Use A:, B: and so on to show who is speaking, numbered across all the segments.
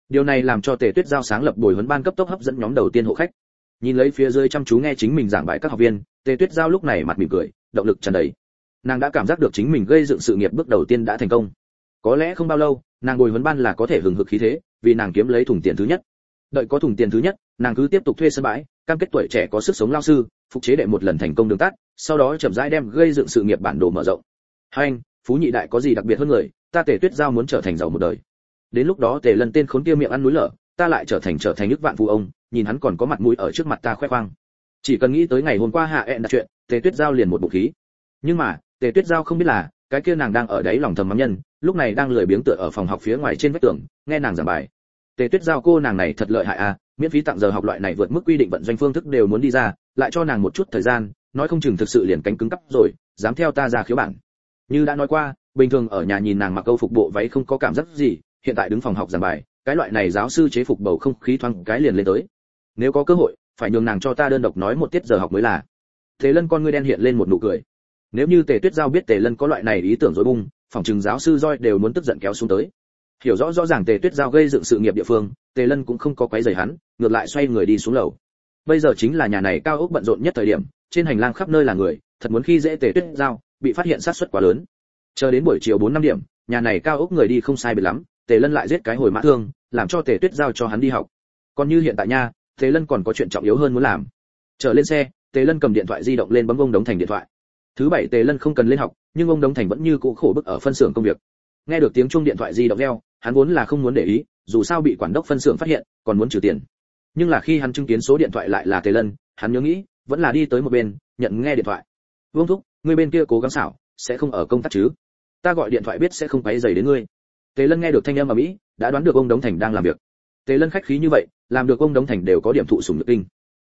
A: Điều này làm cho Tề Tuyết Giao sáng lập bồi huấn ban cấp tốc hấp dẫn nhóm đầu tiên hộ khách. Nhìn lấy phía dưới chăm chú nghe chính mình giảng bài các học viên, Tề Tuyết Giao lúc này mặt mỉm cười, động lực tràn đầy. Nàng đã cảm giác được chính mình gây dựng sự nghiệp bước đầu tiên đã thành công. Có lẽ không bao lâu, nàng bồi huấn ban là có thể hừng hực khí thế, vì nàng kiếm lấy thùng tiền thứ nhất. Đợi có thùng tiền thứ nhất, nàng cứ tiếp tục thuê sân bãi, cam kết tuổi trẻ có sức sống lao sư, phục chế đệ một lần thành công đường tắt, sau đó chậm rãi đem gây dựng sự nghiệp bản đồ mở rộng. Hai anh, phú nhị đại có gì đặc biệt hơn người, ta Tề Tuyết Giao muốn trở thành giàu một đời. Đến lúc đó Tề Lân tên khốn kia miệng ăn núi lở, ta lại trở thành nước vạn phú ông, nhìn hắn còn có mặt mũi ở trước mặt ta khoe khoang. Chỉ cần nghĩ tới ngày hôm qua hạ ẹn đặt chuyện, Tề Tuyết Giao liền một bụng khí. Nhưng mà, Tề Tuyết Giao không biết là, cái kia nàng đang ở đấy lòng thầm mắng nhân, lúc này đang lười biếng tựa ở phòng học phía ngoài trên vách tường, nghe nàng giảng bài. Tề Tuyết Giao cô nàng này thật lợi hại à, miễn phí tặng giờ học loại này vượt mức quy định vận doanh phương thức đều muốn đi ra, lại cho nàng một chút thời gian, nói không chừng thực sự liền cánh cứng cắp rồi, dám theo ta ra khiếu bản. Như đã nói qua, bình thường ở nhà nhìn nàng mặc câu phục bộ váy không có cảm giác gì, hiện tại đứng phòng học giảng bài, cái loại này giáo sư chế phục bầu không khí thoáng cái liền lên tới. Nếu có cơ hội, phải nhường nàng cho ta đơn độc nói một tiết giờ học mới là. Tề Lân con ngươi đen hiện lên một nụ cười. Nếu như Tề Tuyết Giao biết Tề Lân có loại này ý tưởng rối bung, phòng trừng giáo sư Joy đều muốn tức giận kéo xuống tới. Hiểu rõ ràng Tề Tuyết Giao gây dựng sự nghiệp địa phương, Tề Lân cũng không có quấy rầy hắn, ngược lại xoay người đi xuống lầu. Bây giờ chính là nhà này cao ốc bận rộn nhất thời điểm, trên hành lang khắp nơi là người, thật muốn khi dễ Tề Tuyết Giao, bị phát hiện sát suất quá lớn. Chờ đến buổi chiều 4-5 điểm, nhà này cao ốc người đi không sai biệt lắm, Tề Lân lại giết cái hồi mã thương, làm cho Tề Tuyết Giao cho hắn đi học. Còn như hiện tại nha, Tề Lân còn có chuyện trọng yếu hơn muốn làm. Trở lên xe, Tề Lân cầm điện thoại di động lên bấm ông Đống Thành điện thoại. Thứ bảy Tề Lân không cần lên học, nhưng ông Đống Thành vẫn như cũ khổ bức ở phân xưởng công việc. Nghe được tiếng chuông điện thoại di động reo, hắn vốn là không muốn để ý, dù sao bị quản đốc phân xưởng phát hiện, còn muốn trừ tiền. Nhưng là khi hắn chứng kiến số điện thoại lại là Tề Lân, hắn nhớ nghĩ, vẫn là đi tới một bên, nhận nghe điện thoại. Vương thúc, người bên kia cố gắng xảo, sẽ không ở công tác chứ? Ta gọi điện thoại biết sẽ không quấy rầy đến ngươi. Tề Lân nghe được thanh âm ầm ĩ, đã đoán được ông Đống Thành đang làm việc. Tề Lân khách khí như vậy, làm được ông Đống Thành đều có điểm thụ sủng nhược kinh.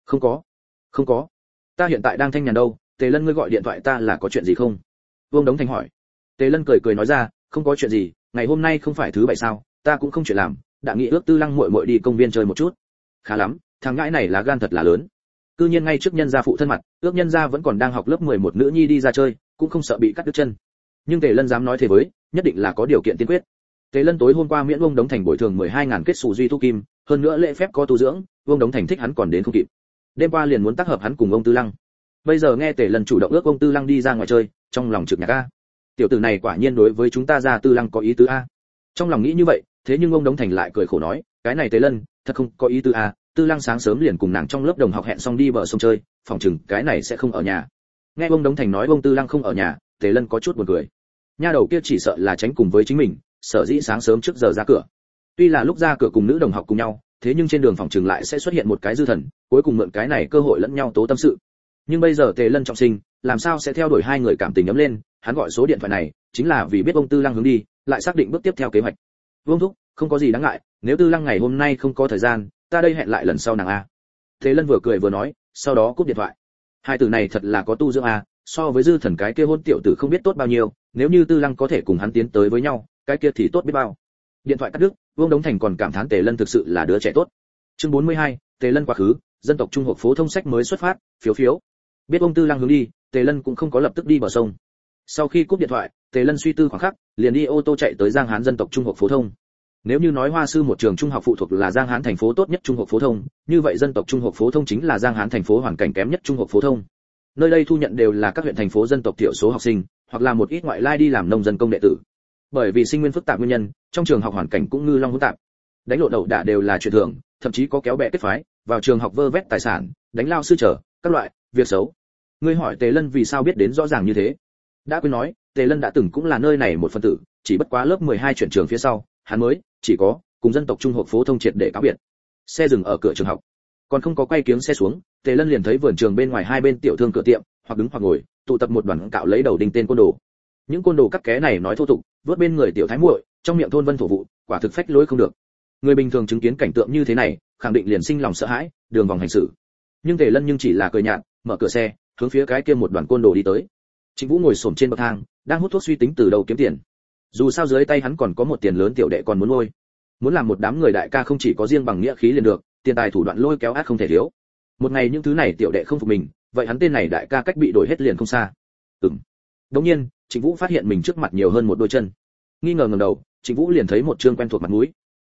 A: Không có. Ta hiện tại đang thanh nhàn đâu, Tề Lân ngươi gọi điện thoại ta là có chuyện gì không? Vương Đống Thành hỏi. Tề Lân cười nói ra, không có chuyện gì, ngày hôm nay không phải thứ bảy sao, ta cũng không chuyện làm, đã nghĩ ước Tư Lăng muội muội đi công viên chơi một chút. Khá lắm, thằng ngãi này là gan thật là lớn. Cư nhiên ngay trước nhân gia phụ thân mặt, ước nhân gia vẫn còn đang học lớp 11 nữ nhi đi ra chơi, cũng không sợ bị cắt đứt chân. Nhưng Tề Lân dám nói thế với, nhất định là có điều kiện tiên quyết. Tề Lân tối hôm qua miễn Vương Đống Thành bồi thường 12.000 kết xù duy thu kim, hơn nữa lễ phép có tu dưỡng, Vương Đống Thành thích hắn còn đến không kịp. Đêm qua liền muốn tác hợp hắn cùng ông Tư Lăng. Bây giờ nghe Tề Lân chủ động ước ông Tư Lăng đi ra ngoài chơi, trong lòng trực nhạc a. Tiểu tử này quả nhiên đối với chúng ta ra Tư Lăng có ý tứ a. Trong lòng nghĩ như vậy, thế nhưng ông Đống Thành lại cười khổ nói, cái này Tề Lân, thật không có ý tứ a, Tư Lăng sáng sớm liền cùng nàng trong lớp đồng học hẹn xong đi bờ sông chơi, phòng chừng cái này sẽ không ở nhà. Nghe ông Đống Thành nói ông Tư Lăng không ở nhà, Tề Lân có chút buồn cười. Nha đầu kia chỉ sợ là tránh cùng với chính mình, sở dĩ sáng sớm trước giờ ra cửa. Tuy là lúc ra cửa cùng nữ đồng học cùng nhau, thế nhưng trên đường phòng trường lại sẽ xuất hiện một cái dư thần, cuối cùng mượn cái này cơ hội lẫn nhau tố tâm sự. Nhưng bây giờ Tề Lân trọng sinh, làm sao sẽ theo đuổi hai người cảm tình ấm lên, hắn gọi số điện thoại này, chính là vì biết ông Tư Lăng hướng đi, lại xác định bước tiếp theo kế hoạch. Vương thúc, không có gì đáng ngại, nếu Tư Lăng ngày hôm nay không có thời gian, ta đây hẹn lại lần sau nàng a. Tề Lân vừa cười vừa nói, sau đó cúp điện thoại. Hai từ này thật là có tu dưỡng a, so với dư thần cái kia hôn tiểu tử không biết tốt bao nhiêu, nếu như Tư Lăng có thể cùng hắn tiến tới với nhau, cái kia thì tốt biết bao. Điện thoại cắt đứt, Vương Đống Thành còn cảm thán Tề Lân thực sự là đứa trẻ tốt. Chương 42, Tề Lân quá khứ, dân tộc Trung học phổ thông sách mới xuất phát, phiếu. Biết ông Tư Lăng hướng đi, Tề Lân cũng không có lập tức đi bờ sông. Sau khi cúp điện thoại, Tề Lân suy tư khoảng khắc, liền đi ô tô chạy tới Giang Hán dân tộc Trung học phổ thông. Nếu như nói Hoa Sư một trường trung học phụ thuộc là Giang Hán thành phố tốt nhất trung học phổ thông, như vậy dân tộc Trung học phổ thông chính là Giang Hán thành phố hoàn cảnh kém nhất trung học phổ thông. Nơi đây thu nhận đều là các huyện thành phố dân tộc thiểu số học sinh, hoặc là một ít ngoại lai đi làm nông dân công đệ tử. Bởi vì sinh nguyên phức tạp nguyên nhân, trong trường học hoàn cảnh cũng ngư long hỗn tạp. Đánh lộn đậu đả đều là chuyện thường, thậm chí có kéo bè kết phái, vào trường học vơ vét tài sản, đánh lao sư trở, các loại việc xấu. Ngươi hỏi Tề Lân vì sao biết đến rõ ràng như thế? Đã quên nói, Tề Lân đã từng cũng là nơi này một phân tử, chỉ bất quá lớp 12 chuyển trường phía sau, hắn mới chỉ có cùng dân tộc Trung học phổ thông triệt để cáo biệt. Xe dừng ở cửa trường học, còn không có quay kiếng xe xuống, Tề Lân liền thấy vườn trường bên ngoài hai bên tiểu thương cửa tiệm, hoặc đứng hoặc ngồi, tụ tập một đoàn cạo lấy đầu đinh tên côn đồ. Những côn đồ cắt ké này nói thô tục, vớt bên người tiểu thái muội, trong miệng thôn vân thổ vụ, quả thực phách lối không được. Người bình thường chứng kiến cảnh tượng như thế này, khẳng định liền sinh lòng sợ hãi, đường vòng hành xử. Nhưng Tề Lân chỉ là cười nhạt, mở cửa xe, hướng phía cái kia một đoàn côn đồ đi tới. Trịnh Vũ ngồi xổm trên bậc thang, đang hút thuốc suy tính từ đâu kiếm tiền. Dù sao dưới tay hắn còn có một tiền lớn tiểu đệ còn muốn nuôi. Muốn làm một đám người đại ca không chỉ có riêng bằng nghĩa khí liền được, tiền tài thủ đoạn lôi kéo ác không thể thiếu. Một ngày những thứ này tiểu đệ không phục mình, vậy hắn tên này đại ca cách bị đổi hết liền không xa. Đột nhiên, Trịnh Vũ phát hiện mình trước mặt nhiều hơn một đôi chân. Nghi ngờ ngẩng đầu, Trịnh Vũ liền thấy một trương quen thuộc mặt mũi. Yêu,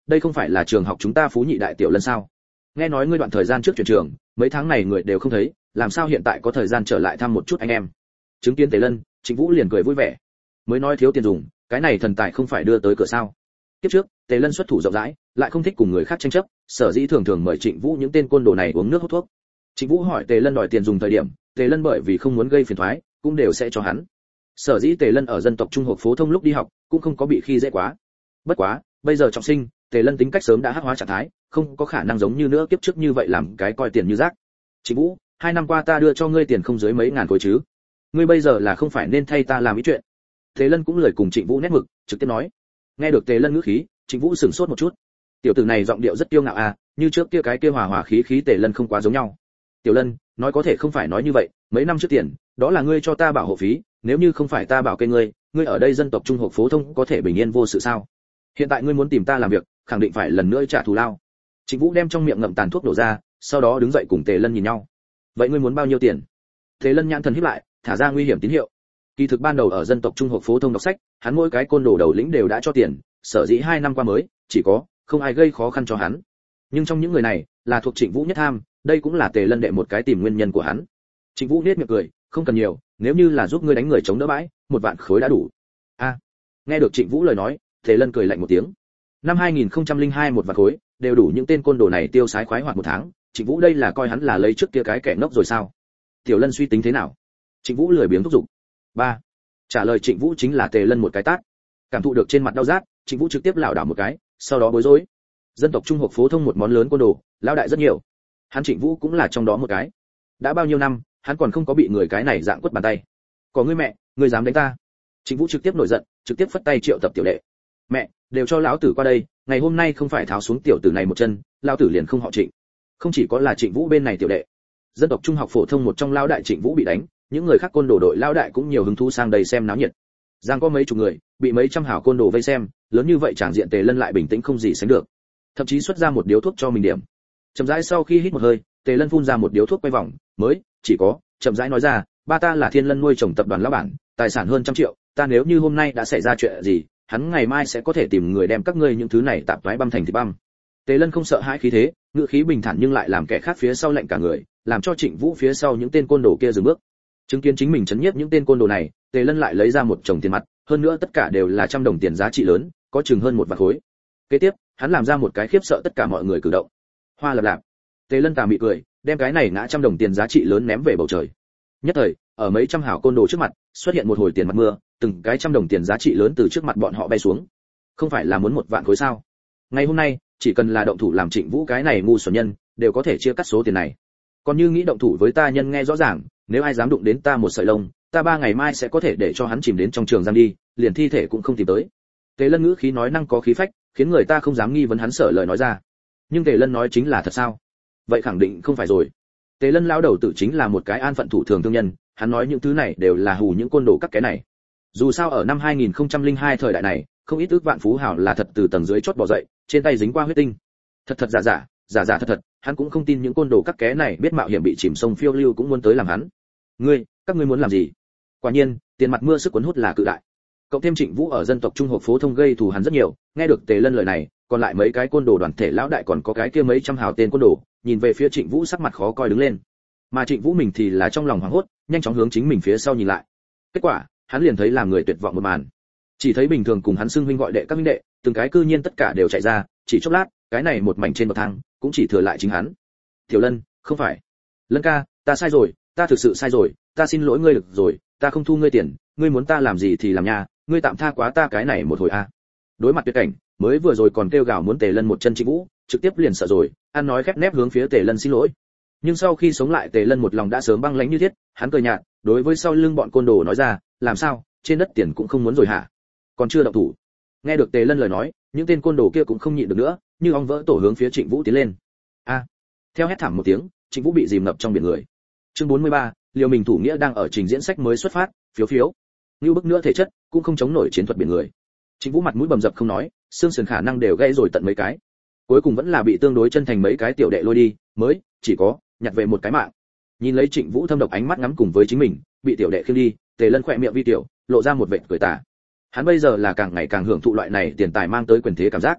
A: đây không phải là trường học chúng ta Phú Nhị Đại Tiểu Lân sao? Nghe nói ngươi đoạn thời gian trước chuyển trường, mấy tháng này người đều không thấy, làm sao hiện tại có thời gian trở lại thăm một chút anh em? Chứng kiến Tề Lân, Trịnh Vũ liền cười vui vẻ. Mới nói thiếu tiền dùng, cái này thần tài không phải đưa tới cửa sao? Kiếp trước, Tề Lân xuất thủ rộng rãi, lại không thích cùng người khác tranh chấp, sở dĩ thường thường mời Trịnh Vũ những tên côn đồ này uống nước hút thuốc. Trịnh Vũ hỏi Tề Lân đòi tiền dùng thời điểm, Tề Lân bởi vì không muốn gây phiền toái, cũng đều sẽ cho hắn. Sở dĩ Tề Lân ở dân tộc trung học phổ thông lúc đi học, cũng không có bị khi dễ quá. Bất quá, bây giờ trọng sinh, Tề Lân tính cách sớm đã hắc hóa trạng thái, không có khả năng giống như nữa kiếp trước như vậy làm cái coi tiền như rác. Trịnh Vũ, 2 năm qua ta đưa cho ngươi tiền không dưới mấy ngàn khối chứ? Ngươi bây giờ là không phải nên thay ta làm ý chuyện? Tề Lân cũng lời cùng Trịnh Vũ nét mực, trực tiếp nói. Nghe được Tề Lân ngữ khí, Trịnh Vũ sửng sốt một chút. Tiểu tử này giọng điệu rất kiêu ngạo à, như trước kia cái kia hòa hòa khí khí Tề Lân không quá giống nhau. Tiểu Lân, nói có thể không phải nói như vậy, mấy năm trước tiền, đó là ngươi cho ta bảo hộ phí, nếu như không phải ta bảo kê ngươi ở đây dân tộc trung học phổ thông có thể bình yên vô sự sao? Hiện tại ngươi muốn tìm ta làm việc, khẳng định phải lần nữa trả thù lao. Trịnh Vũ đem trong miệng ngậm tàn thuốc đổ ra, sau đó đứng dậy cùng Tề Lân nhìn nhau. Vậy ngươi muốn bao nhiêu tiền? Tề Lân nhãn thần híp lại, thả ra nguy hiểm tín hiệu. Kỳ thực ban đầu ở dân tộc trung học phổ thông đọc sách, hắn mỗi cái côn đồ đầu lĩnh đều đã cho tiền, sở dĩ 2 năm qua mới, chỉ có không ai gây khó khăn cho hắn. Nhưng trong những người này, là thuộc Trịnh Vũ nhất tham, đây cũng là Tề Lân đệ một cái tìm nguyên nhân của hắn. Trịnh Vũ nhếch miệng cười, không cần nhiều, nếu như là giúp ngươi đánh người chống đỡ bãi, 1 vạn khối đã đủ. A. Nghe được Trịnh Vũ lời nói, Tề Lân cười lạnh một tiếng. Năm 2002 1 vạn khối, đều đủ những tên côn đồ này tiêu sái khoái hoạt 1 tháng, Trịnh Vũ đây là coi hắn là lấy trước kia cái kẻ ngốc rồi sao? Tiểu Lân suy tính thế nào? Trịnh Vũ lười biếng thúc giục. 3. Trả lời Trịnh Vũ chính là Tề Lân một cái tát. Cảm thụ được trên mặt đau rát, Trịnh Vũ trực tiếp lảo đảo một cái, sau đó bối rối. Dân tộc trung học phổ thông một món lớn côn đồ, lão đại rất nhiều. Hắn Trịnh Vũ cũng là trong đó một cái. Đã bao nhiêu năm, hắn còn không có bị người cái này dạng quất bàn tay. Có ngươi mẹ, ngươi dám đánh ta? Trịnh Vũ trực tiếp nổi giận, trực tiếp phất tay triệu tập tiểu đệ. Mẹ, đều cho lão tử qua đây, ngày hôm nay không phải tháo xuống tiểu tử này một chân, lão tử liền không họ Trịnh. Không chỉ có là Trịnh Vũ bên này tiểu đệ, dân tộc trung học phổ thông một trong lão đại Trịnh Vũ bị đánh, những người khác côn đồ đội lão đại cũng nhiều hứng thú sang đây xem náo nhiệt. Giang có mấy chục người, bị mấy trăm hảo côn đồ vây xem, lớn như vậy tràng diện Tề Lân lại bình tĩnh không gì sánh được. Thậm chí xuất ra một điếu thuốc cho mình điểm. Chậm rãi sau khi hít một hơi, Tề Lân phun ra một điếu thuốc quay vòng, mới, chỉ có, chậm rãi nói ra, ba ta là Thiên Lân nuôi trồng tập đoàn lão bản, tài sản hơn 100 triệu, ta nếu như hôm nay đã xảy ra chuyện gì, hắn ngày mai sẽ có thể tìm người đem các ngươi những thứ này tạp toái băm thành thịt băm. Tề Lân không sợ hãi khí thế, ngữ khí bình thản nhưng lại làm kẻ khác phía sau lạnh cả người, làm cho Trịnh Vũ phía sau những tên côn đồ kia dừng bước. Chứng kiến chính mình chấn nhiếp những tên côn đồ này, Tề Lân lại lấy ra một chồng tiền mặt, hơn nữa tất cả đều là 100 đồng tiền giá trị lớn, có chừng hơn 1 vạn khối. Kế tiếp, hắn làm ra một cái khiếp sợ tất cả mọi người cử động. Hoa lập lạp. Tề Lân tà mị cười, đem cái này ngã 100 đồng tiền giá trị lớn ném về bầu trời. Nhất thời, ở mấy trăm hảo côn đồ trước mặt, xuất hiện một hồi tiền mặt mưa, từng cái 100 đồng tiền giá trị lớn từ trước mặt bọn họ bay xuống. Không phải là muốn 1 vạn khối sao? Ngày hôm nay, chỉ cần là động thủ làm Trịnh Vũ cái này ngu xuẩn nhân, đều có thể chia cắt số tiền này. Còn như nghĩ động thủ với ta nhân nghe rõ ràng, nếu ai dám đụng đến ta một sợi lông, ta 3 ngày mai sẽ có thể để cho hắn chìm đến trong trường giam đi, liền thi thể cũng không tìm tới. Tề Lân ngữ khí nói năng có khí phách, khiến người ta không dám nghi vấn hắn sợ lời nói ra. Nhưng Tề Lân nói chính là thật sao? Vậy khẳng định không phải rồi. Tề Lân lão đầu tử chính là một cái an phận thủ thường thương nhân, hắn nói những thứ này đều là hù những côn đồ các cái này. Dù sao ở năm 2002 thời đại này, không ít ước vạn phú hào là thật từ tầng dưới chót bò dậy, trên tay dính qua huyết tinh. Thật thật giả giả, giả giả thật thật, hắn cũng không tin những côn đồ các ké này biết mạo hiểm bị chìm sông phiêu lưu cũng muốn tới làm hắn. Các ngươi muốn làm gì? Quả nhiên, tiền mặt mưa sức cuốn hút là cự đại. Cộng thêm Trịnh Vũ ở dân tộc trung học phổ thông gây thù hắn rất nhiều, nghe được Tề Lân lời này, còn lại mấy cái côn đồ đoàn thể lão đại còn có cái kia mấy trăm hào tên côn đồ, nhìn về phía Trịnh Vũ sắc mặt khó coi đứng lên. Mà Trịnh Vũ mình thì là trong lòng hoảng hốt, nhanh chóng hướng chính mình phía sau nhìn lại. Kết quả, hắn liền thấy làm người tuyệt vọng một màn. Chỉ thấy bình thường cùng hắn xưng huynh gọi đệ các huynh đệ, từng cái cư nhiên tất cả đều chạy ra, chỉ chốc lát, cái này một mảnh trên bậc thang, cũng chỉ thừa lại chính hắn. Tiểu Lân, không phải. Lân ca, ta sai rồi, ta thực sự sai rồi, ta xin lỗi ngươi được rồi, ta không thu ngươi tiền, ngươi muốn ta làm gì thì làm nha, ngươi tạm tha quá ta cái này một hồi a. Đối mặt tuyệt cảnh, mới vừa rồi còn kêu gào muốn Tề Lân một chân Trịnh Vũ, trực tiếp liền sợ rồi, ăn nói khép nép hướng phía Tề Lân xin lỗi. Nhưng sau khi sống lại Tề Lân một lòng đã sớm băng lãnh như thiết, hắn cười nhạt, đối với sau lưng bọn côn đồ nói ra, làm sao, trên đất tiền cũng không muốn rồi hả? Còn chưa động thủ. Nghe được Tề Lân lời nói, những tên côn đồ kia cũng không nhịn được nữa, như ong vỡ tổ hướng phía Trịnh Vũ tiến lên. A! Theo hét thảm một tiếng, Trịnh Vũ bị dìm ngập trong biển người. Chương 43, liều mình thủ nghĩa đang ở trình diễn sách mới xuất phát, phiếu phiếu. Như bức nữa thể chất, cũng không chống nổi chiến thuật biển người. Trịnh Vũ mặt mũi bầm dập không nói, xương sườn khả năng đều gãy rồi tận mấy cái. Cuối cùng vẫn là bị tương đối chân thành mấy cái tiểu đệ lôi đi, mới chỉ có nhặt về một cái mạng. Nhìn lấy Trịnh Vũ thâm độc ánh mắt ngắm cùng với chính mình, bị tiểu đệ khiêng đi, Tề Lân khỏe miệng vi tiểu, lộ ra một vệt cười tà. Hắn bây giờ là càng ngày càng hưởng thụ loại này tiền tài mang tới quyền thế cảm giác.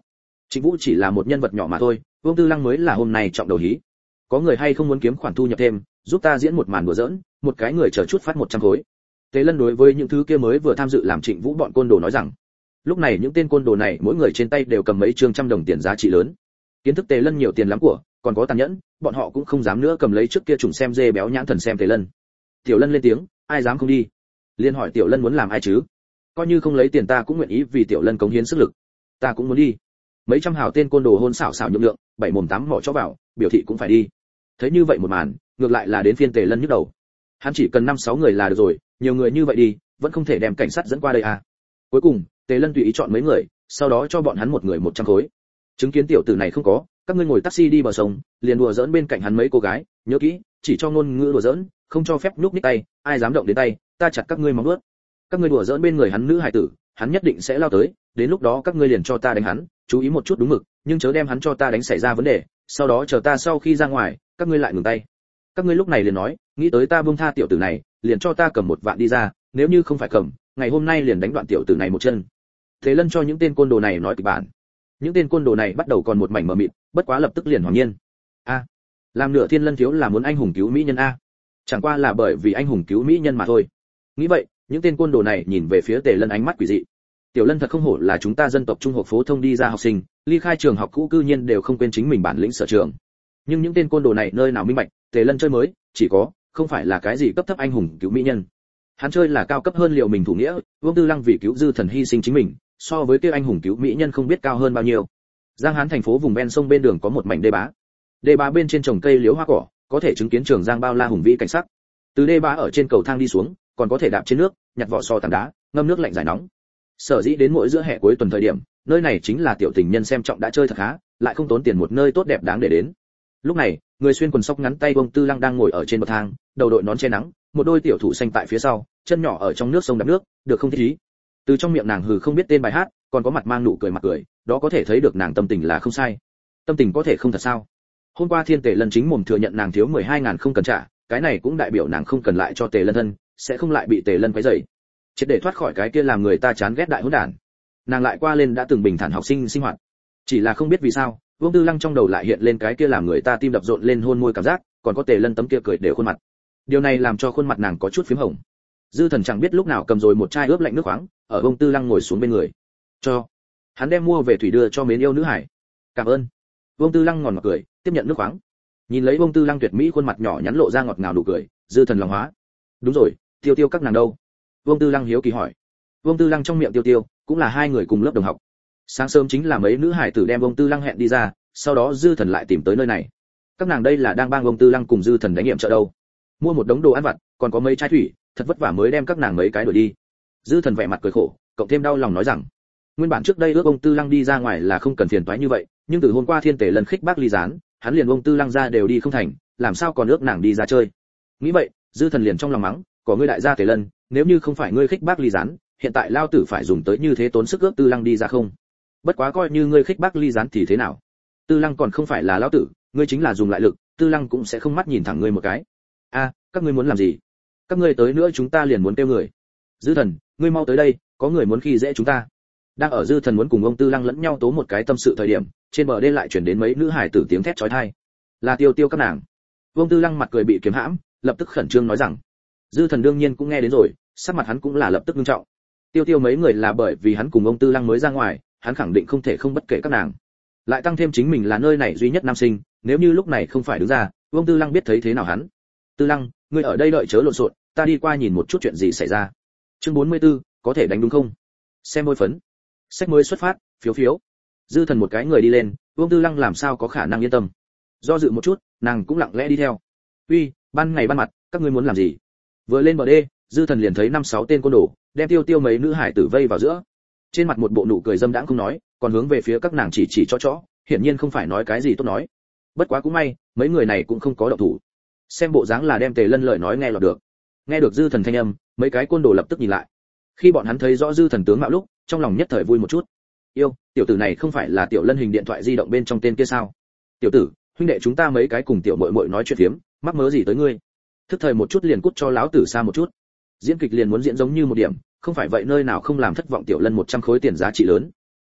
A: Trịnh Vũ chỉ là một nhân vật nhỏ mà thôi, Vương Tư Lăng mới là hôm nay trọng đầu hí. Có người hay không muốn kiếm khoản thu nhập thêm, giúp ta diễn một màn đùa giỡn, một cái người chờ chút phát 100 khối. Tề Lân đối với những thứ kia mới vừa tham dự làm Trịnh Vũ bọn côn đồ nói rằng, lúc này những tên côn đồ này mỗi người trên tay đều cầm mấy trương trăm đồng tiền giá trị lớn. Kiến thức Tề Lân nhiều tiền lắm của, còn có tàn nhẫn, bọn họ cũng không dám nữa cầm lấy trước kia trùng xem dê béo nhãn thần xem Tề Lân. Tiểu Lân lên tiếng, ai dám không đi? Liên hỏi Tiểu Lân muốn làm ai chứ? Coi như không lấy tiền ta cũng nguyện ý vì Tiểu Lân cống hiến sức lực. Ta cũng muốn đi. Mấy trăm hào tên côn đồ hôn xảo xảo nhượng lượng, 7 mồm 8 mỏ cho vào, biểu thị cũng phải đi. Thấy như vậy một màn, ngược lại là đến phiên Tề Lân nhức đầu. Hắn chỉ cần 5-6 người là được rồi, nhiều người như vậy đi, vẫn không thể đem cảnh sát dẫn qua đây à? Cuối cùng, Tề Lân tùy ý chọn mấy người, sau đó cho bọn hắn một người 100 khối. Chứng kiến tiểu tử này không có, các ngươi ngồi taxi đi bờ sông, liền đùa giỡn bên cạnh hắn mấy cô gái, nhớ kỹ, chỉ cho ngôn ngữ đùa giỡn, không cho phép nhúc nhích tay, ai dám động đến tay, ta chặt các ngươi móng vuốt. Các ngươi đùa giỡn bên người hắn nữ hải tử, hắn nhất định sẽ lao tới, đến lúc đó các ngươi liền cho ta đánh hắn, chú ý một chút đúng mực, nhưng chớ đem hắn cho ta đánh xảy ra vấn đề, sau đó chờ ta sau khi ra ngoài, các ngươi lại ngừng tay. Các ngươi lúc này liền nói, nghĩ tới ta buông tha tiểu tử này, liền cho ta cầm 1 vạn đi ra, nếu như không phải cầm, ngày hôm nay liền đánh đoạn tiểu tử này một chân. Thế Lân cho những tên côn đồ này nói kịch bản. Những tên côn đồ này bắt đầu còn một mảnh mờ mịt, bất quá lập tức liền hoàng nhiên. A, làm nửa thiên lân thiếu là muốn anh hùng cứu mỹ nhân a? Chẳng qua là bởi vì anh hùng cứu mỹ nhân mà thôi. Nghĩ vậy, những tên côn đồ này nhìn về phía Tề Lân ánh mắt quỷ dị. Tiểu Lân thật không hổ là chúng ta dân tộc trung học phổ thông đi ra học sinh, ly khai trường học cũ cư nhiên đều không quên chính mình bản lĩnh sở trường. Nhưng những tên côn đồ này nơi nào minh bạch, Tề Lân chơi mới, chỉ có, không phải là cái gì cấp thấp anh hùng cứu mỹ nhân. Hắn chơi là cao cấp hơn liệu mình thủ nghĩa, Vương Tư Lăng vì cứu dư thần hy sinh chính mình, so với kia anh hùng cứu mỹ nhân không biết cao hơn bao nhiêu. Giang Hán thành phố vùng ven sông bên đường có một mảnh đê bá. Đê bá bên trên trồng cây liễu hoa cỏ, có thể chứng kiến Trường Giang bao la hùng vĩ cảnh sắc. Từ đê bá ở trên cầu thang đi xuống, còn có thể đạp trên nước, nhặt vỏ sò tảng đá, ngâm nước lạnh giải nóng. Sở dĩ đến mỗi giữa hè cuối tuần thời điểm, nơi này chính là tiểu tình nhân xem trọng đã chơi thật khá, lại không tốn tiền một nơi tốt đẹp đáng để đến. Lúc này, người xuyên quần sóc ngắn tay Vương Tư Lăng đang ngồi ở trên bậc thang, đầu đội nón che nắng, một đôi tiểu thủ xanh tại phía sau, chân nhỏ ở trong nước sông đạp nước, được không thích ý. Từ trong miệng nàng hừ không biết tên bài hát, còn có mặt mang nụ cười mặt cười, đó có thể thấy được nàng tâm tình là không sai. Tâm tình có thể không thật sao? Hôm qua Thiên Tề Lân chính mồm thừa nhận nàng thiếu 12.000 không cần trả, cái này cũng đại biểu nàng không cần lại cho Tề Lân thân, sẽ không lại bị Tề Lân quấy rầy. Triệt để thoát khỏi cái kia làm người ta chán ghét đại hỗn đản. Nàng lại qua lên đã từng bình thản học sinh sinh hoạt. Chỉ là không biết vì sao, Vương Tư Lăng trong đầu lại hiện lên cái kia làm người ta tim đập rộn lên hôn môi cảm giác, còn có Tề Lân tấm kia cười đều khuôn mặt. Điều này làm cho khuôn mặt nàng có chút phím hồng. Dư Thần chẳng biết lúc nào cầm rồi một chai ướp lạnh nước khoáng, ở Vương Tư Lăng ngồi xuống bên người. Cho. Hắn đem mua về thủy đưa cho mến yêu nữ hải. Cảm ơn. Vương Tư Lăng ngòn ngọt cười, tiếp nhận nước khoáng. Nhìn lấy Vương Tư Lăng tuyệt mỹ khuôn mặt nhỏ nhắn lộ ra ngọt ngào nụ cười, Dư Thần lòng hóa. Đúng rồi, Tiêu Tiêu các nàng đâu? Vương Tư Lăng hiếu kỳ hỏi. Vương Tư Lăng trong miệng Tiêu Tiêu, cũng là hai người cùng lớp đồng học. Sáng sớm chính là mấy nữ hải tử đem Vương Tư Lăng hẹn đi ra, sau đó Dư Thần lại tìm tới nơi này. Các nàng đây là đang bang Vương Tư Lăng cùng Dư Thần đánh nghiệm chợ đâu. Mua một đống đồ ăn vặt, còn có mấy chai thủy, thật vất vả mới đem các nàng mấy cái đuổi đi. Dư Thần vẻ mặt cười khổ, cộng thêm đau lòng nói rằng, nguyên bản trước đây ước ông Tư Lăng đi ra ngoài là không cần phiền toái như vậy, nhưng từ hôm qua Thiên Tề Lân khích bác ly gián, hắn liền ông Tư Lăng ra đều đi không thành, làm sao còn ước nàng đi ra chơi. Nghĩ vậy, Dư Thần liền trong lòng mắng, có ngươi đại gia Tề Lân, nếu như không phải ngươi khích bác ly gián, hiện tại lao tử phải dùng tới như thế tốn sức ước Tư Lăng đi ra không? Bất quá coi như ngươi khích bác ly gián thì thế nào? Tư Lăng còn không phải là lão tử, ngươi chính là dùng lại lực, Tư Lăng cũng sẽ không mắt nhìn thẳng ngươi một cái. A, các ngươi muốn làm gì? Các ngươi tới nữa chúng ta liền muốn kêu người. Dư Thần, ngươi mau tới đây, có người muốn khi dễ chúng ta. Đang ở Dư Thần muốn cùng ông Tư Lăng lẫn nhau tố một cái tâm sự thời điểm, trên bờ đê lại truyền đến mấy nữ hải tử tiếng thét chói tai. Là Tiêu Tiêu các nàng. Ông Tư Lăng mặt cười bị kiếm hãm, lập tức khẩn trương nói rằng. Dư Thần đương nhiên cũng nghe đến rồi, sắc mặt hắn cũng là lập tức nghiêm trọng. Tiêu Tiêu mấy người là bởi vì hắn cùng ông Tư Lăng mới ra ngoài, hắn khẳng định không thể không bất kể các nàng. Lại tăng thêm chính mình là nơi này duy nhất nam sinh, nếu như lúc này không phải đứng ra, ông Tư Lăng biết thấy thế nào hắn. Tư Lăng, ngươi ở đây đợi chớ lộn xộn, ta đi qua nhìn một chút chuyện gì xảy ra. Chương 44, có thể đánh đúng không? Xem môi phấn. Sách mới xuất phát, phiếu phiếu. Dư Thần một cái người đi lên, Vương Tư Lăng làm sao có khả năng yên tâm. Do dự một chút, nàng cũng lặng lẽ đi theo. Uy, ban ngày ban mặt, các ngươi muốn làm gì? Vừa lên bờ đê, Dư Thần liền thấy 5-6 tên côn đồ, đem Tiêu Tiêu mấy nữ hải tử vây vào giữa. Trên mặt một bộ nụ cười dâm đãng không nói, còn hướng về phía các nàng chỉ cho, hiển nhiên không phải nói cái gì tốt nói. Bất quá cũng may, mấy người này cũng không có động thủ. Xem bộ dáng là đem Tề Lân lời nói nghe lọt được. Nghe được Dư Thần thanh âm, mấy cái côn đồ lập tức nhìn lại. Khi bọn hắn thấy rõ Dư Thần tướng mạo lúc, trong lòng nhất thời vui một chút. Yêu, tiểu tử này không phải là Tiểu Lân hình điện thoại di động bên trong tên kia sao? Tiểu tử, huynh đệ chúng ta mấy cái cùng tiểu muội muội nói chuyện phiếm, mắc mớ gì tới ngươi? Thức thời một chút liền cút cho lão tử xa một chút. Diễn kịch liền muốn diễn giống như một điểm, không phải vậy nơi nào không làm thất vọng Tiểu Lân 100 khối tiền giá trị lớn.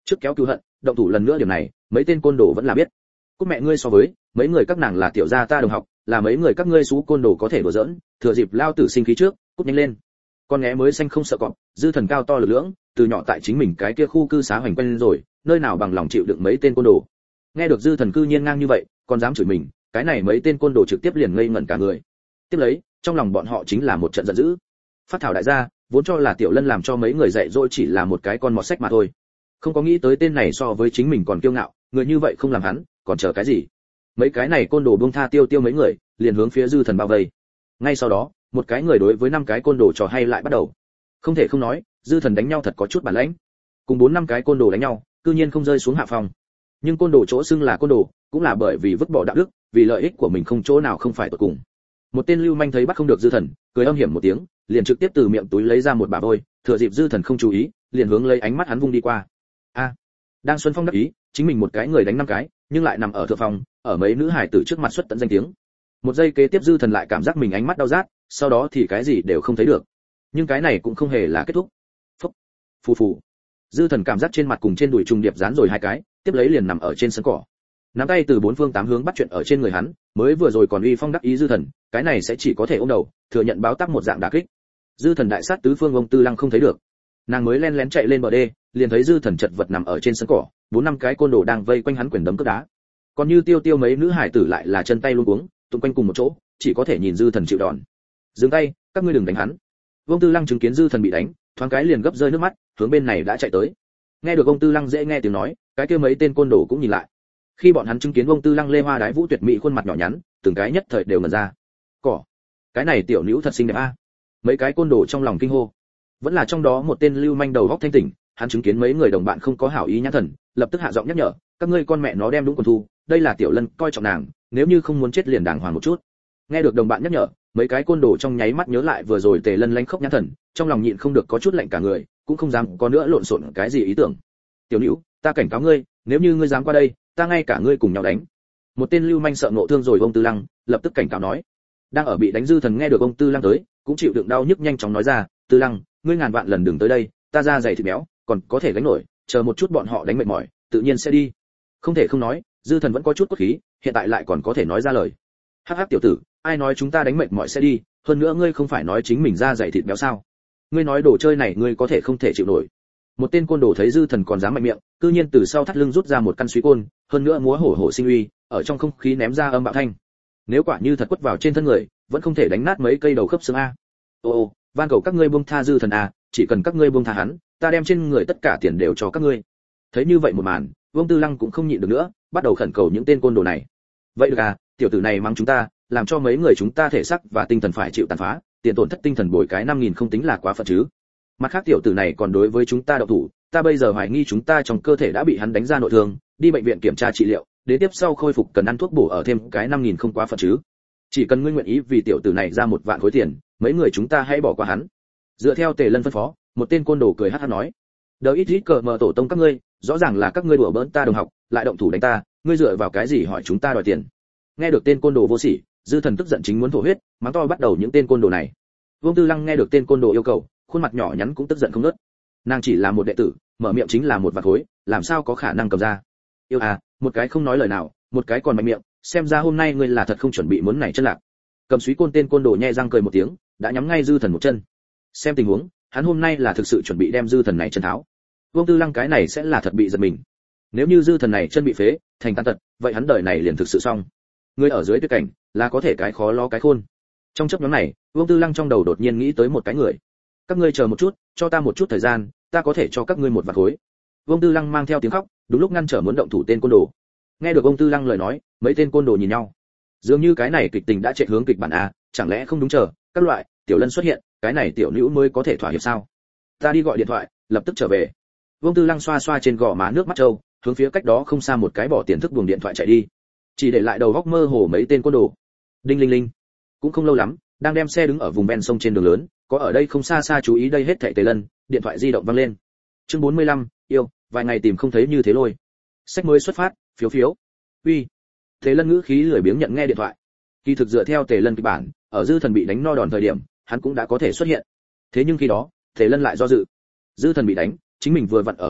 A: trước kéo cứu hận, động thủ lần nữa điểm này, mấy tên côn đồ vẫn là biết. Cút mẹ ngươi so với, mấy người các nàng là tiểu gia ta đồng học, là mấy người các ngươi xú côn đồ có thể đùa giỡn, thừa dịp lao tử sinh khí trước, cút nhanh lên. Con nghé mới xanh không sợ cọp, dư thần cao to lực lưỡng, từ nhỏ tại chính mình cái kia khu cư xá hoành quanh rồi, nơi nào bằng lòng chịu đựng mấy tên côn đồ. Nghe được dư thần cư nhiên ngang như vậy, còn dám chửi mình, cái này mấy tên côn đồ trực tiếp liền ngây ngẩn cả người. Tiếp lấy, trong lòng bọn họ chính là một trận giận dữ. Phát thảo đại gia, vốn cho là Tiểu Lân làm cho mấy người dạy dỗ chỉ là một cái con mọt sách mà thôi. Không có nghĩ tới tên này so với chính mình còn kiêu ngạo, người như vậy không làm hắn, còn chờ cái gì? Mấy cái này côn đồ buông tha Tiêu Tiêu mấy người, liền hướng phía dư thần bao vây. Ngay sau đó, một cái người đối với 5 cái côn đồ trò hay lại bắt đầu. Không thể không nói, dư thần đánh nhau thật có chút bản lĩnh. Cùng 4-5 cái côn đồ đánh nhau, cư nhiên không rơi xuống hạ phòng. Nhưng côn đồ chỗ xưng là côn đồ, cũng là bởi vì vứt bỏ đạo đức, vì lợi ích của mình không chỗ nào không phải tụt cùng. Một tên lưu manh thấy bắt không được dư thần, cười âm hiểm một tiếng, liền trực tiếp từ miệng túi lấy ra một bả vôi, thừa dịp dư thần không chú ý, liền hướng lấy ánh mắt hắn vung đi qua. A, đang xuân phong đắc ý, chính mình một cái người đánh 5 cái, nhưng lại nằm ở thượng phòng, ở mấy nữ hải tử trước mặt xuất tận danh tiếng. Một giây kế tiếp dư thần lại cảm giác mình ánh mắt đau rát, sau đó thì cái gì đều không thấy được. Nhưng cái này cũng không hề là kết thúc. Phốc, phù phù. Dư thần cảm giác trên mặt cùng trên đùi trùng điệp dán rồi 2 cái, tiếp lấy liền nằm ở trên sân cỏ. Nắm tay từ 4 phương 8 hướng bắt chuyện ở trên người hắn, mới vừa rồi còn uy phong đắc ý dư thần, cái này sẽ chỉ có thể ôm đầu, thừa nhận báo táp một dạng đả kích. Dư thần đại sát tứ phương ông Tư Lăng không thấy được. Nàng mới len lén chạy lên bờ đê, liền thấy dư thần chật vật nằm ở trên sân cỏ, 4-5 cái côn đồ đang vây quanh hắn quyền đấm cước đá. Còn như Tiêu Tiêu mấy nữ hải tử lại là chân tay luống cuống, tung quanh cùng một chỗ, chỉ có thể nhìn dư thần chịu đòn. Dừng tay, các ngươi đừng đánh hắn. Vương Tư Lăng chứng kiến dư thần bị đánh, thoáng cái liền gấp rơi nước mắt, hướng bên này đã chạy tới. Nghe được ông Tư Lăng dễ nghe tiếng nói, cái kia mấy tên côn đồ cũng nhìn lại. Khi bọn hắn chứng kiến ông Tư Lăng lê hoa đái vũ tuyệt mỹ khuôn mặt nhỏ nhắn, từng cái nhất thời đều ngẩn ra. Cỏ, cái này tiểu nữ thật xinh đẹp a. Mấy cái côn đồ trong lòng kinh hô. Vẫn là trong đó một tên lưu manh đầu góc thanh tỉnh, hắn chứng kiến mấy người đồng bạn không có hảo ý nhãn thần, lập tức hạ giọng nhắc nhở, các ngươi con mẹ nó đem đúng quần thu, đây là Tiểu Lân coi trọng nàng, nếu như không muốn chết liền đàng hoàng một chút. Nghe được đồng bạn nhắc nhở, mấy cái côn đồ trong nháy mắt nhớ lại vừa rồi Tề Lân lánh khóc nhãn thần, trong lòng nhịn không được có chút lạnh cả người, cũng không dám có nữa lộn xộn cái gì ý tưởng. Tiểu Nữu, ta cảnh cáo ngươi, nếu như ngươi dám qua đây, ta ngay cả ngươi cùng nhau đánh. Một tên lưu manh sợ ngộ thương rồi ông Tư Lăng, lập tức cảnh cáo nói. Đang ở bị đánh dư thần nghe được ông Tư Lăng tới, cũng chịu đựng đau nhức nhanh chóng nói ra, Tư Lăng, ngươi ngàn vạn lần đừng tới đây, ta da dày thịt béo, còn có thể gánh nổi, chờ một chút bọn họ đánh mệt mỏi, tự nhiên sẽ đi. Không thể không nói, dư thần vẫn có chút cốt khí, hiện tại lại còn có thể nói ra lời. Hắc hắc tiểu tử, ai nói chúng ta đánh mệt mỏi sẽ đi, hơn nữa ngươi không phải nói chính mình da dày thịt béo sao? Ngươi nói đồ chơi này ngươi có thể không thể chịu nổi. Một tên côn đồ thấy dư thần còn dám mạnh miệng, cư nhiên từ sau thắt lưng rút ra một căn suý côn, hơn nữa múa hổ hổ sinh uy, ở trong không khí ném ra âm bạo thanh. Nếu quả như thật quất vào trên thân người, vẫn không thể đánh nát mấy cây đầu khớp xương a. Ô, van cầu các ngươi buông tha dư thần a, chỉ cần các ngươi buông tha hắn, ta đem trên người tất cả tiền đều cho các ngươi. Thấy như vậy một màn, Vương Tư Lăng cũng không nhịn được nữa, bắt đầu khẩn cầu những tên côn đồ này. Vậy được à, tiểu tử này mắng chúng ta, làm cho mấy người chúng ta thể xác và tinh thần phải chịu tàn phá, tiền tổn thất tinh thần bồi cái 5000 không tính là quá phận chứ. Mặt khác tiểu tử này còn đối với chúng ta động thủ, ta bây giờ hoài nghi chúng ta trong cơ thể đã bị hắn đánh ra nội thương, đi bệnh viện kiểm tra trị liệu, đến tiếp sau khôi phục cần ăn thuốc bổ ở thêm cái 5000 không quá phận chứ. Chỉ cần ngươi nguyện ý vì tiểu tử này ra 1 vạn khối tiền, mấy người chúng ta hãy bỏ qua hắn. Dựa theo Tề Lân phân phó, một tên côn đồ cười hắt hắt nói: "Đợi ít cờ mờ tổ tông các ngươi, rõ ràng là các ngươi đùa bỡn ta đồng học, lại động thủ đánh ta, ngươi dựa vào cái gì hỏi chúng ta đòi tiền?" Nghe được tên côn đồ vô sỉ, dư thần tức giận chính muốn thổ huyết, mắng to bắt đầu những tên côn đồ này. Vương Tư Lăng nghe được tên côn đồ yêu cầu, khuôn mặt nhỏ nhắn cũng tức giận không ngớt. Nàng chỉ là một đệ tử, mở miệng chính là 1 vạn khối, làm sao có khả năng cầm ra? Yêu à, một cái không nói lời nào, một cái còn mạnh miệng, xem ra hôm nay ngươi là thật không chuẩn bị muốn nảy chân lạc. Cầm suý côn tên côn đồ nhe răng cười một tiếng, đã nhắm ngay dư thần một chân. Xem tình huống, hắn hôm nay là thực sự chuẩn bị đem dư thần này chân tháo. Vương Tư Lăng cái này sẽ là thật bị giật mình. Nếu như dư thần này chân bị phế, thành tàn tật, vậy hắn đời này liền thực sự xong. Người ở dưới tuyệt cảnh, là có thể cái khó lo cái khôn. Trong chốc ngắn này, Vương Tư Lăng trong đầu đột nhiên nghĩ tới một cái người. Các ngươi chờ một chút, cho ta một chút thời gian, ta có thể cho các ngươi 1 vạn khối. Vương Tư Lăng mang theo tiếng khóc, đúng lúc ngăn trở muốn động thủ tên côn đồ. Nghe được Vương Tư Lăng lời nói, mấy tên côn đồ nhìn nhau. Dường như cái này kịch tình đã chạy hướng kịch bản a, chẳng lẽ không đúng chờ, các loại, Tiểu Lân xuất hiện, cái này tiểu nữ mới có thể thỏa hiệp sao? Ta đi gọi điện thoại, lập tức trở về. Vương Tư Lăng xoa xoa trên gò má nước mắt trâu, hướng phía cách đó không xa một cái bỏ tiền thức buồng điện thoại chạy đi. Chỉ để lại đầu góc mơ hồ mấy tên côn đồ. Đinh linh linh. Cũng không lâu lắm, đang đem xe đứng ở vùng ven sông trên đường lớn, có ở đây không xa xa chú ý đây hết thảy Tề Lân, điện thoại di động vang lên. Chương 45, yêu, vài ngày tìm không thấy như thế lôi. Sách mới xuất phát, phiếu phiếu. Uy. Tề Lân ngữ khí lười biếng nhận nghe điện thoại. Kỳ thực dựa theo Tề Lân kịch bản, ở dư thần bị đánh no đòn thời điểm, hắn cũng đã có thể xuất hiện. Thế nhưng khi đó, Tề Lân lại do dự. Dư thần bị đánh, chính mình vừa vặn ở phụ cận,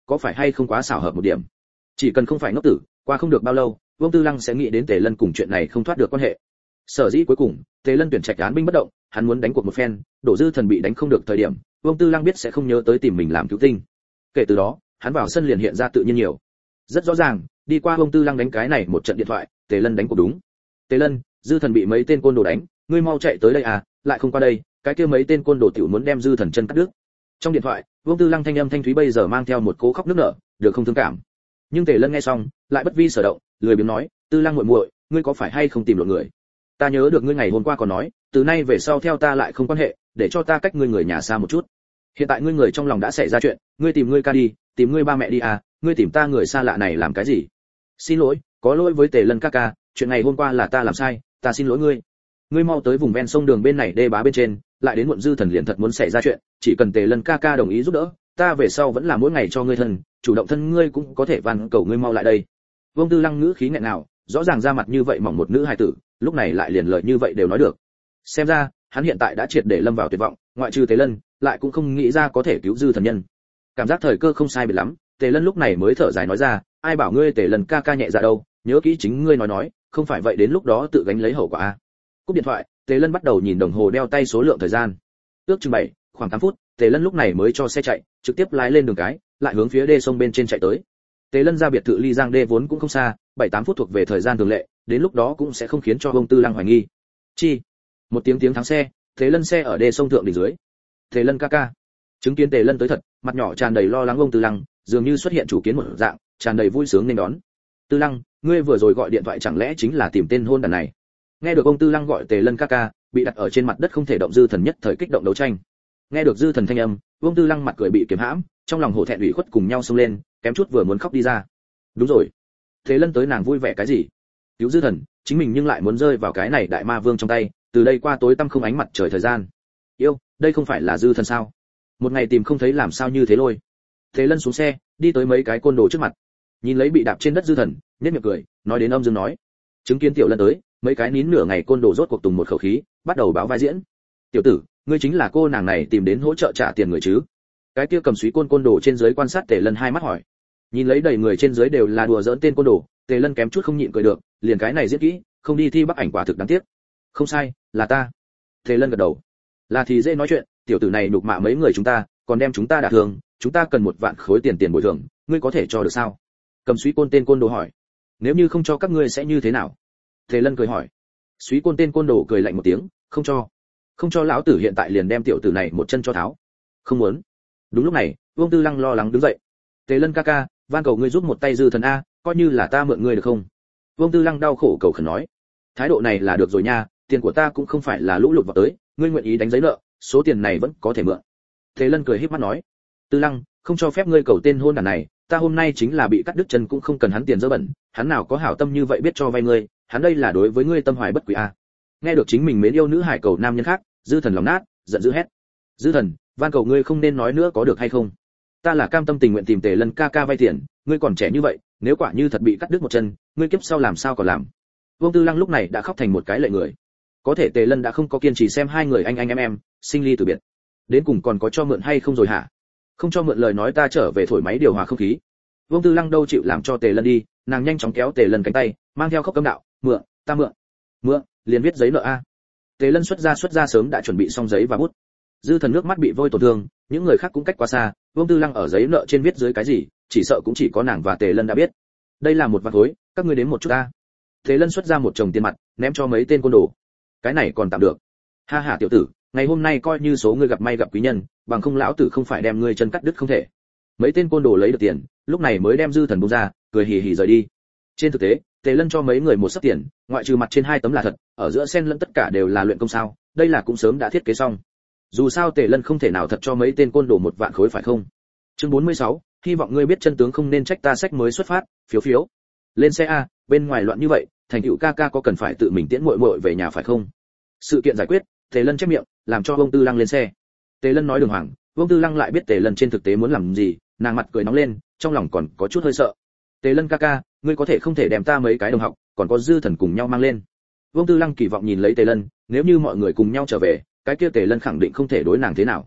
A: có phải hay không quá xảo hợp một điểm. Chỉ cần không phải ngốc tử, qua không được bao lâu, Vương Tư Lăng sẽ nghĩ đến Tề Lân cùng chuyện này không thoát được quan hệ. Sở dĩ cuối cùng, Tề Lân tuyển trạch án binh bất động, hắn muốn đánh cuộc một phen, đổ dư thần bị đánh không được thời điểm, Vương Tư Lăng biết sẽ không nhớ tới tìm mình làm cứu tinh. Kể từ đó, hắn vào sân liền hiện ra tự nhiên nhiều. Rất rõ ràng, đi qua Vương Tư Lăng đánh cái này một trận điện thoại, Tề Lân đánh cuộc đúng. Tề Lân, dư thần bị mấy tên côn đồ đánh, ngươi mau chạy tới đây à, lại không qua đây, cái kia mấy tên côn đồ tiểu muốn đem dư thần chân cắt đứt. Trong điện thoại, Vương Tư Lăng thanh âm thanh thúy bây giờ mang theo một cố khóc nức nở, được không thương cảm. Nhưng Tề Lân nghe xong, lại bất vi sở động, lười biếng nói, Tư Lăng muội muội, ngươi có phải hay không tìm lộn người? Ta nhớ được ngươi ngày hôm qua còn nói, từ nay về sau theo ta lại không quan hệ, để cho ta cách ngươi người nhà xa một chút. Hiện tại ngươi người trong lòng đã xảy ra chuyện, ngươi tìm ngươi ca đi, tìm ngươi ba mẹ đi à, ngươi tìm ta người xa lạ này làm cái gì? Xin lỗi, có lỗi với Tề Lân ca ca, chuyện ngày hôm qua là ta làm sai, ta xin lỗi ngươi. Ngươi mau tới vùng ven sông đường bên này đê bá bên trên, lại đến muộn dư thần liền thật muốn xảy ra chuyện, chỉ cần Tề Lân ca ca đồng ý giúp đỡ, ta về sau vẫn là mỗi ngày cho ngươi thân, chủ động thân ngươi cũng có thể van cầu ngươi mau lại đây. Vương Tư Lăng ngữ khí nghẹn nào, rõ ràng ra mặt như vậy mỏng một nữ hài tử, lúc này lại liền lời như vậy đều nói được. Xem ra, hắn hiện tại đã triệt để lâm vào tuyệt vọng, ngoại trừ Tề Lân, lại cũng không nghĩ ra có thể cứu dư thần nhân. Cảm giác thời cơ không sai biệt lắm, Tề Lân lúc này mới thở dài nói ra, ai bảo ngươi Tề Lân ca ca nhẹ dạ đâu, nhớ kỹ chính ngươi nói, không phải vậy đến lúc đó tự gánh lấy hậu quả a. Cúp điện thoại, Tề Lân bắt đầu nhìn đồng hồ đeo tay số lượng thời gian. Ước chừng 7, khoảng 8 phút, Tề Lân lúc này mới cho xe chạy, trực tiếp lái lên đường cái, lại hướng phía đê sông bên trên chạy tới. Tề Lân ra biệt thự ly Giang đê vốn cũng không xa, 7-8 phút thuộc về thời gian thường lệ, đến lúc đó cũng sẽ không khiến cho Vương Tư Lăng hoài nghi. Chi? Một tiếng thắng xe, Tề Lân xe ở đê sông thượng đỉnh dưới. Tề Lân ca ca. Chứng kiến Tề Lân tới thật, mặt nhỏ tràn đầy lo lắng Vương Tư Lăng, dường như xuất hiện chủ kiến một dạng, tràn đầy vui sướng nên đón. Tư Lăng, ngươi vừa rồi gọi điện thoại chẳng lẽ chính là tìm tên hôn đàn này? Nghe được ông Tư Lăng gọi Tề Lân ca ca, bị đặt ở trên mặt đất không thể động dư thần nhất thời kích động đấu tranh. Nghe được dư thần thanh âm, Vương Tư Lăng mặt cười bị kiềm hãm, trong lòng hổ thẹn ủy khuất cùng nhau xông lên, kém chút vừa muốn khóc đi ra. Đúng rồi, Tề Lân tới nàng vui vẻ cái gì? Cứu dư thần, chính mình nhưng lại muốn rơi vào cái này đại ma vương trong tay, từ đây qua tối tăm không ánh mặt trời thời gian. Yêu, đây không phải là dư thần sao? Một ngày tìm không thấy làm sao như thế lôi. Tề Lân xuống xe, đi tới mấy cái côn đồ trước mặt, nhìn lấy bị đạp trên đất dư thần, nhếch miệng cười, nói đến âm dương nói. Chứng kiến Tiểu Lân tới, mấy cái nín nửa ngày côn đồ rốt cuộc tùng một khẩu khí, bắt đầu báo vai diễn. Tiểu tử, ngươi chính là cô nàng này tìm đến hỗ trợ trả tiền người chứ? Cái kia cầm suý côn đồ trên dưới quan sát Tề Lân hai mắt hỏi. Nhìn lấy đầy người trên dưới đều là đùa giỡn tên côn đồ, Tề Lân kém chút không nhịn cười được, liền cái này diễn kỹ, không đi thi Bắc ảnh quả thực đáng tiếc. Không sai, là ta. Tề Lân gật đầu. Là thì dễ nói chuyện, tiểu tử này đục mạ mấy người chúng ta, còn đem chúng ta đả thương, chúng ta cần 1 vạn khối tiền bồi thường, ngươi có thể cho được sao? Cầm suý tên côn đồ hỏi. Nếu như không cho các ngươi sẽ như thế nào? Tề Lân cười hỏi. Suý tên côn đồ cười lạnh một tiếng, không cho. Không cho lão tử hiện tại liền đem tiểu tử này một chân cho tháo. Không muốn. Đúng lúc này, Vương Tư Lăng lo lắng đứng dậy. Tề Lân ca ca, van cầu ngươi giúp một tay dư thần a, coi như là ta mượn ngươi được không? Vương Tư Lăng đau khổ cầu khẩn nói. Thái độ này là được rồi nha, tiền của ta cũng không phải là lũ lụt vào tới, ngươi nguyện ý đánh giấy nợ, số tiền này vẫn có thể mượn. Tề Lân cười híp mắt nói. Tư Lăng, không cho phép ngươi cầu tên hôn đàn này, ta hôm nay chính là bị cắt đứt chân cũng không cần hắn tiền dơ bẩn, hắn nào có hảo tâm như vậy biết cho vay ngươi, hắn đây là đối với ngươi tâm hoài bất quý a. Nghe được chính mình mến yêu nữ hải cầu nam nhân khác, dư thần lòng nát, giận dữ hét. Dư thần, van cầu ngươi không nên nói nữa có được hay không? Ta là cam tâm tình nguyện tìm Tề Lân ca ca vay tiền, ngươi còn trẻ như vậy, nếu quả như thật bị cắt đứt một chân, ngươi kiếp sau làm sao còn làm? Vương Tư Lăng lúc này đã khóc thành một cái lệ người. Có thể Tề Lân đã không có kiên trì xem hai người anh em, sinh ly từ biệt. Đến cùng còn có cho mượn hay không rồi hả? Không cho mượn lời nói ta trở về thổi máy điều hòa không khí. Vương Tư Lăng đâu chịu làm cho Tề Lân đi, nàng nhanh chóng kéo Tề Lân cánh tay, mang theo khóc cấm đạo, mượn, ta mượn, liền viết giấy nợ a. Tề Lân xuất ra sớm đã chuẩn bị xong giấy và bút. Dư thần nước mắt bị vôi tổn thương, những người khác cũng cách quá xa, Vương Tư Lăng ở giấy nợ trên viết dưới cái gì, chỉ sợ cũng chỉ có nàng và Tề Lân đã biết. Đây là 1 vạn khối, các ngươi đếm một chút ta. Tề Lân xuất ra một chồng tiền mặt, ném cho mấy tên côn đồ. Cái này còn tạm được. Ha ha tiểu tử, ngày hôm nay coi như số ngươi gặp may gặp quý nhân, bằng không lão tử không phải đem ngươi chân cắt đứt không thể. Mấy tên côn đồ lấy được tiền, lúc này mới đem dư thần buông ra, cười hì hì rời đi. Trên thực tế, Tề Lân cho mấy người một sấp tiền, ngoại trừ mặt trên 2 tấm là thật, ở giữa xen lẫn tất cả đều là luyện công sao, đây là cũng sớm đã thiết kế xong. Dù sao Tề Lân không thể nào thật cho mấy tên côn đồ 1 vạn khối phải không? Chương 46, hy vọng ngươi biết chân tướng không nên trách ta sách mới xuất phát, phiếu. Lên xe a, bên ngoài loạn như vậy, thành tựu ca ca có cần phải tự mình tiễn muội muội về nhà phải không? Sự kiện giải quyết, Tề Lân chép miệng, làm cho Vương Tư Lăng lên xe. Tề Lân nói đường hoàng, Vương Tư Lăng lại biết Tề Lân trên thực tế muốn làm gì, nàng mặt cười nóng lên, trong lòng còn có chút hơi sợ. Tề Lân ca ca, ngươi có thể không thể đem ta mấy cái đồng học, còn có dư thần cùng nhau mang lên. Vương Tư Lăng kỳ vọng nhìn lấy Tề Lân, nếu như mọi người cùng nhau trở về, cái kia Tề Lân khẳng định không thể đối nàng thế nào.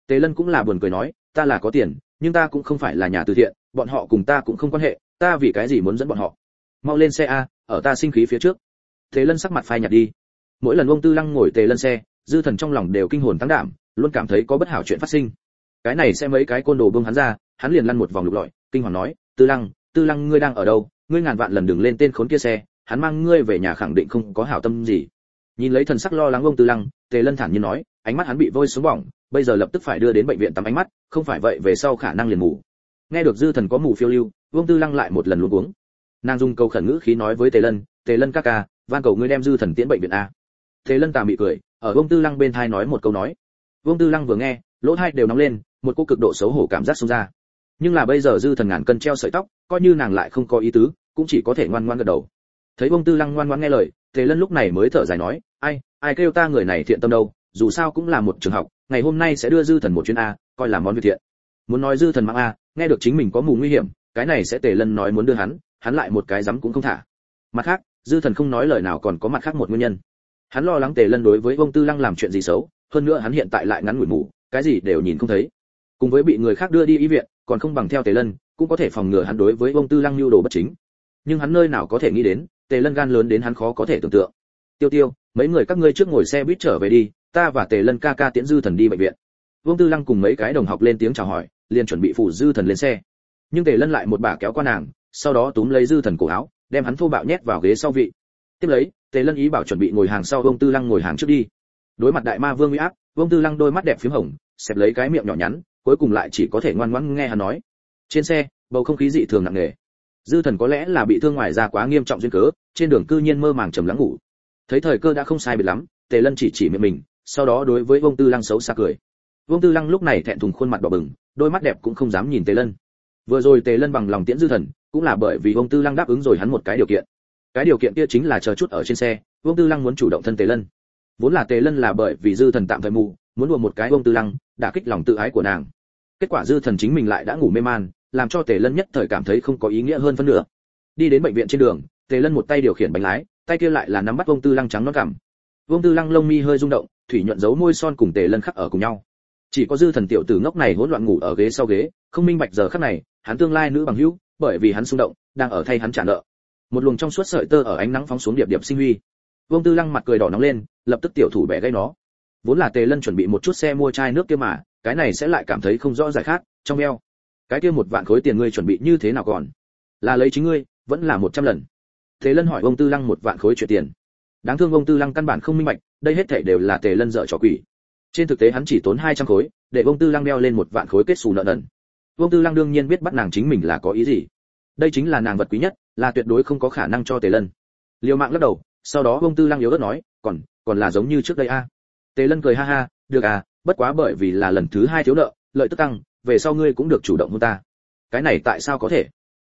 A: Tề Lân cũng là buồn cười nói, ta là có tiền, nhưng ta cũng không phải là nhà từ thiện, bọn họ cùng ta cũng không quan hệ, ta vì cái gì muốn dẫn bọn họ? Mau lên xe a, ở ta sinh khí phía trước. Tề Lân sắc mặt phai nhạt đi. Mỗi lần Vương Tư Lăng ngồi Tề Lân xe, Dư Thần trong lòng đều kinh hồn tăng đảm, luôn cảm thấy có bất hảo chuyện phát sinh. Cái này sẽ mấy cái côn đồ buông hắn ra, hắn liền lăn một vòng lục lọi, kinh hoàng nói, Tư Lăng ngươi đang ở đâu? Ngươi ngàn vạn lần đừng lên tên khốn kia xe, hắn mang ngươi về nhà khẳng định không có hảo tâm gì. Nhìn lấy thần sắc lo lắng Vương Tư Lăng, Tề Lân thản nhiên nói, ánh mắt hắn bị vôi xuống bỏng, bây giờ lập tức phải đưa đến bệnh viện tắm ánh mắt, không phải vậy về sau khả năng liền mù. Nghe được Dư Thần có mù phiêu lưu, Vương Tư Lăng lại một lần luống cuống. Nàng dùng cầu khẩn ngữ khí nói với Tề Lân ca ca, van cầu ngươi đem Dư Thần tiễn bệnh viện a. Tề Lân tà mị cười, ở Vương Tư Lăng bên tai nói một câu nói. Vương Tư Lăng vừa nghe, lỗ tai đều nóng lên, một cô cực độ xấu hổ cảm giác xông ra. Nhưng là bây giờ Dư Thần ngàn cân treo sợi tóc, coi như nàng lại không có ý tứ, cũng chỉ có thể ngoan ngoãn gật đầu. Thấy Vương Tư Lăng ngoan ngoãn nghe lời, Tề Lân lúc này mới thở dài nói, ai kêu ta người này thiện tâm đâu, dù sao cũng là một trường học, ngày hôm nay sẽ đưa Dư Thần một chuyến a, coi là món việc thiện. Muốn nói Dư Thần mang a, nghe được chính mình có mù nguy hiểm, cái này sẽ Tề Lân nói muốn đưa hắn lại một cái dám cũng không thả. Mặt khác, Dư Thần không nói lời nào còn có mặt khác một nguyên nhân. Hắn lo lắng Tề Lân đối với Vương Tư Lăng làm chuyện gì xấu, hơn nữa hắn hiện tại lại ngắn ngủi mù, cái gì đều nhìn không thấy. Cùng với bị người khác đưa đi y viện, còn không bằng theo Tề Lân, cũng có thể phòng ngừa hắn đối với Vương Tư Lăng nhu đồ bất chính. Nhưng hắn nơi nào có thể nghĩ đến, Tề Lân gan lớn đến hắn khó có thể tưởng tượng. Tiêu, mấy người các ngươi trước ngồi xe buýt trở về đi, ta và Tề Lân ca ca tiễn Dư Thần đi bệnh viện. Vương Tư Lăng cùng mấy cái đồng học lên tiếng chào hỏi, liền chuẩn bị phụ Dư Thần lên xe. Nhưng Tề Lân lại một bà kéo qua nàng, sau đó túm lấy Dư Thần cổ áo, đem hắn thô bạo nhét vào ghế sau vị. Tiếp lấy, Tề Lân ý bảo chuẩn bị ngồi hàng sau, Vương Tư Lăng ngồi hàng trước đi. Đối mặt đại ma vương uy áp, Vương Tư Lăng đôi mắt đẹp phím hồng, xẹp lấy cái miệng nhỏ nhắn, cuối cùng lại chỉ có thể ngoan ngoãn nghe hắn nói. Trên xe, bầu không khí dị thường nặng nề. Dư Thần có lẽ là bị thương ngoài da quá nghiêm trọng duyên cớ, trên đường cư nhiên mơ màng trầm lắng ngủ. Thấy thời cơ đã không sai biệt lắm, Tề Lân chỉ miệng mình, sau đó đối với Vương Tư Lăng xấu xa cười. Vương Tư Lăng lúc này thẹn thùng khuôn mặt đỏ bừng, đôi mắt đẹp cũng không dám nhìn Tề Lân. Vừa rồi Tề Lân bằng lòng tiễn Dư Thần, cũng là bởi vì Vương Tư Lăng đáp ứng rồi hắn một cái điều kiện. Cái điều kiện kia chính là chờ chút ở trên xe, Vương Tư Lăng muốn chủ động thân Tề Lân. Vốn là Tề Lân là bởi vì Dư Thần tạm thời mù, muốn đùa một cái Vương Tư Lăng, đả kích lòng tự ái của nàng. Kết quả Dư Thần chính mình lại đã ngủ mê man, làm cho Tề Lân nhất thời cảm thấy không có ý nghĩa hơn phân nửa. Đi đến bệnh viện trên đường, Tề Lân một tay điều khiển bánh lái, tay kia lại là nắm bắt Vương Tư Lăng trắng nõn cằm. Vương Tư Lăng lông mi hơi rung động, thủy nhuận dấu môi son cùng Tề Lân khắc ở cùng nhau. Chỉ có Dư Thần tiểu tử ngốc này hỗn loạn ngủ ở ghế sau ghế, không minh bạch giờ khắc này, hắn tương lai nữ bằng hữu, bởi vì hắn xung động, đang ở thay hắn trả nợ. Một luồng trong suốt sợi tơ ở ánh nắng phóng xuống điệp điệp sinh huy. Vương Tư Lăng mặt cười đỏ nóng lên, lập tức tiểu thủ bẻ gãy nó. Vốn là Tề Lân chuẩn bị một chút xe mua chai nước kia mà, cái này sẽ lại cảm thấy không rõ giải khác, trong eo. Cái kia 1 vạn khối tiền ngươi chuẩn bị như thế nào còn? Là lấy chính ngươi, vẫn là 100 lần. Tề Lân hỏi Vương Tư Lăng 1 vạn khối chuyện tiền. Đáng thương Vương Tư Lăng căn bản không minh bạch, đây hết thảy đều là Tề Lân dở trò quỷ. Trên thực tế hắn chỉ tốn 200 khối, để Vương Tư Lăng đeo lên 1 vạn khối kết xù nợ nần. Vương Tư Lăng đương nhiên biết bắt nàng chính mình là có ý gì. Đây chính là nàng vật quý nhất, là tuyệt đối không có khả năng cho Tề Lân. Liều mạng lắc đầu, sau đó Vương Tư Lăng yếu ớt nói, còn là giống như trước đây a. Tề Lân cười ha ha, được à, bất quá bởi vì là lần thứ 2 thiếu nợ, lợi tức tăng, về sau ngươi cũng được chủ động hôn ta. Cái này tại sao có thể?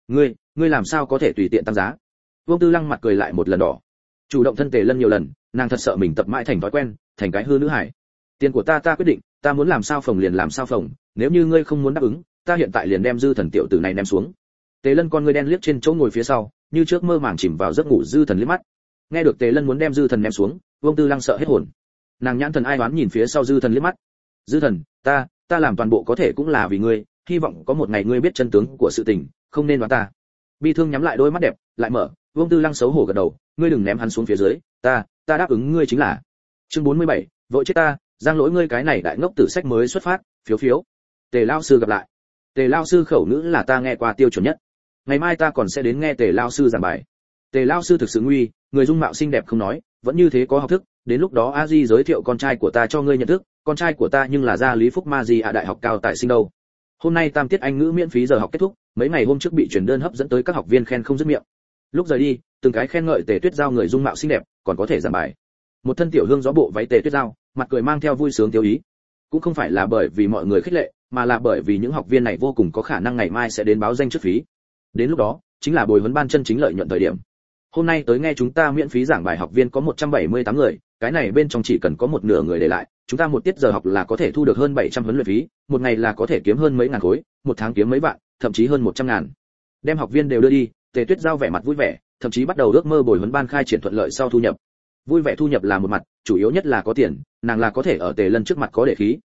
A: Ngươi làm sao có thể tùy tiện tăng giá? Vương Tư Lăng mặt cười lại một lần đỏ. Chủ động thân Tề Lân nhiều lần, nàng thật sợ mình tập mãi thành thói quen, thành cái hư nữ hải. Tiền của ta quyết định, ta muốn làm sao phồng liền làm sao phồng, nếu như ngươi không muốn đáp ứng, ta hiện tại liền đem Dư Thần tiểu tử này ném xuống. Tề Lân con ngươi đen liếc trên chỗ ngồi phía sau, như trước mơ màng chìm vào giấc ngủ Dư Thần liếc mắt. Nghe được Tề Lân muốn đem Dư Thần ném xuống, Vương Tư Lăng sợ hết hồn. Nàng nhãn thần ai oán nhìn phía sau Dư Thần liếc mắt. Dư Thần, ta làm toàn bộ có thể cũng là vì ngươi, hy vọng có một ngày ngươi biết chân tướng của sự tình, không nên đoán ta. Bi thương nhắm lại đôi mắt đẹp, lại mở, Vương Tư Lăng xấu hổ gật đầu, ngươi đừng ném hắn xuống phía dưới, ta đáp ứng ngươi chính là. Chương 47, vội chết ta, giang lỗi ngươi cái này đại ngốc tử sách mới xuất phát, phiếu. Tề lão sư gặp lại. Tề lão sư khẩu ngữ là ta nghe qua tiêu chuẩn nhất. Ngày mai ta còn sẽ đến nghe Tề lão sư giảng bài. Tề lão sư thực sự nguy, người dung mạo xinh đẹp không nói, vẫn như thế có học thức, đến lúc đó A Di giới thiệu con trai của ta cho ngươi nhận thức, con trai của ta nhưng là gia Lý Phúc Ma Di đại học cao tại sinh đâu. Hôm nay tam tiết Anh ngữ miễn phí giờ học kết thúc, mấy ngày hôm trước bị truyền đơn hấp dẫn tới các học viên khen không dứt miệng. Lúc rời đi, từng cái khen ngợi Tề Tuyết Giao người dung mạo xinh đẹp, còn có thể giảng bài. Một thân tiểu hương gió bộ váy Tề Tuyết Giao, mặt cười mang theo vui sướng tiêu ý. Cũng không phải là bởi vì mọi người khích lệ, mà là bởi vì những học viên này vô cùng có khả năng ngày mai sẽ đến báo danh trước phí. Đến lúc đó, chính là bồi huấn ban chân chính lợi nhuận thời điểm. Hôm nay tới nghe chúng ta miễn phí giảng bài học viên có 178 người, cái này bên trong chỉ cần có một nửa người để lại, chúng ta một tiết giờ học là có thể thu được hơn 700 huấn luyện phí, một ngày là có thể kiếm hơn mấy ngàn khối, một tháng kiếm mấy vạn, thậm chí hơn 100 ngàn. Đem học viên đều đưa đi, Tề Tuyết Giao vẻ mặt vui vẻ, thậm chí bắt đầu ước mơ bồi huấn ban khai triển thuận lợi sau thu nhập. Vui vẻ thu nhập là một mặt, chủ yếu nhất là có tiền, nàng là có thể ở Tề Lân trước mặt có để khí,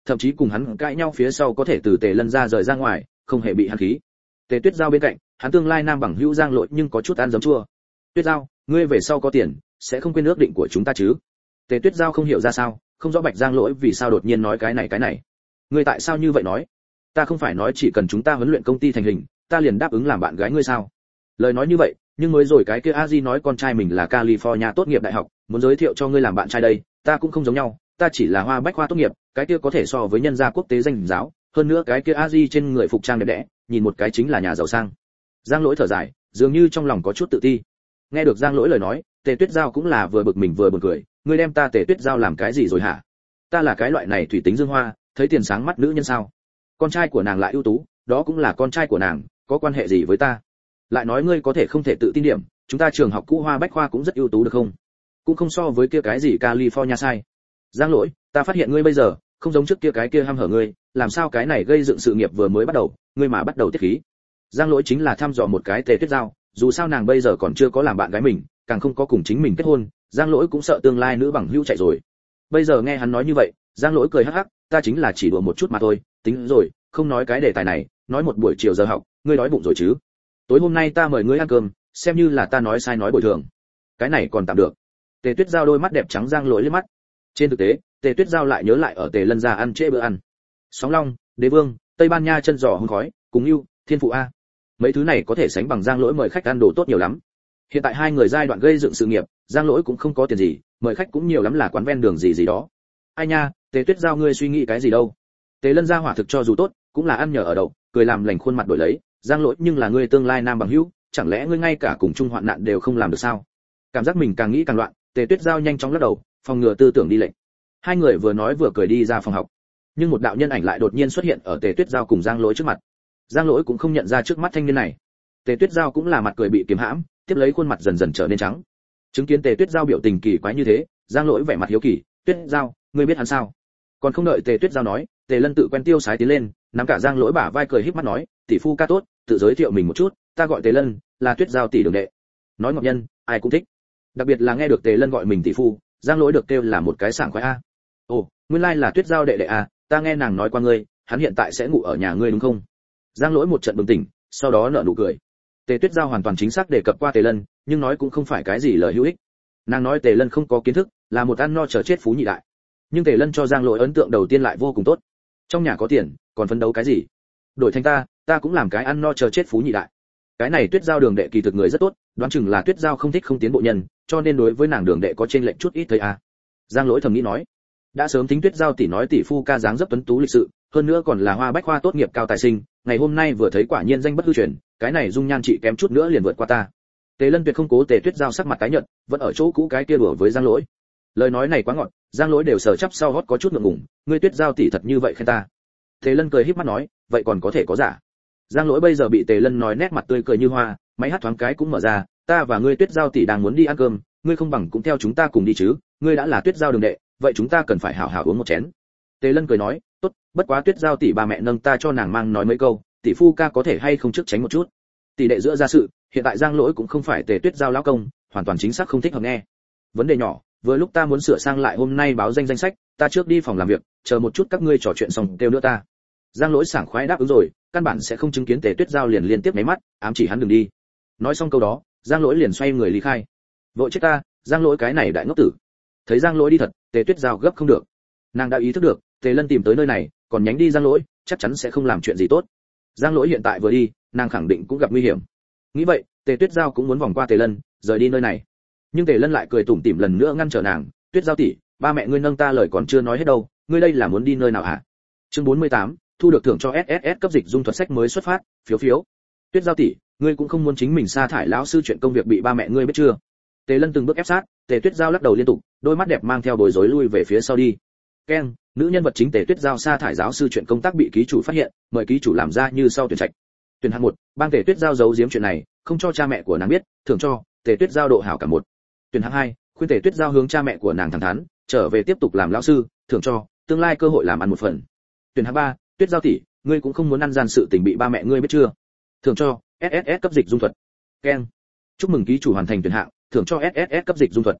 A: thậm chí cùng hắn cãi nhau phía sau có thể từ Tề Lân ra rời ra ngoài, không hề bị hắn khí. Tề Tuyết Giao bên cạnh, hắn tương lai nam bằng hữu Giang Lỗi nhưng có chút ăn giấm chua. Tuyết Giao, ngươi về sau có tiền, sẽ không quên ước định của chúng ta chứ? Tề Tuyết Giao không hiểu ra sao, không rõ Bạch Giang Lỗi vì sao đột nhiên nói cái này. Ngươi tại sao như vậy nói? Ta không phải nói chỉ cần chúng ta huấn luyện công ty thành hình, ta liền đáp ứng làm bạn gái ngươi sao? Lời nói như vậy, nhưng mới rồi cái kia Aji nói con trai mình là California tốt nghiệp đại học, muốn giới thiệu cho ngươi làm bạn trai đây, ta cũng không giống nhau, ta chỉ là Hoa Bách khoa tốt nghiệp, cái kia có thể so với nhân gia quốc tế danh giáo, hơn nữa cái kia Aji trên người phục trang đẹp đẽ, nhìn một cái chính là nhà giàu sang. Giang Lỗi thở dài, dường như trong lòng có chút tự ti. Nghe được Giang Lỗi lời nói, Tề Tuyết Giao cũng là vừa bực mình vừa buồn cười, ngươi đem ta Tề Tuyết Giao làm cái gì rồi hả? Ta là cái loại này thủy tính dương hoa, thấy tiền sáng mắt nữ nhân sao? Con trai của nàng lại ưu tú, đó cũng là con trai của nàng, có quan hệ gì với ta? Lại nói ngươi có thể không thể tự tin điểm, chúng ta trường học cũ Hoa Bách khoa cũng rất ưu tú được không? Cũng không so với kia cái gì California sai. Giang Lỗi, ta phát hiện ngươi bây giờ không giống trước kia cái kia ham hở ngươi, làm sao cái này gây dựng sự nghiệp vừa mới bắt đầu, ngươi mà bắt đầu tiết khí. Giang Lỗi chính là thăm dò một cái Tề Tuyết Giao, dù sao nàng bây giờ còn chưa có làm bạn gái mình, càng không có cùng chính mình kết hôn, Giang Lỗi cũng sợ tương lai nữ bằng hữu chạy rồi. Bây giờ nghe hắn nói như vậy, Giang Lỗi cười hắc hắc, ta chính là chỉ đùa một chút mà thôi, tính rồi, không nói cái đề tài này, nói một buổi chiều giờ học, ngươi đói bụng rồi chứ? Tối hôm nay ta mời ngươi ăn cơm, xem như là ta nói sai nói bồi thường. Cái này còn tạm được. Tề Tuyết Giao đôi mắt đẹp trắng Giang Lỗi liếc mắt. Trên thực tế, Tề Tuyết Giao lại nhớ lại ở Tề Lân gia ăn trễ bữa ăn. Sóng Long, Đế Vương, Tây Ban Nha chân giò hương khói, cùng ưu, Thiên phụ a. Mấy thứ này có thể sánh bằng Giang Lỗi mời khách ăn đồ tốt nhiều lắm. Hiện tại hai người giai đoạn gây dựng sự nghiệp, Giang Lỗi cũng không có tiền gì, mời khách cũng nhiều lắm là quán ven đường gì đó. Ai nha, Tề Tuyết Giao ngươi suy nghĩ cái gì đâu? Tề Lân gia hỏa thực cho dù tốt, cũng là ăn nhờ ở đậu, cười làm lành khuôn mặt đổi lấy, Giang Lỗi nhưng là ngươi tương lai nam bằng hữu, chẳng lẽ ngươi ngay cả cùng chung hoạn nạn đều không làm được sao? Cảm giác mình càng nghĩ càng loạn, Tề Tuyết Giao nhanh chóng lắc đầu, phòng ngừa tư tưởng đi lệnh. Hai người vừa nói vừa cười đi ra phòng học. Nhưng một đạo nhân ảnh lại đột nhiên xuất hiện ở Tề Tuyết Giao cùng Giang Lỗi trước mặt. Giang Lỗi cũng không nhận ra trước mắt thanh niên này. Tề Tuyết Giao cũng là mặt cười bị kiềm hãm, tiếp lấy khuôn mặt dần dần trở nên trắng. Chứng kiến Tề Tuyết Giao biểu tình kỳ quái như thế, Giang Lỗi vẻ mặt hiếu kỳ, "Tuyết Giao, ngươi biết hắn sao?" Còn không đợi Tề Tuyết Giao nói, Tề Lân tự quen tiêu sái tiến lên, nắm cả Giang Lỗi bả vai cười híp mắt nói, "Tỷ phu ca tốt, tự giới thiệu mình một chút, ta gọi Tề Lân, là Tuyết Giao tỷ đường đệ." Nói ngọc nhân, ai cũng thích. Đặc biệt là nghe được Tề Lân gọi mình tỷ phu, Giang Lỗi được kêu là một cái sảng khoái a. "Ồ, nguyên lai là Tuyết Giao đệ đệ à, ta nghe nàng nói qua ngươi, hắn hiện tại sẽ ngủ ở nhà ngươi đúng không?" Giang Lỗi một trận bừng tỉnh, sau đó nở nụ cười. Tề Tuyết Giao hoàn toàn chính xác đề cập qua Tề Lân, nhưng nói cũng không phải cái gì lời hữu ích. Nàng nói Tề Lân không có kiến thức, là một ăn no chờ chết phú nhị đại. Nhưng Tề Lân cho Giang Lỗi ấn tượng đầu tiên lại vô cùng tốt. Trong nhà có tiền, còn phấn đấu cái gì? Đổi thành ta cũng làm cái ăn no chờ chết phú nhị đại. Cái này Tuyết Giao đường đệ kỳ thực người rất tốt, đoán chừng là Tuyết Giao không thích không tiến bộ nhân, cho nên đối với nàng đường đệ có trên lệnh chút ít thôi à. Giang Lỗi thầm nghĩ nói, đã sớm tính Tuyết Giao tỷ nói tỷ phu ca dáng dấp tuấn tú lịch sự, hơn nữa còn là Hoa Bách khoa tốt nghiệp cao tài sinh, ngày hôm nay vừa thấy quả nhiên danh bất hư truyền, cái này dung nhan chị kém chút nữa liền vượt qua ta. Tề Lân tuyệt không cố Tề Tuyết Giao sắc mặt tái nhợt, vẫn ở chỗ cũ cái kia đùa với Giang Lỗi. Lời nói này quá ngọt, Giang Lỗi đều sờ chắp sau hót có chút ngượng ngùng, ngươi Tuyết Giao tỷ thật như vậy khen ta. Tề Lân cười híp mắt nói, vậy còn có thể có giả. Giang Lỗi bây giờ bị Tề Lân nói nét mặt tươi cười như hoa, máy hát thoáng cái cũng mở ra, ta và ngươi Tuyết Giao tỷ đang muốn đi ăn cơm, ngươi không bằng cũng theo chúng ta cùng đi chứ, ngươi đã là Tuyết Giao đường đệ, vậy chúng ta cần phải hảo hảo uống một chén. Tề Lân cười nói, tốt, bất quá Tuyết Giao tỷ ba mẹ nâng ta cho nàng mang nói mấy câu, tỷ phu ca có thể hay không trước tránh một chút. Tỷ đệ giữa gia sự, hiện tại Giang Lỗi cũng không phải Tề Tuyết Giao lão công, hoàn toàn chính xác không thích hợp nghe. Vấn đề nhỏ, vừa lúc ta muốn sửa sang lại hôm nay báo danh sách, ta trước đi phòng làm việc, chờ một chút các ngươi trò chuyện xong kêu nữa ta. Giang Lỗi sảng khoái đáp ứng rồi, căn bản sẽ không chứng kiến Tề Tuyết Giao liền liên tiếp mấy mắt, ám chỉ hắn đừng đi. Nói xong câu đó, Giang Lỗi liền xoay người ly khai. Vội chết ta, Giang Lỗi cái này đại ngốc tử. Thấy Giang Lỗi đi thật, Tề Tuyết Giao gấp không được. Nàng đã ý thức được, Tề Lân tìm tới nơi này, còn nhánh đi Giang Lỗi, chắc chắn sẽ không làm chuyện gì tốt. Giang Lỗi hiện tại vừa đi, nàng khẳng định cũng gặp nguy hiểm. Nghĩ vậy, Tề Tuyết Giao cũng muốn vòng qua Tề Lân, rời đi nơi này. Nhưng Tề Lân lại cười tủm tỉm lần nữa ngăn trở nàng, "Tuyết Giao tỷ, ba mẹ ngươi nâng ta lời còn chưa nói hết đâu, ngươi đây là muốn đi nơi nào hả?" Chương 48, thu được thưởng cho SSS cấp dịch dung thuật sách mới xuất phát, phiếu. Tuyết Giao tỷ, ngươi cũng không muốn chính mình sa thải lão sư chuyện công việc bị ba mẹ ngươi biết chưa? Tề Lân từng bước ép sát, Tề Tuyết Giao lắc đầu liên tục, đôi mắt đẹp mang theo bối rối lui về phía sau đi. Keng, nữ nhân vật chính Tề Tuyết Giao sa thải giáo sư chuyện công tác bị ký chủ phát hiện, mời ký chủ làm ra như sau tuyển trạch. Tuyển hạng 1, bang Tề Tuyết Giao giấu giếm chuyện này, không cho cha mẹ của nàng biết, thưởng cho Tề Tuyết Giao độ hảo cảm 1. Tuyển hạng 2, khuyên Tề Tuyết Giao hướng cha mẹ của nàng thẳng thắn, trở về tiếp tục làm lão sư, thưởng cho tương lai cơ hội làm ăn 1 phần. Tuyển hạng 3, Tuyết Giao tỷ, ngươi cũng không muốn ăn gian sự tình bị ba mẹ ngươi biết chưa? Thưởng cho SSS cấp dịch dung thuật. Keng. Chúc mừng ký chủ hoàn thành tuyển hạng, thưởng cho SSS cấp dịch dung thuật.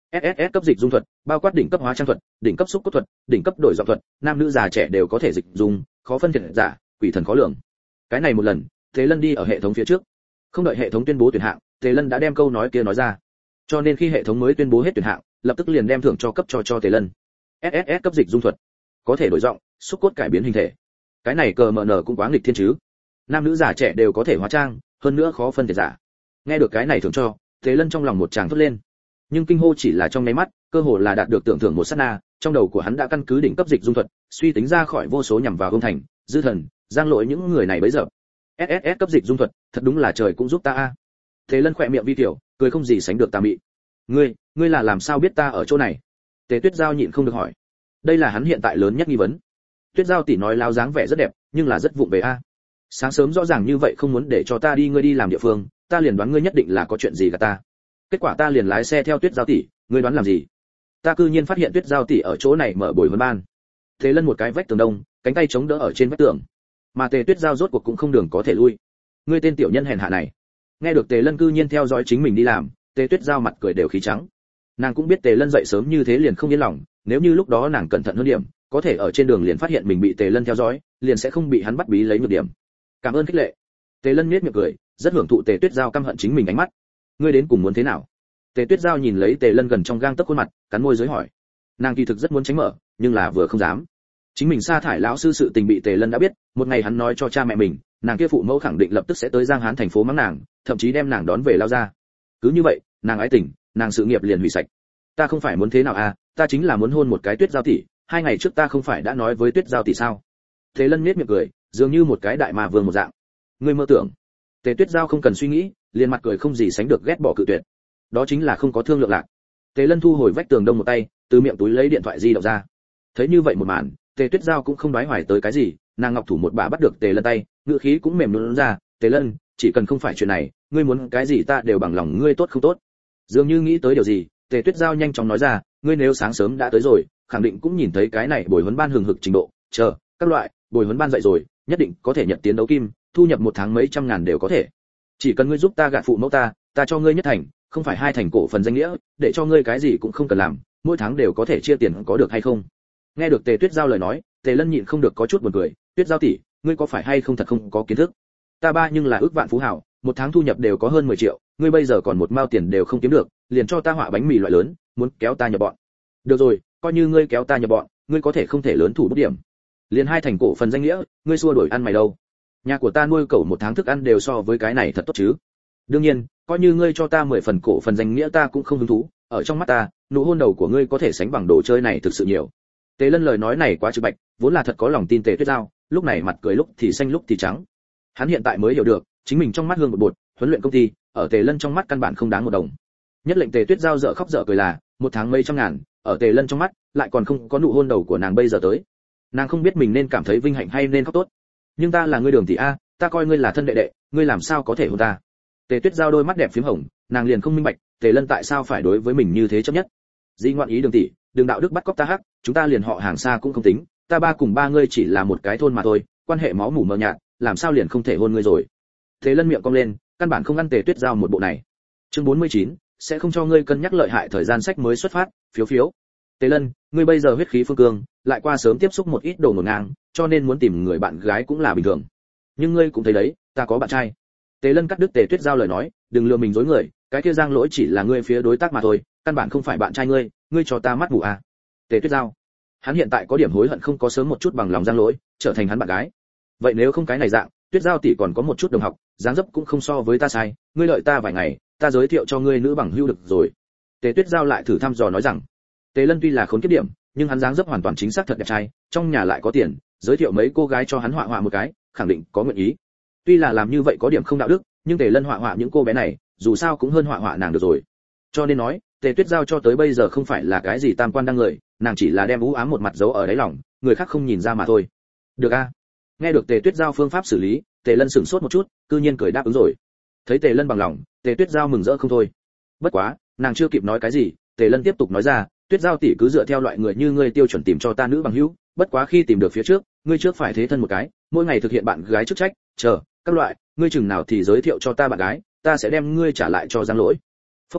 A: SSS cấp dịch dung thuật, bao quát đỉnh cấp hóa trang thuật, đỉnh cấp xúc cốt thuật, đỉnh cấp đổi giọng thuật, nam nữ già trẻ đều có thể dịch dung, khó phân biệt giả, quỷ thần khó lường. Cái này một lần, Thế Lân đi ở hệ thống phía trước, không đợi hệ thống tuyên bố tuyển hạng, Thế Lân đã đem câu nói kia nói ra. Cho nên khi hệ thống mới tuyên bố hết tuyển hạng, lập tức liền đem thưởng cho cấp cho Thế Lân. SSS cấp dịch dung thuật, có thể đổi giọng, xúc cốt cải biến hình thể. Cái này cờ mờ nở cũng quá nghịch thiên chứ. Nam nữ già trẻ đều có thể hóa trang, hơn nữa khó phân biệt giả. Nghe được cái này thưởng cho, Thế Lân trong lòng một tràng thốt lên. Nhưng kinh hô chỉ là trong nháy mắt, cơ hồ là đạt được tưởng thưởng một sát na, trong đầu của hắn đã căn cứ đỉnh cấp dịch dung thuật, suy tính ra khỏi vô số nhằm vào Công Thành, Dư Thần, Giang Lỗi những người này bấy giờ. SSS cấp dịch dung thuật, thật đúng là trời cũng giúp ta a. Thế Lân khỏe miệng vi tiểu, cười không gì sánh được tà mị. Ngươi là làm sao biết ta ở chỗ này? Tề Tuyết Giao nhịn không được hỏi. Đây là hắn hiện tại lớn nhất nghi vấn. Tuyết Giao tỷ nói láo dáng vẻ rất đẹp, nhưng là rất vụng về a. Sáng sớm rõ ràng như vậy không muốn để cho ta đi, ngươi đi làm địa phương, ta liền đoán ngươi nhất định là có chuyện gì cả ta. Kết quả ta liền lái xe theo Tuyết Giao tỷ, ngươi đoán làm gì? Ta cư nhiên phát hiện Tuyết Giao tỷ ở chỗ này mở buổi huấn ban. Thế Lân một cái vách tường đông, cánh tay chống đỡ ở trên vách tường. Mà Tề Tuyết Giao rốt cuộc cũng không đường có thể lui. Ngươi tên tiểu nhân hèn hạ này. Nghe được Tề Lân cư nhiên theo dõi chính mình đi làm, Tề Tuyết Giao mặt cười đều khí trắng. Nàng cũng biết Tề Lân dậy sớm như thế liền không yên lòng, nếu như lúc đó nàng cẩn thận hơn điểm, có thể ở trên đường liền phát hiện mình bị Tề Lân theo dõi, liền sẽ không bị hắn bắt bí lấy nhược điểm. Cảm ơn khích lệ. Tề Lân nhếch miệng cười, rất hưởng thụ Tề Tuyết Giao căm hận chính mình ánh mắt. Ngươi đến cùng muốn thế nào? Tề Tuyết Giao nhìn lấy Tề Lân gần trong gang tấc khuôn mặt, cắn môi dưới hỏi. Nàng kỳ thực rất muốn tránh mở, nhưng là vừa không dám. Chính mình sa thải lão sư sự tình bị Tề Lân đã biết, một ngày hắn nói cho cha mẹ mình, nàng kia phụ mẫu khẳng định lập tức sẽ tới Giang Hán thành phố mắng nàng, thậm chí đem nàng đón về lao ra. Cứ như vậy, nàng ái tình, nàng sự nghiệp liền hủy sạch. Ta không phải muốn thế nào à, ta chính là muốn hôn một cái Tuyết Giao tỷ, 2 ngày trước ta không phải đã nói với Tuyết Giao tỷ sao? Tề Lân nhếch miệng cười, dường như một cái đại ma vương một dạng. Ngươi mơ tưởng. Tề Tuyết Giao không cần suy nghĩ, liền mặt cười không gì sánh được ghét bỏ cự tuyệt. Đó chính là không có thương lượng lạc. Tề Lân thu hồi vách tường đông một tay, từ miệng túi lấy điện thoại di động ra. Thấy như vậy một màn, Tề Tuyết Giao cũng không đoái hoài tới cái gì, nàng ngọc thủ một bà bắt được Tề Lân tay, ngữ khí cũng mềm nhũn ra, "Tề Lân, chỉ cần không phải chuyện này, ngươi muốn cái gì ta đều bằng lòng ngươi, tốt không tốt?" Dường như nghĩ tới điều gì, Tề Tuyết Giao nhanh chóng nói ra, "Ngươi nếu sáng sớm đã tới rồi, khẳng định cũng nhìn thấy cái này buổi huấn ban hừng hực trình độ, chờ, các loại, buổi huấn ban dậy rồi, nhất định có thể nhận tiến đấu kim, thu nhập một tháng mấy trăm ngàn đều có thể. Chỉ cần ngươi giúp ta gạt phụ mẫu ta cho ngươi nhất thành, không phải 2 thành cổ phần danh nghĩa, để cho ngươi cái gì cũng không cần làm, mỗi tháng đều có thể chia tiền, có được hay không?" Nghe được Tề Tuyết Giao lời nói, Tề Lân nhịn không được có chút buồn cười, "Tuyết Giao tỷ, ngươi có phải hay không thật không có kiến thức? Ta ba nhưng là ước vạn phú hào, một tháng thu nhập đều có hơn 10 triệu, ngươi bây giờ còn một mao tiền đều không kiếm được, liền cho ta họa bánh mì loại lớn, muốn kéo ta nhập bọn. Được rồi, coi như ngươi kéo ta nhập bọn, ngươi có thể không thể lớn thủ bút điểm. Liền 2 thành cổ phần danh nghĩa, ngươi xua đuổi ăn mày đâu? Nhà của ta nuôi cẩu một tháng thức ăn đều so với cái này thật tốt chứ. Đương nhiên, coi như ngươi cho ta 10 phần cổ phần danh nghĩa ta cũng không hứng thú, ở trong mắt ta, nụ hôn đầu của ngươi có thể sánh bằng đồ chơi này thực sự nhiều." Tề Lân lời nói này quá trực bạch, vốn là thật có lòng tin Tề Tuyết Giao, lúc này mặt cười lúc thì xanh lúc thì trắng. Hắn hiện tại mới hiểu được, chính mình trong mắt hương bột, huấn luyện công ty, ở Tề Lân trong mắt căn bản không đáng một đồng. Nhất lệnh Tề Tuyết Giao dở khóc dở cười là, một tháng mấy trăm ngàn, ở Tề Lân trong mắt, lại còn không có nụ hôn đầu của nàng bây giờ tới. Nàng không biết mình nên cảm thấy vinh hạnh hay nên khóc tốt. "Nhưng ta là ngươi Đường tỷ a, ta coi ngươi là thân đệ đệ, ngươi làm sao có thể hôn ta?" Tề Tuyết Giao đôi mắt đẹp phím hồng, nàng liền không minh bạch, Tề Lân tại sao phải đối với mình như thế chấp nhất. "Di ngoạn ý Đường tỷ, đừng đạo đức bắt cóc ta hắc, chúng ta liền họ hàng xa cũng không tính, ta ba cùng ba ngươi chỉ là một cái thôn mà thôi, quan hệ máu mủ mờ nhạt, làm sao liền không thể hôn ngươi rồi?" Tề Lân miệng cong lên, căn bản không ăn Tề Tuyết Giao một bộ này. Chương 49, sẽ không cho ngươi cân nhắc lợi hại, thời gian sách mới xuất phát, phiếu. Tề Lân, ngươi bây giờ huyết khí phương cương, lại qua sớm tiếp xúc một ít đồ ngổn ngang, cho nên muốn tìm người bạn gái cũng là bình thường. Nhưng ngươi cũng thấy đấy, ta có bạn trai. Tề Lân cắt đứt Tề Tuyết Giao lời nói, đừng lừa mình dối người, cái kia Giang Lỗi chỉ là ngươi phía đối tác mà thôi, căn bản không phải bạn trai ngươi cho ta mắt mù à? Tề Tuyết Giao, hắn hiện tại có điểm hối hận không có sớm một chút bằng lòng Giang Lỗi, trở thành hắn bạn gái. Vậy nếu không cái này dạng, Tuyết Giao tỷ còn có một chút đồng học, dáng dấp cũng không so với ta sai, ngươi đợi ta vài ngày, ta giới thiệu cho ngươi nữ bằng hữu được rồi. Tề Tuyết Giao lại thử thăm dò nói rằng, Tề Lân tuy là khốn kiếp điểm, nhưng hắn dáng dấp hoàn toàn chính xác thật đẹp trai, trong nhà lại có tiền, giới thiệu mấy cô gái cho hắn họa một cái, khẳng định có nguyện ý. Tuy là làm như vậy có điểm không đạo đức, nhưng Tề Lân họa những cô bé này, dù sao cũng hơn họa nàng được rồi. Cho nên nói, Tề Tuyết Giao cho tới bây giờ không phải là cái gì tam quan đăng người, nàng chỉ là đem u ám một mặt giấu ở đáy lòng, người khác không nhìn ra mà thôi. Được a. Nghe được Tề Tuyết Giao phương pháp xử lý, Tề Lân sửng sốt một chút, cư nhiên cười đáp ứng rồi. Thấy Tề Lân bằng lòng, Tề Tuyết Giao mừng rỡ không thôi. Bất quá, nàng chưa kịp nói cái gì, Tề Lân tiếp tục nói ra, Tuyết Giao tỷ cứ dựa theo loại người như ngươi tiêu chuẩn tìm cho ta nữ bằng hữu, bất quá khi tìm được phía trước, ngươi trước phải thế thân một cái, mỗi ngày thực hiện bạn gái chức trách, chờ, các loại, ngươi chừng nào thì giới thiệu cho ta bạn gái, ta sẽ đem ngươi trả lại cho Giang Lỗi. Phúc.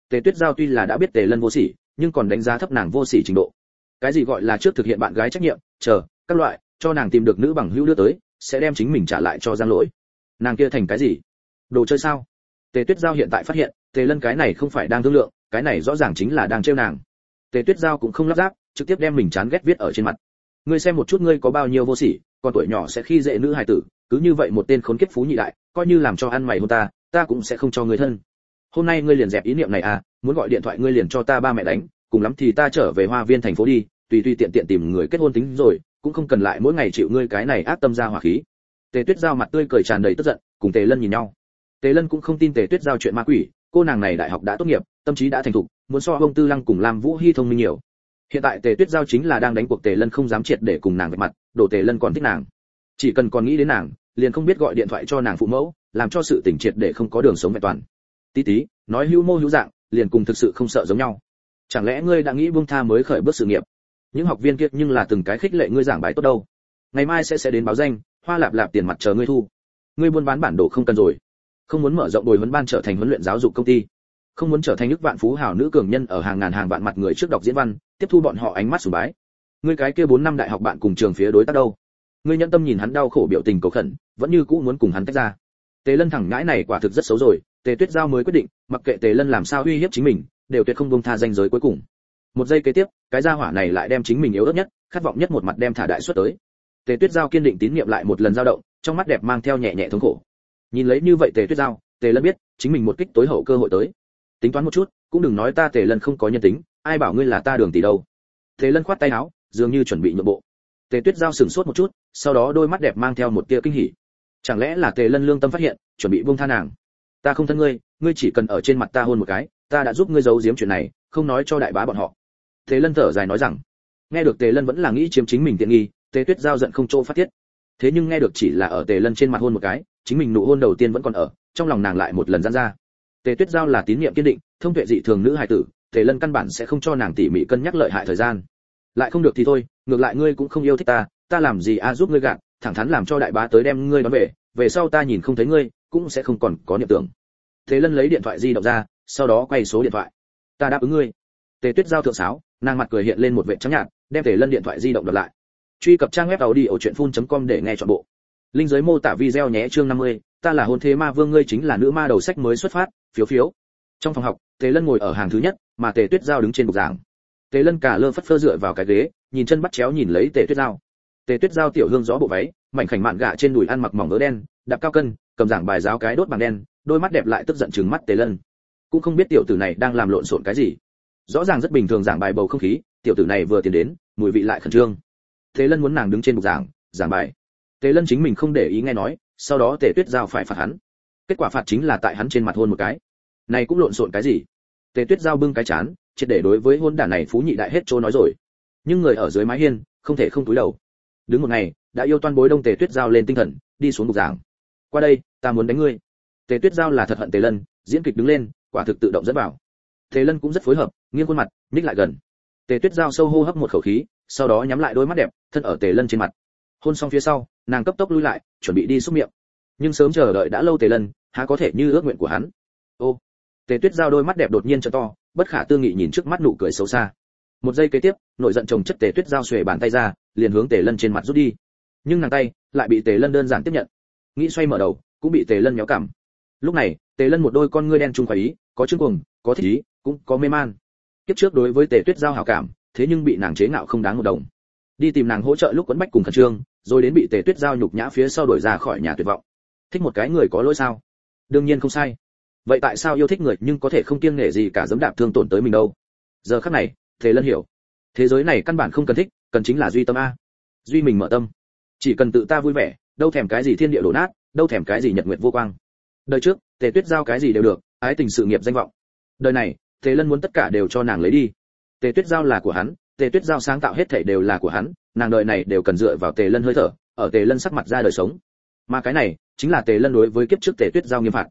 A: Tề Tuyết Giao tuy là đã biết Tề Lân vô sỉ, nhưng còn đánh giá thấp nàng vô sỉ trình độ. Cái gì gọi là trước thực hiện bạn gái trách nhiệm, chờ các loại, cho nàng tìm được nữ bằng hữu đưa tới, sẽ đem chính mình trả lại cho Giang Lỗi. Nàng kia thành cái gì? Đồ chơi sao? Tề Tuyết Giao hiện tại phát hiện, Tề Lân cái này không phải đang thương lượng, cái này rõ ràng chính là đang trêu nàng. Tề Tuyết Giao cũng không lắp ráp, trực tiếp đem mình chán ghét viết ở trên mặt. Ngươi xem một chút ngươi có bao nhiêu vô sỉ, còn tuổi nhỏ sẽ khi dễ nữ hài tử, cứ như vậy một tên khốn kiếp phú nhị đại, coi như làm cho ăn mày hôn ta cũng sẽ không cho ngươi thân. Hôm nay ngươi liền dẹp ý niệm này à, muốn gọi điện thoại ngươi liền cho ta ba mẹ đánh, cùng lắm thì ta trở về Hoa Viên thành phố đi, tùy tiện tìm người kết hôn tính rồi, cũng không cần lại mỗi ngày chịu ngươi cái này ác tâm ra hỏa khí. Tề Tuyết Giao mặt tươi cười tràn đầy tức giận, cùng Tề Lân nhìn nhau. Tề Lân cũng không tin Tề Tuyết Giao chuyện ma quỷ, cô nàng này đại học đã tốt nghiệp, tâm trí đã thành thục, muốn so ông Tư Lăng cùng Lam Vũ Hi thông minh nhiều. Hiện tại Tề Tuyết Giao chính là đang đánh cuộc Tề Lân không dám triệt để cùng nàng vạch mặt, đổ Tề Lân còn thích nàng. Chỉ cần còn nghĩ đến nàng, liền không biết gọi điện thoại cho nàng phụ mẫu, làm cho sự tình triệt để không có đường sống vẹn toàn. Tí tí, nói hữu mô hữu dạng, liền cùng thực sự không sợ giống nhau. Chẳng lẽ ngươi đã nghĩ buông tha mới khởi bước sự nghiệp? Những học viên kia nhưng là từng cái khích lệ ngươi giảng bài tốt đâu. Ngày mai sẽ đến báo danh, Hoa Lạp Lạp tiền mặt chờ ngươi thu. Ngươi buôn bán bản đồ không cần rồi. Không muốn mở rộng bồi huấn ban trở thành huấn luyện giáo dục công ty. Không muốn trở thành nước vạn phú hào nữ cường nhân ở hàng ngàn hàng vạn mặt người trước đọc diễn văn, tiếp thu bọn họ ánh mắt sùng bái. Ngươi cái kia 4 năm đại học bạn cùng trường phía đối tác đâu? Ngươi nhẫn tâm nhìn hắn đau khổ biểu tình cầu khẩn, vẫn như cũ muốn cùng hắn tách ra. Tề Lân thẳng ngãi này quả thực rất xấu rồi, Tề Tuyết Giao mới quyết định, mặc kệ Tề Lân làm sao uy hiếp chính mình, đều tuyệt không buông tha danh giới cuối cùng. Một giây kế tiếp, cái gia hỏa này lại đem chính mình yếu ớt nhất, khát vọng nhất một mặt đem thả đại suất tới. Tề Tuyết Giao kiên định tín niệm lại một lần dao động, trong mắt đẹp mang theo nhẹ nhẹ thống khổ. Nhìn lấy như vậy Tề Tuyết Giao, Tề Lân biết, chính mình một kích tối hậu cơ hội tới. Tính toán một chút, cũng đừng nói ta Tề Lân không có nhân tính, ai bảo ngươi là ta Đường tỷ đâu. Tề Lân khoát tay áo, dường như chuẩn bị nhượng bộ. Tề Tuyết Giao sững sốt một chút, sau đó đôi mắt đẹp mang theo một tia kinh hỉ. Chẳng lẽ là Tề Lân lương tâm phát hiện, chuẩn bị buông tha nàng. Ta không thân ngươi, ngươi chỉ cần ở trên mặt ta hôn một cái, ta đã giúp ngươi giấu giếm chuyện này, không nói cho đại bá bọn họ. Tề Lân thở dài nói rằng. Nghe được Tề Lân vẫn là nghĩ chiếm chính mình tiện nghi, Tề Tuyết Giao giận không chỗ phát tiết. Thế nhưng nghe được chỉ là ở Tề Lân trên mặt hôn một cái, chính mình nụ hôn đầu tiên vẫn còn ở, trong lòng nàng lại một lần giãn ra. Tề Tuyết Giao là tín niệm kiên định, thông tuệ dị thường nữ hài tử, Tề Lân căn bản sẽ không cho nàng tỉ mỉ cân nhắc lợi hại thời gian. Lại không được thì thôi, ngược lại ngươi cũng không yêu thích ta làm gì giúp ngươi gạt, thẳng thắn làm cho đại bá tới đem ngươi đón về sau ta nhìn không thấy ngươi, cũng sẽ không còn có niệm tưởng. Tề Lân lấy điện thoại di động ra, sau đó quay số điện thoại. Ta đáp ứng ngươi. Tề Tuyết Giao thượng sáo, nàng mặt cười hiện lên một vệt trắng nhạt, đem Tề Lân điện thoại di động đoạt lại. Truy cập trang web audiochuyenphun.com để nghe trọn bộ. Linh dưới mô tả video nhé. Chương 50, ta là hôn thế ma vương, ngươi chính là nữ ma đầu sách mới xuất phát, phiếu. Trong phòng học, Tề Lân ngồi ở hàng thứ nhất, mà Tề Tuyết Giao đứng trên bục giảng. Tề Lân cả lơ phất phơ dựa vào cái ghế, nhìn chân bắt chéo nhìn lấy Tề Tuyết Giao. Tề Tuyết Giao tiểu hương gió bộ váy, mảnh khảnh mạn gạ trên đùi ăn mặc mỏng vớ đen, đạp cao cân, cầm giảng bài giáo cái đốt bằng đen, đôi mắt đẹp lại tức giận trừng mắt Tề Lân. Cũng không biết tiểu tử này đang làm lộn xộn cái gì. Rõ ràng rất bình thường giảng bài bầu không khí, tiểu tử này vừa tiến đến, mùi vị lại khẩn trương. Tề Lân muốn nàng đứng trên bục giảng bài. Tề Lân chính mình không để ý nghe nói, sau đó Tề Tuyết Giao phải phạt hắn. Kết quả phạt chính là tại hắn trên mặt hôn một cái. Này cũng lộn xộn cái gì? Tề Tuyết Giao bưng cái chán, triệt để đối với hôn đản này phú nhị đại hết trôi nói rồi. Nhưng người ở dưới mái hiên, không thể không cúi đầu. Đứng một ngày, đã yêu toan bối đông Tề Tuyết Giao lên tinh thần, đi xuống bục giảng. Qua đây, ta muốn đánh ngươi. Tề Tuyết Giao là thật hận Tề Lân, diễn kịch đứng lên, quả thực tự động dẫn vào. Tề Lân cũng rất phối hợp, nghiêng khuôn mặt, nhích lại gần. Tề Tuyết Giao sâu hô hấp một khẩu khí, sau đó nhắm lại đôi mắt đẹp, thân ở Tề Lân trên mặt. Hôn xong phía sau, nàng cấp tốc lui lại, chuẩn bị đi xúc miệng. Nhưng sớm chờ đợi đã lâu Tề Lân, há có thể như ước nguyện của hắn. Ô. Tề Tuyết Giao đôi mắt đẹp đột nhiên trợ to, bất khả tư nghị nhìn trước mắt nụ cười xấu xa. Một giây kế tiếp, nội giận chồng chất Tề Tuyết Giao xuề bàn tay ra, liền hướng Tề Lân trên mặt rút đi. Nhưng nàng tay lại bị Tề Lân đơn giản tiếp nhận. Nghĩ xoay mở đầu, cũng bị Tề Lân méo cằm. Lúc này, Tề Lân một đôi con ngươi đen trung khoái ý, có chương cuồng, có thích ý, cũng có mê man. Kiếp trước đối với Tề Tuyết Giao hảo cảm, thế nhưng bị nàng chế ngạo không đáng một đồng. Đi tìm nàng hỗ trợ lúc quấn bách cùng khẩn trương, rồi đến bị Tề Tuyết Giao nhục nhã phía sau đuổi ra khỏi nhà tuyệt vọng. Thích một cái người có lỗi sao? Đương nhiên không sai. Vậy tại sao yêu thích người nhưng có thể không kiêng nể gì cả giẫm đạp thương tổn tới mình đâu? Giờ khắc này, Tề Lân hiểu, thế giới này căn bản không cần thích, cần chính là duy tâm a. Duy mình mở tâm. Chỉ cần tự ta vui vẻ, đâu thèm cái gì thiên địa đổ nát, đâu thèm cái gì nhật nguyệt vô quang. Đời trước, Tề Tuyết Giao cái gì đều được, ái tình sự nghiệp danh vọng. Đời này, Tề Lân muốn tất cả đều cho nàng lấy đi. Tề Tuyết Giao là của hắn, Tề Tuyết Giao sáng tạo hết thảy đều là của hắn, nàng đời này đều cần dựa vào Tề Lân hơi thở, ở Tề Lân sắc mặt ra đời sống. Mà cái này, chính là Tề Lân đối với kiếp trước Tề Tuyết Giao nghiêm phạt.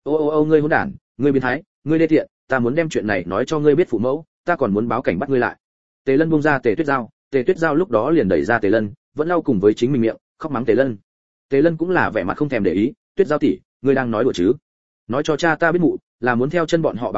A: Ô ngươi hỗn đản, ngươi biến thái, ngươi đê tiện, ta muốn đem chuyện này nói cho ngươi biết phụ mẫu, ta còn muốn báo cảnh bắt ngươi lại. Tề Lân buông ra Tề Tuyết Giao lúc đó liền đẩy ra Tề Lân, vẫn lau cùng với chính mình miệng, khóc mắng Tề Lân. Tề Lân cũng là vẻ mặt không thèm để ý, Tuyết Giao tỷ, ngươi đang nói đùa chứ? Nói cho cha ta biết mụ, là muốn theo chân bọn họ báo hỉ,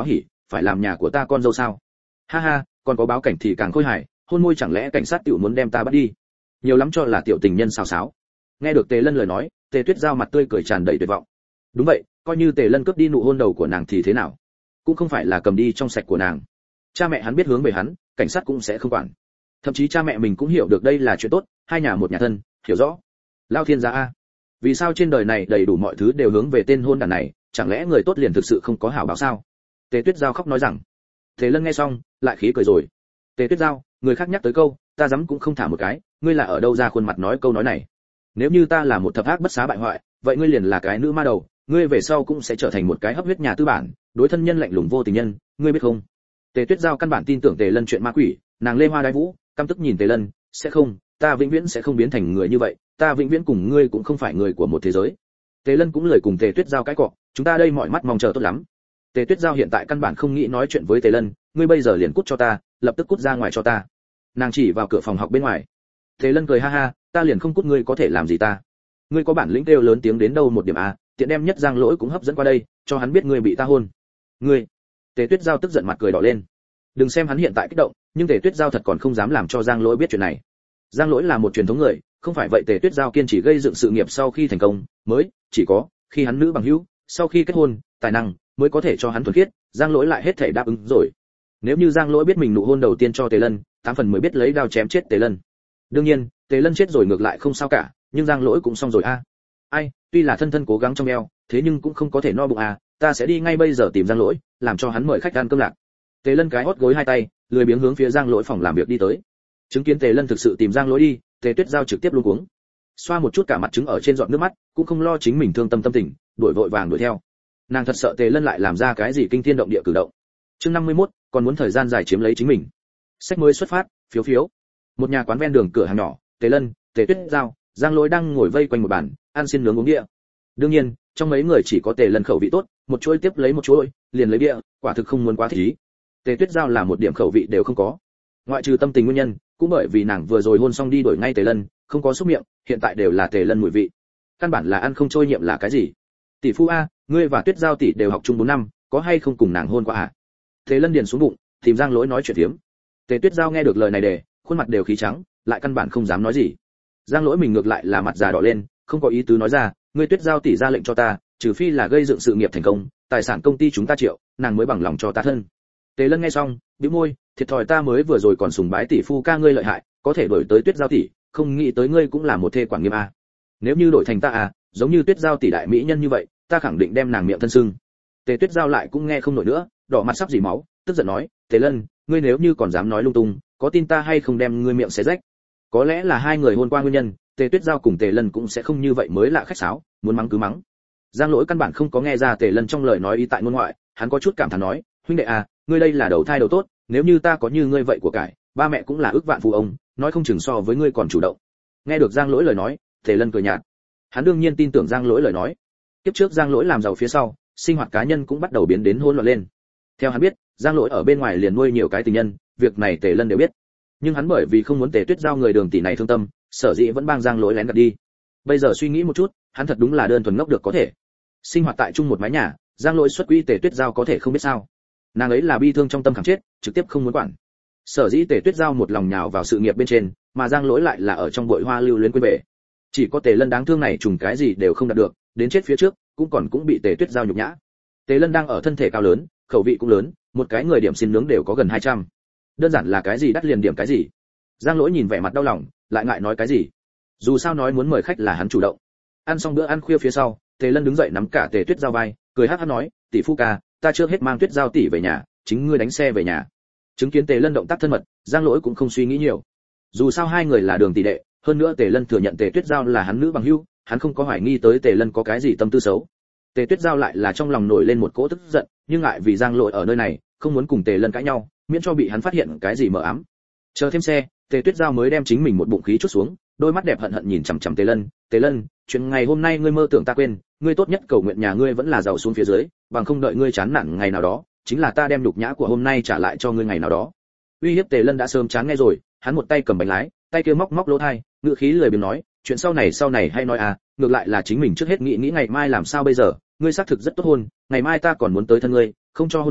A: phải làm nhà của ta con dâu sao? Ha ha, còn có báo cảnh thì càng khôi hài, hôn môi chẳng lẽ cảnh sát tiểu muốn đem ta bắt đi? Nhiều lắm cho là tiểu tình nhân xào xáo. Nghe được Tề Lân lời nói, Tề Tuyết Giao mặt tươi cười tràn đầy tuyệt vọng. Đúng vậy, coi như Tề Lân cướp đi nụ hôn đầu của nàng thì thế nào? Cũng không phải là cầm đi trong sạch của nàng. Cha mẹ hắn biết hướng về hắn, cảnh sát cũng sẽ không quản. Thậm chí cha mẹ mình cũng hiểu được đây là chuyện tốt, hai nhà một nhà thân, hiểu rõ. Lao thiên gia a, vì sao trên đời này đầy đủ mọi thứ đều hướng về tên hôn đản này, chẳng lẽ người tốt liền thực sự không có hảo báo sao? Tề Tuyết Giao khóc nói rằng. Tề Lân nghe xong, lại khí cười rồi. Tề Tuyết Giao, người khác nhắc tới câu, ta dám cũng không thả một cái, ngươi là ở đâu ra khuôn mặt nói câu nói này? Nếu như ta là một thập ác bất xá bại hoại, vậy ngươi liền là cái nữ ma đầu, ngươi về sau cũng sẽ trở thành một cái hấp huyết nhà tư bản, đối thân nhân lạnh lùng vô tình nhân, ngươi biết không? Tề Tuyết Giao căn bản tin tưởng Tề Lân chuyện ma quỷ, nàng lê hoa đái vũ, căm tức nhìn Tề Lân, sẽ không, ta vĩnh viễn sẽ không biến thành người như vậy, ta vĩnh viễn cùng ngươi cũng không phải người của một thế giới. Tề Lân cũng lời cùng Tề Tuyết Giao cái cọ, chúng ta đây mọi mắt mong chờ tốt lắm. Tề Tuyết Giao hiện tại căn bản không nghĩ nói chuyện với Tề Lân, ngươi bây giờ liền cút cho ta, lập tức cút ra ngoài cho ta. Nàng chỉ vào cửa phòng học bên ngoài. Tề Lân cười ha ha, ta liền không cút ngươi có thể làm gì ta? Ngươi có bản lĩnh kêu lớn tiếng đến đâu một điểm a, tiện đem nhất Giang Lỗi cũng hấp dẫn qua đây, cho hắn biết ngươi bị ta hôn. Ngươi. Tề Tuyết Giao tức giận mặt cười đỏ lên. Đừng xem hắn hiện tại kích động, nhưng Tề Tuyết Giao thật còn không dám làm cho Giang Lỗi biết chuyện này. Giang Lỗi là một truyền thống người, không phải vậy Tề Tuyết Giao kiên trì gây dựng sự nghiệp sau khi thành công, mới chỉ có khi hắn nữ bằng hữu, sau khi kết hôn, tài năng mới có thể cho hắn thuần khiết, Giang Lỗi lại hết thảy đáp ứng rồi. Nếu như Giang Lỗi biết mình nụ hôn đầu tiên cho Tề Lân, 8 phần 10 biết lấy đao chém chết Tề Lân. Đương nhiên, Tề Lân chết rồi ngược lại không sao cả, nhưng Giang Lỗi cũng xong rồi a. Ai, tuy là thân thân cố gắng trong eo, thế nhưng cũng không có thể no bụng à, ta sẽ đi ngay bây giờ tìm Giang Lỗi, làm cho hắn mời khách ăn cơm lạc. Tề Lân cái hót gối hai tay, lười biếng hướng phía Giang Lỗi phòng làm việc đi tới. Chứng kiến Tề Lân thực sự tìm Giang Lỗi đi, Tề Tuyết Giao trực tiếp luống cuống. Xoa một chút cả mặt trứng ở trên giọt nước mắt, cũng không lo chính mình thương tâm tâm tình, đuổi vội vàng đuổi theo. Nàng thật sợ Tề Lân lại làm ra cái gì kinh thiên động địa cử động. Chương 51, còn muốn thời gian dài chiếm lấy chính mình. Sách mới xuất phát, phiếu phiếu. Một nhà quán ven đường cửa hàng nhỏ, Tề Lân, Tề Tuyết Giao, Giang Lỗi đang ngồi vây quanh một bàn, ăn xin nướng uống địa. Đương nhiên, trong mấy người chỉ có Tề Lân khẩu vị tốt, một chuỗi tiếp lấy một chuỗi, liền lấy bia, quả thực không muốn quá thích ý. Tề Tuyết Giao là một điểm khẩu vị đều không có. Ngoại trừ tâm tình nguyên nhân, cũng bởi vì nàng vừa rồi hôn xong đi đổi ngay Tề Lân, không có xúc miệng, hiện tại đều là Tề Lân mùi vị. Căn bản là ăn không trôi nhiệm là cái gì? Tỷ phu a, ngươi và Tuyết Giao tỷ đều học chung 4 năm, có hay không cùng nàng hôn qua à? Tề Lân điền xuống bụng, tìm Giang Lỗi nói chuyện phiếm. Tề Tuyết Giao nghe được lời này để, khuôn mặt đều khí trắng, lại căn bản không dám nói gì. Giang Lỗi mình ngược lại là mặt già đỏ lên, không có ý tứ nói ra, ngươi Tuyết Giao tỷ ra lệnh cho ta, trừ phi là gây dựng sự nghiệp thành công, tài sản công ty chúng ta triệu, nàng mới bằng lòng cho ta thân. Tề Lân nghe xong, bĩu môi, thiệt thòi ta mới vừa rồi còn sùng bái tỷ phu ca ngươi lợi hại, có thể đổi tới Tuyết Giao tỷ, không nghĩ tới ngươi cũng là một thê quản nghiêm a. Nếu như đổi thành ta à, giống như Tuyết Giao tỷ đại mỹ nhân như vậy, ta khẳng định đem nàng miệng thân sưng. Tề Tuyết Giao lại cũng nghe không nổi nữa, đỏ mặt sắp dỉ máu, tức giận nói, Tề Lân, ngươi nếu như còn dám nói lung tung, có tin ta hay không đem ngươi miệng xé rách. Có lẽ là hai người hôn qua nguyên nhân, Tề Tuyết Giao cùng Tề Lân cũng sẽ không như vậy mới lạ khách sáo, muốn mắng cứ mắng. Giang Lỗi căn bản không có nghe ra Tề Lân trong lời nói ý tại ngôn ngoại, hắn có chút cảm thán nói, huynh đệ à, ngươi đây là đầu thai đầu tốt, nếu như ta có như ngươi vậy của cải, ba mẹ cũng là ước vạn phú ông, nói không chừng so với ngươi còn chủ động. Nghe được Giang Lỗi lời nói, Tề Lân cười nhạt. Hắn đương nhiên tin tưởng Giang Lỗi lời nói. Kiếp trước Giang Lỗi làm giàu phía sau, sinh hoạt cá nhân cũng bắt đầu biến đến hỗn loạn lên. Theo hắn biết, Giang Lỗi ở bên ngoài liền nuôi nhiều cái tình nhân, việc này Tề Lân đều biết. Nhưng hắn bởi vì không muốn Tề Tuyết Giao người đường tỷ này thương tâm, sở dĩ vẫn bang Giang Lỗi lén gạt đi. Bây giờ suy nghĩ một chút, hắn thật đúng là đơn thuần ngốc được có thể. Sinh hoạt tại chung một mái nhà, Giang Lỗi xuất quỹ Tề Tuyết Giao có thể không biết sao? Nàng ấy là bi thương trong tâm khẳng chết, trực tiếp không muốn quản. Sở dĩ Tề Tuyết Giao một lòng nhào vào sự nghiệp bên trên, mà Giang Lỗi lại là ở trong bụi hoa lưu luyến quên bể. Chỉ có Tề Lân đáng thương này trùng cái gì đều không đạt được, đến chết phía trước, cũng bị Tề Tuyết Giao nhục nhã. Tề Lân đang ở thân thể cao lớn, khẩu vị cũng lớn, một cái người điểm xin nướng đều có gần 200. Đơn giản là cái gì đắt liền điểm cái gì. Giang Lỗi nhìn vẻ mặt đau lòng, lại ngại nói cái gì. Dù sao nói muốn mời khách là hắn chủ động. Ăn xong bữa ăn khuya phía sau, Tề Lân đứng dậy nắm cả Tề Tuyết Giao vai, cười hắc hắc nói, tỷ phu ca, ta chưa hết mang Tuyết Giao tỷ về nhà, chính ngươi đánh xe về nhà. Chứng kiến Tề Lân động tác thân mật, Giang Lỗi cũng không suy nghĩ nhiều. Dù sao hai người là đường tỷ đệ, hơn nữa Tề Lân thừa nhận Tề Tuyết Giao là hắn nữ bằng hữu, hắn không có hoài nghi tới Tề Lân có cái gì tâm tư xấu. Tề Tuyết Giao lại là trong lòng nổi lên một cỗ tức giận, nhưng ngại vì Giang Lỗi ở nơi này, không muốn cùng Tề Lân cãi nhau, miễn cho bị hắn phát hiện cái gì mờ ám. Chờ thêm xe, Tề Tuyết Giao mới đem chính mình một bụng khí chút xuống, đôi mắt đẹp hận hận nhìn chằm chằm Tề Lân, "Tề Lân, chuyện ngày hôm nay ngươi mơ tưởng ta quên, ngươi tốt nhất cầu nguyện nhà ngươi vẫn là giàu xuống phía dưới, bằng không đợi ngươi chán nản ngày nào đó, chính là ta đem nhục nhã của hôm nay trả lại cho ngươi ngày nào đó." Uy hiếp Tề Lân đã sớm chán nghe rồi, hắn một tay cầm bánh lái, tay kia móc lỗ tai, ngữ khí lười biếng nói, "Chuyện sau này hay nói à, ngược lại là chính mình trước hết nghĩ ngày mai làm sao bây giờ, ngươi xác thực rất tốt hôn, ngày mai ta còn muốn tới thân ngươi, không cho hôn nói,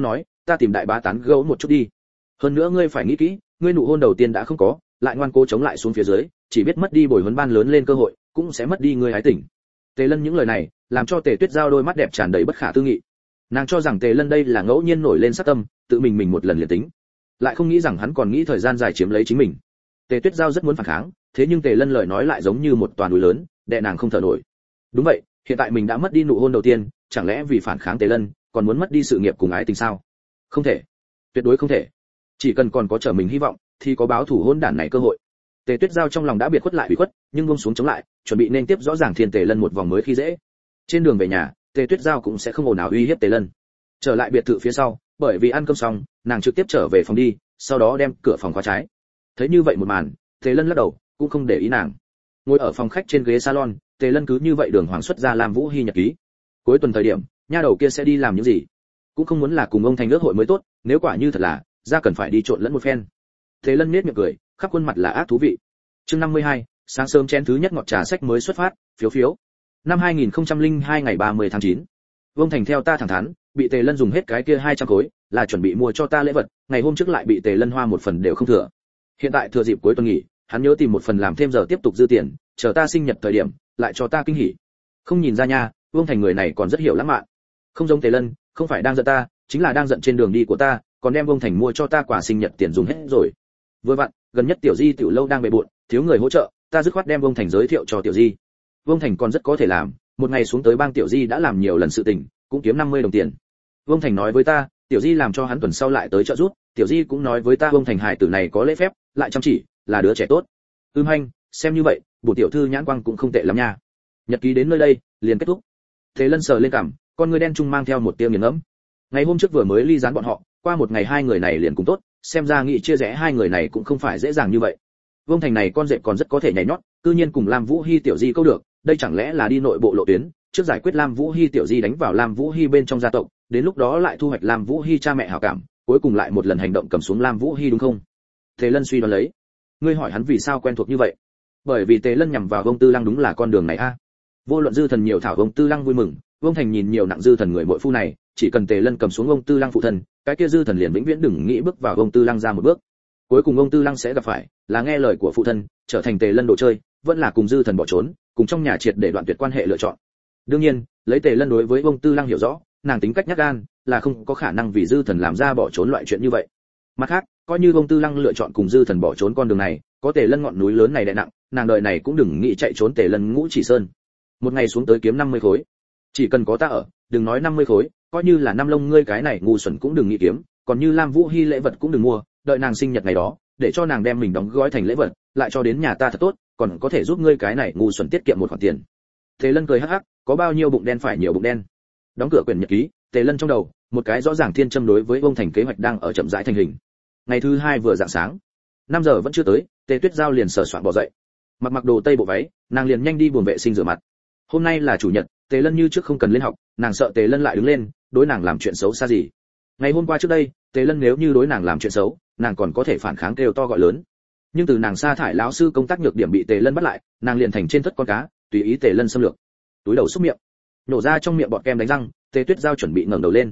A: ta tìm đại bá tán gẫu một chút đi. Hơn nữa ngươi phải nghĩ kỹ, ngươi nụ hôn đầu tiên đã không có, lại ngoan cố chống lại xuống phía dưới, chỉ biết mất đi bồi huấn ban lớn lên cơ hội, cũng sẽ mất đi ngươi hái tỉnh. Tề Lân những lời này, làm cho Tề Tuyết Giao đôi mắt đẹp tràn đầy bất khả tư nghị. Nàng cho rằng Tề Lân đây là ngẫu nhiên nổi lên sát tâm, tự mình một lần liền tính, lại không nghĩ rằng hắn còn nghĩ thời gian dài chiếm lấy chính mình. Tề Tuyết Giao rất muốn phản kháng, thế nhưng Tề Lân lời nói lại giống như một toàn núi lớn, đè nàng không thở nổi. Đúng vậy, hiện tại mình đã mất đi nụ hôn đầu tiên, chẳng lẽ vì phản kháng Tề Lân, còn muốn mất đi sự nghiệp cùng ái tình sao? Không thể, tuyệt đối không thể. Chỉ cần còn có trở mình hy vọng, thì có báo thủ hôn đản này cơ hội. Tề Tuyết Giao trong lòng đã biệt khuất lại bị khuất, nhưng buông xuống chống lại, chuẩn bị nên tiếp rõ ràng Thiên Tề Lân một vòng mới khi dễ. Trên đường về nhà, Tề Tuyết Giao cũng sẽ không ồn ào uy hiếp Tề Lân. Trở lại biệt thự phía sau, bởi vì ăn cơm xong, nàng trực tiếp trở về phòng đi, sau đó đem cửa phòng khóa trái. Thấy như vậy một màn, Tề Lân lắc đầu, cũng không để ý nàng. Ngồi ở phòng khách trên ghế salon, Tề Lân cứ như vậy đường hoàng xuất ra làm Vũ Hi nhật ký. Cuối tuần thời điểm, nha đầu kia sẽ đi làm những gì? Cũng không muốn là cùng ông thành ước hội mới tốt, nếu quả như thật là, ra cần phải đi trộn lẫn một phen. Tề Lân nhếch miệng cười, khắp khuôn mặt là ác thú vị. Chương 52, sáng sớm chén thứ nhất ngọt trà sách mới xuất phát, phiếu phiếu. Năm 2002 ngày 30 tháng 9. Vương Thành theo ta thẳng thắn, bị Tề Lân dùng hết cái kia 200 khối, là chuẩn bị mua cho ta lễ vật, ngày hôm trước lại bị Tề Lân hoa một phần đều không thừa. Hiện tại thừa dịp cuối tuần nghỉ, hắn nhớ tìm một phần làm thêm giờ tiếp tục dư tiền, chờ ta sinh nhật thời điểm, lại cho ta kinh hỉ. Không nhìn ra nha, Vương Thành người này còn rất hiểu lãng mạn. Không giống Tề Lân, không phải đang giận ta, chính là đang giận trên đường đi của ta, còn đem Vương Thành mua cho ta quà sinh nhật tiền dùng hết rồi. Vừa vặn, gần nhất Tiểu Di tiểu lâu đang bề bộn, thiếu người hỗ trợ, ta dứt khoát đem Vương Thành giới thiệu cho Tiểu Di. Vương Thành còn rất có thể làm, một ngày xuống tới bang Tiểu Di đã làm nhiều lần sự tình, cũng kiếm 50 đồng tiền. Vương Thành nói với ta, Tiểu Di làm cho hắn tuần sau lại tới trợ giúp, Tiểu Di cũng nói với ta Vương Thành hải tử này có lễ phép, lại chăm chỉ, là đứa trẻ tốt. Hành, xem như vậy, bổ tiểu thư nhãn quang cũng không tệ lắm nha. Nhật ký đến nơi đây, liền kết thúc. Thế Lân sờ lên cằm, con người đen trung mang theo một tia nghiền ngẫm. Ngày hôm trước vừa mới ly gián bọn họ, qua một ngày hai người này liền cùng tốt, xem ra nghị chia rẽ hai người này cũng không phải dễ dàng như vậy. Vương Thành này con dẹp còn rất có thể nhảy nhót, cư nhiên cùng Lam Vũ Hi tiểu Di câu được, đây chẳng lẽ là đi nội bộ lộ tuyến, trước giải quyết Lam Vũ Hi tiểu Di đánh vào Lam Vũ Hi bên trong gia tộc, đến lúc đó lại thu hoạch Lam Vũ Hi cha mẹ hảo cảm, cuối cùng lại một lần hành động cầm xuống Lam Vũ Hi đúng không? Thế Lân suy đoán lấy. Ngươi hỏi hắn vì sao quen thuộc như vậy? Bởi vì Tề Lân nhằm vào Vương Tư Lăng đúng là con đường này a. Vô luận dư thần nhiều thảo Vương Tư Lăng vui mừng, Vương Thành nhìn nhiều nặng dư thần người muội phu này, chỉ cần Tề Lân cầm xuống Vương Tư Lăng phụ thân, cái kia dư thần liền vĩnh viễn đừng nghĩ bước vào Vương Tư Lăng ra một bước. Cuối cùng Vương Tư Lăng sẽ gặp phải là nghe lời của phụ thân, trở thành Tề Lân đồ chơi, vẫn là cùng dư thần bỏ trốn, cùng trong nhà triệt để đoạn tuyệt quan hệ lựa chọn. Đương nhiên, lấy Tề Lân đối với Vương Tư Lăng hiểu rõ, nàng tính cách nhát gan, là không có khả năng vì dư thần làm ra bỏ trốn loại chuyện như vậy. Mặt khác, coi như Vương Tư Lăng lựa chọn cùng dư thần bỏ trốn con đường này, có Tề Lân ngọn núi lớn này đè nặng, nàng đời này cũng đừng nghĩ chạy trốn Tề Lân Ngũ Chỉ Sơn. Một ngày xuống tới kiếm 50 khối. Chỉ cần có ta ở, đừng nói 50 khối, coi như là năm lông ngươi cái này ngu xuẩn cũng đừng nghĩ kiếm, còn như Lam Vũ Hi lễ vật cũng đừng mua, đợi nàng sinh nhật ngày đó, để cho nàng đem mình đóng gói thành lễ vật, lại cho đến nhà ta thật tốt, còn có thể giúp ngươi cái này ngu xuẩn tiết kiệm một khoản tiền. Tề Lân cười hắc hắc, có bao nhiêu bụng đen phải nhiều bụng đen. Đóng cửa quyển nhật ký, Tề Lân trong đầu, một cái rõ ràng thiên châm đối với Vương Thành kế hoạch đang ở chậm rãi thành hình. Ngày thứ hai vừa rạng sáng, 5 giờ vẫn chưa tới, Tề Tuyết Giao liền sờ soạn bò dậy. Mặc đồ tây bộ váy, nàng liền nhanh đi buồng vệ sinh rửa mặt. Hôm nay là chủ nhật, Tề Lân như trước không cần lên học, nàng sợ Tề Lân lại đứng lên, đối nàng làm chuyện xấu xa gì. Ngày hôm qua trước đây, Tề Lân nếu như đối nàng làm chuyện xấu, nàng còn có thể phản kháng kêu to gọi lớn. Nhưng từ nàng sa thải lão sư công tác nhược điểm bị Tề Lân bắt lại, nàng liền thành trên thất con cá, tùy ý Tề Lân xâm lược. Túi đầu xúc miệng, nổ ra trong miệng bọt kem đánh răng, Tề Tuyết Giao chuẩn bị ngẩng đầu lên.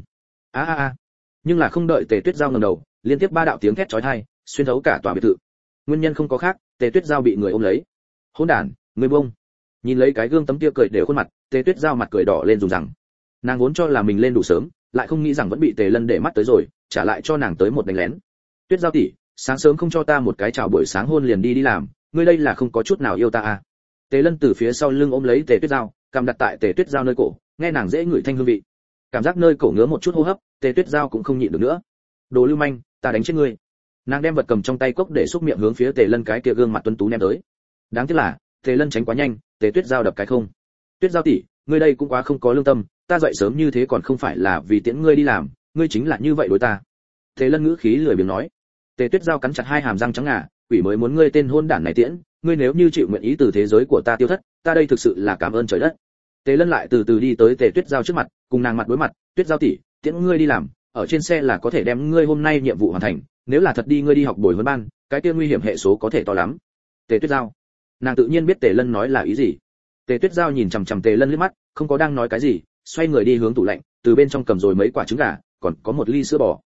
A: A. Nhưng là không đợi Tề Tuyết Giao ngẩng đầu, liên tiếp 3 đạo tiếng thét chói tai, xuyên thấu cả tòa biệt thự. Nguyên nhân không có khác, Tề Tuyết Giao bị người ôm lấy. Hỗn đản, ngươi buông. Nhìn lấy cái gương tấm kia cười đều khuôn mặt, Tề Tuyết Giao mặt cười đỏ lên rùng răng. Nàng vốn cho là mình lên đủ sớm, lại không nghĩ rằng vẫn bị Tề Lân để mắt tới rồi, trả lại cho nàng tới một đánh lén. Tuyết Giao tỷ, sáng sớm không cho ta một cái chào buổi sáng hôn liền đi làm, ngươi đây là không có chút nào yêu ta à? Tề Lân từ phía sau lưng ôm lấy Tề Tuyết Giao, cầm đặt tại Tề Tuyết Giao nơi cổ, nghe nàng dễ ngửi thanh hương vị. Cảm giác nơi cổ ngứa một chút hô hấp, Tề Tuyết Giao cũng không nhịn được nữa. Đồ lưu manh, ta đánh chết ngươi. Nàng đem vật cầm trong tay cốc để xúc miệng hướng phía Tề Lân cái kia gương mặt tuấn tú ném tới. Đáng tiếc là, Tề Lân tránh quá nhanh, Tề Tuyết Giao đập cái không. Tuyết Giao tỷ, ngươi đây cũng quá không có lương tâm, ta dậy sớm như thế còn không phải là vì tiễn ngươi đi làm, ngươi chính là như vậy đối ta. Tề Lân ngữ khí lười biếng nói. Tề Tuyết Giao cắn chặt hai hàm răng trắng ngà, quỷ mới muốn ngươi tên hôn đản này tiễn, ngươi nếu như chịu nguyện ý từ thế giới của ta tiêu thất, ta đây thực sự là cảm ơn trời đất. Tề Lân lại từ từ đi tới Tề Tuyết Giao trước mặt, cùng nàng mặt đối mặt, Tuyết Giao tỷ, tiễn ngươi đi làm, ở trên xe là có thể đem ngươi hôm nay nhiệm vụ hoàn thành, nếu là thật đi ngươi đi học bồi huấn ban, cái kia nguy hiểm hệ số có thể to lắm. Tề Tuyết Giao, nàng tự nhiên biết Tề Lân nói là ý gì. Tề Tuyết Giao nhìn chằm chằm Tề Lân liếc mắt, không có đang nói cái gì, xoay người đi hướng tủ lạnh, từ bên trong cầm rồi mấy quả trứng gà, còn có một ly sữa bò.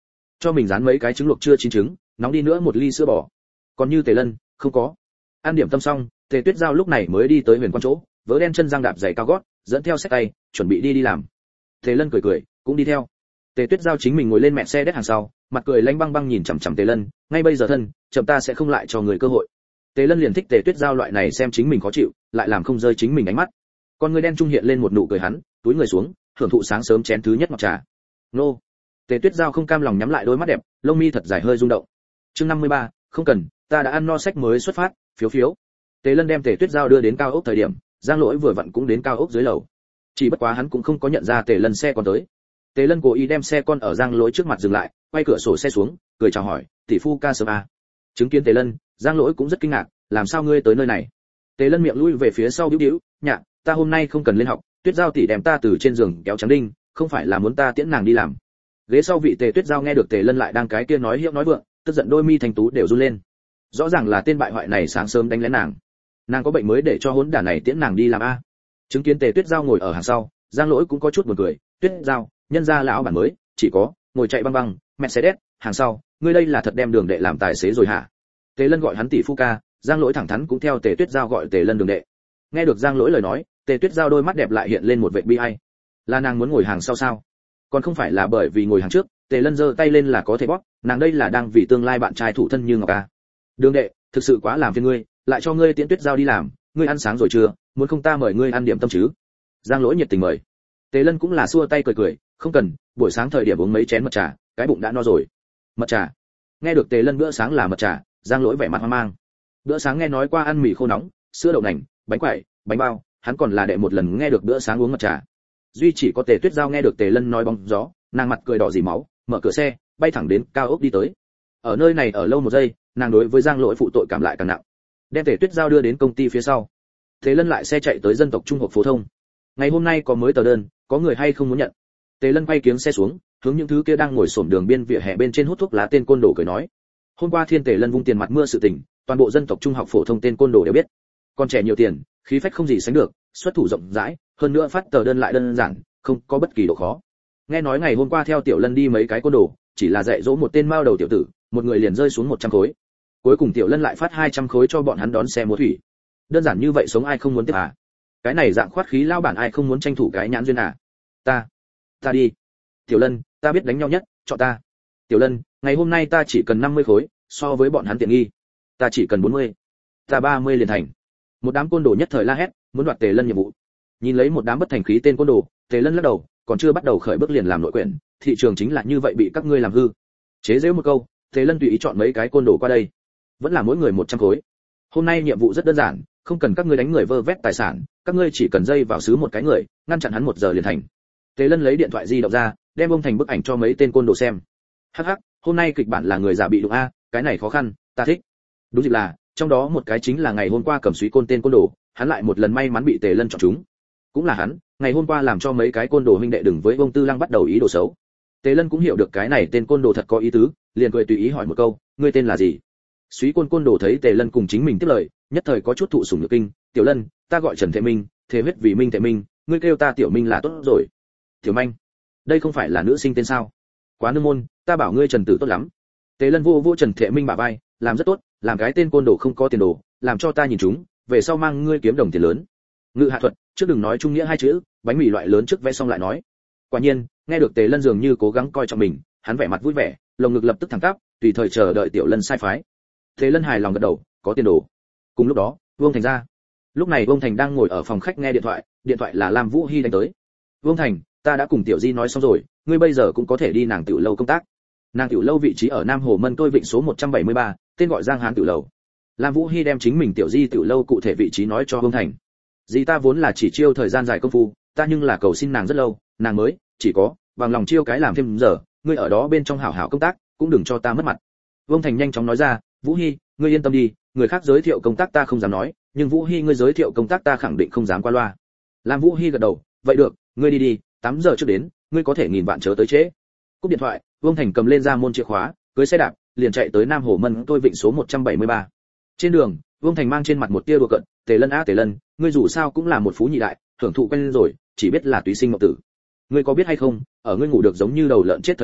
A: cho mình dán mấy cái trứng luộc chưa chín trứng, nóng đi nữa một ly sữa bò. Còn như Tề Lân, không có. Ăn điểm tâm xong, Tề Tuyết Giao lúc này mới đi tới Huyền Quan chỗ, vớ đen chân giang đạp giày cao gót, dẫn theo xách tay, chuẩn bị đi làm. Tề Lân cười cười, cũng đi theo. Tề Tuyết Giao chính mình ngồi lên mẹ xe đét hàng sau, mặt cười lanh băng băng nhìn chằm chằm Tề Lân, ngay bây giờ thân, chậm ta sẽ không lại cho người cơ hội. Tề Lân liền thích Tề Tuyết Giao loại này xem chính mình khó chịu, lại làm không rơi chính mình ánh mắt. Con người đen trung hiện lên một nụ cười hắn, túi người xuống, hưởng thụ sáng sớm chén thứ nhất ngọc trà. Nô. Tề Tuyết Giao không cam lòng nhắm lại đôi mắt đẹp, lông mi thật dài hơi rung động. Chương 53, không cần, ta đã ăn no sách mới xuất phát, phiếu phiếu. Tề Lân đem Tề Tuyết Giao đưa đến cao ốc thời điểm, Giang Lỗi vừa vặn cũng đến cao ốc dưới lầu. Chỉ bất quá hắn cũng không có nhận ra Tề Lân xe con tới. Tề Lân cố ý đem xe con ở Giang Lỗi trước mặt dừng lại, quay cửa sổ xe xuống, cười chào hỏi, tỷ phu ca sớm à. Chứng kiến Tề Lân, Giang Lỗi cũng rất kinh ngạc, làm sao ngươi tới nơi này? Tề Lân miệng lui về phía sau bĩu bĩu, nhạ, ta hôm nay không cần lên học, Tuyết Giao tỷ đem ta từ trên giường kéo trắng đinh, không phải là muốn ta tiễn nàng đi làm. Ghế sau vị Tề Tuyết Giao nghe được Tề Lân lại đang cái kia nói hiệu nói vượng, tức giận đôi mi thành tú đều run lên. Rõ ràng là tên bại hoại này sáng sớm đánh lén nàng. Nàng có bệnh mới để cho hỗn đản này tiễn nàng đi làm a. Chứng kiến Tề Tuyết Giao ngồi ở hàng sau, Giang Lỗi cũng có chút buồn cười, Tuyết Giao, nhân gia lão bản mới, chỉ có ngồi chạy băng băng, Mercedes, hàng sau, ngươi đây là thật đem Đường Đệ làm tài xế rồi hả? Tề Lân gọi hắn tỷ phu ca, Giang Lỗi thẳng thắn cũng theo Tề Tuyết Giao gọi Tề Lân Đường Đệ. Nghe được Giang Lỗi lời nói, Tề Tuyết Giao đôi mắt đẹp lại hiện lên một vẻ bi ai. Là nàng muốn ngồi hàng sau sao? Còn không phải là bởi vì ngồi hàng trước, Tề Lân giơ tay lên là có thể bóp, nàng đây là đang vì tương lai bạn trai thủ thân như ngọc a. Đường Đệ, thực sự quá làm phiền ngươi, lại cho ngươi tiễn Tuyết Giao đi làm, ngươi ăn sáng rồi chưa, muốn không ta mời ngươi ăn điểm tâm chứ? Giang Lỗi nhiệt tình mời. Tề Lân cũng là xua tay cười cười, không cần, buổi sáng thời điểm uống mấy chén mật trà, cái bụng đã no rồi. Mật trà? Nghe được Tề Lân bữa sáng là mật trà, Giang Lỗi vẻ mặt hoang mang. Bữa sáng nghe nói qua ăn mì khô nóng, sữa đậu nành, bánh quẩy, bánh bao, hắn còn là đệ một lần nghe được bữa sáng uống mật trà. Duy chỉ có Tề Tuyết Giao nghe được Tề Lân nói bóng gió, nàng mặt cười đỏ dì máu, mở cửa xe, bay thẳng đến cao ốc đi tới. Ở nơi này ở lâu một giây, nàng đối với Giang Lỗi phụ tội cảm lại càng nặng. Đem Tề Tuyết Giao đưa đến công ty phía sau. Tề Lân lại xe chạy tới dân tộc trung học phổ thông. Ngày hôm nay có mới tờ đơn, có người hay không muốn nhận? Tề Lân quay kiếng xe xuống, hướng những thứ kia đang ngồi xổm đường biên vỉa hè bên trên hút thuốc lá tên côn đồ cười nói. Hôm qua Thiên Tề Lân vung tiền mặt mưa sự tình, toàn bộ dân tộc trung học phổ thông tên côn đồ đều biết. Con trẻ nhiều tiền, khí phách không gì sánh được, xuất thủ rộng rãi, hơn nữa phát tờ đơn lại đơn giản, không có bất kỳ độ khó. Nghe nói ngày hôm qua theo Tiểu Lân đi mấy cái côn đồ, chỉ là dạy dỗ một tên mao đầu tiểu tử, một người liền rơi xuống 100 khối. Cuối cùng Tiểu Lân lại phát 200 khối cho bọn hắn đón xe mua thủy. Đơn giản như vậy sống ai không muốn tiếp à? Cái này dạng khoát khí lao bản ai không muốn tranh thủ cái nhãn duyên à? Ta đi. Tiểu Lân, ta biết đánh nhau nhất, chọn ta. Tiểu Lân, ngày hôm nay ta chỉ cần 50 khối, so với bọn hắn tiện nghi. Ta chỉ cần 40. Ta 30 liền thành. Một đám côn đồ nhất thời la hét, muốn đoạt Tề Lân nhiệm vụ. Nhìn lấy một đám bất thành khí tên côn đồ, Tề Lân lắc đầu, còn chưa bắt đầu khởi bước liền làm nội quyền, thị trường chính là như vậy bị các ngươi làm hư. Chế giễu một câu, Tề Lân tùy ý chọn mấy cái côn đồ qua đây. Vẫn là mỗi người 100 khối. Hôm nay nhiệm vụ rất đơn giản, không cần các ngươi đánh người vơ vét tài sản, các ngươi chỉ cần dây vào xứ một cái người, ngăn chặn hắn 1 giờ liền thành. Tề Lân lấy điện thoại di động ra, đem ông thành bức ảnh cho mấy tên côn đồ xem. Hắc hắc, hôm nay kịch bản là người giả bị đụng a, cái này khó khăn, ta thích. Đúng dịp là, trong đó một cái chính là ngày hôm qua cầm suý côn tên côn đồ, hắn lại một lần may mắn bị Tề Lân chọn trúng. Cũng là hắn, ngày hôm qua làm cho mấy cái côn đồ huynh đệ đừng với ông Tư Lăng bắt đầu ý đồ xấu. Tề Lân cũng hiểu được cái này tên côn đồ thật có ý tứ, liền cười tùy ý hỏi một câu, ngươi tên là gì? Suý côn đồ thấy Tề Lân cùng chính mình tiếp lời, nhất thời có chút thụ sủng nhược kinh, Tiểu Lân, ta gọi Trần Thế Minh, thế huyết vì Minh Thế Minh, ngươi kêu ta Tiểu Minh là tốt rồi. Tiểu Manh, đây không phải là nữ sinh tên sao? Quá nương môn, ta bảo ngươi Trần Tử tốt lắm. Tề Lân vô Trần Thế Minh bả vai, làm rất tốt, làm cái tên côn đồ không có tiền đồ, làm cho ta nhìn chúng, về sau mang ngươi kiếm đồng tiền lớn. Ngự hạ thuật, trước đừng nói trung nghĩa 2 chữ, bánh mì loại lớn trước vẽ xong lại nói. Quả nhiên, nghe được Tề Lân dường như cố gắng coi trọng mình, hắn vẻ mặt vui vẻ, lồng ngực lập tức thẳng tắp, tùy thời chờ đợi Tiểu Lân sai phái. Tề Lân hài lòng gật đầu, có tiền đồ. Cùng lúc đó, Vương Thành ra. Lúc này Vương Thành đang ngồi ở phòng khách nghe điện thoại là Lam Vũ Hi đánh tới. Vương Thành, ta đã cùng Tiểu Di nói xong rồi, ngươi bây giờ cũng có thể đi nàng tiểu lâu công tác. Nàng tiểu lâu vị trí ở Nam Hồ Mân Tôi Vịnh số 173, tên gọi Giang Hán tiểu lâu. Lam Vũ Hi đem chính mình Tiểu Di tiểu lâu cụ thể vị trí nói cho Vương Thành. Dì ta vốn là chỉ chiêu thời gian dài công phu, ta nhưng là cầu xin nàng rất lâu, nàng mới chỉ có bằng lòng chiêu cái làm thêm giờ, ngươi ở đó bên trong hảo hảo công tác, cũng đừng cho ta mất mặt. Vương Thành nhanh chóng nói ra, Vũ Hi, ngươi yên tâm đi, người khác giới thiệu công tác ta không dám nói, nhưng Vũ Hi ngươi giới thiệu công tác ta khẳng định không dám qua loa. Lam Vũ Hi gật đầu, vậy được, ngươi đi, 8 giờ trước đến, ngươi có thể nghìn vạn chớ tới trễ. Cúp điện thoại, Vương Thành cầm lên ra môn chìa khóa, cưỡi xe đạp, liền chạy tới Nam Hồ Mân Tôi Vịnh số 173. Trên đường, Vương Thành mang trên mặt một tia đùa cợt, Tề Lân Tề Lân, ngươi dù sao cũng là một phú nhị đại, hưởng thụ quen rồi, chỉ biết là tùy sinh mộng tử. Ngươi có biết hay không, ở ngươi ngủ được giống như đầu lợn chết thời điểm,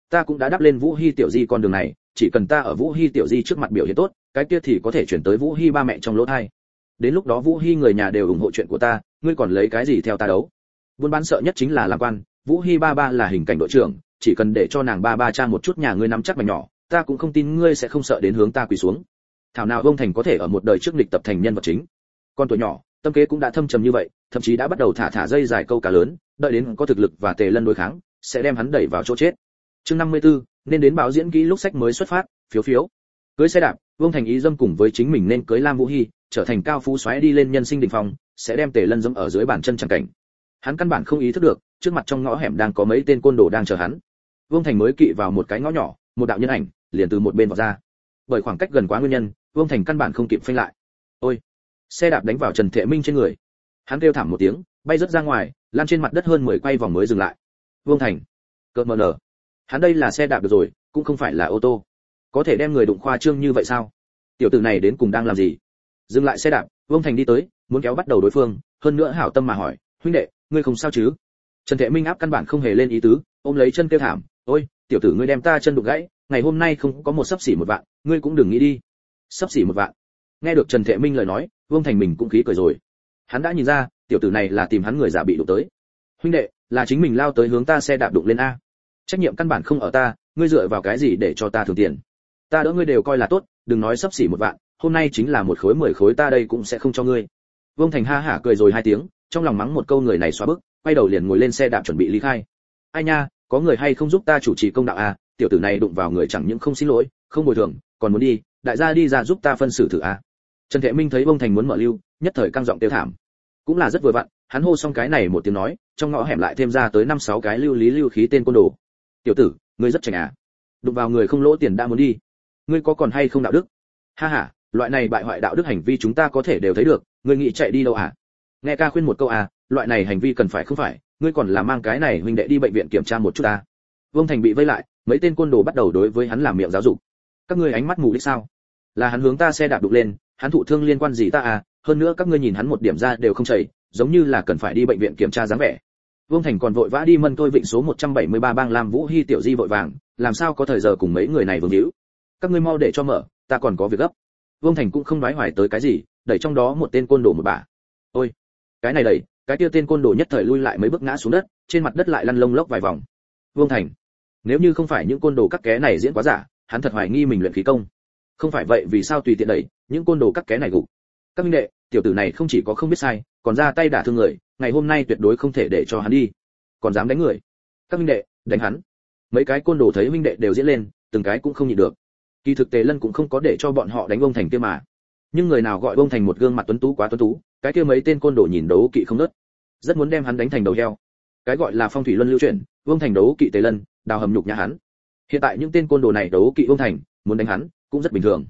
A: ta cũng đã đáp lên Vũ Hi tiểu di con đường này, chỉ cần ta ở Vũ Hi tiểu di trước mặt biểu hiện tốt, cái kia thì có thể chuyển tới Vũ Hi ba mẹ trong lỗ tai. Đến lúc đó Vũ Hi người nhà đều ủng hộ chuyện của ta, ngươi còn lấy cái gì theo ta đấu? Buôn bán sợ nhất chính là làm quan, Vũ Hi ba ba là hình cảnh đội trưởng, chỉ cần để cho nàng ba ba tra một chút nhà ngươi nắm chắc mảnh nhỏ, ta cũng không tin ngươi sẽ không sợ đến hướng ta quỳ xuống. Thảo nào Vương Thành có thể ở một đời trước nghịch tập thành nhân vật chính. Con tuổi nhỏ, tâm kế cũng đã thâm trầm như vậy, thậm chí đã bắt đầu thả dây dài câu cá lớn, đợi đến có thực lực và Tề Lân đối kháng, sẽ đem hắn đẩy vào chỗ chết. Chương 54, nên đến báo diễn kỹ lúc sách mới xuất phát, phiếu. Cưới xe đạp, Vương Thành ý dâm cùng với chính mình nên cưới Lam Vũ Hi, trở thành cao phú soái đi lên nhân sinh đỉnh phong, sẽ đem Tề Lân dẫm ở dưới bàn chân chẳng cảnh. Hắn căn bản không ý thức được, trước mặt trong ngõ hẻm đang có mấy tên côn đồ đang chờ hắn. Vương Thành mới kỵ vào một cái ngõ nhỏ, một đạo nhân ảnh liền từ một bên vọt ra. Bởi khoảng cách gần quá nguyên nhân, Vương Thành căn bản không kịp phanh lại. Ôi! Xe đạp đánh vào Trần Thệ Minh trên người. Hắn kêu thảm một tiếng, bay rất ra ngoài, lan trên mặt đất hơn 10 quay vòng mới dừng lại. Vương Thành, cợt mờ nở. Hắn đây là xe đạp được rồi, cũng không phải là ô tô. Có thể đem người đụng khoa trương như vậy sao? Tiểu tử này đến cùng đang làm gì? Dừng lại xe đạp, Vương Thành đi tới, muốn kéo bắt đầu đối phương, hơn nữa hảo tâm mà hỏi, huynh đệ, ngươi không sao chứ? Trần Thệ Minh áp căn bản không hề lên ý tứ, ôm lấy chân kêu thảm, ôi, tiểu tử ngươi đem ta chân đụng gãy, ngày hôm nay không có một xấp xỉ 1 vạn, ngươi cũng đừng nghĩ đi. Xấp xỉ 1 vạn. Nghe được Trần Thệ Minh lời nói, Vương Thành mình cũng khí cười rồi. Hắn đã nhìn ra, tiểu tử này là tìm hắn người giả bị đụng tới. Huynh đệ, là chính mình lao tới hướng ta xe đạp đụng lên a. Trách nhiệm căn bản không ở ta, ngươi dựa vào cái gì để cho ta thưởng tiền? Ta đỡ ngươi đều coi là tốt, đừng nói xấp xỉ 1 vạn, hôm nay chính là 1 khối 10 khối ta đây cũng sẽ không cho ngươi. Vương Thành ha hả cười rồi 2 tiếng, trong lòng mắng một câu người này xóa bức, quay đầu liền ngồi lên xe đạp chuẩn bị ly khai. Ai nha, có người hay không giúp ta chủ trì công đạo a, tiểu tử này đụng vào người chẳng những không xin lỗi, không bồi thường, còn muốn đi, đại gia đi ra giúp ta phân xử thử a. Trần Thệ Minh thấy Vương Thành muốn mở lưu, nhất thời căng giọng tiêu thảm. Cũng là rất vừa vặn, hắn hô xong cái này một tiếng nói, trong ngõ hẻm lại thêm ra tới 5-6 cái lưu lý lưu khí tên côn đồ. Tiểu tử, ngươi rất chảnh à? Đụng vào người không lỗ tiền đã muốn đi. Ngươi có còn hay không đạo đức? Ha ha, loại này bại hoại đạo đức hành vi chúng ta có thể đều thấy được, ngươi nghĩ chạy đi đâu à? Nghe ca khuyên một câu à, loại này hành vi cần phải không phải, ngươi còn là mang cái này huynh đệ đi bệnh viện kiểm tra một chút à? Vương Thành bị vây lại, mấy tên côn đồ bắt đầu đối với hắn làm miệng giáo dục. Các ngươi ánh mắt mù đích sao? Là hắn hướng ta xe đạp đụng lên, hắn thụ thương liên quan gì ta à? Hơn nữa các ngươi nhìn hắn một điểm ra đều không chảy, giống như là cần phải đi bệnh viện kiểm tra dáng vẻ. Vương Thành còn vội vã đi mân tôi vịnh số 173 bang Lam Vũ Hi tiểu di vội vàng, làm sao có thời giờ cùng mấy người này vương hữu. Các ngươi mau để cho mở, ta còn có việc gấp. Vương Thành cũng không nói hoài tới cái gì, đẩy trong đó một tên côn đồ một bả. Ôi, cái này đẩy, cái kia tên côn đồ nhất thời lui lại mấy bước ngã xuống đất, trên mặt đất lại lăn lông lốc vài vòng. Vương Thành, nếu như không phải những côn đồ các ké này diễn quá giả, hắn thật hoài nghi mình luyện khí công. Không phải vậy vì sao tùy tiện đẩy, những côn đồ các ké này gục. Các minh đệ, tiểu tử này không chỉ có không biết sai, còn ra tay đả thương người, ngày hôm nay tuyệt đối không thể để cho hắn đi. Còn dám đánh người. Các minh đệ, đánh hắn. Mấy cái côn đồ thấy minh đệ đều diễn lên, từng cái cũng không nhịn được. Kỳ thực Tề Lân cũng không có để cho bọn họ đánh ông Thành kia mà. Nhưng người nào gọi ông Thành một gương mặt tuấn tú quá tuấn tú, cái kia mấy tên côn đồ nhìn đấu kỵ không nớt, rất muốn đem hắn đánh thành đầu heo. Cái gọi là phong thủy luân lưu chuyển, ông Thành đấu kỵ Tề Lân, đào hầm nhục nhã hắn. Hiện tại những tên côn đồ này đấu kỵ ông Thành, muốn đánh hắn, cũng rất bình thường.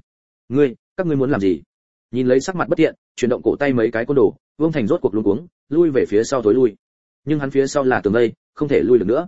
A: Các ngươi muốn làm gì? Nhìn lấy sắc mặt bất tiện, chuyển động cổ tay mấy cái côn đồ, Vương Thành rốt cuộc luống cuống, lui về phía sau tối lui. Nhưng hắn phía sau là tường vây, không thể lui được nữa.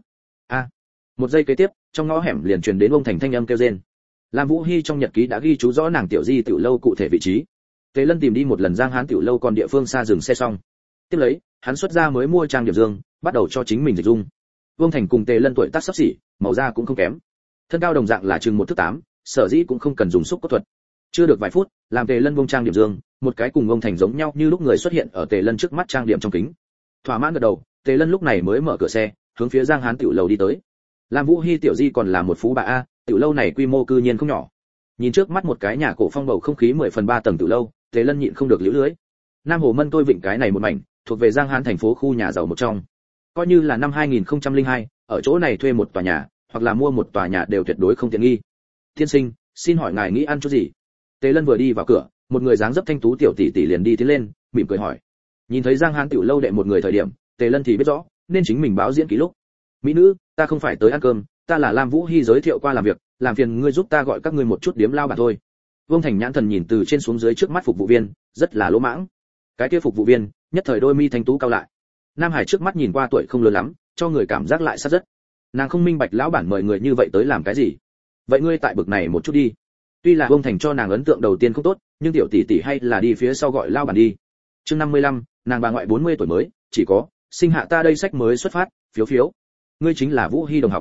A: Một giây kế tiếp, trong ngõ hẻm liền truyền đến Vương Thành thanh âm kêu rên. Lam Vũ Hi trong nhật ký đã ghi chú rõ nàng tiểu di tiểu lâu cụ thể vị trí. Tề Lân tìm đi một lần Giang Hán tiểu lâu còn địa phương xa dừng xe xong. Tiếp lấy, hắn xuất ra mới mua trang điểm dương, bắt đầu cho chính mình dịch dung. Vương Thành cùng Tề Lân tuổi tác sắp xỉ, màu da cũng không kém. Thân cao đồng dạng là chừng 1 thước 8, sở dĩ cũng không cần dùng xúc cốt thuật. Chưa được vài phút, làm Tề Lân buông trang điểm dương, một cái cùng Vương Thành giống nhau như lúc người xuất hiện ở Tề Lân trước mắt trang điểm trong kính. Thỏa mãn gật đầu, Tề Lân lúc này mới mở cửa xe, hướng phía Giang Hán tiểu lầu đi tới. Lam Vũ Hi tiểu di còn là một phú bà a, tiểu lâu này quy mô cư nhiên không nhỏ. Nhìn trước mắt một cái nhà cổ phong bầu không khí 10/3 tầng tiểu lâu, Tề Lân nhịn không được liễu lưới. Nam Hồ Mân tôi vịnh cái này một mảnh, thuộc về Giang Hán thành phố khu nhà giàu một trong. Coi như là năm 2002, ở chỗ này thuê một tòa nhà, hoặc là mua một tòa nhà đều tuyệt đối không tiện nghi. Tiên sinh, xin hỏi ngài nghĩ ăn chút gì? Tề Lân vừa đi vào cửa, một người dáng dấp thanh tú tiểu tỷ tỷ liền đi tiến lên, mỉm cười hỏi. Nhìn thấy Giang Hán tiểu lâu đệ một người thời điểm, Tề Lân thì biết rõ, nên chính mình báo diễn ký lúc. Mỹ nữ, ta không phải tới ăn cơm, ta là Lam Vũ Hi giới thiệu qua làm việc, làm phiền ngươi giúp ta gọi các ngươi một chút điếm lao bản thôi. Vương Thành nhãn thần nhìn từ trên xuống dưới trước mắt phục vụ viên, rất là lỗ mãng. Cái kia phục vụ viên, nhất thời đôi mi thanh tú cao lại. Nam Hải trước mắt nhìn qua tuổi không lớn lắm, cho người cảm giác lại sát rất. Nàng không minh bạch lão bản mời người như vậy tới làm cái gì. Vậy ngươi tại bực này một chút đi. Tuy là Vương Thành cho nàng ấn tượng đầu tiên không tốt, nhưng tiểu tỷ tỷ hay là đi phía sau gọi lao bản đi. Chương 55, nàng bà ngoại 40 tuổi mới, chỉ có sinh hạ ta đây sách mới xuất phát, phiếu. Ngươi chính là Vũ Hi đồng học.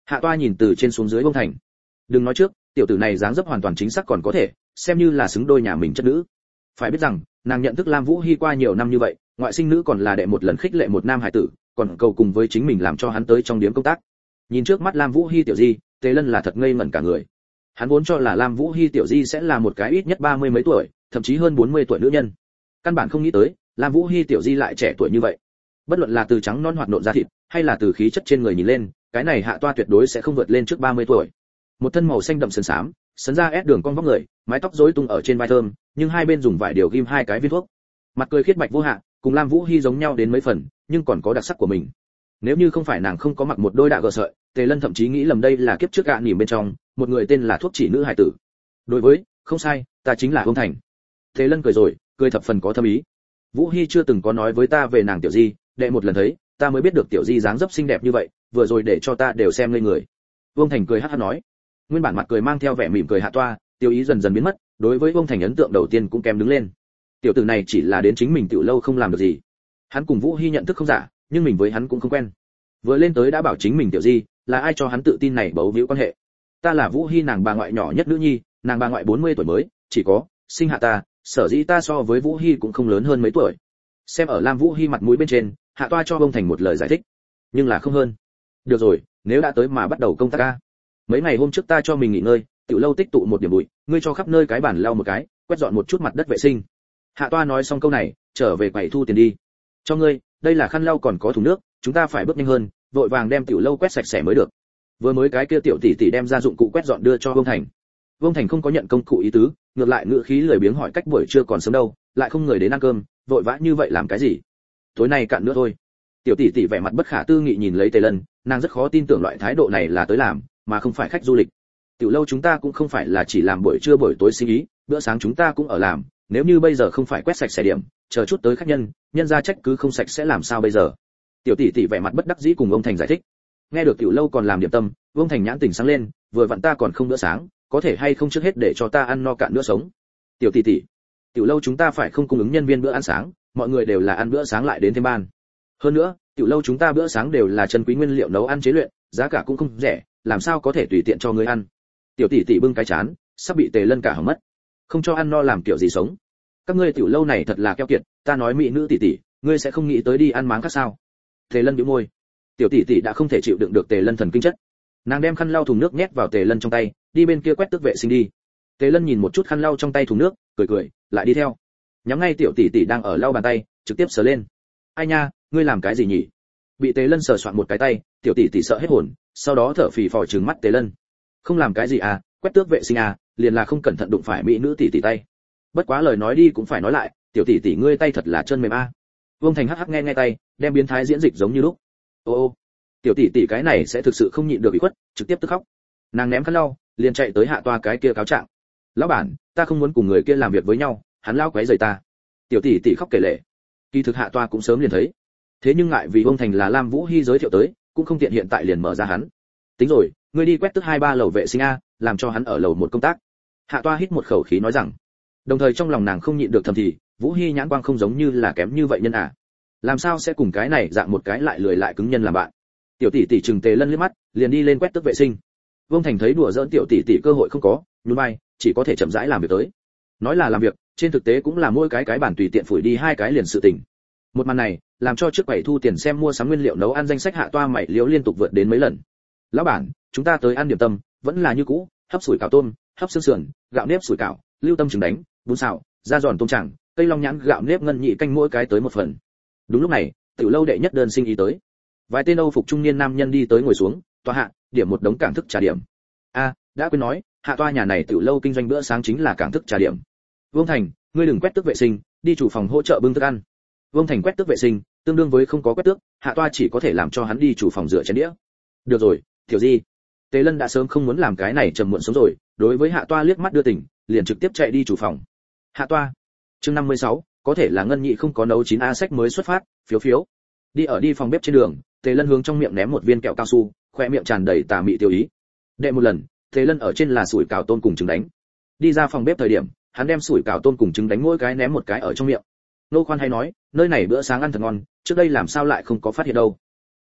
A: Hạ Toa nhìn từ trên xuống dưới Vương Thành. Đừng nói trước, tiểu tử này dáng dấp hoàn toàn chính xác còn có thể, xem như là xứng đôi nhà mình chất nữ. Phải biết rằng, nàng nhận thức Lam Vũ Hi qua nhiều năm như vậy, ngoại sinh nữ còn là đệ một lần khích lệ một nam hải tử, còn cầu cùng với chính mình làm cho hắn tới trong điểm công tác. Nhìn trước mắt Lam Vũ Hi tiểu di, Tề Lân là thật ngây ngẩn cả người. Hắn vốn cho là Lam Vũ Hi tiểu di sẽ là một cái ít nhất 30 mấy tuổi, thậm chí hơn 40 tuổi nữ nhân. Căn bản không nghĩ tới, Lam Vũ Hi tiểu di lại trẻ tuổi như vậy. Bất luận là từ trắng non hoạt nộn da thịt, hay là từ khí chất trên người nhìn lên, cái này Hạ Toa tuyệt đối sẽ không vượt lên trước 30 tuổi. Một thân màu xanh đậm sần xám, sấn ra ép đường cong vóc người, mái tóc rối tung ở trên vai thơm, nhưng hai bên dùng vải điều ghim hai cái viên thuốc. Mặt cười khiết bạch vô hạ, cùng Lam Vũ Hi giống nhau đến mấy phần, nhưng còn có đặc sắc của mình. Nếu như không phải nàng không có mặc một đôi đạ gờ sợi, Tề Lân thậm chí nghĩ lầm đây là kiếp trước gạ nỉm bên trong, một người tên là thuốc chỉ nữ hải tử. Đối với, không sai, ta chính là Vương Thành. Tề Lân cười rồi, cười thập phần có thâm ý. Vũ Hi chưa từng có nói với ta về nàng tiểu di, đệ một lần thấy, ta mới biết được tiểu di dáng dấp xinh đẹp như vậy, vừa rồi để cho ta đều xem ngây người. Vương Thành cười hắc hắc nói. Nguyên bản mặt cười mang theo vẻ mỉm cười Hạ Toa, tiêu ý dần dần biến mất, đối với Vương Thành ấn tượng đầu tiên cũng kém đứng lên. Tiểu tử này chỉ là đến chính mình tiểu lâu không làm được gì. Hắn cùng Vũ Hi nhận thức không giả, nhưng mình với hắn cũng không quen. Vừa lên tới đã bảo chính mình tiểu di, là ai cho hắn tự tin này bấu víu quan hệ? Ta là Vũ Hi nàng bà ngoại nhỏ nhất nữ nhi, nàng bà ngoại 40 tuổi mới, chỉ có sinh hạ ta, sở dĩ ta so với Vũ Hi cũng không lớn hơn mấy tuổi. Xem ở Lam Vũ Hi mặt mũi bên trên, Hạ Toa cho Vương Thành một lời giải thích, nhưng là không hơn. Được rồi, nếu đã tới mà bắt đầu công tác a. Mấy ngày hôm trước ta cho mình nghỉ ngơi, tiểu lâu tích tụ một điểm bụi, ngươi cho khắp nơi cái bàn lau một cái, quét dọn một chút mặt đất vệ sinh. Hạ Toa nói xong câu này, trở về quầy thu tiền đi. Cho ngươi, đây là khăn lau còn có thùng nước, chúng ta phải bước nhanh hơn, vội vàng đem tiểu lâu quét sạch sẽ mới được. Vừa mới cái kia tiểu tỷ tỷ đem ra dụng cụ quét dọn đưa cho Vương Thành. Vương Thành không có nhận công cụ ý tứ, ngược lại ngữ khí lười biếng hỏi cách buổi trưa còn sớm đâu, lại không người đến ăn cơm, vội vã như vậy làm cái gì? Tối nay cạn nữa thôi. Tiểu tỷ tỷ vẻ mặt bất khả tư nghị nhìn lấy Tề Lân, nàng rất khó tin tưởng loại thái độ này là tới làm, mà không phải khách du lịch. Tiểu lâu chúng ta cũng không phải là chỉ làm buổi trưa buổi tối sinh ý, bữa sáng chúng ta cũng ở làm, nếu như bây giờ không phải quét sạch sẽ điểm, chờ chút tới khách nhân, nhân ra trách cứ không sạch sẽ làm sao bây giờ? Tiểu tỷ tỷ vẻ mặt bất đắc dĩ cùng ông Thành giải thích. Nghe được tiểu lâu còn làm điểm tâm, Vương Thành nhãn tỉnh sáng lên, vừa vặn ta còn không bữa sáng, có thể hay không trước hết để cho ta ăn no cạn bữa sống. Tiểu tỷ tỷ, tiểu lâu chúng ta phải không cung ứng nhân viên bữa ăn sáng, mọi người đều là ăn bữa sáng lại đến thêm ban. Hơn nữa, tiểu lâu chúng ta bữa sáng đều là chân quý nguyên liệu nấu ăn chế luyện, giá cả cũng không rẻ, làm sao có thể tùy tiện cho người ăn. Tiểu tỷ tỷ bưng cái chán, sắp bị Tề Lân cả hỏng mất. Không cho ăn no làm kiểu gì sống? Các ngươi tiểu lâu này thật là keo kiệt, ta nói mỹ nữ tỷ tỷ, ngươi sẽ không nghĩ tới đi ăn máng khác sao? Tề Lân bĩu môi. Tiểu tỷ tỷ đã không thể chịu đựng được Tề Lân thần kinh chất. Nàng đem khăn lau thùng nước nhét vào Tề Lân trong tay, đi bên kia quét tước vệ sinh đi. Tề Lân nhìn một chút khăn lau trong tay thùng nước, cười cười, lại đi theo. Nhắm ngay tiểu tỷ tỷ đang ở lau bàn tay, trực tiếp sờ lên. Ai nha, ngươi làm cái gì nhỉ? Bị Tề Lân sờ soạn một cái tay, tiểu tỷ tỷ sợ hết hồn, sau đó thở phì phò trừng mắt Tề Lân. Không làm cái gì à, quét tước vệ sinh à, liền là không cẩn thận đụng phải mỹ nữ tỷ tỷ tay. Bất quá lời nói đi cũng phải nói lại, tiểu tỷ tỷ ngươi tay thật là chân mềm a. Vương Thành hắc hắc nghe nghe tay, đem biến thái diễn dịch giống như lúc. Ô ô, tiểu tỷ tỷ cái này sẽ thực sự không nhịn được bị khuất, trực tiếp tức khóc. Nàng ném khăn lau, liền chạy tới Hạ Toa cái kia cáo trạng. Lão bản, ta không muốn cùng người kia làm việc với nhau, hắn lao quấy rầy ta. Tiểu tỷ tỷ khóc kể lể. Kỳ thực Hạ Toa cũng sớm liền thấy. Thế nhưng ngại vì Vương Thành là Lam Vũ Hi giới thiệu tới, cũng không tiện hiện tại liền mở ra hắn. Tính rồi, ngươi đi quét tức 2-3 lầu vệ sinh a, làm cho hắn ở lầu một công tác. Hạ Toa hít một khẩu khí nói rằng. Đồng thời trong lòng nàng không nhịn được thầm thì, Vũ Hi nhãn quang không giống như là kém như vậy nhân à. Làm sao sẽ cùng cái này dạng một cái lại lười lại cứng nhân làm bạn. Tiểu tỷ tỷ chừng Tề Lân liếc mắt, liền đi lên quét tước vệ sinh. Vương Thành thấy đùa giỡn tiểu tỷ tỷ cơ hội không có, nhún vai, chỉ có thể chậm rãi làm việc tới. Nói là làm việc, trên thực tế cũng là mỗi cái bản tùy tiện phủi đi 2 cái liền sự tình. Một màn này, làm cho trước quầy thu tiền xem mua sắm nguyên liệu nấu ăn danh sách Hạ Toa mày liếu liên tục vượt đến mấy lần. Lão bản, chúng ta tới ăn điểm tâm, vẫn là như cũ, hấp sủi cảo tôm, hấp xương sườn, gạo nếp sủi cảo, lưu tâm trứng đánh, bún xào, da giòn tôm chẳng, cây long nhãn gạo nếp ngân nhị canh mỗi cái tới một phần. Đúng lúc này, tiểu lâu đệ nhất đơn sinh ý tới. Vài tên Âu phục trung niên nam nhân đi tới ngồi xuống, tòa hạ, điểm một đống cảng thức trà điểm. A, đã quên nói, Hạ Toa nhà này tiểu lâu kinh doanh bữa sáng chính là cảng thức trà điểm. Vương Thành, ngươi đừng quét tước vệ sinh, đi chủ phòng hỗ trợ bưng thức ăn. Vương Thành quét tước vệ sinh, tương đương với không có quét tước, Hạ Toa chỉ có thể làm cho hắn đi chủ phòng rửa chén đĩa. Được rồi, tiểu di. Tề Lân đã sớm không muốn làm cái này trầm muộn sống rồi, đối với Hạ Toa liếc mắt đưa tình, liền trực tiếp chạy đi chủ phòng. Hạ Toa. Chương 56, có thể là ngân nhị không có nấu chín a sách mới xuất phát, phiếu phiếu. Đi phòng bếp trên đường, Tề Lân hướng trong miệng ném một viên kẹo cao su, khoe miệng tràn đầy tà mị tiêu ý. Đệ một lần, Tề Lân ở trên là sủi cảo tôm cùng trứng đánh. Đi ra phòng bếp thời điểm, hắn đem sủi cảo tôm cùng trứng đánh mỗi cái ném một cái ở trong miệng. Nô khoan hay nói, nơi này bữa sáng ăn thật ngon, trước đây làm sao lại không có phát hiện đâu.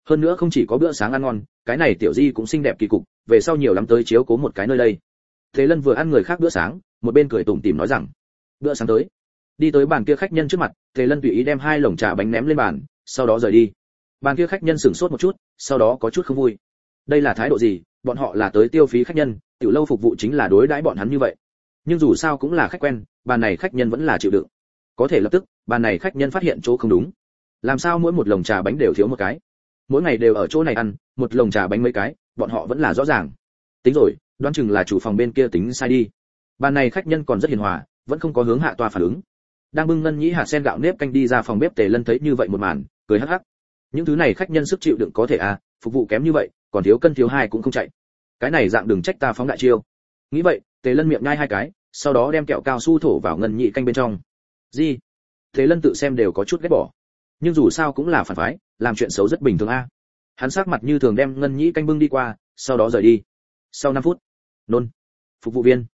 A: hơn nữa không chỉ có bữa sáng ăn ngon, cái này tiểu di cũng xinh đẹp kỳ cục, về sau nhiều lắm tới chiếu cố một cái nơi đây. Thế Lân vừa ăn người khác bữa sáng, một bên cười tủm tỉm nói rằng, bữa sáng tới. Đi tới bàn kia khách nhân trước mặt, Thế Lân tùy ý đem 2 lồng trà bánh ném lên bàn, sau đó rời đi. Bàn kia khách nhân sửng sốt một chút, sau đó có chút không vui. Đây là thái độ gì? Bọn họ là tới tiêu phí khách nhân, tiểu lâu phục vụ chính là đối đãi bọn hắn như vậy. Nhưng dù sao cũng là khách quen, bàn này khách nhân vẫn là chịu đựng. Có thể lập tức, bàn này khách nhân phát hiện chỗ không đúng. Làm sao mỗi một lồng trà bánh đều thiếu một cái? Mỗi ngày đều ở chỗ này ăn, một lồng trà bánh mấy cái, bọn họ vẫn là rõ ràng. Tính rồi, đoán chừng là chủ phòng bên kia tính sai đi. Bàn này khách nhân còn rất hiền hòa, vẫn không có hướng hạ toa phản ứng. Đang bưng ngân nhĩ hạt sen gạo nếp canh đi ra phòng bếp, Tề Lân thấy như vậy một màn, cười hắc hắc. Những thứ này khách nhân sức chịu đựng có thể à, phục vụ kém như vậy, còn thiếu cân thiếu hai cũng không chạy. Cái này dạng đừng trách ta phóng đại chiêu. Nghĩ vậy, Tề Lân miệng nhai 2 cái, sau đó đem kẹo cao su thổ vào ngân nhĩ canh bên trong. Gì? Tề Lân tự xem đều có chút ghét bỏ. Nhưng dù sao cũng là phản phái, làm chuyện xấu rất bình thường a. Hắn sắc mặt như thường đem ngân nhĩ canh bưng đi qua, sau đó rời đi. Sau 5 phút, nôn. Phục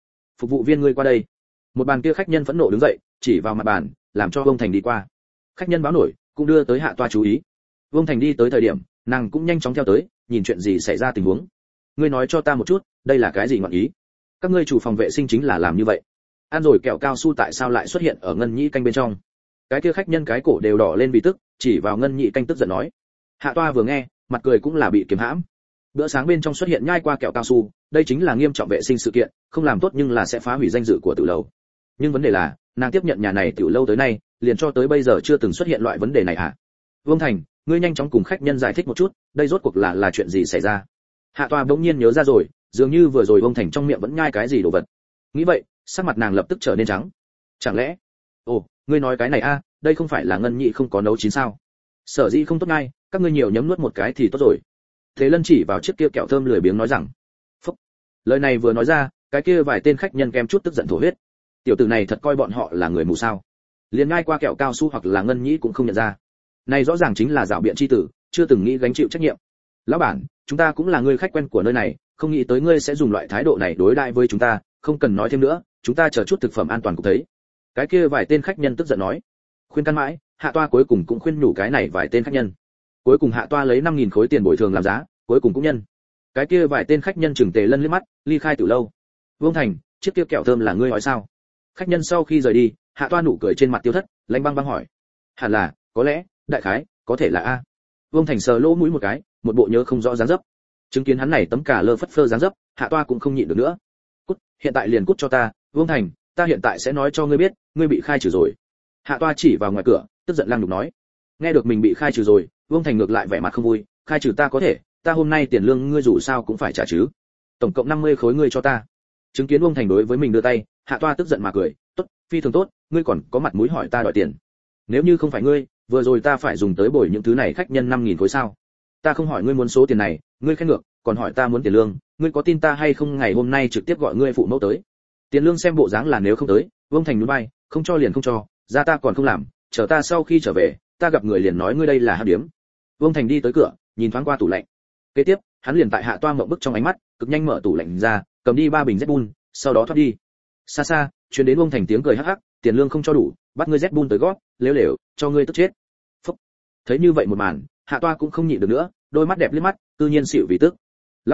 A: vụ viên ngươi qua đây. Một bàn kia khách nhân phẫn nộ đứng dậy, chỉ vào mặt bàn, làm cho Vương Thành đi qua. Khách nhân báo nổi, cũng đưa tới hạ toa chú ý. Vương Thành đi tới thời điểm, nàng cũng nhanh chóng theo tới, nhìn chuyện gì xảy ra tình huống. Ngươi nói cho ta một chút, đây là cái gì ngọn ý? Các ngươi chủ phòng vệ sinh chính là làm như vậy. Ăn rồi kẹo cao su tại sao lại xuất hiện ở ngân nhĩ canh bên trong? Cái kia khách nhân cái cổ đều đỏ lên vì tức, chỉ vào ngân nhĩ canh tức giận nói. Hạ toa vừa nghe, mặt cười cũng là bị kiềm hãm. Bữa sáng bên trong xuất hiện nhai qua kẹo cao su, đây chính là nghiêm trọng vệ sinh sự kiện, không làm tốt nhưng là sẽ phá hủy danh dự của tiểu lâu. Nhưng vấn đề là, nàng tiếp nhận nhà này tiểu lâu tới nay, liền cho tới bây giờ chưa từng xuất hiện loại vấn đề này hả? Vương Thành, ngươi nhanh chóng cùng khách nhân giải thích một chút, đây rốt cuộc là chuyện gì xảy ra? Hạ toa bỗng nhiên nhớ ra rồi, dường như vừa rồi Vương Thành trong miệng vẫn nhai cái gì đồ vật. Nghĩ vậy, sắc mặt nàng lập tức trở nên trắng. Chẳng lẽ? Ồ, ngươi nói cái này a, đây không phải là ngân nhị không có nấu chín sao? Sở dĩ không tốt ngay, các ngươi nhiều nhấm nuốt một cái thì tốt rồi. Thế Lân chỉ vào chiếc kia kẹo thơm lười biếng nói rằng. Phúc. Lời này vừa nói ra, cái kia vài tên khách nhân kem chút tức giận thổ huyết. Tiểu tử này thật coi bọn họ là người mù sao? Liền ngay qua kẹo cao su hoặc là ngân nhĩ cũng không nhận ra. Này rõ ràng chính là dạo biện chi tử, chưa từng nghĩ gánh chịu trách nhiệm. Lão bản, chúng ta cũng là người khách quen của nơi này, không nghĩ tới ngươi sẽ dùng loại thái độ này đối đãi với chúng ta, không cần nói thêm nữa, chúng ta chờ chút thực phẩm an toàn cũng thấy. Cái kia vài tên khách nhân tức giận nói. Khuyên can mãi, hạ toa cuối cùng cũng khuyên nhủ cái này vài tên khách nhân. Cuối cùng hạ toa lấy 5.000 khối tiền bồi thường làm giá, cuối cùng cũng nhân. Cái kia vài tên khách nhân chừng Tề Lân liếc mắt, ly khai từ lâu. Vương Thành, chiếc kia kẹo thơm là ngươi hỏi sao? Khách nhân sau khi rời đi, hạ toa nụ cười trên mặt tiêu thất, lanh băng băng hỏi. Hẳn là, có lẽ, đại khái, có thể là a. Vương Thành sờ lỗ mũi một cái, một bộ nhớ không rõ dáng dấp. Chứng kiến hắn này tấm cả lơ phất phơ dáng dấp, hạ toa cũng không nhịn được nữa. Cút, hiện tại liền cút cho ta, Vương Thành, ta hiện tại sẽ nói cho ngươi biết, ngươi bị khai trừ rồi. Hạ toa chỉ vào ngoài cửa, tức giận lăng đục nói. Nghe được mình bị khai trừ rồi, Vương Thành ngược lại vẻ mặt không vui, khai trừ ta có thể, ta hôm nay tiền lương ngươi dù sao cũng phải trả chứ. Tổng cộng 50 khối ngươi cho ta. Chứng kiến Vương Thành đối với mình đưa tay, hạ toa tức giận mà cười, tốt, phi thường tốt, ngươi còn có mặt mũi hỏi ta đòi tiền. Nếu như không phải ngươi, vừa rồi ta phải dùng tới bồi những thứ này khách nhân 5.000 khối sao? Ta không hỏi ngươi muốn số tiền này, ngươi khen ngược, còn hỏi ta muốn tiền lương, ngươi có tin ta hay không ngày hôm nay trực tiếp gọi ngươi phụ mẫu tới. Tiền lương xem bộ dáng là nếu không tới, Vương Thành nhún vai, không cho liền không cho, ra ta còn không làm, chờ ta sau khi trở về, ta gặp người liền nói ngươi đây là hắc điếm. Vương Thành đi tới cửa, nhìn thoáng qua tủ lạnh. Kế tiếp, hắn liền tại hạ toa ngậm bức trong ánh mắt, cực nhanh mở tủ lạnh ra, cầm đi 3 bình Red Bull, sau đó thoát đi. Xa xa, truyền đến Vương Thành tiếng cười hắc hắc, tiền lương không cho đủ, bắt ngươi Red Bull tới gót, lếu lều, cho ngươi tức chết. Phúc. Thấy như vậy một màn, hạ toa cũng không nhịn được nữa, đôi mắt đẹp liếc mắt, tự nhiên xỉu vì tức.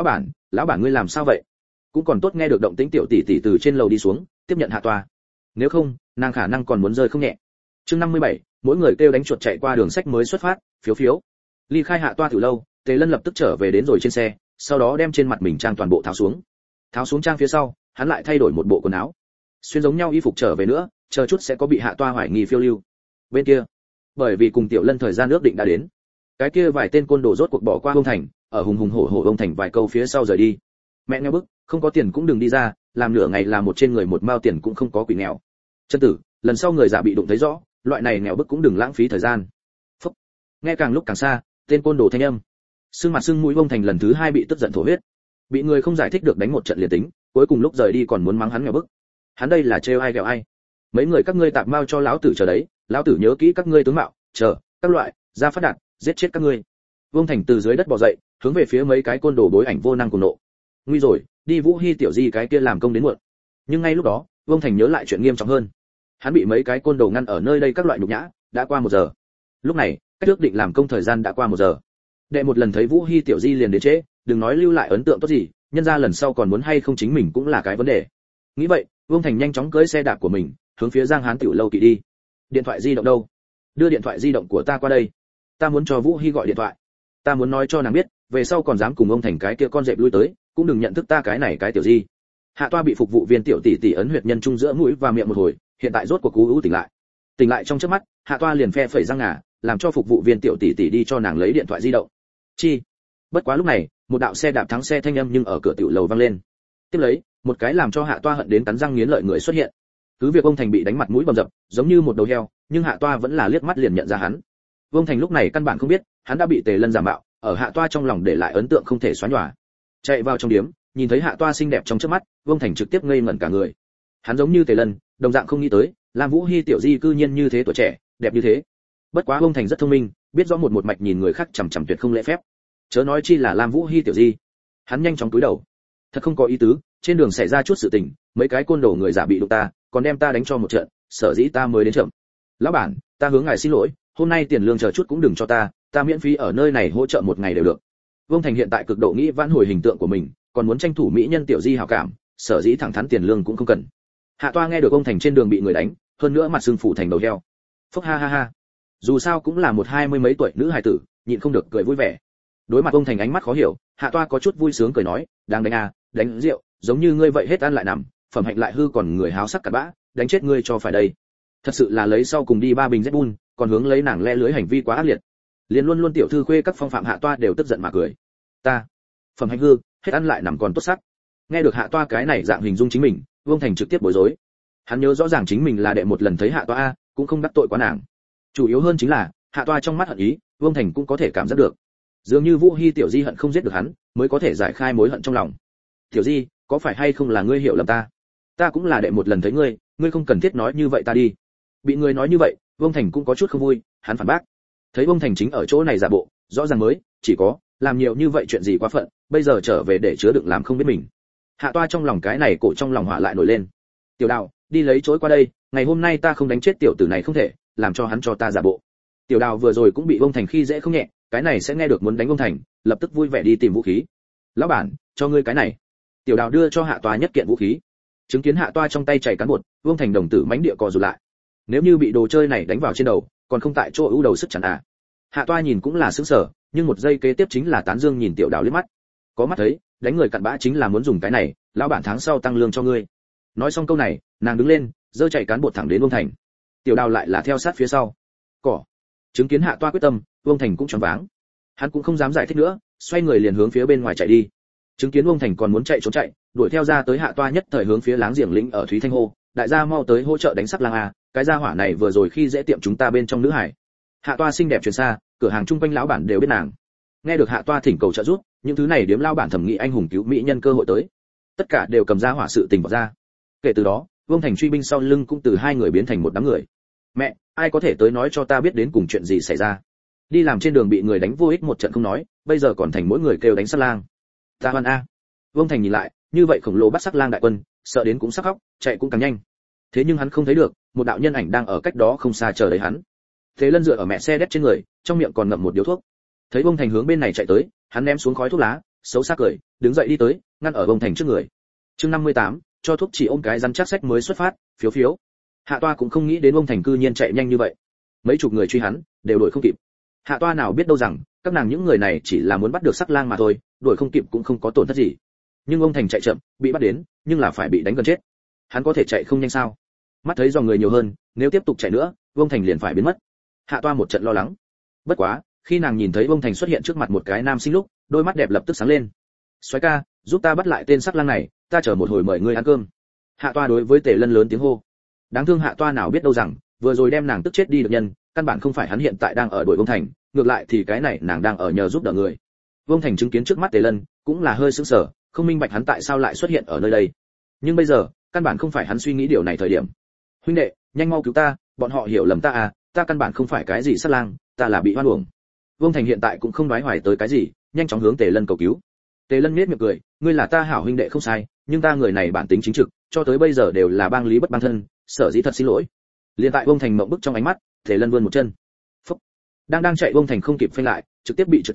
A: Lão bản ngươi làm sao vậy? Cũng còn tốt nghe được động tĩnh tiểu tỷ tỷ từ trên lầu đi xuống, tiếp nhận hạ toa. Nếu không, nàng khả năng còn muốn rơi không nhẹ. Chương 57, mỗi người kêu đánh chuột chạy qua đường sách mới xuất phát, phiếu. Ly khai hạ toa từ lâu, Tề Lân lập tức trở về đến rồi trên xe, sau đó đem trên mặt mình trang toàn bộ tháo xuống trang phía sau, hắn lại thay đổi một bộ quần áo, xuyên giống nhau y phục trở về nữa, chờ chút sẽ có bị hạ toa hoài nghi phiêu lưu. Bên kia, bởi vì cùng Tiểu Lân thời gian ước định đã đến, cái kia vài tên côn đồ rốt cuộc bỏ qua Vương Thành, ở hùng hùng hổ hổ Vương Thành vài câu phía sau rời đi. Mẹ nghèo bức, không có tiền cũng đừng đi ra, làm nửa ngày là một trên người một mao tiền cũng không có, quỷ nghèo. Chân tử, lần sau người già bị đụng thấy rõ, loại này nghèo bức cũng đừng lãng phí thời gian. Phúc. Nghe càng lúc càng xa, tên côn đồ thanh âm. Sưng mặt sưng mũi Vương Thành lần thứ 2 bị tức giận thổ huyết. Bị người không giải thích được đánh một trận liền tính, cuối cùng lúc rời đi còn muốn mắng hắn nghèo bức. Hắn đây là trêu ai ghẹo ai? Mấy người các ngươi tạp mao cho lão tử chờ đấy, lão tử nhớ kỹ các ngươi tướng mạo, chờ, các loại, ra phát đạt, giết chết các ngươi. Vương Thành từ dưới đất bò dậy, hướng về phía mấy cái côn đồ bối ảnh vô năng cùng nộ. Nguy rồi, đi Vũ Hi tiểu di cái kia làm công đến muộn. Nhưng ngay lúc đó, Vương Thành nhớ lại chuyện nghiêm trọng hơn. Hắn bị mấy cái côn đồ ngăn ở nơi đây các loại nhục nhã, đã qua 1 giờ. Lúc này, cách ước định làm công thời gian đã qua 1 giờ. Đệ một lần thấy Vũ Hi tiểu di liền đến trễ, đừng nói lưu lại ấn tượng tốt gì, nhân ra lần sau còn muốn hay không chính mình cũng là cái vấn đề. Nghĩ vậy, Vương Thành nhanh chóng cưỡi xe đạp của mình, hướng phía Giang Hán tiểu lâu kỵ đi. Điện thoại di động đâu? Đưa điện thoại di động của ta qua đây. Ta muốn cho Vũ Hi gọi điện thoại. Ta muốn nói cho nàng biết, về sau còn dám cùng ông Thành cái kia con dẹp lui tới, cũng đừng nhận thức ta cái này cái tiểu di. Hạ Toa bị phục vụ viên tiểu tỷ tỷ ấn huyệt nhân trung giữa mũi và miệng một hồi, hiện tại rốt cuộc cú ú tỉnh lại. Tỉnh lại trong chớp mắt, Hạ Toa liền phe phẩy răng ngà, làm cho phục vụ viên tiểu tỷ tỷ đi cho nàng lấy điện thoại di động. Chi. Bất quá lúc này, một đạo xe đạp thắng xe thanh âm nhưng ở cửa tiểu lầu vang lên. Tiếp lấy, một cái làm cho Hạ Toa hận đến cắn răng nghiến lợi người xuất hiện. Cứ việc ông Thành bị đánh mặt mũi bầm dập, giống như một đầu heo, nhưng Hạ Toa vẫn là liếc mắt liền nhận ra hắn. Vương Thành lúc này căn bản không biết, hắn đã bị Tề Lân giả mạo, ở Hạ Toa trong lòng để lại ấn tượng không thể xóa nhòa. Chạy vào trong điếm, nhìn thấy Hạ Toa xinh đẹp trong trước mắt, Vương Thành trực tiếp ngây ngẩn cả người. Hắn giống như Tề Lân, đồng dạng không nghĩ tới, Lam Vũ Hi tiểu di cư nhiên như thế tuổi trẻ, đẹp như thế. Bất quá Vương Thành rất thông minh, biết rõ một mạch nhìn người khác chằm chằm tuyệt không lễ phép. Chớ nói chi là Lam Vũ Hi tiểu di. Hắn nhanh chóng cúi đầu. Thật không có ý tứ, trên đường xảy ra chút sự tình, mấy cái côn đồ người giả bị đụng ta, còn đem ta đánh cho một trận, sở dĩ ta mới đến chậm. Lão bản, ta hướng ngài xin lỗi, hôm nay tiền lương chờ chút cũng đừng cho ta miễn phí ở nơi này hỗ trợ một ngày đều được. Vương Thành hiện tại cực độ nghĩ vãn hồi hình tượng của mình, còn muốn tranh thủ mỹ nhân tiểu di hảo cảm, sở dĩ thẳng thắn tiền lương cũng không cần. Hạ Toa nghe được ông Thành trên đường bị người đánh, hơn nữa mặt sưng phủ thành đầu heo. Phốc ha ha ha. Dù sao cũng là một 20 mấy tuổi nữ hài tử, nhịn không được cười vui vẻ. Đối mặt ông Thành ánh mắt khó hiểu, Hạ Toa có chút vui sướng cười nói, đang đánh à, đánh rượu, giống như ngươi vậy hết ăn lại nằm, phẩm hạnh lại hư còn người háo sắc cặn bã, đánh chết ngươi cho phải đây. Thật sự là lấy sau cùng đi 3 bình Red Bull, còn hướng lấy nàng le lưới hành vi quá ác liệt. Liên luôn luôn tiểu thư khuê các phong phạm Hạ Toa đều tức giận mà cười. Ta, phẩm hạnh hư, hết ăn lại nằm còn tốt sắc. Nghe được Hạ Toa cái này dạng hình dung chính mình, Vương Thành trực tiếp bối rối. Hắn nhớ rõ ràng chính mình là đệ một lần thấy Hạ Toa a, cũng không đắc tội quá nàng. Chủ yếu hơn chính là, Hạ Toa trong mắt hận ý, Vương Thành cũng có thể cảm giác được. Dường như Vũ Hi tiểu di hận không giết được hắn, mới có thể giải khai mối hận trong lòng. Tiểu di, có phải hay không là ngươi hiểu lầm ta? Ta cũng là đệ một lần thấy ngươi, ngươi không cần thiết nói như vậy ta đi. Bị người nói như vậy, Vương Thành cũng có chút không vui, hắn phản bác. Thấy Vương Thành chính ở chỗ này giả bộ, rõ ràng mới, chỉ có làm nhiều như vậy chuyện gì quá phận, bây giờ trở về để chứa đựng làm không biết mình. Hạ Toa trong lòng cái này cổ trong lòng hỏa lại nổi lên. Tiểu Đào, đi lấy chối qua đây, ngày hôm nay ta không đánh chết tiểu tử này không thể, làm cho hắn cho ta giả bộ. Tiểu Đào vừa rồi cũng bị Vương Thành khi dễ không nhẹ, cái này sẽ nghe được muốn đánh Vương Thành, lập tức vui vẻ đi tìm vũ khí. Lão bản, cho ngươi cái này. Tiểu Đào đưa cho Hạ Toa nhất kiện vũ khí. Chứng kiến Hạ Toa trong tay chảy cán bột, Vương Thành đồng tử mãnh địa co rụt lại. Nếu như bị đồ chơi này đánh vào trên đầu, còn không tại chỗ ưu đầu sức chẳng à. Hạ Toa nhìn cũng là sững sờ, nhưng một giây kế tiếp chính là tán dương nhìn Tiểu Đào liếc mắt. Có mắt thấy, đánh người cặn bã chính là muốn dùng cái này, lão bản tháng sau tăng lương cho ngươi. Nói xong câu này, nàng đứng lên, giơ chạy cán bột thẳng đến Vương Thành. Tiểu Đào lại là theo sát phía sau. Cỏ. Chứng kiến Hạ Toa quyết tâm, Vương Thành cũng choáng váng. Hắn cũng không dám giải thích nữa, xoay người liền hướng phía bên ngoài chạy đi. Chứng kiến Vương Thành còn muốn chạy trốn chạy, đuổi theo ra tới Hạ Toa nhất thời hướng phía láng giềng lĩnh ở Thúy Thanh hô, đại gia mau tới hỗ trợ đánh sắc lang a, cái gia hỏa này vừa rồi khi dễ tiệm chúng ta bên trong nữ hải. Hạ Toa xinh đẹp truyền xa, cửa hàng chung quanh lão bản đều biết nàng. Nghe được Hạ Toa thỉnh cầu trợ giúp, những thứ này điếm lão bản thẩm nghĩ anh hùng cứu mỹ nhân cơ hội tới, tất cả đều cầm ra hỏa sự tình vào ra. Kể từ đó, Vương Thành truy binh sau lưng cũng từ hai người biến thành một đám người. Mẹ, ai có thể tới nói cho ta biết đến cùng chuyện gì xảy ra? Đi làm trên đường bị người đánh vô ích một trận không nói, bây giờ còn thành mỗi người kêu đánh sắc lang. Ta hoan a. Vương Thành nhìn lại, như vậy khổng lồ bắt sắc lang đại quân, sợ đến cũng sắc khóc, chạy cũng càng nhanh. Thế nhưng hắn không thấy được, một đạo nhân ảnh đang ở cách đó không xa chờ đấy hắn. Thế Lân dựa ở mẹ xe đét trên người, trong miệng còn ngậm một điếu thuốc. Thấy Vương Thành hướng bên này chạy tới, hắn ném xuống khói thuốc lá, xấu xa cười, đứng dậy đi tới, ngăn ở Vương Thành trước người. Chương 58, cho thuốc chỉ ôm cái rắn chắc sách mới xuất phát, phiếu phiếu. Hạ Toa cũng không nghĩ đến Vương Thành cư nhiên chạy nhanh như vậy. Mấy chục người truy hắn, đều đuổi không kịp. Hạ Toa nào biết đâu rằng, các nàng những người này chỉ là muốn bắt được sắc lang mà thôi, đuổi không kịp cũng không có tổn thất gì. Nhưng Vương Thành chạy chậm, bị bắt đến, nhưng là phải bị đánh gần chết. Hắn có thể chạy không nhanh sao? Mắt thấy dòng người nhiều hơn, nếu tiếp tục chạy nữa, Vương Thành liền phải biến mất. Hạ Toa một trận lo lắng. Bất quá, khi nàng nhìn thấy Vương Thành xuất hiện trước mặt một cái nam sinh lúc, đôi mắt đẹp lập tức sáng lên. "Soái ca, giúp ta bắt lại tên sắc lang này, ta chờ một hồi mời ngươi ăn cơm." Hạ Toa đối với Tề Lân lớn tiếng hô. Đáng thương Hạ Toa nào biết đâu rằng, vừa rồi đem nàng tức chết đi được nhân, căn bản không phải hắn hiện tại đang ở đội Vương Thành, ngược lại thì cái này nàng đang ở nhờ giúp đỡ người. Vương Thành chứng kiến trước mắt Tề Lân, cũng là hơi sững sờ, không minh bạch hắn tại sao lại xuất hiện ở nơi đây. Nhưng bây giờ, căn bản không phải hắn suy nghĩ điều này thời điểm. "Huynh đệ, nhanh mau cứu ta, bọn họ hiểu lầm ta à, ta căn bản không phải cái gì sát lang, ta là bị hoan uổng." Vương Thành hiện tại cũng không nói hoài tới cái gì, nhanh chóng hướng Tề Lân cầu cứu. Tề Lân nhếch miệng cười, "Ngươi là ta hảo huynh đệ không sai, nhưng ta người này bản tính chính trực, cho tới bây giờ đều là bang lý bất bang thân, sở dĩ thật xin lỗi." Liên tại Vương Thành mộng bức trong ánh mắt, Tề Lân vươn một chân. Phúc. Đang chạy Vương Thành không kịp phanh lại, trực tiếp bị trượt chân,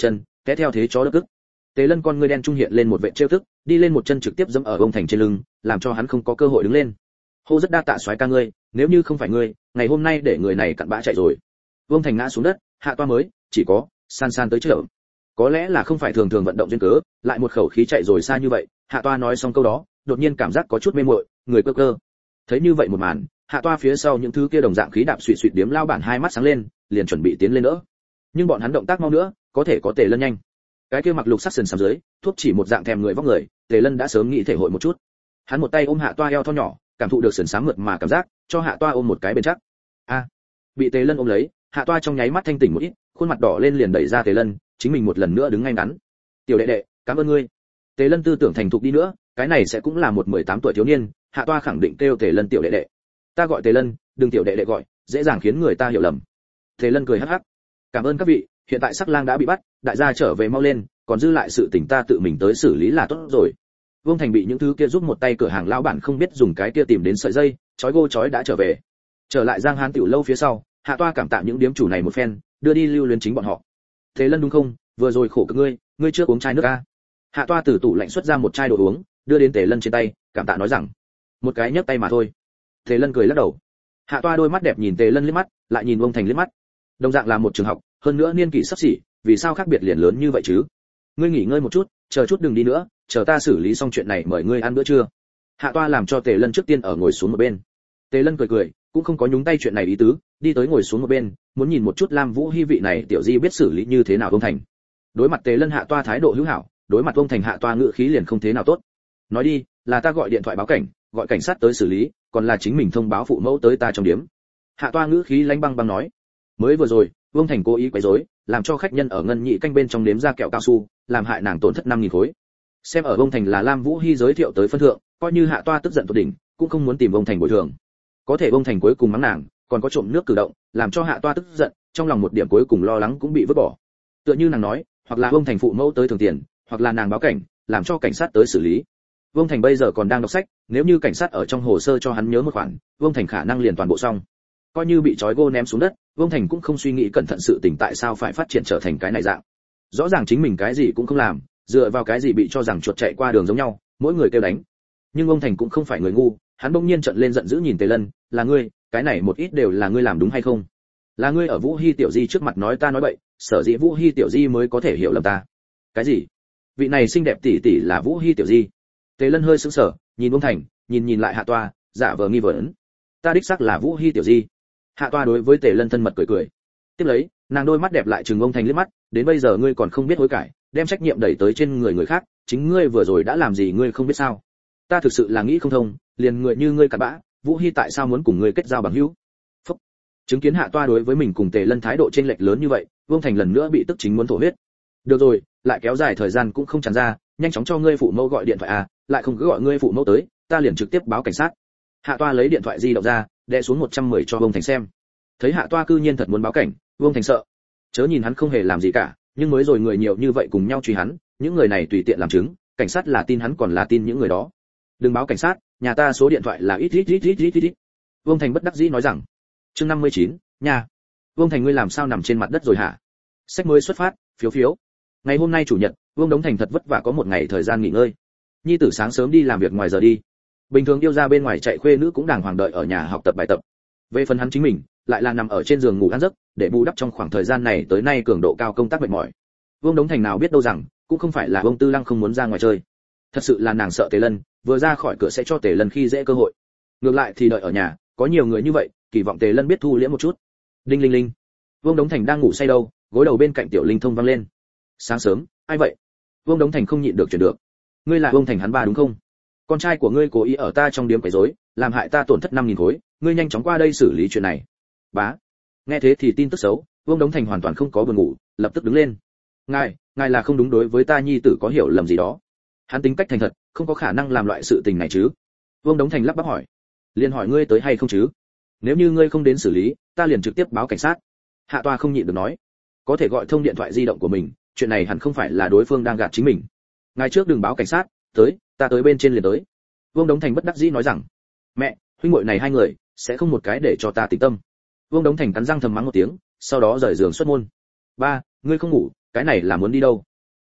A: té theo thế chó đất ức. Tề Lân con ngươi đen trung hiện lên một vẻ trêu tức, đi lên một chân trực tiếp giẫm ở Vương Thành trên lưng, làm cho hắn không có cơ hội đứng lên. Hô rất đa tạ soái ca ngươi, nếu như không phải ngươi, ngày hôm nay để người này cặn bã chạy rồi. Vương Thành ngã xuống đất, Hạ Toa mới chỉ có san san tới chợ. Có lẽ là không phải thường thường vận động duyên cớ, lại một khẩu khí chạy rồi xa như vậy, Hạ Toa nói xong câu đó, đột nhiên cảm giác có chút mê muội, người cơ cơ. Thấy như vậy một màn, Hạ Toa phía sau những thứ kia đồng dạng khí đạp suỵt suỵt điếm lao bản hai mắt sáng lên, liền chuẩn bị tiến lên nữa. Nhưng bọn hắn động tác mau nữa, có thể có Tề Lân nhanh. Cái kia mặc lục sắc sườn sám dưới, thuốc chỉ một dạng thèm người vóc người, Tề Lân đã sớm nghĩ thể hội một chút. Hắn một tay ôm Hạ Toa eo thon nhỏ, cảm thụ được sườn sám mượt mà cảm giác, cho Hạ Toa ôm một cái bền chắc. A, bị Tề Lân ôm lấy, Hạ Toa trong nháy mắt thanh tỉnh một ít, khuôn mặt đỏ lên liền đẩy ra Tề Lân, chính mình một lần nữa đứng ngay ngắn. Tiểu đệ đệ, cảm ơn ngươi. Tề Lân tư tưởng thành thục đi nữa, cái này sẽ cũng là một 18 tuổi thiếu niên, Hạ Toa khẳng định kêu Tề Lân tiểu đệ đệ. Ta gọi Tề Lân, đừng tiểu đệ đệ gọi, dễ dàng khiến người ta hiểu lầm. Tề Lân cười hắc hắc. Cảm ơn các vị, hiện tại Sắc Lang đã bị bắt, đại gia trở về mau lên, còn dư lại sự tình ta tự mình tới xử lý là tốt rồi. Vương Thành bị những thứ kia giúp một tay cửa hàng lão bản không biết dùng cái kia tìm đến sợi dây, chói gô chói đã trở về. Trở lại Giang Hán tiểu lâu phía sau, Hạ Toa cảm tạ những điếm chủ này một phen, đưa đi lưu luyến chính bọn họ. Tề Lân đúng không, vừa rồi khổ cực ngươi chưa uống chai nước a. Hạ Toa từ tủ lạnh xuất ra một chai đồ uống, đưa đến Tề Lân trên tay, cảm tạ nói rằng, một cái nhấc tay mà thôi. Tề Lân cười lắc đầu. Hạ Toa đôi mắt đẹp nhìn Tề Lân liếc mắt, lại nhìn Vương Thành liếc mắt. Đồng dạng là một trường học, hơn nữa niên kỷ sắp xỉ, vì sao khác biệt liền lớn như vậy chứ? Ngươi nghỉ ngơi một chút, chờ chút đừng đi nữa, chờ ta xử lý xong chuyện này mời ngươi ăn bữa trưa. Hạ Toa làm cho Tề Lân trước tiên ở ngồi xuống một bên. Tề Lân cười cười, cũng không có nhúng tay chuyện này ý tứ, đi tới ngồi xuống một bên, muốn nhìn một chút Lam Vũ Hi vị này tiểu di biết xử lý như thế nào Vương Thành. Đối mặt Tề Lân, Hạ Toa thái độ hữu hảo, đối mặt Vương Thành, Hạ Toa ngữ khí liền không thế nào tốt. Nói đi, là ta gọi điện thoại báo cảnh, gọi cảnh sát tới xử lý, còn là chính mình thông báo phụ mẫu tới ta trong điếm. Hạ Toa ngữ khí lanh băng băng nói. Mới vừa rồi, Vương Thành cố ý quấy rối, làm cho khách nhân ở ngân nhị canh bên trong nếm ra kẹo cao su, làm hại nàng tổn thất 5.000 khối. Xem ở Vương Thành là Lam Vũ Hi giới thiệu tới phân thượng, coi như Hạ Toa tức giận tột đỉnh, cũng không muốn tìm Vương Thành bồi thường. Có thể Vương Thành cuối cùng mắng nàng, còn có trộm nước cử động, làm cho Hạ Toa tức giận, trong lòng một điểm cuối cùng lo lắng cũng bị vứt bỏ. Tựa như nàng nói, hoặc là Vương Thành phụ mẫu tới thường tiền, hoặc là nàng báo cảnh, làm cho cảnh sát tới xử lý. Vương Thành bây giờ còn đang đọc sách, nếu như cảnh sát ở trong hồ sơ cho hắn nhớ một khoản, Vương Thành khả năng liền toàn bộ xong. Coi như bị trói gô ném xuống đất, Vương Thành cũng không suy nghĩ cẩn thận sự tình tại sao phải phát triển trở thành cái này dạng. Rõ ràng chính mình cái gì cũng không làm, dựa vào cái gì bị cho rằng chuột chạy qua đường giống nhau, mỗi người kêu đánh. Nhưng Vương Thành cũng không phải người ngu, hắn bỗng nhiên trợn lên giận dữ nhìn Tề Lân, là ngươi, cái này một ít đều là ngươi làm đúng hay không? Là ngươi ở Vũ Hi tiểu di trước mặt nói ta nói bậy, sở dĩ Vũ Hi tiểu di mới có thể hiểu lầm ta. Cái gì? Vị này xinh đẹp tỷ tỷ là Vũ Hi tiểu di? Tề Lân hơi sững sờ, nhìn Vương Thành, nhìn lại Hạ Toa, giả vờ nghi vấn. Ta đích xác là Vũ Hi tiểu di. Hạ Toa đối với Tề Lân thân mật cười cười. Tiếp lấy, nàng đôi mắt đẹp lại trừng Vương Thành liếc mắt, đến bây giờ ngươi còn không biết hối cải, đem trách nhiệm đẩy tới trên người khác, chính ngươi vừa rồi đã làm gì ngươi không biết sao? Ta thực sự là nghĩ không thông, liền người như ngươi cặn bã, Vũ Hi tại sao muốn cùng ngươi kết giao bằng hữu? Phúc. Chứng kiến Hạ Toa đối với mình cùng Tề Lân thái độ chênh lệch lớn như vậy, Vương Thành lần nữa bị tức chính muốn thổ huyết. Được rồi, lại kéo dài thời gian cũng không tràn ra, nhanh chóng cho ngươi phụ mẫu gọi điện thoại à, lại không cứ gọi ngươi phụ mẫu tới, ta liền trực tiếp báo cảnh sát. Hạ Toa lấy điện thoại di động ra, đè xuống 110 cho Vương Thành xem. Thấy Hạ Toa cư nhiên thật muốn báo cảnh, Vương Thành sợ. Chớ nhìn hắn không hề làm gì cả, nhưng mới rồi người nhiều như vậy cùng nhau truy hắn, những người này tùy tiện làm chứng, cảnh sát là tin hắn còn là tin những người đó. Đừng báo cảnh sát, nhà ta số điện thoại là ít. Vương Thành bất đắc dĩ nói rằng. Chương 59, nhà. Vương Thành ngươi làm sao nằm trên mặt đất rồi hả? Sách mới xuất phát, phiếu. Ngày hôm nay chủ nhật, Vương Đống Thành thật vất vả có một ngày thời gian nghỉ ngơi. Nhi tử sáng sớm đi làm việc ngoài giờ đi. Bình thường yêu ra bên ngoài chạy khuê nữ cũng đàng hoàng đợi ở nhà học tập bài tập. Về phần hắn chính mình, lại là nằm ở trên giường ngủ ăn giấc, để bù đắp trong khoảng thời gian này tới nay cường độ cao công tác mệt mỏi. Vương Đống Thành nào biết đâu rằng, cũng không phải là Vương Tư Lăng không muốn ra ngoài chơi. Thật sự là nàng sợ Tề Lân, vừa ra khỏi cửa sẽ cho Tề Lân khi dễ cơ hội. Ngược lại thì đợi ở nhà, có nhiều người như vậy, kỳ vọng Tề Lân biết thu liễm một chút. Đinh linh linh. Vương Đống Thành đang ngủ say đâu, gối đầu bên cạnh Tiểu Linh thông vang lên. Sáng sớm, ai vậy? Vương Đống Thành không nhịn được chuyển được. Ngươi là Vương Thành hắn ba đúng không? Con trai của ngươi cố ý ở ta trong điếm quấy rối, làm hại ta tổn thất 5.000 khối, ngươi nhanh chóng qua đây xử lý chuyện này. Bá. Nghe thế thì tin tức xấu, Vương Đống Thành hoàn toàn không có buồn ngủ, lập tức đứng lên. Ngài là không đúng đối với ta nhi tử có hiểu lầm gì đó. Hắn tính cách thành thật, không có khả năng làm loại sự tình này chứ? Vương Đống Thành lắp bắp hỏi. Liên hỏi ngươi tới hay không chứ? Nếu như ngươi không đến xử lý, ta liền trực tiếp báo cảnh sát. Hạ Toa không nhịn được nói. Có thể gọi thông điện thoại di động của mình, chuyện này hẳn không phải là đối phương đang gạt chính mình. Ngài trước đừng báo cảnh sát, ta tới bên trên liền tới. Vương Đống Thành bất đắc dĩ nói rằng. Mẹ, huynh muội này hai người sẽ không một cái để cho ta tĩnh tâm. Vương Đống Thành cắn răng thầm mắng một tiếng, sau đó rời giường xuất môn. Ba, ngươi không ngủ, cái này là muốn đi đâu?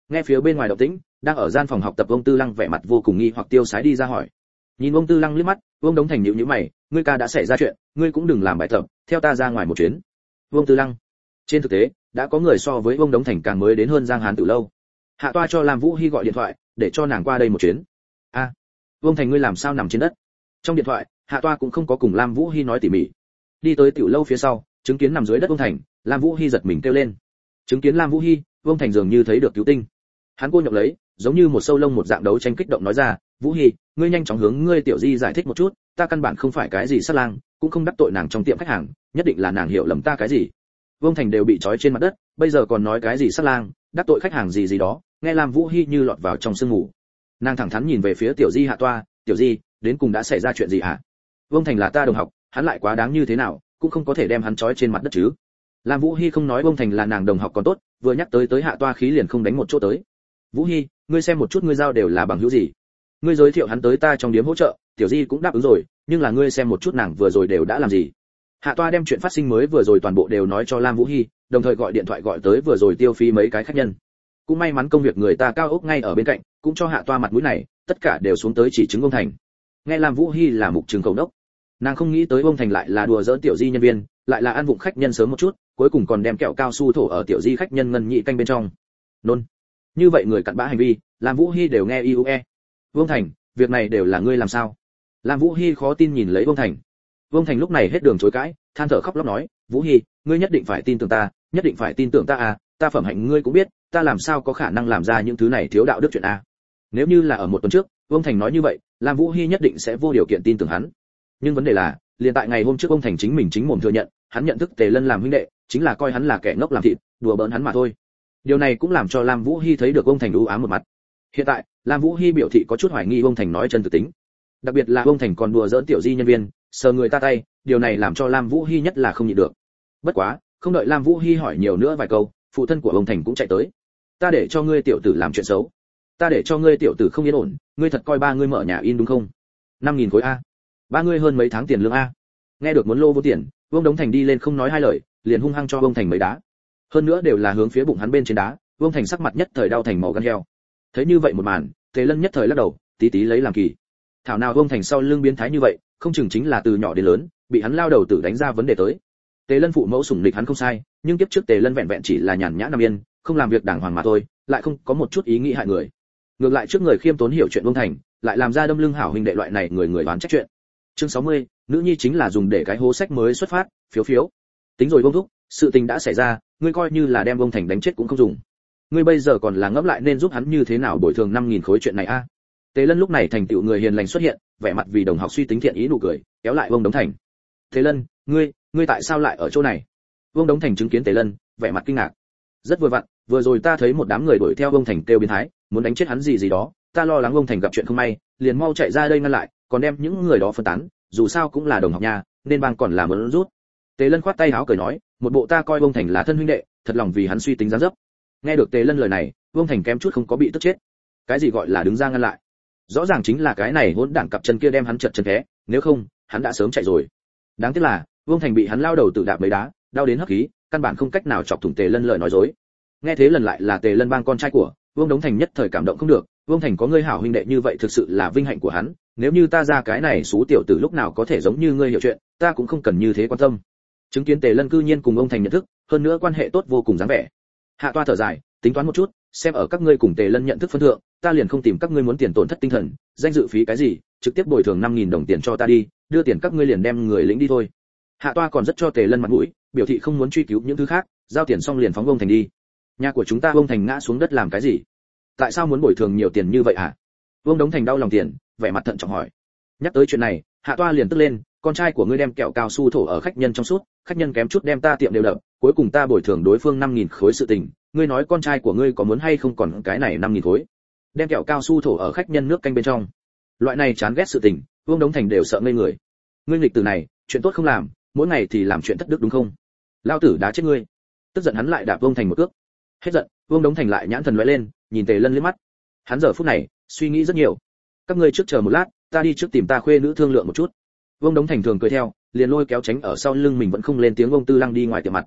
A: Nghe phía bên ngoài động tĩnh, đang ở gian phòng học tập Vương Tư Lăng vẻ mặt vô cùng nghi hoặc tiêu sái đi ra hỏi. Nhìn Vương Tư Lăng liếc mắt, Vương Đống Thành nhíu nhíu mày, ngươi ca đã xảy ra chuyện, ngươi cũng đừng làm bài tập, theo ta ra ngoài một chuyến. Vương Tư Lăng. Trên thực tế, đã có người so với Vương Đống Thành càng mới đến hơn Giang Hán từ lâu. Hạ Toa cho Lam Vũ Hi gọi điện thoại, để cho nàng qua đây một chuyến. A, Vương Thành ngươi làm sao nằm trên đất? Trong điện thoại, Hạ Toa cũng không có cùng Lam Vũ Hi nói tỉ mỉ. Đi tới tiểu lâu phía sau, chứng kiến nằm dưới đất Vương Thành, Lam Vũ Hi giật mình kêu lên. Chứng kiến Lam Vũ Hi, Vương Thành dường như thấy được cứu tinh. Hắn cô nhọc lấy, giống như một sâu lông một dạng đấu tranh kích động nói ra, Vũ Hi, ngươi nhanh chóng hướng ngươi tiểu di giải thích một chút, ta căn bản không phải cái gì sát lang, cũng không đắc tội nàng trong tiệm khách hàng, nhất định là nàng hiểu lầm ta cái gì. Vương Thành đều bị trói trên mặt đất, bây giờ còn nói cái gì sát lang, đắc tội khách hàng gì gì đó, nghe Lam Vũ Hi như lọt vào trong sương mù. Nàng thẳng thắn nhìn về phía tiểu di Hạ Toa, tiểu di, đến cùng đã xảy ra chuyện gì hả? Vương Thành là ta đồng học, hắn lại quá đáng như thế nào, cũng không có thể đem hắn trói trên mặt đất chứ. Lam Vũ Hi không nói Vương Thành là nàng đồng học còn tốt, vừa nhắc tới Hạ Toa khí liền không đánh một chỗ tới. Vũ Hi, ngươi xem một chút ngươi giao đều là bằng hữu gì? Ngươi giới thiệu hắn tới ta trong điếm hỗ trợ, tiểu di cũng đáp ứng rồi, nhưng là ngươi xem một chút nàng vừa rồi đều đã làm gì? Hạ Toa đem chuyện phát sinh mới vừa rồi toàn bộ đều nói cho Lam Vũ Hi, đồng thời gọi điện thoại gọi tới vừa rồi tiêu phí mấy cái khách nhân. Cũng may mắn công việc người ta cao ốc ngay ở bên cạnh, cũng cho Hạ Toa mặt mũi này, tất cả đều xuống tới chỉ chứng Vương Thành. Nghe Lam Vũ Hi là mục trường cầu đốc, nàng không nghĩ tới Vương Thành lại là đùa giỡn tiểu di nhân viên, lại là ăn vụng khách nhân sớm một chút, cuối cùng còn đem kẹo cao su thổ ở tiểu di khách nhân ngân nhị canh bên trong. Nôn. Như vậy người cặn bã hành vi, Lam Vũ Hi đều nghe iue. Vương Thành, việc này đều là ngươi làm sao? Lam Vũ Hi khó tin nhìn lấy Vương Thành. Vương Thành lúc này hết đường chối cãi, than thở khóc lóc nói, Vũ Hi, ngươi nhất định phải tin tưởng ta, nhất định phải tin tưởng ta à, ta phẩm hạnh ngươi cũng biết, ta làm sao có khả năng làm ra những thứ này thiếu đạo đức chuyện à. Nếu như là ở một tuần trước, Vương Thành nói như vậy, Lam Vũ Hi nhất định sẽ vô điều kiện tin tưởng hắn. Nhưng vấn đề là, liền tại ngày hôm trước Vương Thành chính mình chính mồm thừa nhận, hắn nhận thức Tề Lân làm huynh đệ, chính là coi hắn là kẻ ngốc làm thịt, đùa bỡn hắn mà thôi. Điều này cũng làm cho Lam Vũ Hi thấy được Vương Thành u ám một mặt. Hiện tại, Lam Vũ Hi biểu thị có chút hoài nghi Vương Thành nói chân thực tính. Đặc biệt là Vương Thành còn đùa giỡn tiểu di nhân viên, sờ người ta tay, điều này làm cho Lam Vũ Hi nhất là không nhịn được. Bất quá, không đợi Lam Vũ Hi hỏi nhiều nữa vài câu, phụ thân của Vương Thành cũng chạy tới. Ta để cho ngươi tiểu tử làm chuyện xấu, ta để cho ngươi tiểu tử không yên ổn, ngươi thật coi ba ngươi mở nhà in đúng không? 5.000 khối a, ba ngươi hơn mấy tháng tiền lương a. Nghe được muốn lô vô tiền, Vương Đống Thành đi lên không nói hai lời, liền hung hăng cho Vương Thành mấy đá. Hơn nữa đều là hướng phía bụng hắn bên trên đá, Vương Thành sắc mặt nhất thời đau thành màu gan heo. Thấy như vậy một màn, Tề Lân nhất thời lắc đầu, tí tí lấy làm kỳ. Thảo nào Vương Thành sau lưng biến thái như vậy, không chừng chính là từ nhỏ đến lớn, bị hắn lao đầu tử đánh ra vấn đề tới. Tề Lân phụ mẫu sủng lịch hắn không sai, nhưng kiếp trước Tề Lân vẹn vẹn chỉ là nhàn nhã nằm yên, không làm việc đàng hoàng mà thôi, lại không có một chút ý nghĩ hại người. Ngược lại trước người khiêm tốn hiểu chuyện Vương Thành, lại làm ra đâm lưng hảo huynh đệ loại này người đoán trách chuyện. Chương 60, nữ nhi chính là dùng để cái hố sách mới xuất phát, phiếu. Tính rồi Vương thúc, sự tình đã xảy ra, ngươi coi như là đem Vương Thành đánh chết cũng không dùng. Ngươi bây giờ còn là ngẫm lại nên giúp hắn như thế nào bồi thường 5.000 khối chuyện này a. Tề Lân lúc này thành tựu người hiền lành xuất hiện, vẻ mặt vì đồng học suy tính thiện ý nụ cười, kéo lại Vương Đống Thành. Tề Lân, ngươi tại sao lại ở chỗ này? Vương Đống Thành chứng kiến Tề Lân, vẻ mặt kinh ngạc. Rất vừa vặn, vừa rồi ta thấy một đám người đuổi theo Vương Thành kêu biến thái, muốn đánh chết hắn gì gì đó, ta lo lắng Vương Thành gặp chuyện không may, liền mau chạy ra đây ngăn lại, còn đem những người đó phân tán, dù sao cũng là đồng học nha, nên bang còn làm muốn rút. Tề Lân khoát tay áo cười nói, một bộ ta coi Vương Thành là thân huynh đệ, thật lòng vì hắn suy tính dáng dấp. Nghe được Tề Lân lời này, Vương Thành kém chút không có bị tức chết. Cái gì gọi là đứng ra ngăn lại? Rõ ràng chính là cái này hỗn đản cặp chân kia đem hắn trật chân té, nếu không, hắn đã sớm chạy rồi. Đáng tiếc là, Vương Thành bị hắn lao đầu tự đạp mấy đá, đau đến hấp khí, căn bản không cách nào chọc thủng Tề Lân lời nói dối. Nghe thế lần lại là Tề Lân bang con trai của, Vương Đống Thành nhất thời cảm động không được, Vương Thành có ngươi hảo huynh đệ như vậy thực sự là vinh hạnh của hắn, nếu như ta ra cái này xú tiểu tử lúc nào có thể giống như ngươi hiểu chuyện, ta cũng không cần như thế quan tâm. Chứng kiến Tề Lân cư nhiên cùng ông Thành nhận thức, hơn nữa quan hệ tốt vô cùng dáng vẻ. Hạ Toa thở dài, tính toán một chút, xem ở các ngươi cùng Tề Lân nhận thức phân thượng, ta liền không tìm các ngươi muốn tiền tổn thất tinh thần, danh dự phí cái gì, trực tiếp bồi thường 5.000 đồng tiền cho ta đi, đưa tiền các ngươi liền đem người lĩnh đi thôi. Hạ Toa còn rất cho Tề Lân mặt mũi, biểu thị không muốn truy cứu những thứ khác, giao tiền xong liền phóng ông Thành đi. Nhà của chúng ta ông Thành ngã xuống đất làm cái gì? Tại sao muốn bồi thường nhiều tiền như vậy hả? Vương Đống Thành đau lòng tiền, vẻ mặt thận trọng hỏi. Nhắc tới chuyện này, Hạ Toa liền tức lên, con trai của ngươi đem kẹo cao su thổ ở khách nhân trong suốt, khách nhân kém chút đem ta tiệm đều đập, cuối cùng ta bồi thường đối phương 5.000 khối sự tình, ngươi nói con trai của ngươi có muốn hay không còn cái này 5.000 khối? Đem kẹo cao su thổ ở khách nhân nước canh bên trong. Loại này chán ghét sự tình, Vương Đống Thành đều sợ ngây người. Ngươi nghịch từ này, chuyện tốt không làm, mỗi ngày thì làm chuyện thất đức đúng không? Lao tử đá chết ngươi. Tức giận hắn lại đạp Vương Thành một cước. Hết giận, Vương Đống Thành lại nhãn thần lóe lên, nhìn Tề Lân liếc mắt. Hắn giờ phút này suy nghĩ rất nhiều. Các ngươi trước chờ một lát, ta đi trước tìm ta khuê nữ thương lượng một chút. Vương Đống Thành thường cười theo, liền lôi kéo tránh ở sau lưng mình vẫn không lên tiếng Vương Tư Lăng đi ngoài tiệm mặt.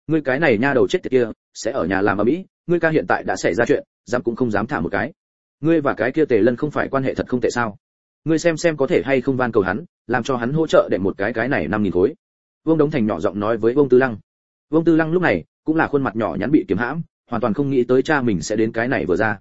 A: ngươi cái này nha đầu chết tiệt kia sẽ ở nhà làm ở mỹ, ngươi ca hiện tại đã xảy ra chuyện, dám cũng không dám thả một cái. Ngươi và cái kia Tề Lân không phải quan hệ thật không tệ sao? Ngươi xem có thể hay không van cầu hắn, làm cho hắn hỗ trợ để một cái này 5000 khối. Vương Đống Thành nhỏ giọng nói với Vương Tư Lăng. Vương Tư Lăng lúc này cũng là khuôn mặt nhỏ nhắn bị kiềm hãm, hoàn toàn không nghĩ tới cha mình sẽ đến cái này vừa ra.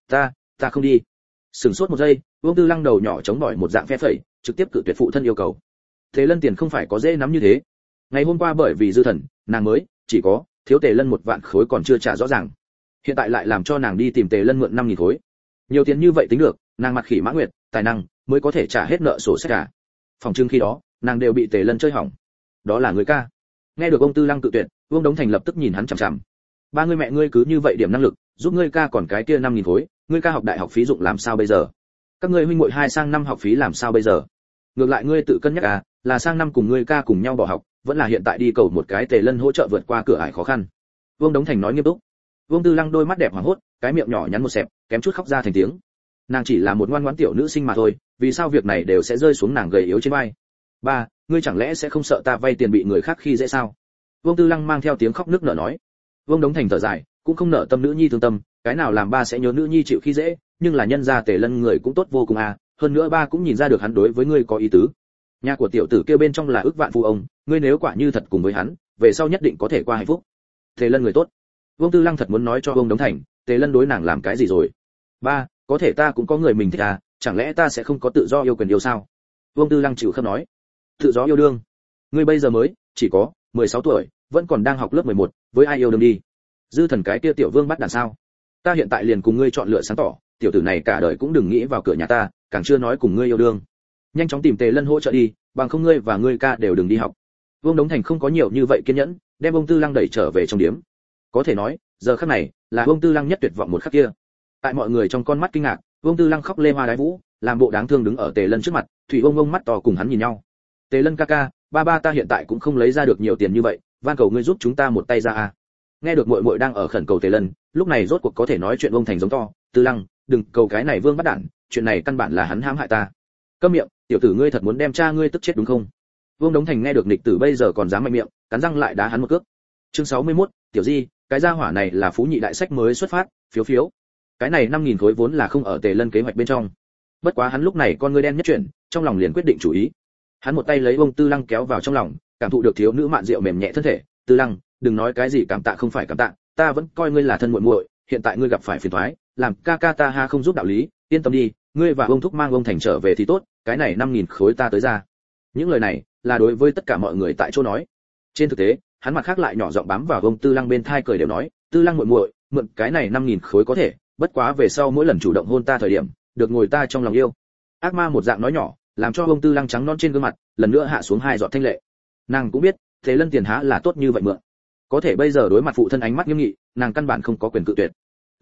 A: Ta không đi. Sửng sốt một giây, Vương Tư Lăng đầu nhỏ chống bỏi một dạng phe phẩy, trực tiếp cự tuyệt phụ thân yêu cầu. Tề Lân tiền không phải có dễ nắm như thế. Ngày hôm qua bởi vì dư thần, nàng mới chỉ có thiếu Tề Lân 1 vạn khối còn chưa trả rõ ràng. Hiện tại lại làm cho nàng đi tìm Tề Lân mượn 5000 khối. Nhiều tiền như vậy tính được, nàng mặt khỉ mã nguyệt, tài năng mới có thể trả hết nợ sổ sách cả. Phòng trưng khi đó, nàng đều bị Tề Lân chơi hỏng. Đó là người ca. Nghe được ông Tư Lăng cự tuyệt, Vương Đống Thành lập tức nhìn hắn chằm chằm. Ba ngươi mẹ ngươi cứ như vậy điểm năng lực, giúp ngươi ca còn cái kia 5000 khối, ngươi ca học đại học phí dụng làm sao bây giờ? Các ngươi huynh muội hai sang năm học phí làm sao bây giờ? Ngược lại ngươi tự cân nhắc à, là sang năm cùng ngươi ca cùng nhau bỏ học, vẫn là hiện tại đi cầu một cái Tề Lân hỗ trợ vượt qua cửa ải khó khăn. Vương Đống Thành nói nghiêm túc. Vương Tư Lăng đôi mắt đẹp hoảng hốt, cái miệng nhỏ nhắn một xẹp, kém chút khóc ra thành tiếng. Nàng chỉ là một ngoan ngoãn tiểu nữ sinh mà thôi, vì sao việc này đều sẽ rơi xuống nàng gầy yếu trên vai? Ba, ngươi chẳng lẽ sẽ không sợ ta vay tiền bị người khác khi dễ sao? Vương Tư Lăng mang theo tiếng khóc nức nở nói. Vương Đống Thành thở dài, cũng không nợ tâm nữ nhi thương tâm, cái nào làm ba sẽ nhớ nữ nhi chịu khi dễ, nhưng là nhân gia Tề Lân người cũng tốt vô cùng à, hơn nữa ba cũng nhìn ra được hắn đối với ngươi có ý tứ. Nhà của tiểu tử kia bên trong là ức vạn phu ông, ngươi nếu quả như thật cùng với hắn, về sau nhất định có thể qua hạnh phúc. Tề Lân người tốt. Vương Tư Lăng thật muốn nói cho Vương Đống Thành, Tề Lân đối nàng làm cái gì rồi? Ba, có thể ta cũng có người mình thích à, chẳng lẽ ta sẽ không có tự do yêu quyền yêu sao? Vương Tư Lăng chịu khớp nói. Tự do yêu đương? Ngươi bây giờ mới chỉ có 16 tuổi, vẫn còn đang học lớp 11, với ai yêu đương đi? Dư thần cái kia tiểu vương bắt đàn sao? Ta hiện tại liền cùng ngươi chọn lựa sáng tỏ, tiểu tử này cả đời cũng đừng nghĩ vào cửa nhà ta, càng chưa nói cùng ngươi yêu đương. Nhanh chóng tìm Tề Lân hỗ trợ đi, bằng không ngươi và ngươi ca đều đừng đi học. Vương Đống Thành không có nhiều như vậy kiên nhẫn, đem ông Tư Lăng đẩy trở về trong điếm. Có thể nói, giờ khắc này là ông Tư Lăng nhất tuyệt vọng một khắc kia. Tại mọi người trong con mắt kinh ngạc, ông Tư Lăng khóc lê hoa đái vũ, làm bộ đáng thương đứng ở Tề Lân trước mặt, thủy ông mắt to cùng hắn nhìn nhau. Tề Lân ca ca, ba ta hiện tại cũng không lấy ra được nhiều tiền như vậy, van cầu ngươi giúp chúng ta một tay ra a. Nghe được muội muội đang ở khẩn cầu Tề Lân, lúc này rốt cuộc có thể nói chuyện ông Thành giống to, Tư Lăng, đừng cầu cái này vương bắt đản, chuyện này căn bản là hắn hãm hại ta. Câm miệng, tiểu tử ngươi thật muốn đem cha ngươi tức chết đúng không? Vương Đống Thành nghe được nghịch tử bây giờ còn dám mạnh miệng, cắn răng lại đá hắn một cước. Chương 61, tiểu Di, cái gia hỏa này là phú nhị đại sách mới xuất phát, phiếu. Cái này 5000 khối vốn là không ở Tề Lân kế hoạch bên trong. Bất quá hắn lúc này con ngươi đen nhất chuyển, trong lòng liền quyết định chủ ý. Hắn một tay lấy ông Tư Lăng kéo vào trong lòng, cảm thụ được thiếu nữ mạn rượu mềm nhẹ thân thể, Tư Lăng, đừng nói cái gì cảm tạ không phải cảm tạ, ta vẫn coi ngươi là thân muội muội, hiện tại ngươi gặp phải phiền toái, làm ca ca ta ha không giúp đạo lý, yên tâm đi, ngươi và ông thúc mang ông Thành trở về thì tốt, cái này 5000 khối ta tới ra. Những lời này là đối với tất cả mọi người tại chỗ nói. Trên thực tế, hắn mặt khác lại nhỏ giọng bám vào ông Tư Lăng bên thai cười đều nói, Tư Lăng muội muội, mượn cái này 5000 khối có thể, bất quá về sau mỗi lần chủ động hôn ta thời điểm, được ngồi ta trong lòng yêu. Ác ma một dạng nói nhỏ, làm cho ông Tư Lăng trắng non trên gương mặt, lần nữa hạ xuống 2 giọt thanh lệ. Nàng cũng biết, Thế Lân tiền há là tốt như vậy mượn. Có thể bây giờ đối mặt phụ thân ánh mắt nghiêm nghị, nàng căn bản không có quyền cự tuyệt.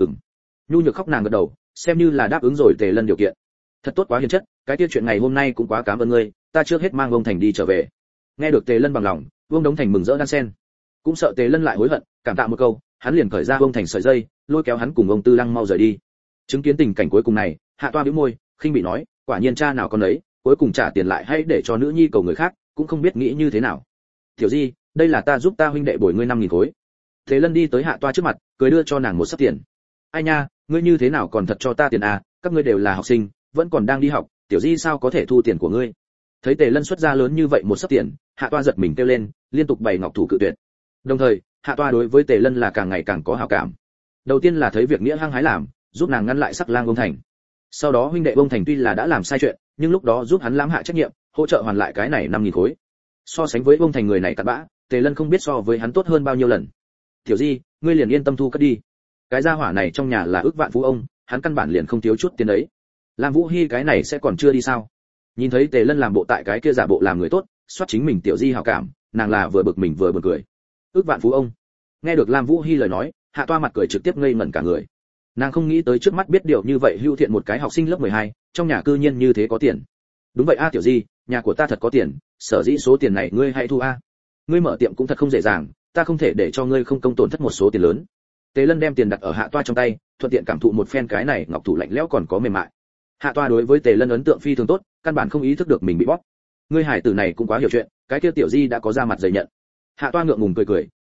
A: Nhu nhược khóc nàng gật đầu, xem như là đáp ứng rồi Tề Lân điều kiện. Thật tốt quá hiền chất, cái kia chuyện ngày hôm nay cũng quá cảm ơn ngươi, ta trước hết mang ông Thành đi trở về. Nghe được Tề Lân bằng lòng, Vương Đống Thành mừng rỡ đan sen. Cũng sợ Tề Lân lại hối hận, cảm tạ một câu, hắn liền cởi ra ông Thành sợi dây, lôi kéo hắn cùng ông Tư Lăng mau rời đi. Chứng kiến tình cảnh cuối cùng này, Hạ Toa bĩu môi, khinh bị nói, quả nhiên cha nào con ấy, cuối cùng trả tiền lại hay để cho nữ nhi cầu người khác, cũng không biết nghĩ như thế nào. Tiểu Di, đây là ta giúp ta huynh đệ bồi ngươi 5000 khối. Tề Lân đi tới Hạ Toa trước mặt, cười đưa cho nàng một sấp tiền. Ai nha, ngươi như thế nào còn thật cho ta tiền à, các ngươi đều là học sinh, vẫn còn đang đi học, tiểu Di sao có thể thu tiền của ngươi? Thấy Tề Lân xuất ra lớn như vậy một sấp tiền, Hạ Toa giật mình kêu lên, liên tục bày ngọc thủ cự tuyệt. Đồng thời, Hạ Toa đối với Tề Lân là càng ngày càng có hảo cảm. Đầu tiên là thấy việc nghĩa hăng hái làm, giúp nàng ngăn lại Sắc Lang ông Thành. Sau đó huynh đệ ông Thành tuy là đã làm sai chuyện, nhưng lúc đó giúp hắn lãm hạ trách nhiệm, hỗ trợ hoàn lại cái này 5000 khối. So sánh với ông Thành người này cặn bã, Tề Lân không biết so với hắn tốt hơn bao nhiêu lần. Tiểu Di, ngươi liền yên tâm thu cất đi. Cái gia hỏa này trong nhà là ước vạn phú ông, hắn căn bản liền không thiếu chút tiền đấy. Làm Vũ Hi cái này sẽ còn chưa đi sao? Nhìn thấy Tề Lân làm bộ tại cái kia giả bộ làm người tốt, soát chính mình tiểu Di hảo cảm, nàng là vừa bực mình vừa buồn cười. Ước vạn phú ông. Nghe được Lam Vũ Hi lời nói, Hạ Toa mặt cười trực tiếp ngây ngẩn cả người. Nàng không nghĩ tới trước mắt biết điều như vậy hưu thiện một cái học sinh lớp 12, trong nhà cư nhiên như thế có tiền. Đúng vậy a tiểu Di, nhà của ta thật có tiền, sở dĩ số tiền này ngươi hãy thu a. Ngươi mở tiệm cũng thật không dễ dàng, ta không thể để cho ngươi không công tổn thất một số tiền lớn. Tề Lân đem tiền đặt ở Hạ Toa trong tay, thuận tiện cảm thụ một phen cái này ngọc thủ lạnh lẽo còn có mềm mại. Hạ Toa đối với Tề Lân ấn tượng phi thường tốt, căn bản không ý thức được mình bị bóp. Ngươi hải tử này cũng quá hiểu chuyện, cái kia tiểu Di đã có ra mặt dày nhận. Hạ Toa ngượng ngùng cười cười,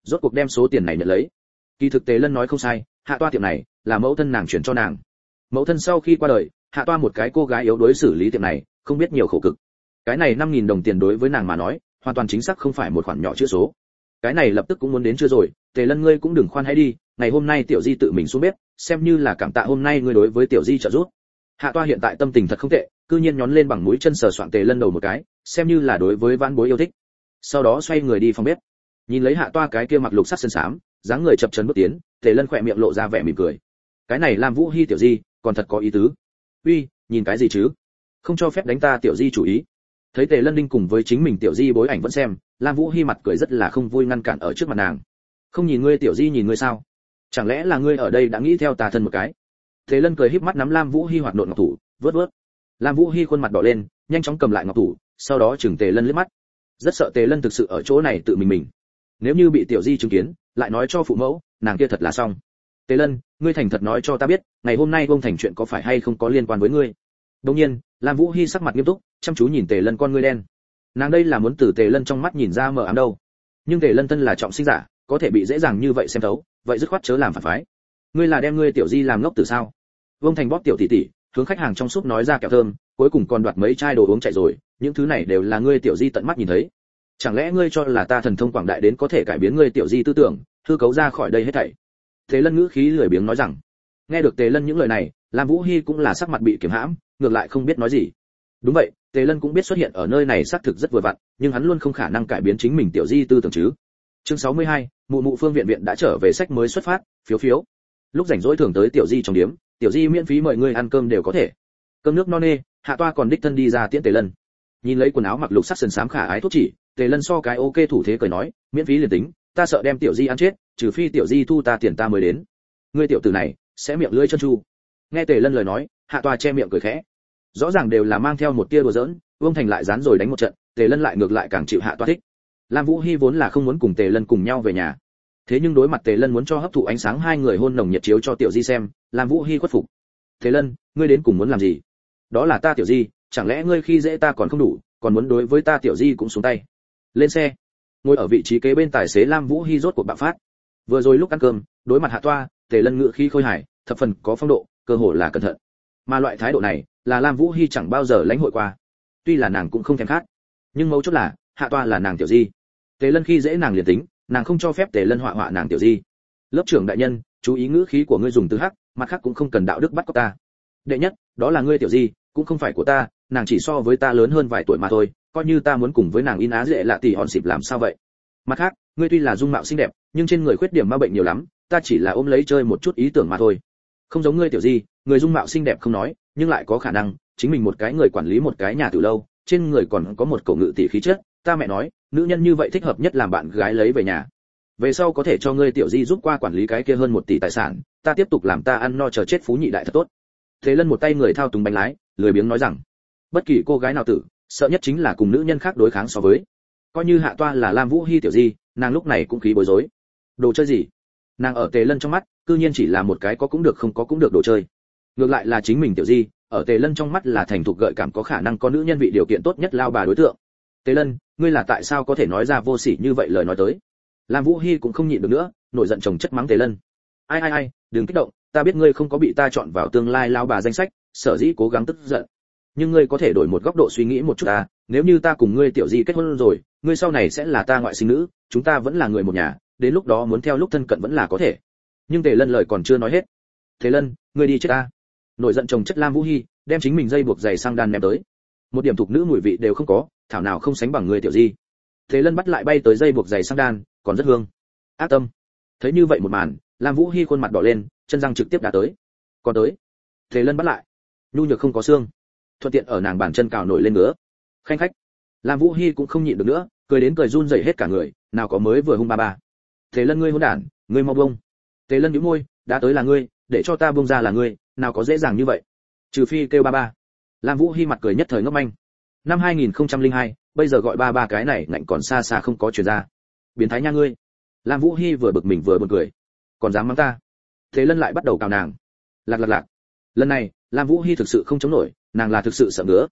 A: rốt cuộc đem số tiền này nhận lấy. Kỳ thực Tề Lân nói không sai, Hạ Toa tiệm này là mẫu thân nàng chuyển cho nàng. Mẫu thân sau khi qua đời, Hạ Toa một cái cô gái yếu đuối xử lý tiệm này, không biết nhiều khổ cực. Cái này 5.000 đồng tiền đối với nàng mà nói, hoàn toàn chính xác không phải một khoản nhỏ chữ số. Cái này lập tức cũng muốn đến chưa rồi, Tề Lân ngươi cũng đừng khoan hãy đi, ngày hôm nay tiểu di tự mình xuống bếp, xem như là cảm tạ hôm nay ngươi đối với tiểu di trợ giúp. Hạ Toa hiện tại tâm tình thật không tệ, cư nhiên nhón lên bằng mũi chân sờ soạng Tề Lân đầu một cái, xem như là đối với vãn bối yêu thích. Sau đó xoay người đi phòng bếp. Nhìn lấy Hạ Toa cái kia mặc lục sắc sơn xám, dáng người chập chờn bước tiến, Tề Lân khỏe miệng lộ ra vẻ mỉm cười. Cái này làm Vũ Hi tiểu di, còn thật có ý tứ. Uy, nhìn cái gì chứ? Không cho phép đánh ta tiểu di chủ ý. Thấy Tề Lân Đinh cùng với chính mình tiểu di bối ảnh vẫn xem, Lam Vũ Hi mặt cười rất là không vui ngăn cản ở trước mặt nàng. Không nhìn ngươi tiểu di nhìn ngươi sao? Chẳng lẽ là ngươi ở đây đã nghĩ theo ta thân một cái? Tề Lân cười híp mắt nắm Lam Vũ Hi hoạt nộn ngọc thủ, vớt vớt. Lam Vũ Hi khuôn mặt đỏ lên, nhanh chóng cầm lại ngọc thủ, sau đó chừng Tề Lân liếc mắt. Rất sợ Tề Lân thực sự ở chỗ này tự mình. Nếu như bị tiểu di chứng kiến, lại nói cho phụ mẫu, nàng kia thật là xong. Tề Lân, ngươi thành thật nói cho ta biết, ngày hôm nay Vương Thành chuyện có phải hay không có liên quan với ngươi? Đương nhiên, Lam Vũ Hi sắc mặt nghiêm túc, chăm chú nhìn Tề Lân con ngươi đen. Nàng đây là muốn từ Tề Lân trong mắt nhìn ra mờ ám đâu. Nhưng Tề Lân thân là trọng sinh giả, có thể bị dễ dàng như vậy xem thấu, vậy dứt khoát chớ làm phản phái. Ngươi là đem ngươi tiểu di làm ngốc từ sao? Vương Thành bóp tiểu tỷ tỷ, hướng khách hàng trong súp nói ra kẹo thơm, cuối cùng còn đoạt mấy chai đồ uống chạy rồi, những thứ này đều là ngươi tiểu di tận mắt nhìn thấy. Chẳng lẽ ngươi cho là ta thần thông quảng đại đến có thể cải biến ngươi tiểu di tư tưởng, hư cấu ra khỏi đây hết thảy? Tề Lân ngữ khí lười biếng nói rằng. Nghe được Tề Lân những lời này, Lam Vũ Hi cũng là sắc mặt bị kiềm hãm, ngược lại không biết nói gì. Đúng vậy, Tề Lân cũng biết xuất hiện ở nơi này xác thực rất vừa vặn, nhưng hắn luôn không khả năng cải biến chính mình tiểu di tư tưởng chứ. Chương 62, mụ Phương Viện Viện đã trở về sách mới xuất phát, phiếu. Lúc rảnh rỗi thường tới tiểu di trong điếm, tiểu di miễn phí mời ngươi ăn cơm đều có thể. Cơm nước no nê, Hạ Toa còn đích thân đi ra tiễn Tề Lân. Nhìn lấy quần áo mặc lục sắc sần sám khả ái thuốc chỉ, Tề Lân so cái ok thủ thế cười nói, miễn phí liền tính, ta sợ đem tiểu di ăn chết, trừ phi tiểu di thu ta tiền ta mới đến. Ngươi tiểu tử này, sẽ miệng lưỡi chân chu. Nghe Tề Lân lời nói, Hạ Toa che miệng cười khẽ. Rõ ràng đều là mang theo một tia đùa giỡn, Vương Thành lại dán rồi đánh một trận, Tề Lân lại ngược lại càng chịu Hạ Toa thích. Lam Vũ Hi vốn là không muốn cùng Tề Lân cùng nhau về nhà, thế nhưng đối mặt Tề Lân muốn cho hấp thụ ánh sáng hai người hôn nồng nhiệt chiếu cho tiểu di xem, Lam Vũ Hi khuất phục. Tề Lân, ngươi đến cùng muốn làm gì? Đó là ta tiểu di, chẳng lẽ ngươi khi dễ ta còn không đủ, còn muốn đối với ta tiểu di cũng xuống tay? Lên xe. Ngồi ở vị trí kế bên tài xế Lam Vũ Hi rốt cuộc bạo phát. Vừa rồi lúc ăn cơm, đối mặt Hạ Toa, Tề Lân ngựa khí khôi hài, thập phần có phong độ, cơ hồ là cẩn thận. Mà loại thái độ này, là Lam Vũ Hi chẳng bao giờ lãnh hội qua. Tuy là nàng cũng không thèm khát, nhưng mấu chốt là, Hạ Toa là nàng tiểu di. Tề Lân khi dễ nàng liền tính, nàng không cho phép Tề Lân họa nàng tiểu di. Lớp trưởng đại nhân, chú ý ngữ khí của ngươi dùng từ hắc, mặt khác cũng không cần đạo đức bắt cóc ta. Đệ nhất, đó là ngươi tiểu di, cũng không phải của ta, nàng chỉ so với ta lớn hơn vài tuổi mà thôi, coi như ta muốn cùng với nàng in á dễ lạ tỷ hòn xịp làm sao vậy? Mặt khác, ngươi tuy là dung mạo xinh đẹp, nhưng trên người khuyết điểm ma bệnh nhiều lắm, ta chỉ là ôm lấy chơi một chút ý tưởng mà thôi. Không giống ngươi tiểu di, người dung mạo xinh đẹp không nói, nhưng lại có khả năng chính mình một cái người quản lý một cái nhà từ lâu, trên người còn có một cổ ngự tỷ khí chất, ta mẹ nói, nữ nhân như vậy thích hợp nhất làm bạn gái lấy về nhà. Về sau có thể cho ngươi tiểu di giúp qua quản lý cái kia hơn 1 tỷ tài sản, ta tiếp tục làm ta ăn no chờ chết phú nhị đại thật tốt. Thế Lân một tay người thao túng bánh lái, lười biếng nói rằng, bất kỳ cô gái nào tử, sợ nhất chính là cùng nữ nhân khác đối kháng so với. Coi như Hạ Toa là Lam Vũ Hi tiểu di, nàng lúc này cũng khí bối rối. Đồ chơi gì? Nàng ở Tề Lân trong mắt, cư nhiên chỉ là một cái có cũng được không có cũng được đồ chơi. Ngược lại là chính mình tiểu di, ở Tề Lân trong mắt là thành thục gợi cảm có khả năng có nữ nhân vị điều kiện tốt nhất lao bà đối tượng. Tề Lân, ngươi là tại sao có thể nói ra vô sỉ như vậy lời nói tới? Lam Vũ Hi cũng không nhịn được nữa, nổi giận chồng chất mắng Tề Lân. Ai, đừng kích động, ta biết ngươi không có bị ta chọn vào tương lai lao bà danh sách, sở dĩ cố gắng tức giận. Nhưng ngươi có thể đổi một góc độ suy nghĩ một chút ta, nếu như ta cùng ngươi tiểu di kết hôn rồi, ngươi sau này sẽ là ta ngoại sinh nữ, chúng ta vẫn là người một nhà, đến lúc đó muốn theo lúc thân cận vẫn là có thể. Nhưng Tề Lân lời còn chưa nói hết. Tề Lân, ngươi đi chết ta. Nổi giận chồng chất Lam Vũ Hi, đem chính mình dây buộc giày sang đan ném tới. Một điểm thuộc nữ mùi vị đều không có, thảo nào không sánh bằng ngươi tiểu di. Tề Lân bắt lại bay tới dây buộc giày sang đan, còn rất hương. Ác tâm. Thấy như vậy một màn, Lam Vũ Hi khuôn mặt đỏ lên, chân răng trực tiếp đá tới. Còn tới. Tề Lân bắt lại. Nhu nhược không có xương. Thuận tiện ở nàng bàn chân cào nổi lên ngứa. Khanh khách. Lam Vũ Hi cũng không nhịn được nữa, cười đến cười run rẩy hết cả người, nào có mới vừa hung ba. Tề Lân ngươi hỗn đản, ngươi mau buông. Tề Lân nhíu môi, đã tới là ngươi, để cho ta buông ra là ngươi, nào có dễ dàng như vậy. Trừ phi kêu ba. Lam Vũ Hi mặt cười nhất thời ngốc manh. Năm 2002, bây giờ gọi ba cái này ngạnh còn xa xa không có truyền ra. Biến thái nha ngươi. Lam Vũ Hi vừa bực mình vừa buồn cười. Còn dám mắng ta. Tề Lân lại bắt đầu cào nàng. Lạc. Lần này, Lam Vũ Hi thực sự không chống nổi, nàng là thực sự sợ ngứa.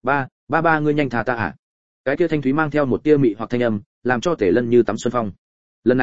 A: Ba ngươi nhanh tha ta à? Cái kia thanh thúy mang theo một tia mị hoặc thanh âm, làm cho Tề Lân như tắm xuân phong. Lần này,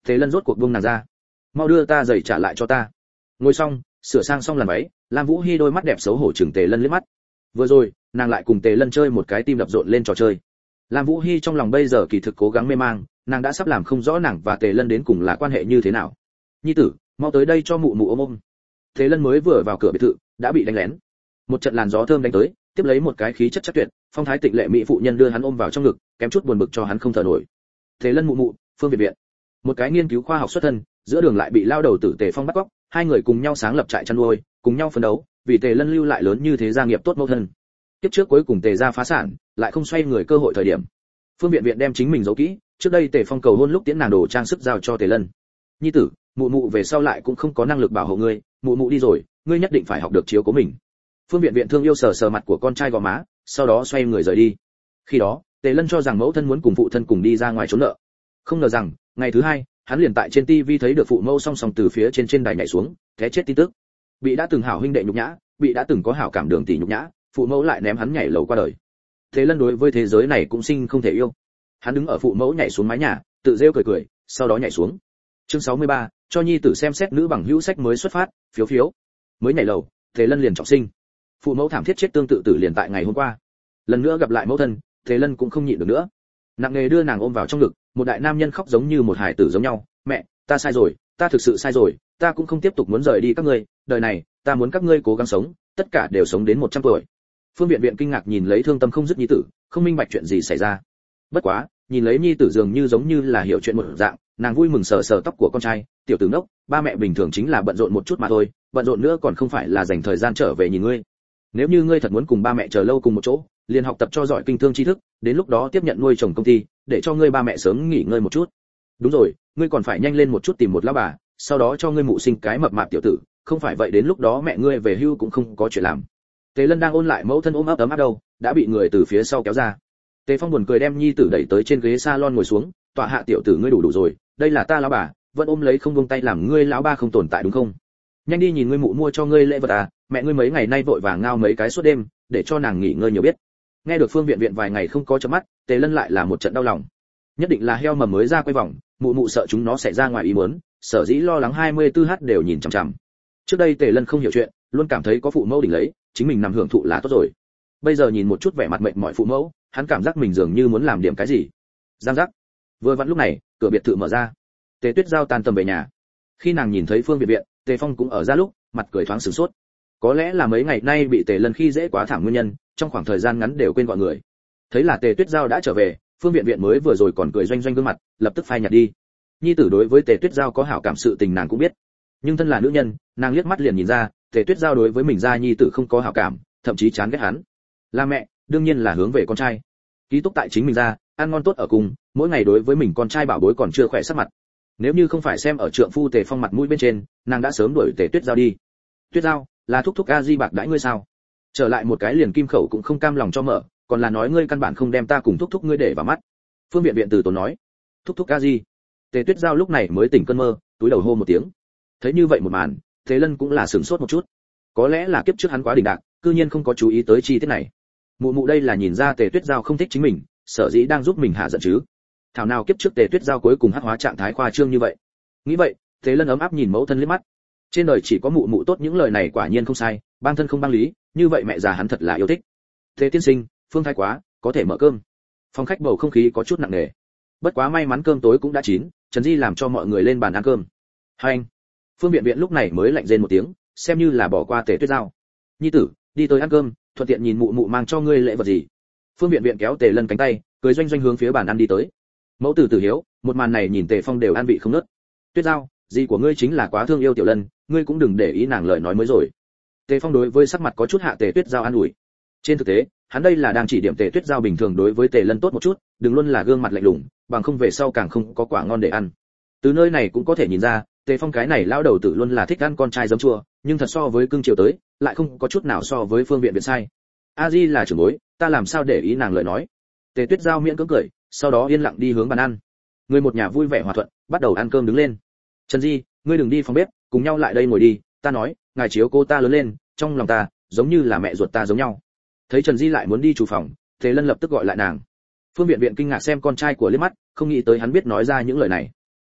A: Tề Lân rốt cuộc buông nàng ra. Mau đưa ta giày trả lại cho ta. Ngồi xong, sửa sang xong làn váy, Lam Vũ Hi đôi mắt đẹp xấu hổ chừng Tề Lân liếc mắt. Vừa rồi, nàng lại cùng Tề Lân chơi một cái tim đập rộn lên trò chơi. Lam Vũ Hi trong lòng bây giờ kỳ thực cố gắng mê mang, nàng đã sắp làm không rõ nàng và Tề Lân đến cùng là quan hệ như thế nào. Nhi tử, mau tới đây cho mụ mụ ôm ôm. Tề Lân mới vừa vào cửa biệt thự, đã bị đánh lén. Một trận làn gió thơm đánh tới, tiếp lấy một cái khí chất chắc tuyệt, phong thái tịnh lệ mỹ phụ nhân đưa hắn ôm vào trong ngực, kém chút buồn bực cho hắn không thở nổi. Tề Lân mụ mụ, Phương Viện Viện. Một cái nghiên cứu khoa học xuất thân, giữa đường lại bị lao đầu tử Tề Phong bắt cóc, hai người cùng nhau sáng lập trại chăn nuôi, cùng nhau phấn đấu, vì Tề Lân lưu lại lớn như thế gia nghiệp tốt mẫu thân. Tiếp trước cuối cùng Tề gia phá sản, lại không xoay người cơ hội thời điểm. Phương Viện Viện đem chính mình giấu kỹ, trước đây Tề Phong cầu hôn lúc tiễn nàng đồ trang sức giao cho Tề Lân. Nhi tử, mụ mụ về sau lại cũng không có năng lực bảo hộ ngươi, mụ mụ đi rồi, ngươi nhất định phải học được chiếu cố mình. Phương Viện Viện thương yêu sờ sờ mặt của con trai gò má, sau đó xoay người rời đi. Khi đó, Tề Lân cho rằng mẫu thân muốn cùng phụ thân cùng đi ra ngoài trốn nợ. Không ngờ rằng, ngày thứ hai, hắn liền tại trên TV thấy được phụ mẫu song song từ phía trên đài nhảy xuống, té chết tin tức. Bị đã từng hảo huynh đệ nhục nhã, bị đã từng có hảo cảm đường tỷ nhục nhã, phụ mẫu lại ném hắn nhảy lầu qua đời. Tề Lân đối với thế giới này cũng sinh không thể yêu. Hắn đứng ở phụ mẫu nhảy xuống mái nhà, tự rêu cười cười, sau đó nhảy xuống. Chương 63, cho nhi tử xem xét nữ bằng hữu sách mới xuất phát, phiếu phiếu. Mới nhảy lầu, Tề Lân liền trọng sinh. Phụ mẫu thảm thiết chết tương tự tử liền tại ngày hôm qua. Lần nữa gặp lại mẫu thân, Tề Lân cũng không nhịn được nữa. Nặng nề đưa nàng ôm vào trong ngực, một đại nam nhân khóc giống như một hải tử giống nhau, "Mẹ, ta sai rồi, ta thực sự sai rồi, ta cũng không tiếp tục muốn rời đi các ngươi, đời này, ta muốn các ngươi cố gắng sống, tất cả đều sống đến 100 tuổi." Phương Viện Viện kinh ngạc nhìn lấy thương tâm không dứt nhi tử, không minh bạch chuyện gì xảy ra. Bất quá, nhìn lấy nhi tử dường như giống như là hiểu chuyện một dạng, nàng vui mừng sờ sờ tóc của con trai, "Tiểu tử ngốc, ba mẹ bình thường chính là bận rộn một chút mà thôi, bận rộn nữa còn không phải là dành thời gian trở về nhìn ngươi. Nếu như ngươi thật muốn cùng ba mẹ chờ lâu cùng một chỗ, liền học tập cho giỏi kinh thương tri thức, đến lúc đó tiếp nhận nuôi chồng công ty, để cho ngươi ba mẹ sớm nghỉ ngơi một chút. Đúng rồi, ngươi còn phải nhanh lên một chút tìm một lão bà, sau đó cho ngươi mụ sinh cái mập mạp tiểu tử, không phải vậy đến lúc đó mẹ ngươi về hưu cũng không có chuyện làm." Tề Lân đang ôn lại mẫu thân ôm ấp ấm áp đâu, đã bị người từ phía sau kéo ra. Tề Phong buồn cười đem nhi tử đẩy tới trên ghế salon ngồi xuống, "Tọa hạ tiểu tử ngươi đủ rồi, đây là ta lão bà, vẫn ôm lấy không buông tay làm ngươi lão ba không tồn tại đúng không? Nhanh đi nhìn ngươi mụ mua cho ngươi lễ vật à, mẹ ngươi mấy ngày nay vội vàng ngao mấy cái suốt đêm, để cho nàng nghỉ ngơi nhiều biết." Nghe được Phương Viện Viện vài ngày không có chớp mắt, Tề Lân lại là một trận đau lòng. Nhất định là heo mầm mới ra quay vòng, mụ mụ sợ chúng nó sẽ ra ngoài ý muốn, sở dĩ lo lắng 24h đều nhìn chằm chằm. Trước đây Tề Lân không hiểu chuyện, luôn cảm thấy có phụ mẫu đỉnh lấy, chính mình nằm hưởng thụ là tốt rồi. Bây giờ nhìn một chút vẻ mặt mệt mỏi phụ mẫu, hắn cảm giác mình dường như muốn làm điểm cái gì. Giang giác. Vừa vặn lúc này, cửa biệt thự mở ra. Tề Tuyết Giao tan tầm về nhà. Khi nàng nhìn thấy Phương Viện Viện, Tề Phong cũng ở ra lúc, mặt cười thoáng sửng sốt. Có lẽ là mấy ngày nay bị Tề Lân khi dễ quá thảm nguyên nhân, trong khoảng thời gian ngắn đều quên gọi người. Thấy là Tề Tuyết Giao đã trở về, Phương Viện Viện mới vừa rồi còn cười doanh doanh gương mặt, lập tức phai nhạt đi. Nhi tử đối với Tề Tuyết Giao có hảo cảm sự tình nàng cũng biết, nhưng thân là nữ nhân, nàng liếc mắt liền nhìn ra, Tề Tuyết Giao đối với mình gia nhi tử không có hảo cảm, thậm chí chán ghét hắn. Là mẹ, đương nhiên là hướng về con trai. Ký túc tại chính mình ra, ăn ngon tốt ở cùng, mỗi ngày đối với mình con trai bảo bối còn chưa khỏe sắc mặt. Nếu như không phải xem ở trượng phu Tề Phong mặt mũi bên trên, nàng đã sớm đuổi Tề Tuyết Giao đi. Tuyết Giao, là thúc thúc a di bạc đãi ngươi sao? Trở lại một cái liền kim khẩu cũng không cam lòng cho mở, còn là nói ngươi căn bản không đem ta cùng thúc thúc ngươi để vào mắt. Phương Viện Viện từ tốn nói, thúc thúc a di. Tề Tuyết Giao lúc này mới tỉnh cơn mơ, túi đầu hô một tiếng. Thấy như vậy một màn, Thế Lân cũng là sửng sốt một chút. Có lẽ là kiếp trước hắn quá đỉnh đạc, cư nhiên không có chú ý tới chi tiết này. Mụ mụ đây là nhìn ra Tề Tuyết Giao không thích chính mình, sở dĩ đang giúp mình hạ giận chứ. Thảo nào kiếp trước Tề Tuyết Giao cuối cùng hắc hóa trạng thái khoa trương như vậy. Nghĩ vậy, Thế Lân ấm áp nhìn mẫu thân liếc mắt. Trên đời chỉ có mụ mụ tốt, những lời này quả nhiên không sai, ban thân không băng lý, như vậy mẹ già hắn thật là yêu thích. Thế tiên sinh, phương thái quá, có thể mở cơm. Phòng khách bầu không khí có chút nặng nề. Bất quá may mắn cơm tối cũng đã chín, Trần Di làm cho mọi người lên bàn ăn cơm. Hai anh. Phương Viện Viện lúc này mới lạnh rên một tiếng, xem như là bỏ qua Tề Tuyết Giao. Nhi tử, đi tới ăn cơm, thuận tiện nhìn mụ mụ mang cho ngươi lễ vật gì. Phương Viện Viện kéo Tề Lân cánh tay, cười doanh doanh hướng phía bàn ăn đi tới. Mẫu tử Tử hiếu, một màn này nhìn Tề Phong đều ăn vị không nớt. Tuyết Giao, gì của ngươi chính là quá thương yêu Tiểu Lân, ngươi cũng đừng để ý nàng lời nói mới rồi. Tề Phong đối với sắc mặt có chút hạ Tề Tuyết Giao an ủi. Trên thực tế, hắn đây là đang chỉ điểm Tề Tuyết Giao bình thường đối với Tề Lân tốt một chút, đừng luôn là gương mặt lạnh lùng, bằng không về sau càng không có quả ngon để ăn. Từ nơi này cũng có thể nhìn ra, Tề Phong cái này lão đầu tử luôn là thích ăn con trai giấm chua, nhưng thật so với cưng chiều tới, lại không có chút nào so với Phương Viện Viện sai. A Di là trưởng bối, ta làm sao để ý nàng lời nói. Tề Tuyết Giao miễn cưỡng cười, sau đó yên lặng đi hướng bàn ăn. Người một nhà vui vẻ hòa thuận, bắt đầu ăn cơm đứng lên. Trần Di, ngươi đừng đi phòng bếp, cùng nhau lại đây ngồi đi, ta nói, ngài chiếu cô ta lớn lên, trong lòng ta, giống như là mẹ ruột ta giống nhau. Thấy Trần Di lại muốn đi chủ phòng, Tề Lân lập tức gọi lại nàng. Phương Viện Viện kinh ngạc xem con trai của liếc mắt, không nghĩ tới hắn biết nói ra những lời này.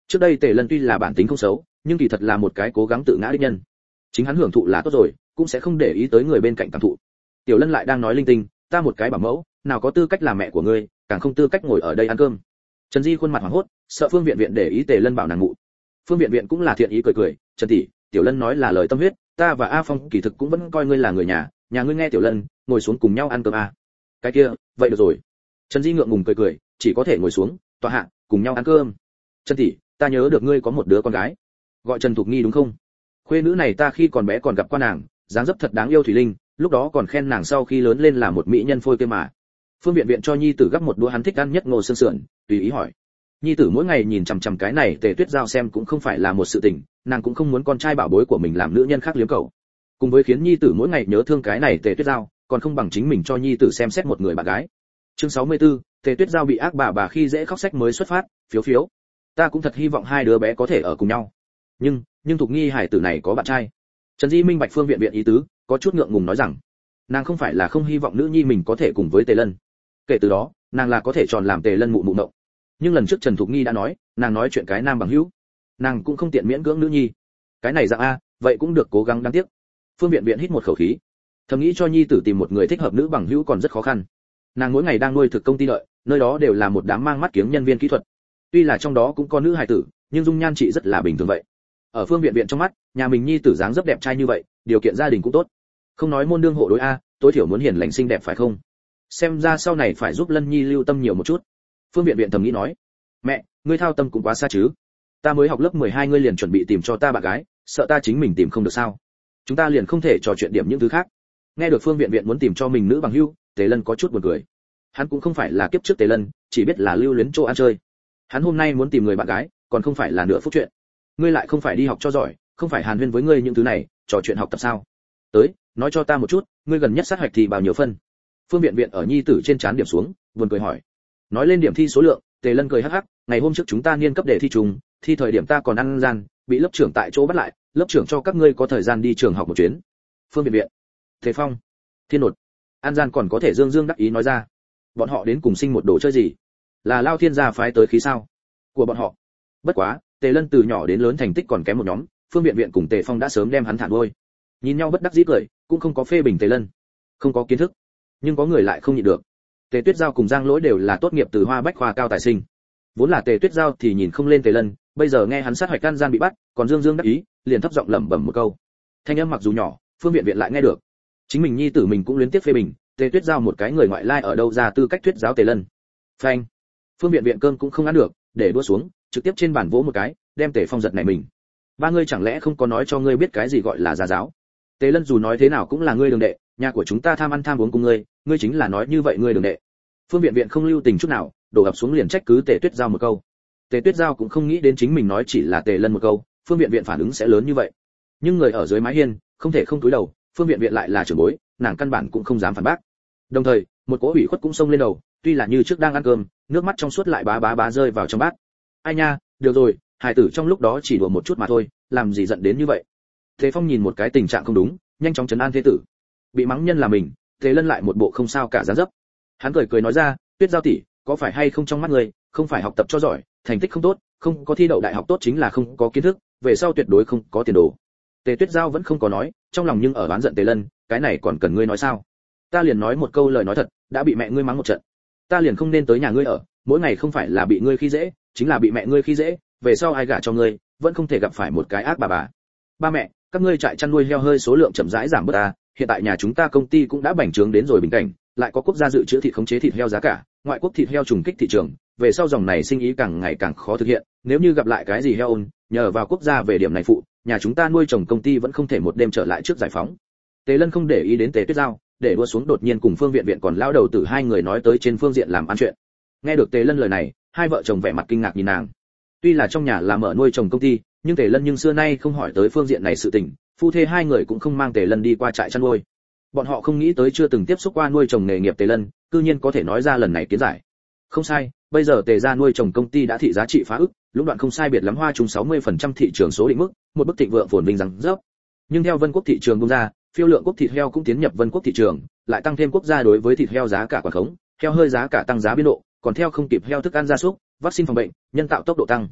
A: Trước đây Tề Lân tuy là bản tính không xấu, nhưng kỳ thật là một cái cố gắng tự ngã đích nhân. Chính hắn hưởng thụ là tốt rồi, cũng sẽ không để ý tới người bên cạnh cảm thụ. Tiểu Lân lại đang nói linh tinh, ta một cái bảo mẫu, nào có tư cách làm mẹ của ngươi, càng không tư cách ngồi ở đây ăn cơm. Trần Di khuôn mặt hoảng hốt, sợ Phương Viện Viện để ý Tề Lân bảo nàng ngủ. Phương Viện Viện cũng là thiện ý cười cười, Trần tỷ, Tiểu Lân nói là lời tâm huyết, ta và A Phong kỳ thực cũng vẫn coi ngươi là người nhà ngươi nghe Tiểu Lân, ngồi xuống cùng nhau ăn cơm a. Cái kia, vậy được rồi. Trần Di ngượng ngùng cười cười, chỉ có thể ngồi xuống, tọa hạ, cùng nhau ăn cơm. Trần tỷ, ta nhớ được ngươi có một đứa con gái, gọi Trần Thục Nghi đúng không? Khuê nữ này ta khi còn bé còn gặp qua nàng, dáng dấp thật đáng yêu thủy linh, lúc đó còn khen nàng sau khi lớn lên là một mỹ nhân phôi kia mà. Phương Viện Viện cho nhi tử gắp một đũa hắn thích ăn nhất ngô xương sườn, tùy ý hỏi. Nhi tử mỗi ngày nhìn chằm chằm cái này Tề Tuyết Giao xem cũng không phải là một sự tình, nàng cũng không muốn con trai bảo bối của mình làm nữ nhân khác liếm cầu. Cùng với khiến nhi tử mỗi ngày nhớ thương cái này Tề Tuyết Giao, còn không bằng chính mình cho nhi tử xem xét một người bạn gái. Chương 64, Tề Tuyết Giao bị ác bà khi dễ khóc sách mới xuất phát, phiếu. Ta cũng thật hy vọng hai đứa bé có thể ở cùng nhau. Nhưng Thục Nghi hải tử này có bạn trai. Trần Di minh bạch Phương Viện Viện ý tứ, có chút ngượng ngùng nói rằng, nàng không phải là không hy vọng nữ nhi mình có thể cùng với Tề Lân. Kể từ đó, nàng là có thể tròn làm Tề Lân mụ mộng. Nhưng lần trước Trần Thục Nghi đã nói, nàng nói chuyện cái nam bằng hữu, nàng cũng không tiện miễn cưỡng nữ nhi. Cái này dạng a, vậy cũng được cố gắng đáng tiếc. Phương Viện Viện hít một khẩu khí, thầm nghĩ cho nhi tử tìm một người thích hợp nữ bằng hữu còn rất khó khăn. Nàng mỗi ngày đang nuôi thực công ty lợi, nơi đó đều là một đám mang mắt kiếng nhân viên kỹ thuật. Tuy là trong đó cũng có nữ hài tử, nhưng dung nhan chị rất là bình thường vậy. Ở Phương Viện Viện trong mắt, nhà mình nhi tử dáng dấp đẹp trai như vậy, điều kiện gia đình cũng tốt. Không nói môn đương hộ đối a, tối thiểu muốn hiền lành xinh đẹp phải không? Xem ra sau này phải giúp Lân Nhi lưu tâm nhiều một chút. Phương Viện Viện thầm nghĩ nói, mẹ, ngươi thao tâm cũng quá xa chứ. Ta mới học lớp 12 ngươi liền chuẩn bị tìm cho ta bạn gái, sợ ta chính mình tìm không được sao? Chúng ta liền không thể trò chuyện điểm những thứ khác. Nghe được Phương Viện Viện muốn tìm cho mình nữ bằng hữu, Tề Lân có chút buồn cười. Hắn cũng không phải là kiếp trước Tề Lân, chỉ biết là lưu luyến chỗ ăn chơi. Hắn hôm nay muốn tìm người bạn gái, còn không phải là nửa phút chuyện. Ngươi lại không phải đi học cho giỏi, không phải hàn huyên với ngươi những thứ này, trò chuyện học tập sao? Tới, nói cho ta một chút, ngươi gần nhất sát hoạch thì bao nhiêu phân? Phương Viện Viện ở nhi tử trên trán điểm xuống, buồn cười hỏi. Nói lên điểm thi số lượng, Tề Lân cười hắc hắc, ngày hôm trước chúng ta niên cấp đề thi trùng, thi thời điểm ta còn ăn gian, bị lớp trưởng tại chỗ bắt lại, lớp trưởng cho các ngươi có thời gian đi trường học một chuyến. Phương Viện Viện, Thế Phong, Thiên Nột, An Gian còn có thể dương đắc ý nói ra. Bọn họ đến cùng sinh một đồ chơi gì? Là Lao Thiên gia phái tới khí sao? Của bọn họ. Bất quá, Tề Lân từ nhỏ đến lớn thành tích còn kém một nhóm, Phương Viện Viện cùng Tề Phong đã sớm đem hắn thản đuôi. Nhìn nhau bất đắc dĩ cười, cũng không có phê bình Tề Lân. Không có kiến thức, nhưng có người lại không nhịn được. Tề Tuyết Giao cùng Giang Lỗi đều là tốt nghiệp từ Hoa Bách khoa cao tài sinh. Vốn là Tề Tuyết Giao thì nhìn không lên Tề Lân, bây giờ nghe hắn sát hoạch An Gian bị bắt, còn dương đắc ý, liền thấp giọng lẩm bẩm một câu. Thanh âm mặc dù nhỏ, Phương Viện Viện lại nghe được. Chính mình nhi tử mình cũng luyến tiếc phê bình, Tề Tuyết Giao một cái người ngoại lai ở đâu ra tư cách thuyết giáo Tề Lân. Phanh. Phương Viện Viện cơm cũng không ăn được, để đua xuống, trực tiếp trên bàn vỗ một cái, đem Tề Phong giật này mình. Ba ngươi chẳng lẽ không có nói cho ngươi biết cái gì gọi là gia giáo? Tề Lân dù nói thế nào cũng là ngươi đường đệ, nhà của chúng ta tham ăn tham uống cùng ngươi chính là nói như vậy ngươi đường đệ. Phương Viện Viện không lưu tình chút nào, đổ ập xuống liền trách cứ Tề Tuyết Giao một câu. Tề Tuyết Giao cũng không nghĩ đến chính mình nói chỉ là Tề Lân một câu, Phương Viện Viện phản ứng sẽ lớn như vậy. Nhưng người ở dưới mái hiên, không thể không cúi đầu, Phương Viện Viện lại là trưởng bối, nàng căn bản cũng không dám phản bác. Đồng thời, một cỗ ủy khuất cũng xông lên đầu, tuy là như trước đang ăn cơm, nước mắt trong suốt lại bá rơi vào trong bát. Ai nha, được rồi, hài tử trong lúc đó chỉ đùa một chút mà thôi, làm gì giận đến như vậy? Thế Phong nhìn một cái tình trạng không đúng, nhanh chóng trấn an thế tử. Bị mắng nhân là mình, Thế Lân lại một bộ không sao cả dáng dấp. Hắn cười nói ra, Tuyết Giao tỷ, có phải hay không trong mắt người, không phải học tập cho giỏi, thành tích không tốt, không có thi đậu đại học tốt chính là không có kiến thức, về sau tuyệt đối không có tiền đồ. Tề Tuyết Giao vẫn không có nói, trong lòng nhưng ở oán giận Tề Lân, cái này còn cần ngươi nói sao? Ta liền nói một câu lời nói thật, đã bị mẹ ngươi mắng một trận. Ta liền không nên tới nhà ngươi ở, mỗi ngày không phải là bị ngươi khi dễ, chính là bị mẹ ngươi khi dễ, về sau ai gả cho ngươi, vẫn không thể gặp phải một cái ác bà. Ba mẹ, các ngươi trại chăn nuôi heo hơi số lượng chậm rãi giảm bớt ta, hiện tại nhà chúng ta công ty cũng đã bành trướng đến rồi bình cảnh, lại có quốc gia dự trữ thịt khống chế thịt heo giá cả, ngoại quốc thịt heo trùng kích thị trường, về sau dòng này sinh ý càng ngày càng khó thực hiện, nếu như gặp lại cái gì heo ôn, nhờ vào quốc gia về điểm này phụ, nhà chúng ta nuôi trồng công ty vẫn không thể một đêm trở lại trước giải phóng. Tề Lân không để ý đến Tề Tuyết Giao, để đua xuống đột nhiên cùng Phương Viện Viện còn lao đầu tử hai người nói tới trên phương diện làm ăn chuyện. Nghe được Tề Lân lời này, hai vợ chồng vẻ mặt kinh ngạc nhìn nàng. Tuy là trong nhà là mở nuôi trồng công ty, nhưng Tề Lân nhưng xưa nay không hỏi tới phương diện này sự tình, phu thê hai người cũng không mang Tề Lân đi qua trại chăn nuôi. Bọn họ không nghĩ tới chưa từng tiếp xúc qua nuôi trồng nghề nghiệp Tề Lân, cư nhiên có thể nói ra lần này kiến giải. Không sai, bây giờ Tề gia nuôi trồng công ty đã thị giá trị phá ức, lũng đoạn không sai biệt lắm hoa chung 60% thị trường số định mức, một bức thịnh vượng phồn vinh rằng dốc. Nhưng theo Vân Quốc thị trường bung ra, phiêu lượng quốc thịt heo cũng tiến nhập Vân Quốc thị trường, lại tăng thêm quốc gia đối với thịt heo giá cả quản khống, heo hơi giá cả tăng giá biên độ, còn theo không kịp heo thức ăn gia súc, vaccine phòng bệnh, nhân tạo tốc độ tăng.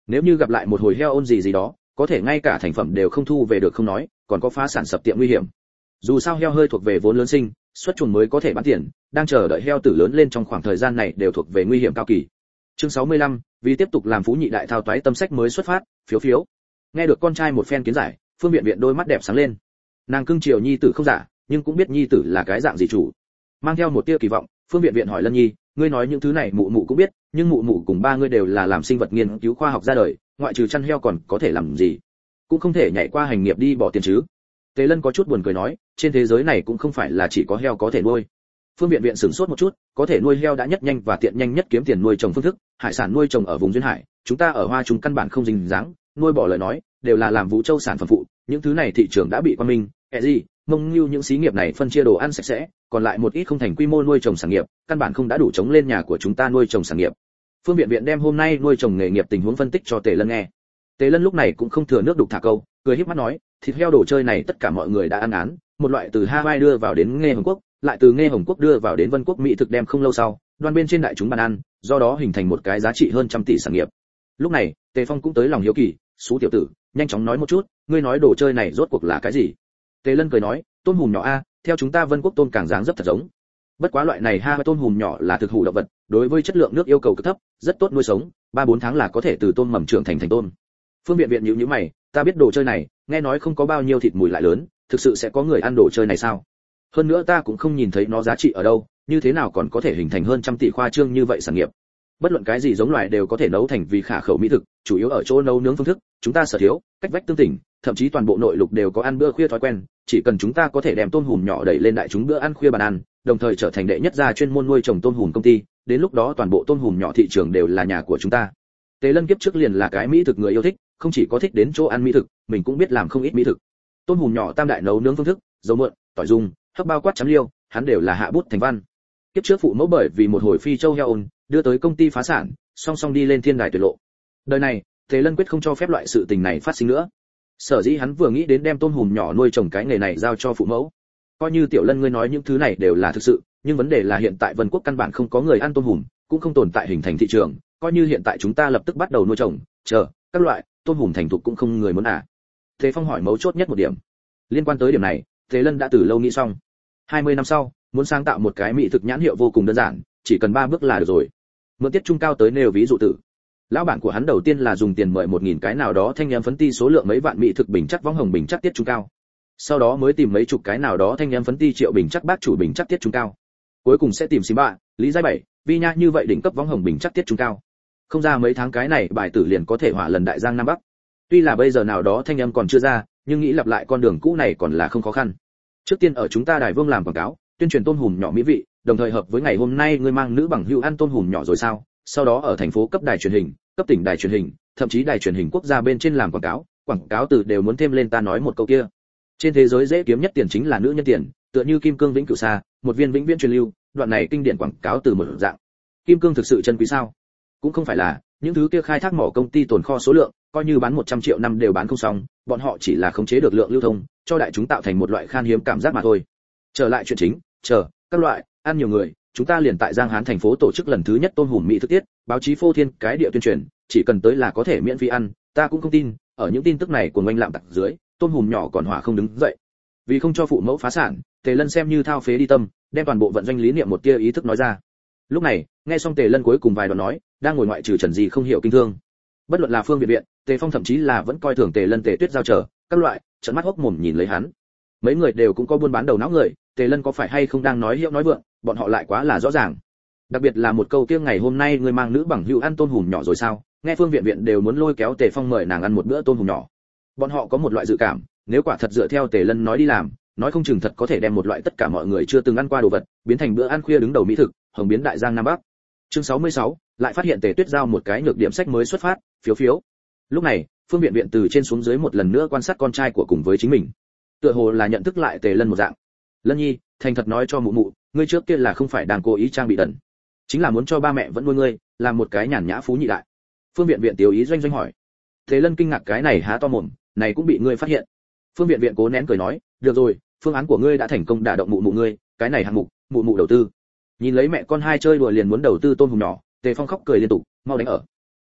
A: Nếu như gặp lại một hồi heo ôn gì đó, có thể ngay cả thành phẩm đều không thu về được không nói, còn có phá sản sập tiệm nguy hiểm. Dù sao heo hơi thuộc về vốn lớn sinh, xuất chuồng mới có thể bán tiền, đang chờ đợi heo tử lớn lên trong khoảng thời gian này đều thuộc về nguy hiểm cao kỳ. Chương 65, vì tiếp tục làm phú nhị đại thao toái tâm sách mới xuất phát, phiếu phiếu. Nghe được con trai một phen kiến giải, Phương Viện Viện đôi mắt đẹp sáng lên. Nàng cưng chiều nhi tử không giả, nhưng cũng biết nhi tử là cái dạng gì chủ. Mang theo một tia kỳ vọng, Phương Viện Viện hỏi Lân Nhi, ngươi nói những thứ này mụ mụ cũng biết, nhưng mụ mụ cùng ba ngươi đều là làm sinh vật nghiên cứu khoa học ra đời, ngoại trừ chăn heo còn có thể làm gì? Cũng không thể nhảy qua hành nghiệp đi bỏ tiền chứ? Tề Lân có chút buồn cười nói, trên thế giới này cũng không phải là chỉ có heo có thể nuôi. Phương Viện Viện sửng sốt một chút, có thể nuôi heo đã nhất nhanh và tiện nhanh nhất kiếm tiền nuôi trồng phương thức, hải sản nuôi trồng ở vùng duyên hải, chúng ta ở Hoa chúng căn bản không dính dáng, nuôi bỏ lời nói, đều là làm vũ châu sản phẩm phụ, những thứ này thị trường đã bị quan minh, gì, mông lưu những xí nghiệp này phân chia đồ ăn sạch sẽ, còn lại một ít không thành quy mô nuôi trồng sản nghiệp, căn bản không đã đủ chống lên nhà của chúng ta nuôi trồng sản nghiệp. Phương Viện Viện đem hôm nay nuôi trồng nghề nghiệp tình huống phân tích cho Tề Lân nghe. Tề Lân lúc này cũng không thừa nước đục thả câu, cười híp mắt nói, thịt heo đồ chơi này tất cả mọi người đã ăn án, một loại từ Hawaii đưa vào đến Nghe Hồng Quốc, lại từ Nghe Hồng Quốc đưa vào đến Vân Quốc Mỹ thực đem không lâu sau, đoan bên trên đại chúng bàn ăn, do đó hình thành một cái giá trị hơn trăm tỷ sản nghiệp. Lúc này, Tề Phong cũng tới lòng hiếu kỳ, "Sú tiểu tử, nhanh chóng nói một chút, ngươi nói đồ chơi này rốt cuộc là cái gì?" Tề Lân cười nói, "Tôm hùm nhỏ a, theo chúng ta Vân Quốc tôm càng dáng dấp thật giống. Bất quá loại này tôm hùm nhỏ là thực hủ động vật, đối với chất lượng nước yêu cầu cực thấp, rất tốt nuôi sống, 3-4 tháng là có thể từ tôm mầm trưởng thành tôm." Phương Viện Viện nhíu mày, "Ta biết đồ chơi này, nghe nói không có bao nhiêu thịt mùi lại lớn, thực sự sẽ có người ăn đồ chơi này sao? Hơn nữa ta cũng không nhìn thấy nó giá trị ở đâu, như thế nào còn có thể hình thành hơn trăm tỷ khoa trương như vậy sản nghiệp? Bất luận cái gì giống loài đều có thể nấu thành vì khả khẩu mỹ thực, chủ yếu ở chỗ nấu nướng phương thức, chúng ta sở thiếu, cách vách tương tỉnh, thậm chí toàn bộ nội lục đều có ăn bữa khuya thói quen, chỉ cần chúng ta có thể đem tôm hùm nhỏ đẩy lên đại chúng bữa ăn khuya bàn ăn, đồng thời trở thành đệ nhất gia chuyên môn nuôi trồng tôm hùm công ty, đến lúc đó toàn bộ tôm hùm nhỏ thị trường đều là nhà của chúng ta." Tề Lân kiếp trước liền là cái mỹ thực người yêu thích, không chỉ có thích đến chỗ ăn mỹ thực, mình cũng biết làm không ít mỹ thực. Tôm hùm nhỏ tam đại nấu nướng phương thức, dầu muộn, tỏi dung, hấp bao quát chấm liêu, hắn đều là hạ bút thành văn. Kiếp trước phụ mẫu bởi vì một hồi phi châu heo ôn, đưa tới công ty phá sản, song song đi lên thiên đài tuyệt lộ. Đời này, Tề Lân quyết không cho phép loại sự tình này phát sinh nữa. Sở dĩ hắn vừa nghĩ đến đem tôm hùm nhỏ nuôi trồng cái nghề này giao cho phụ mẫu. Coi như Tiểu Lân ngươi nói những thứ này đều là thực sự, nhưng vấn đề là hiện tại Vân Quốc căn bản không có người ăn tôm hùm, cũng không tồn tại hình thành thị trường, coi như hiện tại chúng ta lập tức bắt đầu nuôi trồng, chờ, các loại tôm hùm thành thục cũng không người muốn à. Thế Phong hỏi mấu chốt nhất một điểm. Liên quan tới điểm này, Tề Lân đã từ lâu nghĩ xong. 20 năm sau, muốn sáng tạo một cái mỹ thực nhãn hiệu vô cùng đơn giản, chỉ cần 3 bước là được rồi. Mượn tiết trung cao tới nêu ví dụ tử. Lão bản của hắn đầu tiên là dùng tiền mời 1000 cái nào đó thanh em phấn ti số lượng mấy vạn mỹ thực bình chắc võng hồng bình chắc tiết trung cao. Sau đó mới tìm mấy chục cái nào đó thanh em phấn ti triệu bình chắc bác chủ bình chắc tiết trung cao. Cuối cùng sẽ tìm Simba, Lý Giai Bảy, Vi Nha như vậy đỉnh cấp võng hồng bình chắc tiết trung cao. Không ra mấy tháng cái này bài tử liền có thể hỏa lần đại giang nam bắc. Tuy là bây giờ nào đó thanh em còn chưa ra, nhưng nghĩ lặp lại con đường cũ này còn là không khó khăn. Trước tiên ở chúng ta Đài Vương làm quảng cáo, tuyên truyền tôm hùm nhỏ mỹ vị, đồng thời hợp với ngày hôm nay ngươi mang nữ bằng hữu ăn tôm hùm nhỏ rồi sao? Sau đó ở thành phố cấp đài truyền hình, cấp tỉnh đài truyền hình, thậm chí đài truyền hình quốc gia bên trên làm quảng cáo từ đều muốn thêm lên ta nói một câu kia. Trên thế giới dễ kiếm nhất tiền chính là nữ nhân tiền, tựa như kim cương vĩnh cửu xa, một viên vĩnh viễn truyền lưu, đoạn này kinh điển quảng cáo từ một dạng. Kim cương thực sự chân quý sao? Cũng không phải là, những thứ kia khai thác mỏ công ty tồn kho số lượng, coi như bán 100 triệu năm đều bán không xong, bọn họ chỉ là khống chế được lượng lưu thông, cho đại chúng tạo thành một loại khan hiếm cảm giác mà thôi. Trở lại chuyện chính, các loại ăn nhiều người, chúng ta liền tại Giang Hán thành phố tổ chức lần thứ nhất tôm hùm mỹ thực tiết, báo chí phô thiên cái địa tuyên truyền, chỉ cần tới là có thể miễn phí ăn, ta cũng không tin, ở những tin tức này của ngoanh lạm tặc dưới, tôm hùm nhỏ còn hỏa không đứng dậy. Vì không cho phụ mẫu phá sản, Tề Lân xem như thao phế đi tâm, đem toàn bộ vận doanh lý niệm một tia ý thức nói ra. Lúc này, nghe xong Tề Lân cuối cùng vài đoạn nói, đang ngồi ngoại trừ Trần Di không hiểu kinh thương. Bất luận là Phương Viện Viện, Tề Phong thậm chí là vẫn coi thường Tề Lân Tề Tuyết giao trở, các loại, trợn mắt hốc mồm nhìn lấy hắn. Mấy người đều cũng có buôn bán đầu não người, Tề Lân có phải hay không đang nói hiệu nói vượng, bọn họ lại quá là rõ ràng. Đặc biệt là một câu kia ngày hôm nay người mang nữ bằng hữu ăn tôm hùm nhỏ rồi sao? Nghe Phương Viện Viện đều muốn lôi kéo Tề Phong mời nàng ăn một bữa tôm hùm nhỏ. Bọn họ có một loại dự cảm, nếu quả thật dựa theo Tề Lân nói đi làm, nói không chừng thật có thể đem một loại tất cả mọi người chưa từng ăn qua đồ vật, biến thành bữa ăn khuya đứng đầu mỹ thực, hồng biến đại giang nam bắc. Chương 66, lại phát hiện Tề Tuyết giao một cái nhược điểm sách mới xuất phát, phiếu. Lúc này, Phương Viện Viện từ trên xuống dưới một lần nữa quan sát con trai của cùng với chính mình. Tựa hồ là nhận thức lại Tề Lân một dạng. Lân Nhi, thành thật nói cho mụ mụ, ngươi trước kia là không phải đang cố ý trang bị đần, chính là muốn cho ba mẹ vẫn nuôi ngươi, làm một cái nhàn nhã phú nhị đại. Phương Viện Viện tiểu ý doanh doanh hỏi. Tề Lân kinh ngạc cái này há to mồm, này cũng bị ngươi phát hiện. Phương Viện Viện cố nén cười nói, được rồi, phương án của ngươi đã thành công đả động mụ mụ ngươi, cái này hạng mục, mụ mụ đầu tư. Nhìn lấy mẹ con hai chơi đùa liền muốn đầu tư tôm hùm nhỏ, Tề Phong khóc cười liên tục, mau đánh ở.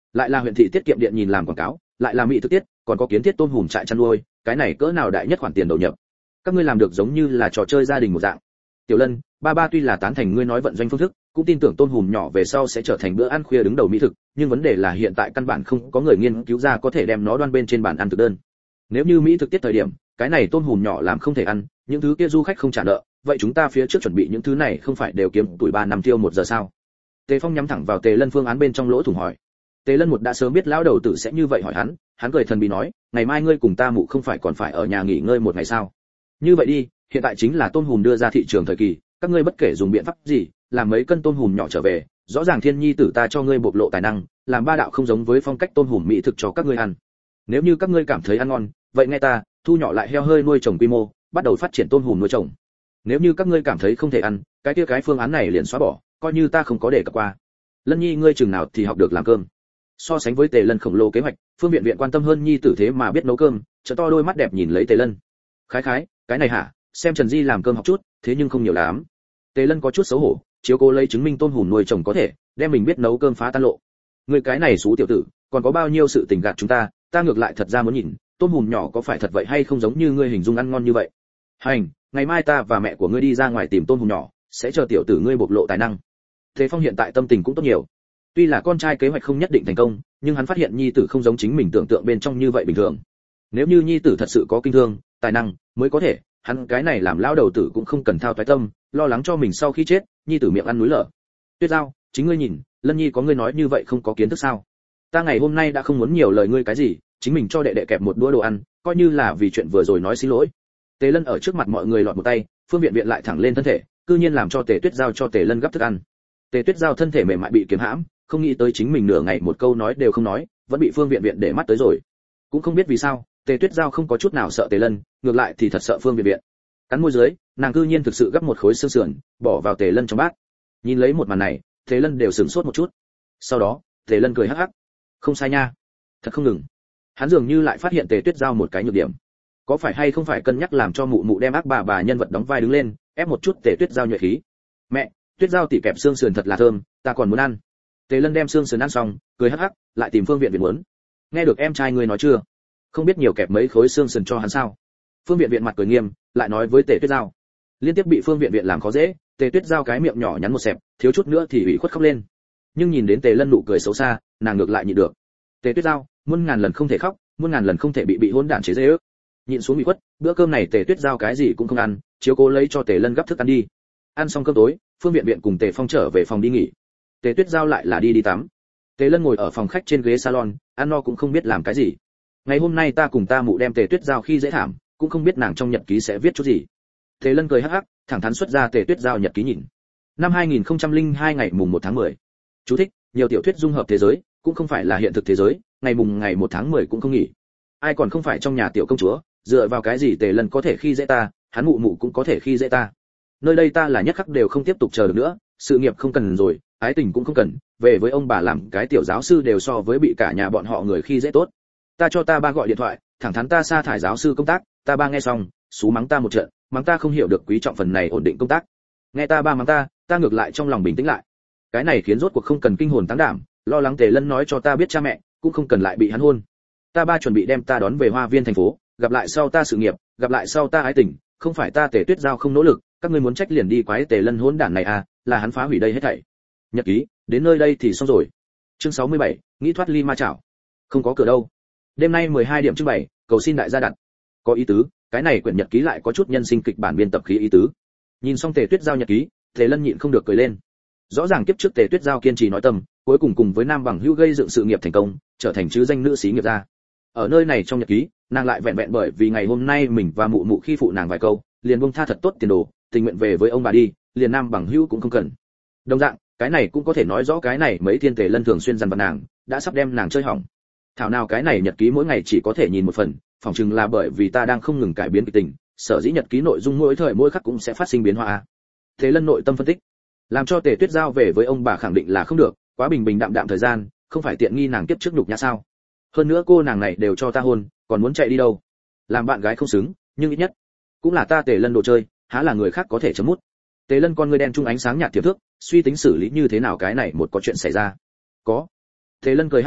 A: lại là huyện thị tiết kiệm điện nhìn làm quảng cáo, lại là mỹ thực tiết, còn có kiến thiết tôm hùm trại chăn nuôi, cái này cỡ nào đại nhất khoản tiền đầu nhập. Các ngươi làm được giống như là trò chơi gia đình một dạng. Tiểu Lân, ba ba tuy là tán thành ngươi nói vận doanh phương thức, cũng tin tưởng tôm hùm nhỏ về sau sẽ trở thành bữa ăn khuya đứng đầu mỹ thực, nhưng vấn đề là hiện tại căn bản không có người nghiên cứu ra có thể đem nó đoan bên trên bàn ăn thực đơn. Nếu như mỹ thực tiết thời điểm, cái này tôm hùm nhỏ làm không thể ăn, những thứ kia du khách không trả nợ, vậy chúng ta phía trước chuẩn bị những thứ này không phải đều kiếm tuổi 3 năm tiêu 1 giờ sao? Tề Phong nhắm thẳng vào Tề Lân phương án bên trong lỗ thủng hỏi. Tề Lân một đã sớm biết lão đầu tử sẽ như vậy hỏi hắn cười thần bí nói, ngày mai ngươi cùng ta mụ không phải còn phải ở nhà nghỉ ngơi một ngày sao? Như vậy đi, hiện tại chính là tôm hùm đưa ra thị trường thời kỳ, các ngươi bất kể dùng biện pháp gì, làm mấy cân tôm hùm nhỏ trở về, rõ ràng Thiên Nhi tử ta cho ngươi bộc lộ tài năng, làm ba đạo không giống với phong cách tôm hùm mỹ thực cho các ngươi ăn. Nếu như các ngươi cảm thấy ăn ngon, vậy nghe ta, thu nhỏ lại heo hơi nuôi trồng quy mô, bắt đầu phát triển tôm hùm nuôi trồng. Nếu như các ngươi cảm thấy không thể ăn, cái kia cái phương án này liền xóa bỏ, coi như ta không có đề cập qua. Lân Nhi ngươi chừng nào thì học được làm cơm? So sánh với Tề Lân khổng lồ kế hoạch, Phương Viện Viện quan tâm hơn Nhi tử thế mà biết nấu cơm, trợ to đôi mắt đẹp nhìn lấy Tề Lân. Khái, cái này hả? Xem Trần Di làm cơm học chút, thế nhưng không nhiều lắm. Tề Lân có chút xấu hổ, chiếu cố lấy chứng minh tôm hùm nuôi trồng có thể, đem mình biết nấu cơm phá tan lộ. Người cái này xú tiểu tử, còn có bao nhiêu sự tình gạt chúng ta ngược lại thật ra muốn nhìn, tôm hùm nhỏ có phải thật vậy hay không giống như ngươi hình dung ăn ngon như vậy. Hành, ngày mai ta và mẹ của ngươi đi ra ngoài tìm tôm hùm nhỏ, sẽ chờ tiểu tử ngươi bộc lộ tài năng. Thế Phong hiện tại tâm tình cũng tốt nhiều. Tuy là con trai kế hoạch không nhất định thành công, nhưng hắn phát hiện nhi tử không giống chính mình tưởng tượng bên trong như vậy bình thường. Nếu như nhi tử thật sự có kinh thương, tài năng, mới có thể, hắn cái này làm lão đầu tử cũng không cần thao toái tâm, lo lắng cho mình sau khi chết, nhi tử miệng ăn núi lở. Tuyết Giao, chính ngươi nhìn, Lân Nhi có ngươi nói như vậy không có kiến thức sao? Ta ngày hôm nay đã không muốn nhiều lời ngươi cái gì, chính mình cho đệ đệ kẹp một đũa đồ ăn, coi như là vì chuyện vừa rồi nói xin lỗi. Tề Lân ở trước mặt mọi người lọt một tay, Phương Viện Viện lại thẳng lên thân thể, cư nhiên làm cho Tề Tuyết Giao cho Tề Lân gấp thức ăn. Tề Tuyết Giao thân thể mềm mại bị kiếm hãm, không nghĩ tới chính mình nửa ngày một câu nói đều không nói, vẫn bị Phương Viện Viện để mắt tới rồi. Cũng không biết vì sao, Tề Tuyết Giao không có chút nào sợ Tề Lân, ngược lại thì thật sợ Phương Viện Viện. Cắn môi dưới, nàng cư nhiên thực sự gấp một khối xương sườn, bỏ vào Tề Lân trong bát. Nhìn lấy một màn này, Tề Lân đều sửng sốt một chút. Sau đó, Tề Lân cười hắc hắc. Không sai nha, thật không ngừng. Hắn dường như lại phát hiện Tề Tuyết Giao một cái nhược điểm. Có phải hay không phải cân nhắc làm cho mụ mụ đem ác bà nhân vật đóng vai đứng lên, ép một chút Tề Tuyết Giao nhuệ khí. Mẹ, Tuyết Giao tỉ kẹp xương sườn thật là thơm, ta còn muốn ăn. Tề Lân đem xương sườn ăn xong, cười hắc hắc, lại tìm Phương Viện Viện muốn. Nghe được em trai ngươi nói chưa? Không biết nhiều kẹp mấy khối xương sườn cho hắn sao? Phương Viện Viện mặt cười nghiêm, lại nói với Tề Tuyết Giao. Liên tiếp bị Phương Viện Viện làm khó dễ, Tề Tuyết Giao cái miệng nhỏ nhắn một xẹp, thiếu chút nữa thì ủy khuất khóc lên. Nhưng nhìn đến Tề Lân nụ cười xấu xa, nàng ngược lại nhịn được. Tề Tuyết Giao, muôn ngàn lần không thể khóc, muôn ngàn lần không thể bị hỗn đản chế giễu. Nhịn xuống ủy khuất, bữa cơm này Tề Tuyết Giao cái gì cũng không ăn, chiếu cố lấy cho Tề Lân gấp thức ăn đi. Ăn xong cơm tối, Phương Viện Viện cùng Tề Phong trở về phòng đi nghỉ. Tề Tuyết Giao lại là đi tắm. Tề Lân ngồi ở phòng khách trên ghế salon, ăn no cũng không biết làm cái gì. Ngày hôm nay ta cùng ta mụ đem Tề Tuyết Giao khi dễ thảm, cũng không biết nàng trong nhật ký sẽ viết chút gì. Tề Lân cười hắc hắc, thẳng thắn xuất ra Tề Tuyết Giao nhật ký nhìn. Năm 2002 ngày mùng 1 tháng 10. Chú thích, nhiều tiểu thuyết dung hợp thế giới, cũng không phải là hiện thực thế giới, ngày 1 tháng 10 cũng không nghỉ. Ai còn không phải trong nhà tiểu công chúa, dựa vào cái gì Tề Lân có thể khi dễ ta, hắn mụ mụ cũng có thể khi dễ ta. Nơi đây ta là nhất khắc đều không tiếp tục chờ được nữa, sự nghiệp không cần rồi, ái tình cũng không cần, về với ông bà làm cái tiểu giáo sư đều so với bị cả nhà bọn họ người khi dễ tốt. Ta cho ta ba gọi điện thoại, thẳng thắn ta sa thải giáo sư công tác, ta ba nghe xong, xú mắng ta một trận, mắng ta không hiểu được quý trọng phần này ổn định công tác. Nghe ta ba mắng ta ngược lại trong lòng bình tĩnh lại. Cái này khiến rốt cuộc không cần kinh hồn táng đảm, lo lắng Tề Lân nói cho ta biết cha mẹ, cũng không cần lại bị hắn hôn. Ta ba chuẩn bị đem ta đón về Hoa Viên thành phố, gặp lại sau ta sự nghiệp, gặp lại sau ta ái tình, không phải ta Tề Tuyết Giao không nỗ lực, các ngươi muốn trách liền đi quái Tề Lân hỗn đản này à, là hắn phá hủy đây hết thảy. Nhật ký, đến nơi đây thì xong rồi. Chương 67, nghĩ thoát ly ma chảo. Không có cửa đâu. Đêm nay 12 điểm trưng bày, cầu xin đại gia đặt. Có ý tứ, cái này quyển nhật ký lại có chút nhân sinh kịch bản biên tập khí ý tứ. Nhìn xong Tề Tuyết Giao nhật ký, Tề Lân nhịn không được cười lên. Rõ ràng kiếp trước Tề Tuyết Giao kiên trì nói tâm, cuối cùng với Nam Bằng Hữu gây dựng sự nghiệp thành công, trở thành chứ danh nữ sĩ nghiệp gia. Ở nơi này trong nhật ký, nàng lại vẹn vẹn bởi vì ngày hôm nay mình và mụ mụ khi phụ nàng vài câu, liền buông tha thật tốt tiền đồ, tình nguyện về với ông bà đi, liền Nam Bằng Hữu cũng không cần. Đồng dạng, cái này cũng có thể nói rõ cái này mấy thiên Tề Lân thường xuyên dằn vặt nàng, đã sắp đem nàng chơi hỏng. Thảo nào cái này nhật ký mỗi ngày chỉ có thể nhìn một phần, phỏng chừng là bởi vì ta đang không ngừng cải biến kịch tình, sở dĩ nhật ký nội dung mỗi thời mỗi khắc cũng sẽ phát sinh biến hóa. Tề Lân nội tâm phân tích, làm cho Tề Tuyết Giao về với ông bà khẳng định là không được, quá bình bình đạm đạm thời gian, không phải tiện nghi nàng tiếp trước nhục nhã sao? Hơn nữa cô nàng này đều cho ta hôn, còn muốn chạy đi đâu? Làm bạn gái không xứng, nhưng ít nhất cũng là ta Tề Lân đồ chơi, há là người khác có thể chấm mút. Tề Lân con ngươi đen trung ánh sáng nhạt tiềm thức, suy tính xử lý như thế nào cái này một có chuyện xảy ra. Có. Tề Lân cười hắc hắc,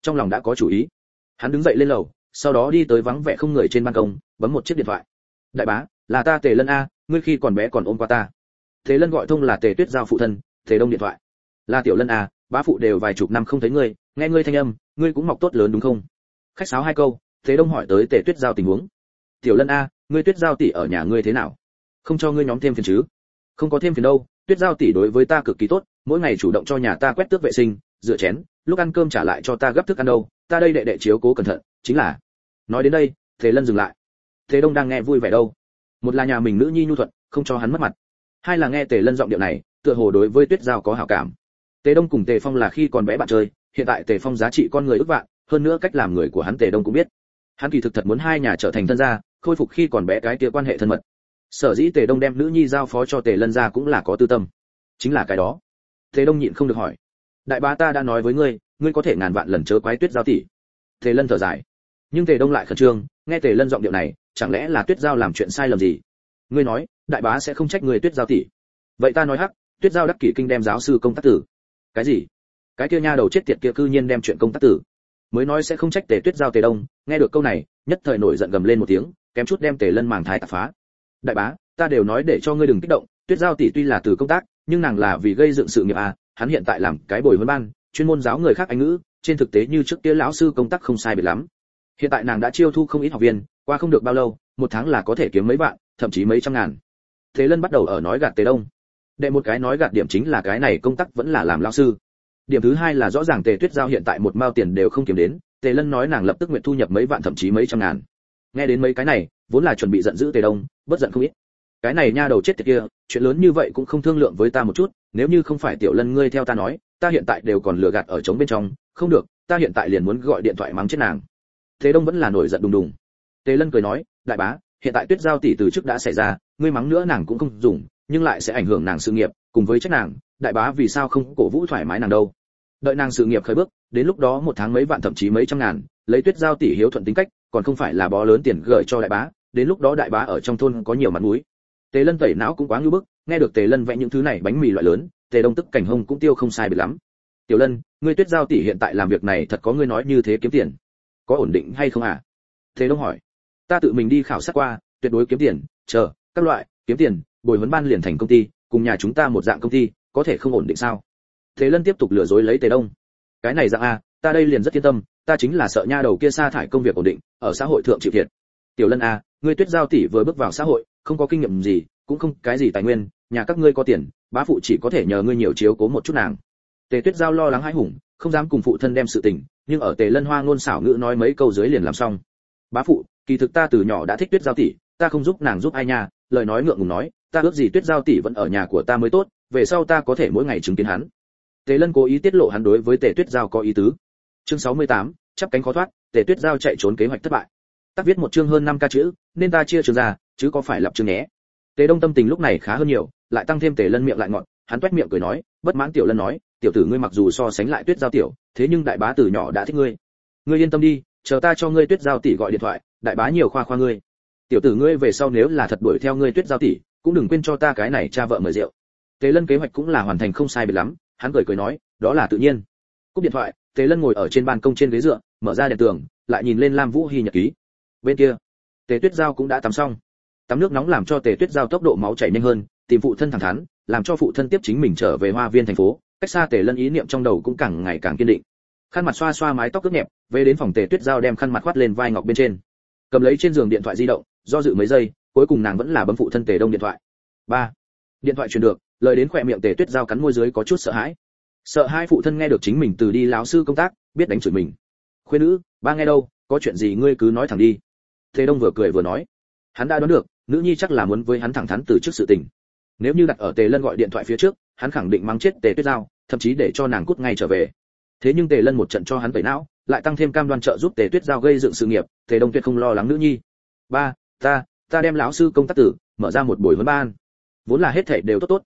A: trong lòng đã có chủ ý. Hắn đứng dậy lên lầu, sau đó đi tới vắng vẻ không người trên ban công, bấm một chiếc điện thoại. Đại bá, là ta Tề Lân a, ngươi khi còn bé còn ôm qua ta. Tề Lân gọi thông là Tề Tuyết Giao phụ thân, Tề Đông điện thoại. Là Tiểu Lân a, bá phụ đều vài chục năm không thấy ngươi, nghe ngươi thanh âm, ngươi cũng mọc tốt lớn đúng không? Khách sáo hai câu, Tề Đông hỏi tới Tề Tuyết Giao tình huống. Tiểu Lân a, ngươi Tuyết Giao tỷ ở nhà ngươi thế nào? Không cho ngươi nhóm thêm phiền chứ? Không có thêm phiền đâu, Tuyết Giao tỷ đối với ta cực kỳ tốt, mỗi ngày chủ động cho nhà ta quét tước vệ sinh, rửa chén, lúc ăn cơm trả lại cho ta gấp thức ăn đâu, ta đây đệ đệ chiếu cố cẩn thận, chính là. Nói đến đây, Tề Lân dừng lại. Tề Đông đang nghe vui vẻ đâu. Một là nhà mình nữ nhi nhu thuận, không cho hắn mất mặt. Hai là nghe Tề Lân giọng điệu này, tựa hồ đối với Tuyết Giao có hảo cảm. Tề Đông cùng Tề Phong là khi còn bé bạn chơi, hiện tại Tề Phong giá trị con người ức vạn, hơn nữa cách làm người của hắn Tề Đông cũng biết. Hắn kỳ thực thật muốn hai nhà trở thành thân gia, khôi phục khi còn bé cái kia quan hệ thân mật. Sở dĩ Tề Đông đem nữ nhi giao phó cho Tề Lân gia cũng là có tư tâm. Chính là cái đó. Tề Đông nhịn không được hỏi. Đại bá ta đã nói với ngươi, ngươi có thể ngàn vạn lần chớ quái Tuyết Giao tỷ. Tề Lân thở dài. Nhưng Tề Đông lại khẩn trương, nghe Tề Lân giọng điệu này, chẳng lẽ là Tuyết Giao làm chuyện sai lầm gì? Ngươi nói, đại bá sẽ không trách ngươi Tuyết Giao tỷ. Vậy ta nói hắc, Tuyết Giao đắc kỷ kinh đem giáo sư công tác tử. Cái gì? Cái kia nha đầu chết tiệt kia cư nhiên đem chuyện công tác tử. Mới nói sẽ không trách Tề Tuyết Giao. Tề Đông nghe được câu này, nhất thời nổi giận gầm lên một tiếng, kém chút đem Tề Lân màng thai tạp phá. Đại bá, ta đều nói để cho ngươi đừng kích động, Tuyết Giao tỷ tuy là từ công tác, nhưng nàng là vì gây dựng sự nghiệp à, hắn hiện tại làm cái bồi huấn ban, chuyên môn giáo người khác Anh ngữ, trên thực tế như trước kia lão sư công tác không sai biệt lắm. Hiện tại nàng đã chiêu thu không ít học viên, qua không được bao lâu, một tháng là có thể kiếm mấy vạn, thậm chí mấy trăm ngàn. Thế Lân bắt đầu ở nói gạt Tề Đông. Đệ một cái nói gạt điểm chính là cái này công tác vẫn là làm lão sư. Điểm thứ hai là rõ ràng Tề Tuyết Giao hiện tại một mao tiền đều không kiếm đến, Tề Lân nói nàng lập tức nguyện thu nhập mấy vạn thậm chí mấy trăm ngàn. Nghe đến mấy cái này, vốn là chuẩn bị giận dữ Tề Đông, bất giận không ít. Cái này nha đầu chết tiệt kia, chuyện lớn như vậy cũng không thương lượng với ta một chút, nếu như không phải Tiểu Lân ngươi theo ta nói, ta hiện tại đều còn lừa gạt ở trống bên trong, không được, ta hiện tại liền muốn gọi điện thoại mắng chết nàng. Thế Đông vẫn là nổi giận đùng đùng. Tề Lân cười nói, đại bá, hiện tại Tuyết Giao tỷ từ trước đã xảy ra, ngươi mắng nữa nàng cũng không dùng, nhưng lại sẽ ảnh hưởng nàng sự nghiệp, cùng với trách nàng, đại bá vì sao không cổ vũ thoải mái nàng đâu? Đợi nàng sự nghiệp khởi bước, đến lúc đó một tháng mấy vạn thậm chí mấy trăm ngàn, lấy Tuyết Giao tỷ hiếu thuận tính cách, còn không phải là bó lớn tiền gửi cho đại bá, đến lúc đó đại bá ở trong thôn có nhiều mặt mũi. Tề Lân tẩy não cũng quá ngu bức, nghe được Tề Lân vẽ những thứ này bánh mì loại lớn, Tề Đông tức cảnh hông cũng tiêu không sai biệt lắm. Tiểu Lân, ngươi Tuyết Giao tỷ hiện tại làm việc này thật có ngươi nói như thế kiếm tiền, có ổn định hay không à? Tề Đông hỏi. Ta tự mình đi khảo sát qua, tuyệt đối kiếm tiền, chờ, các loại, kiếm tiền, bồi huấn ban liền thành công ty, cùng nhà chúng ta một dạng công ty, có thể không ổn định sao? Tề Lân tiếp tục lừa dối lấy Tề Đông. Cái này dạng a, ta đây liền rất yên tâm, ta chính là sợ nha đầu kia sa thải công việc ổn định, ở xã hội thượng chịu thiệt. Tiểu Lân a, ngươi Tuyết Giao tỷ vừa bước vào xã hội, không có kinh nghiệm gì, cũng không cái gì tài nguyên, nhà các ngươi có tiền, bá phụ chỉ có thể nhờ ngươi nhiều chiếu cố một chút nàng. Tề Tuyết Giao lo lắng hãi hùng, không dám cùng phụ thân đem sự tình, nhưng ở Tề Lân hoa ngôn xảo ngữ nói mấy câu dưới liền làm xong. Bá phụ, kỳ thực ta từ nhỏ đã thích Tuyết Giao tỷ, ta không giúp nàng giúp ai nha, lời nói ngượng ngùng nói, ta ước gì Tuyết Giao tỷ vẫn ở nhà của ta mới tốt, về sau ta có thể mỗi ngày chứng kiến hắn. Tề Lân cố ý tiết lộ hắn đối với Tề Tuyết Giao có ý tứ. Chương 68, chắp cánh khó thoát, Tề Tuyết Giao chạy trốn kế hoạch thất bại. Tác viết một chương hơn 5 ca chữ, nên ta chia chương ra, chứ có phải lập chương nhé. Tề Đông tâm tình lúc này khá hơn nhiều, lại tăng thêm Tề Lân miệng lại ngọt, hắn toét miệng cười nói, bất mãn Tiểu Lân nói, tiểu tử ngươi mặc dù so sánh lại Tuyết Giao tiểu, thế nhưng đại bá từ nhỏ đã thích ngươi. Ngươi yên tâm đi, chờ ta cho ngươi Tuyết Giao tỷ gọi điện thoại, đại bá nhiều khoa khoa ngươi. Tiểu tử ngươi về sau nếu là thật đuổi theo ngươi Tuyết Giao tỷ, cũng đừng quên cho ta cái này cha vợ mời rượu. Tề Lân kế hoạch cũng là hoàn thành không sai biệt lắm, hắn cười nói, đó là tự nhiên. Cúp điện thoại, Tề Lân ngồi ở trên ban công trên ghế dựa, mở ra đèn tường, lại nhìn lên Lam Vũ Hi nhật ký. Bên kia, Tề Tuyết Giao cũng đã tắm xong. Tắm nước nóng làm cho Tề Tuyết Giao tốc độ máu chảy nhanh hơn, tìm phụ thân thẳng thắn, làm cho phụ thân tiếp chính mình trở về Hoa Viên thành phố. Cách xa Tề Lân ý niệm trong đầu cũng càng ngày càng kiên định. Khăn mặt xoa xoa mái tóc ướt nhẹp, về đến phòng Tề Tuyết Giao đem khăn mặt khoát lên vai ngọc bên trên, cầm lấy trên giường điện thoại di động, do dự mấy giây, cuối cùng nàng vẫn là bấm phụ thân Tề Đông điện thoại. 3. Điện thoại truyền được, lời đến khỏe miệng Tề Tuyết Giao cắn môi dưới có chút sợ hãi. Sợ hai phụ thân nghe được chính mình từ đi lão sư công tác, biết đánh chửi mình. Khuê nữ, ba nghe đâu, có chuyện gì ngươi cứ nói thẳng đi. Tề Đông vừa cười vừa nói, hắn đã đoán được, nữ nhi chắc là muốn với hắn thẳng thắn từ trước sự tình. Nếu như đặt ở Tề Lân gọi điện thoại phía trước, hắn khẳng định mắng chết Tề Tuyết Giao, thậm chí để cho nàng cút ngay trở về. Thế nhưng Tề Lân một trận cho hắn tẩy não, lại tăng thêm cam đoan trợ giúp Tề Tuyết Giao gây dựng sự nghiệp, Tề Đông tuyệt không lo lắng nữ nhi. Ba, ta đem lão sư công tác tử, mở ra một buổi huấn ban. Vốn là hết thảy đều tốt tốt,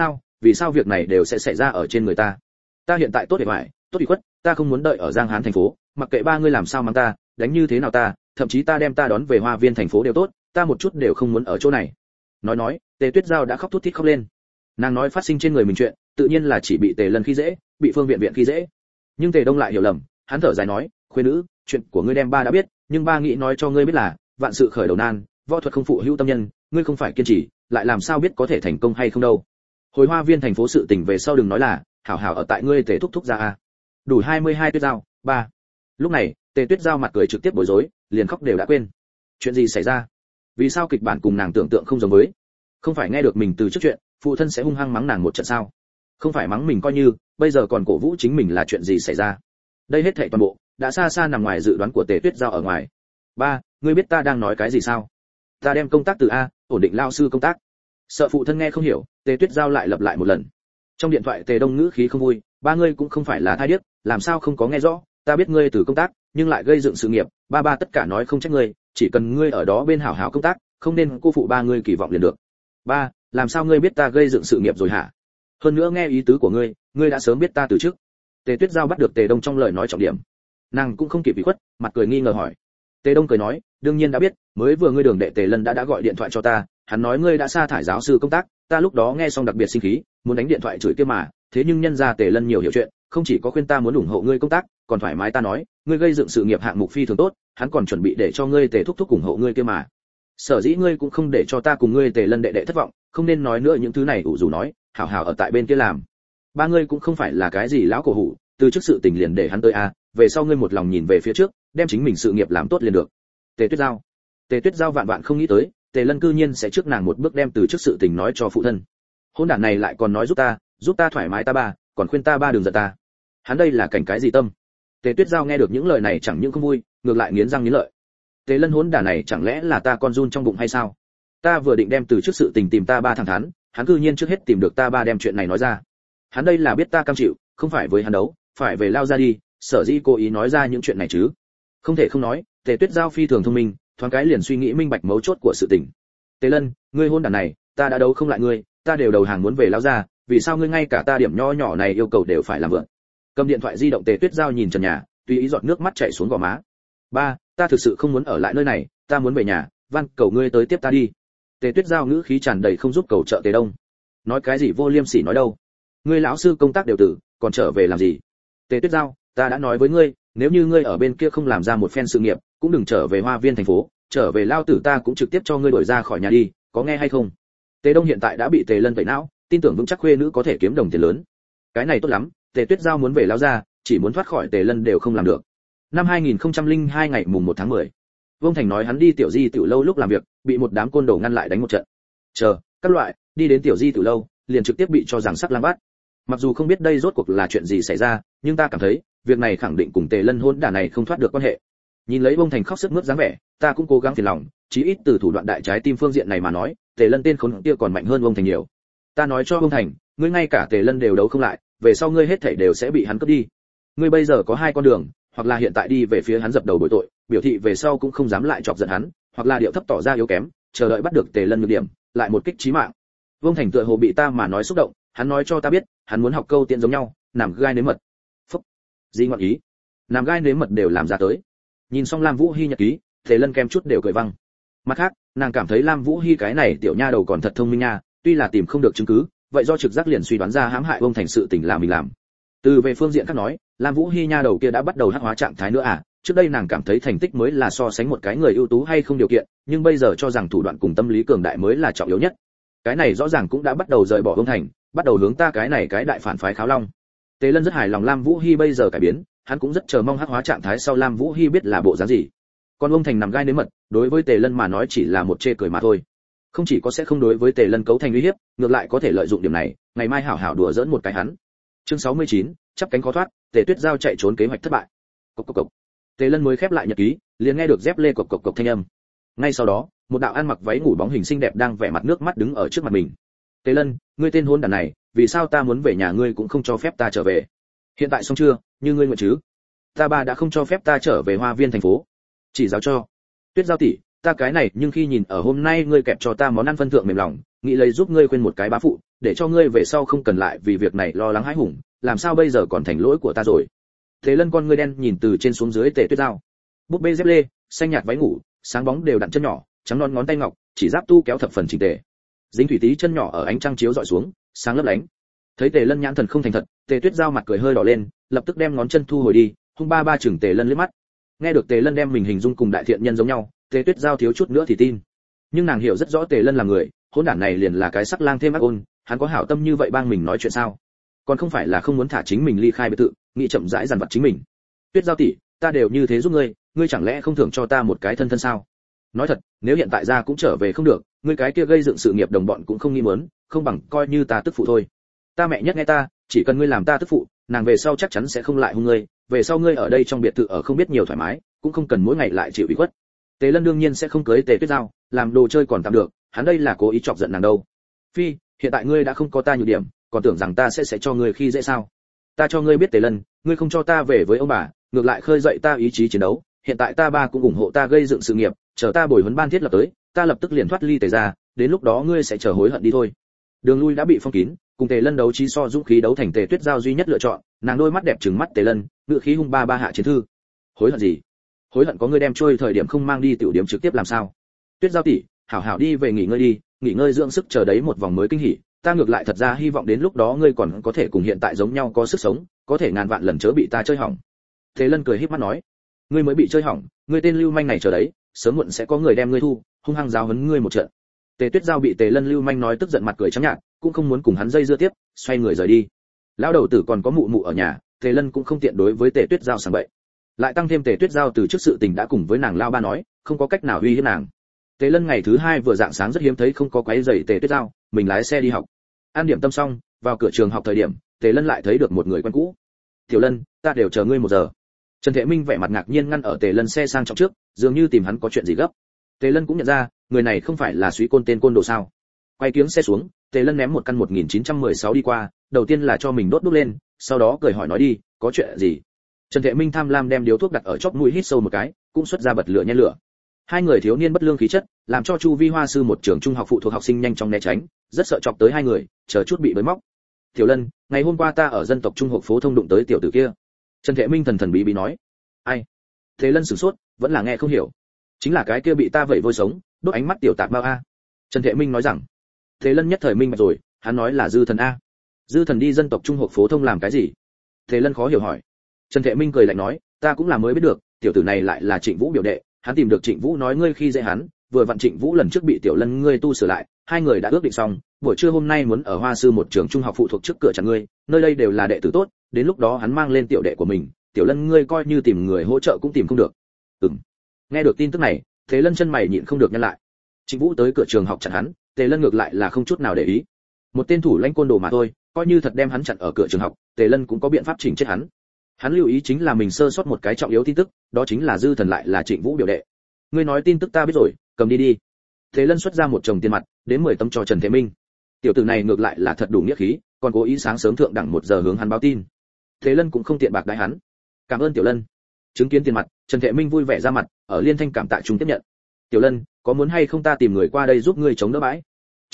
A: vì sao việc này đều sẽ xảy ra ở trên người ta? Ta hiện tại tốt để bại, tốt bị khuất, ta không muốn đợi ở Giang Hán thành phố, mặc kệ ba ngươi làm sao mắng ta, đánh như thế nào ta, thậm chí ta đem ta đón về Hoa Viên thành phố đều tốt, ta một chút đều không muốn ở chỗ này. Nói, Tề Tuyết Giao đã khóc thút thít khóc lên. Nàng nói phát sinh trên người mình chuyện, tự nhiên là chỉ bị Tề Lân khi dễ, bị Phương Viện Viện khi dễ. Nhưng Tề Đông lại hiểu lầm, Hắn thở dài nói, khuê nữ, chuyện của ngươi đem ba đã biết, nhưng ba nghĩ nói cho ngươi biết là vạn sự khởi đầu nan, võ thuật không phụ hữu tâm nhân, ngươi không phải kiên trì, lại làm sao biết có thể thành công hay không đâu. Hồi Hoa Viên thành phố sự tình về sau đừng nói là, hảo hảo ở tại ngươi Tề thúc thúc ra a. Đủ 22 Tuyết Giao, ba. Lúc này, Tề Tuyết Giao mặt cười trực tiếp bối rối, liền khóc đều đã quên. Chuyện gì xảy ra? Vì sao kịch bản cùng nàng tưởng tượng không giống với? Không phải nghe được mình từ trước chuyện, phụ thân sẽ hung hăng mắng nàng một trận sao? Không phải mắng mình coi như, bây giờ còn cổ vũ chính mình là chuyện gì xảy ra? Đây hết thảy toàn bộ đã xa xa nằm ngoài dự đoán của Tề Tuyết Giao ở ngoài. Ba, ngươi biết ta đang nói cái gì sao? Ta đem công tác từ a, ổn định lao sư công tác. Sợ phụ thân nghe không hiểu, Tề Tuyết Giao lại lặp lại một lần. Trong điện thoại Tề Đông ngữ khí không vui, ba ngươi cũng không phải là thai điếc, làm sao không có nghe rõ? Ta biết ngươi từ công tác, nhưng lại gây dựng sự nghiệp, ba tất cả nói không trách ngươi, chỉ cần ngươi ở đó bên hảo hảo công tác, không nên cô phụ ba ngươi kỳ vọng liền được. Ba, làm sao ngươi biết ta gây dựng sự nghiệp rồi hả? Hơn nữa nghe ý tứ của ngươi đã sớm biết ta từ trước. Tề Tuyết Giao bắt được Tề Đông trong lời nói trọng điểm. Nàng cũng không kịp bị khuất, mặt cười nghi ngờ hỏi. Tề Đông cười nói, đương nhiên đã biết, mới vừa ngươi đường đệ Tề Lân đã gọi điện thoại cho ta, hắn nói ngươi đã sa thải giáo sư công tác, ta lúc đó nghe xong đặc biệt sinh khí, muốn đánh điện thoại chửi kia mà, thế nhưng nhân ra Tề Lân nhiều hiểu chuyện, không chỉ có khuyên ta muốn ủng hộ ngươi công tác, còn thoải mái ta nói, ngươi gây dựng sự nghiệp hạng mục phi thường tốt, hắn còn chuẩn bị để cho ngươi Tề thúc thúc ủng hộ ngươi kia mà. Sở dĩ ngươi cũng không để cho ta cùng ngươi Tề Lân đệ đệ thất vọng, không nên nói nữa những thứ này ủ rủ nói, hảo hảo ở tại bên kia làm. Ba ngươi cũng không phải là cái gì lão cổ hủ, từ trước sự tình liền để hắn tới a, về sau ngươi một lòng nhìn về phía trước, đem chính mình sự nghiệp làm tốt liền được. Tề Tuyết Giao vạn vạn không nghĩ tới, Tề Lân cư nhiên sẽ trước nàng một bước đem từ trước sự tình nói cho phụ thân. Hôn đản này lại còn nói giúp ta thoải mái ta ba, còn khuyên ta ba đừng giận ta. Hắn đây là cảnh cái gì tâm? Tề Tuyết Giao nghe được những lời này chẳng những không vui, ngược lại nghiến răng nghiến lợi. Tề Lân hôn đản này chẳng lẽ là ta con run trong bụng hay sao? Ta vừa định đem từ trước sự tình tìm ta ba thẳng thắn, hắn cư nhiên trước hết tìm được ta ba đem chuyện này nói ra. Hắn đây là biết ta cam chịu, không phải với hắn đấu, phải về lao ra đi, sở dĩ cố ý nói ra những chuyện này chứ. Không thể không nói, Tề Tuyết Giao phi thường thông minh, thoáng cái liền suy nghĩ minh bạch mấu chốt của sự tình. Tề Lân, ngươi hôn đản này, ta đã đấu không lại ngươi, ta đều đầu hàng muốn về lao ra, vì sao ngươi ngay cả ta điểm nho nhỏ này yêu cầu đều phải làm vượn? Cầm điện thoại di động Tề Tuyết Giao nhìn trần nhà, tùy ý giọt nước mắt chảy xuống gò má. Ba, ta thực sự không muốn ở lại nơi này, ta muốn về nhà, van cầu ngươi tới tiếp ta đi. Tề Tuyết Giao ngữ khí tràn đầy không giúp cầu trợ Tề Đông. Nói cái gì vô liêm sỉ nói đâu? Ngươi lão sư công tác đều tử, còn trở về làm gì? Tề Tuyết Giao, ta đã nói với ngươi, nếu như ngươi ở bên kia không làm ra một phen sự nghiệp, cũng đừng trở về Hoa Viên thành phố, trở về lao tử ta cũng trực tiếp cho ngươi đuổi ra khỏi nhà đi, có nghe hay không? Tề Đông hiện tại đã bị Tề Lân tẩy não, tin tưởng vững chắc khuê nữ có thể kiếm đồng tiền lớn. Cái này tốt lắm, Tề Tuyết Giao muốn về lao ra, chỉ muốn thoát khỏi Tề Lân đều không làm được. Năm 2002 ngày mùng 1 tháng 10, Vương Thành nói hắn đi tiểu di tiểu lâu lúc làm việc, bị một đám côn đồ ngăn lại đánh một trận. Chờ, các loại, đi đến tiểu di tiểu lâu, liền trực tiếp bị cho rằng sắc lang bắt. Mặc dù không biết đây rốt cuộc là chuyện gì xảy ra, nhưng ta cảm thấy, việc này khẳng định cùng Tề Lân hôn đản này không thoát được quan hệ. Nhìn lấy Vương Thành khóc sướt mướt dáng vẻ, ta cũng cố gắng phiền lòng, chí ít từ thủ đoạn đại trái tim phương diện này mà nói, Tề Lân tên khốn kia còn mạnh hơn Vương Thành nhiều. Ta nói cho Vương Thành, ngươi ngay cả Tề Lân đều đấu không lại, về sau ngươi hết thảy đều sẽ bị hắn cướp đi. Ngươi bây giờ có hai con đường, hoặc là hiện tại đi về phía hắn dập đầu bồi tội, biểu thị về sau cũng không dám lại chọc giận hắn, hoặc là điệu thấp tỏ ra yếu kém, chờ đợi bắt được Tề Lân nhược điểm, lại một kích chí mạng. Vương Thành tựa hồ bị ta mà nói xúc động, hắn nói cho ta biết, hắn muốn học câu tiện giống nhau, nằm gai nếm mật. Phúc, gì ngọn ý? Nằm gai nếm mật đều làm ra tới. Nhìn xong Lam Vũ Hi nhật ký, Tề Lân kem chút đều cười văng. Mặt khác, nàng cảm thấy Lam Vũ Hi cái này tiểu nha đầu còn thật thông minh nha, tuy là tìm không được chứng cứ, vậy do trực giác liền suy đoán ra hãm hại Vương Thành sự tình là mình làm. Từ về phương diện khác nói, Lam Vũ Hi nha đầu kia đã bắt đầu hắc hóa trạng thái nữa à? Trước đây nàng cảm thấy thành tích mới là so sánh một cái người ưu tú hay không điều kiện, nhưng bây giờ cho rằng thủ đoạn cùng tâm lý cường đại mới là trọng yếu nhất. Cái này rõ ràng cũng đã bắt đầu rời bỏ Vương Thành, bắt đầu hướng ta cái này cái đại phản phái Kháo Long. Tề Lân rất hài lòng Lam Vũ Hi bây giờ cải biến, hắn cũng rất chờ mong hắc hóa trạng thái sau Lam Vũ Hi biết là bộ dáng gì. Còn Vương Thành nằm gai nếm mật, đối với Tề Lân mà nói chỉ là một chê cười mà thôi. Không chỉ có sẽ không đối với Tề Lân cấu thành uy hiếp, ngược lại có thể lợi dụng điểm này, ngày mai hảo hảo đùa giỡn một cái hắn. Chương 69, chắp cánh khó thoát, Tề Tuyết Giao chạy trốn kế hoạch thất bại. Cộc cộc cộc. Tề Lân mới khép lại nhật ký, liền nghe được dép lê cộc cộc cộc thanh âm. Ngay sau đó, một đạo ăn mặc váy ngủ bóng hình xinh đẹp đang vẻ mặt nước mắt đứng ở trước mặt mình. Tề Lân, ngươi tên hôn đản này, vì sao ta muốn về nhà ngươi cũng không cho phép ta trở về? Hiện tại xong chưa, như ngươi nguyện chứ? Ta ba đã không cho phép ta trở về Hoa Viên thành phố. Chỉ giáo cho. Tuyết Giao tỷ, ta cái này nhưng khi nhìn ở hôm nay ngươi kẹp cho ta món ăn phân thượng mềm lòng, nghĩ lấy giúp ngươi khuyên một cái bá phụ, để cho ngươi về sau không cần lại vì việc này lo lắng hãi hùng, làm sao bây giờ còn thành lỗi của ta rồi? Thế Lân con ngươi đen nhìn từ trên xuống dưới Tề Tuyết Giao. Búp bê dép lê, xanh nhạt váy ngủ, sáng bóng đều đặn chân nhỏ, trắng non ngón tay ngọc, chỉ giáp tu kéo thập phần chỉnh tề. Dính thủy tí chân nhỏ ở ánh trăng chiếu dọi xuống, sáng lấp lánh. Thấy Tề Lân nhãn thần không thành thật, Tề Tuyết Giao mặt cười hơi đỏ lên, lập tức đem ngón chân thu hồi đi, hung ba ba chừng Tề Lân liếc mắt. Nghe được Tề Lân đem mình hình dung cùng đại thiện nhân giống nhau, Tề Tuyết Giao thiếu chút nữa thì tin. Nhưng nàng hiểu rất rõ Tề Lân là người, hỗn đản này liền là cái sắc lang thêm ác ôn, hắn có hảo tâm như vậy bang mình nói chuyện sao? Còn không phải là không muốn thả chính mình ly khai biệt thự, nghĩ chậm rãi dằn vặt chính mình. Tuyết Giao tỷ, ta đều như thế giúp ngươi, ngươi chẳng lẽ không thưởng cho ta một cái thân thân sao? Nói thật, nếu hiện tại ra cũng trở về không được, ngươi cái kia gây dựng sự nghiệp đồng bọn cũng không nghi muốn, không bằng coi như ta tức phụ thôi. Ta mẹ nhất nghe ta, chỉ cần ngươi làm ta tức phụ, nàng về sau chắc chắn sẽ không lại hung ngươi, về sau ngươi ở đây trong biệt thự ở không biết nhiều thoải mái, cũng không cần mỗi ngày lại chịu ủy khuất. Tề Lân đương nhiên sẽ không cưới Tề Tuyết Giao, làm đồ chơi còn tạm được, hắn đây là cố ý chọc giận nàng đâu. Phi, hiện tại ngươi đã không có ta nhược điểm, còn tưởng rằng ta sẽ cho ngươi khi dễ sao? Ta cho ngươi biết Tề Lân, ngươi không cho ta về với ông bà, ngược lại khơi dậy ta ý chí chiến đấu, hiện tại ta ba cũng ủng hộ ta gây dựng sự nghiệp, chờ ta bồi huấn ban thiết lập tới, ta lập tức liền thoát ly Tề gia, đến lúc đó ngươi sẽ chờ hối hận đi thôi. Đường lui đã bị phong kín, cùng Tề Lân đấu trí so dũng khí đấu thành Tề Tuyết Giao duy nhất lựa chọn, nàng đôi mắt đẹp trừng mắt Tề Lân, ngự khí hung ba ba hạ chiến thư. Hối hận gì? Hối hận có ngươi đem trôi thời điểm không mang đi tiểu điểm trực tiếp làm sao? Tuyết Giao tỷ, hảo hảo đi về nghỉ ngơi đi, nghỉ ngơi dưỡng sức chờ đấy một vòng mới kinh hỉ, ta ngược lại thật ra hy vọng đến lúc đó ngươi còn có thể cùng hiện tại giống nhau có sức sống, có thể ngàn vạn lần chớ bị ta chơi hỏng. Tề Lân cười híp mắt nói, ngươi mới bị chơi hỏng, ngươi tên lưu manh này chờ đấy, sớm muộn sẽ có người đem ngươi thu, hung hăng giáo huấn ngươi một trận. Tề Tuyết Giao bị Tề Lân lưu manh nói tức giận mặt cười trắng nhạt, cũng không muốn cùng hắn dây dưa tiếp, xoay người rời đi. Lão đầu tử còn có mụ mụ ở nhà, Tề Lân cũng không tiện đối với Tề Tuyết Giao sảng bậy. Lại tăng thêm Tề Tuyết Giao từ trước sự tình đã cùng với nàng lao ba nói, không có cách nào uy hiếp nàng. Tề Lân ngày thứ hai vừa dạng sáng rất hiếm thấy không có quấy rầy Tề Tuyết Giao, mình lái xe đi học. Ăn điểm tâm xong, vào cửa trường học thời điểm, Tề Lân lại thấy được một người quen cũ. "Tiểu Lân, ta đều chờ ngươi 1 giờ." Trần Thệ Minh vẻ mặt ngạc nhiên ngăn ở Tề Lân xe sang trọng trước, dường như tìm hắn có chuyện gì gấp. Tề Lân cũng nhận ra, người này không phải là Súy Côn tên côn đồ sao? Quay kiếng xe xuống, Tề Lân ném một căn 1916 đi qua, đầu tiên là cho mình đốt lên, sau đó cười hỏi nói đi, có chuyện gì? Trần Thệ Minh tham lam đem điếu thuốc đặt ở chóp mũi hít sâu một cái, cũng xuất ra bật lửa nhen lửa. Hai người thiếu niên bất lương khí chất, làm cho Chu Vi Hoa sư một trường trung học phụ thuộc học sinh nhanh chóng né tránh, rất sợ chọc tới hai người, chờ chút bị bới móc. "Tiểu Lân, ngày hôm qua ta ở dân tộc trung học phổ thông đụng tới tiểu tử kia." Trần Thệ Minh thần thần bí bí nói. "Ai?" Tề Lân sửng sốt, vẫn là nghe không hiểu. "Chính là cái kia bị ta vẩy vôi sống, đốt ánh mắt tiểu tạp bao a." Trần Thệ Minh nói rằng. Tề Lân nhất thời minh bạch rồi, hắn nói là Dư Thần a. Dư Thần đi dân tộc trung học phổ thông làm cái gì? Tề Lân khó hiểu hỏi. Trần Thệ Minh cười lạnh nói, ta cũng là mới biết được, tiểu tử này lại là Trịnh Vũ biểu đệ, hắn tìm được Trịnh Vũ nói ngươi khi dễ hắn, vừa vặn Trịnh Vũ lần trước bị Tiểu Lân ngươi tu sửa lại, hai người đã ước định xong, buổi trưa hôm nay muốn ở Hoa sư một trường trung học phụ thuộc trước cửa chặn ngươi, nơi đây đều là đệ tử tốt, đến lúc đó hắn mang lên tiểu đệ của mình, Tiểu Lân ngươi coi như tìm người hỗ trợ cũng tìm không được. Nghe được tin tức này, Tề Lân chân mày nhịn không được nhăn lại. Trịnh Vũ tới cửa trường học chặn hắn, Tề Lân ngược lại là không chút nào để ý. Một tên thủ lãnh côn đồ mà thôi, coi như thật đem hắn chặn ở cửa trường học, Tề Lân cũng có biện pháp chỉnh chết hắn. Hắn lưu ý chính là mình sơ sót một cái trọng yếu tin tức, đó chính là Dư Thần lại là Trịnh Vũ biểu đệ. Ngươi nói tin tức ta biết rồi, cầm đi đi. Tề Lân xuất ra một chồng tiền mặt, đến 10 tấm cho Trần Thế Minh. Tiểu tử này ngược lại là thật đủ nghĩa khí, còn cố ý sáng sớm thượng đẳng 1 giờ hướng hắn báo tin. Tề Lân cũng không tiện bạc đãi hắn. Cảm ơn Tiểu Lân. Chứng kiến tiền mặt, Trần Thế Minh vui vẻ ra mặt, ở liên thanh cảm tạ chúng tiếp nhận. Tiểu Lân, có muốn hay không ta tìm người qua đây giúp ngươi chống đỡ bãi?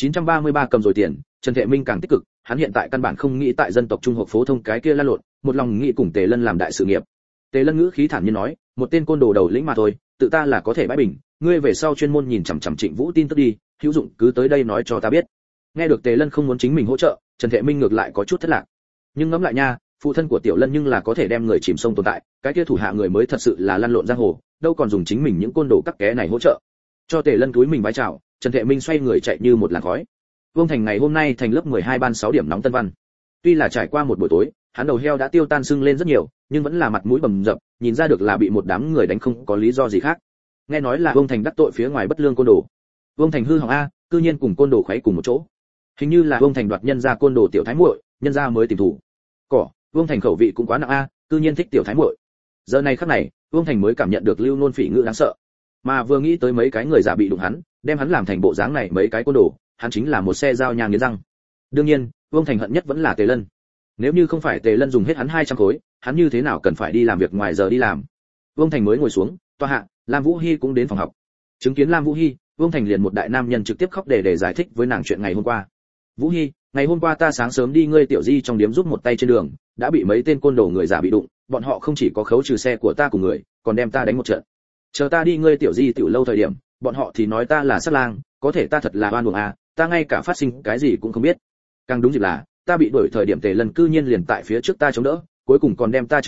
A: 933 cầm rồi tiền, Trần Thế Minh càng tích cực, hắn hiện tại căn bản không nghĩ tại dân tộc trung học phổ thông cái kia lan lộn, một lòng nghĩ cùng Tề Lân làm đại sự nghiệp. Tề Lân ngữ khí thản nhiên nói, một tên côn đồ đầu lĩnh mà thôi, tự ta là có thể bãi bình, ngươi về sau chuyên môn nhìn chằm chằm Trịnh Vũ tin tức đi, hữu dụng cứ tới đây nói cho ta biết. Nghe được Tề Lân không muốn chính mình hỗ trợ, Trần Thế Minh ngược lại có chút thất lạc. Nhưng ngẫm lại nha, phụ thân của Tiểu Lân nhưng là có thể đem người chìm sông tồn tại, cái kia thủ hạ người mới thật sự là lăn lộn giang hồ, đâu còn dùng chính mình những côn đồ cắt ké này hỗ trợ. Cho Tề Lân túi mình vái chào, Trần Thế Minh xoay người chạy như một làn khói. Vương Thành ngày hôm nay thành lớp 12 ban 6 điểm nóng tân văn. Tuy là trải qua một buổi tối, hắn đầu heo đã tiêu tan sưng lên rất nhiều, nhưng vẫn là mặt mũi bầm dập, nhìn ra được là bị một đám người đánh không có lý do gì khác. Nghe nói là Vương Thành đắc tội phía ngoài bất lương côn đồ. Vương Thành hư hỏng a, cư nhiên cùng côn đồ khuấy cùng một chỗ. Hình như là Vương Thành đoạt nhân gia côn đồ tiểu thái muội, nhân gia mới tìm thủ. Cỏ, Vương Thành khẩu vị cũng quá nặng a, cư nhiên thích tiểu thái muội. Giờ này khắc này, Vương Thành mới cảm nhận được lưu nôn phỉ ngữ đáng sợ. Mà vừa nghĩ tới mấy cái người giả bị đụng hắn, đem hắn làm thành bộ dáng này mấy cái côn đồ, hắn chính là một xe dao nhang nghiến răng. Đương nhiên, Vương Thành hận nhất vẫn là Tề Lân. Nếu như không phải Tề Lân dùng hết hắn 200 khối, hắn như thế nào cần phải đi làm việc ngoài giờ đi làm. Vương Thành mới ngồi xuống, tòa hạ, Lam Vũ Hi cũng đến phòng học. Chứng kiến Lam Vũ Hi, Vương Thành liền một đại nam nhân trực tiếp khóc để giải thích với nàng chuyện ngày hôm qua. Vũ Hi, ngày hôm qua ta sáng sớm đi ngươi tiểu di trong điếm giúp một tay trên đường, đã bị mấy tên côn đồ người giả bị đụng, bọn họ không chỉ có khấu trừ xe của ta cùng người, còn đem ta đánh một trận. Chờ ta đi ngươi tiểu di tiểu lâu thời điểm, bọn họ thì nói ta là sát lang, có thể ta thật là oan uổng à, ta ngay cả phát sinh cái gì cũng không biết. Càng đúng dịp là, ta bị đuổi thời điểm Tề Lân cư nhiên liền tại phía trước ta chống đỡ, cuối cùng còn đem ta trượt chân,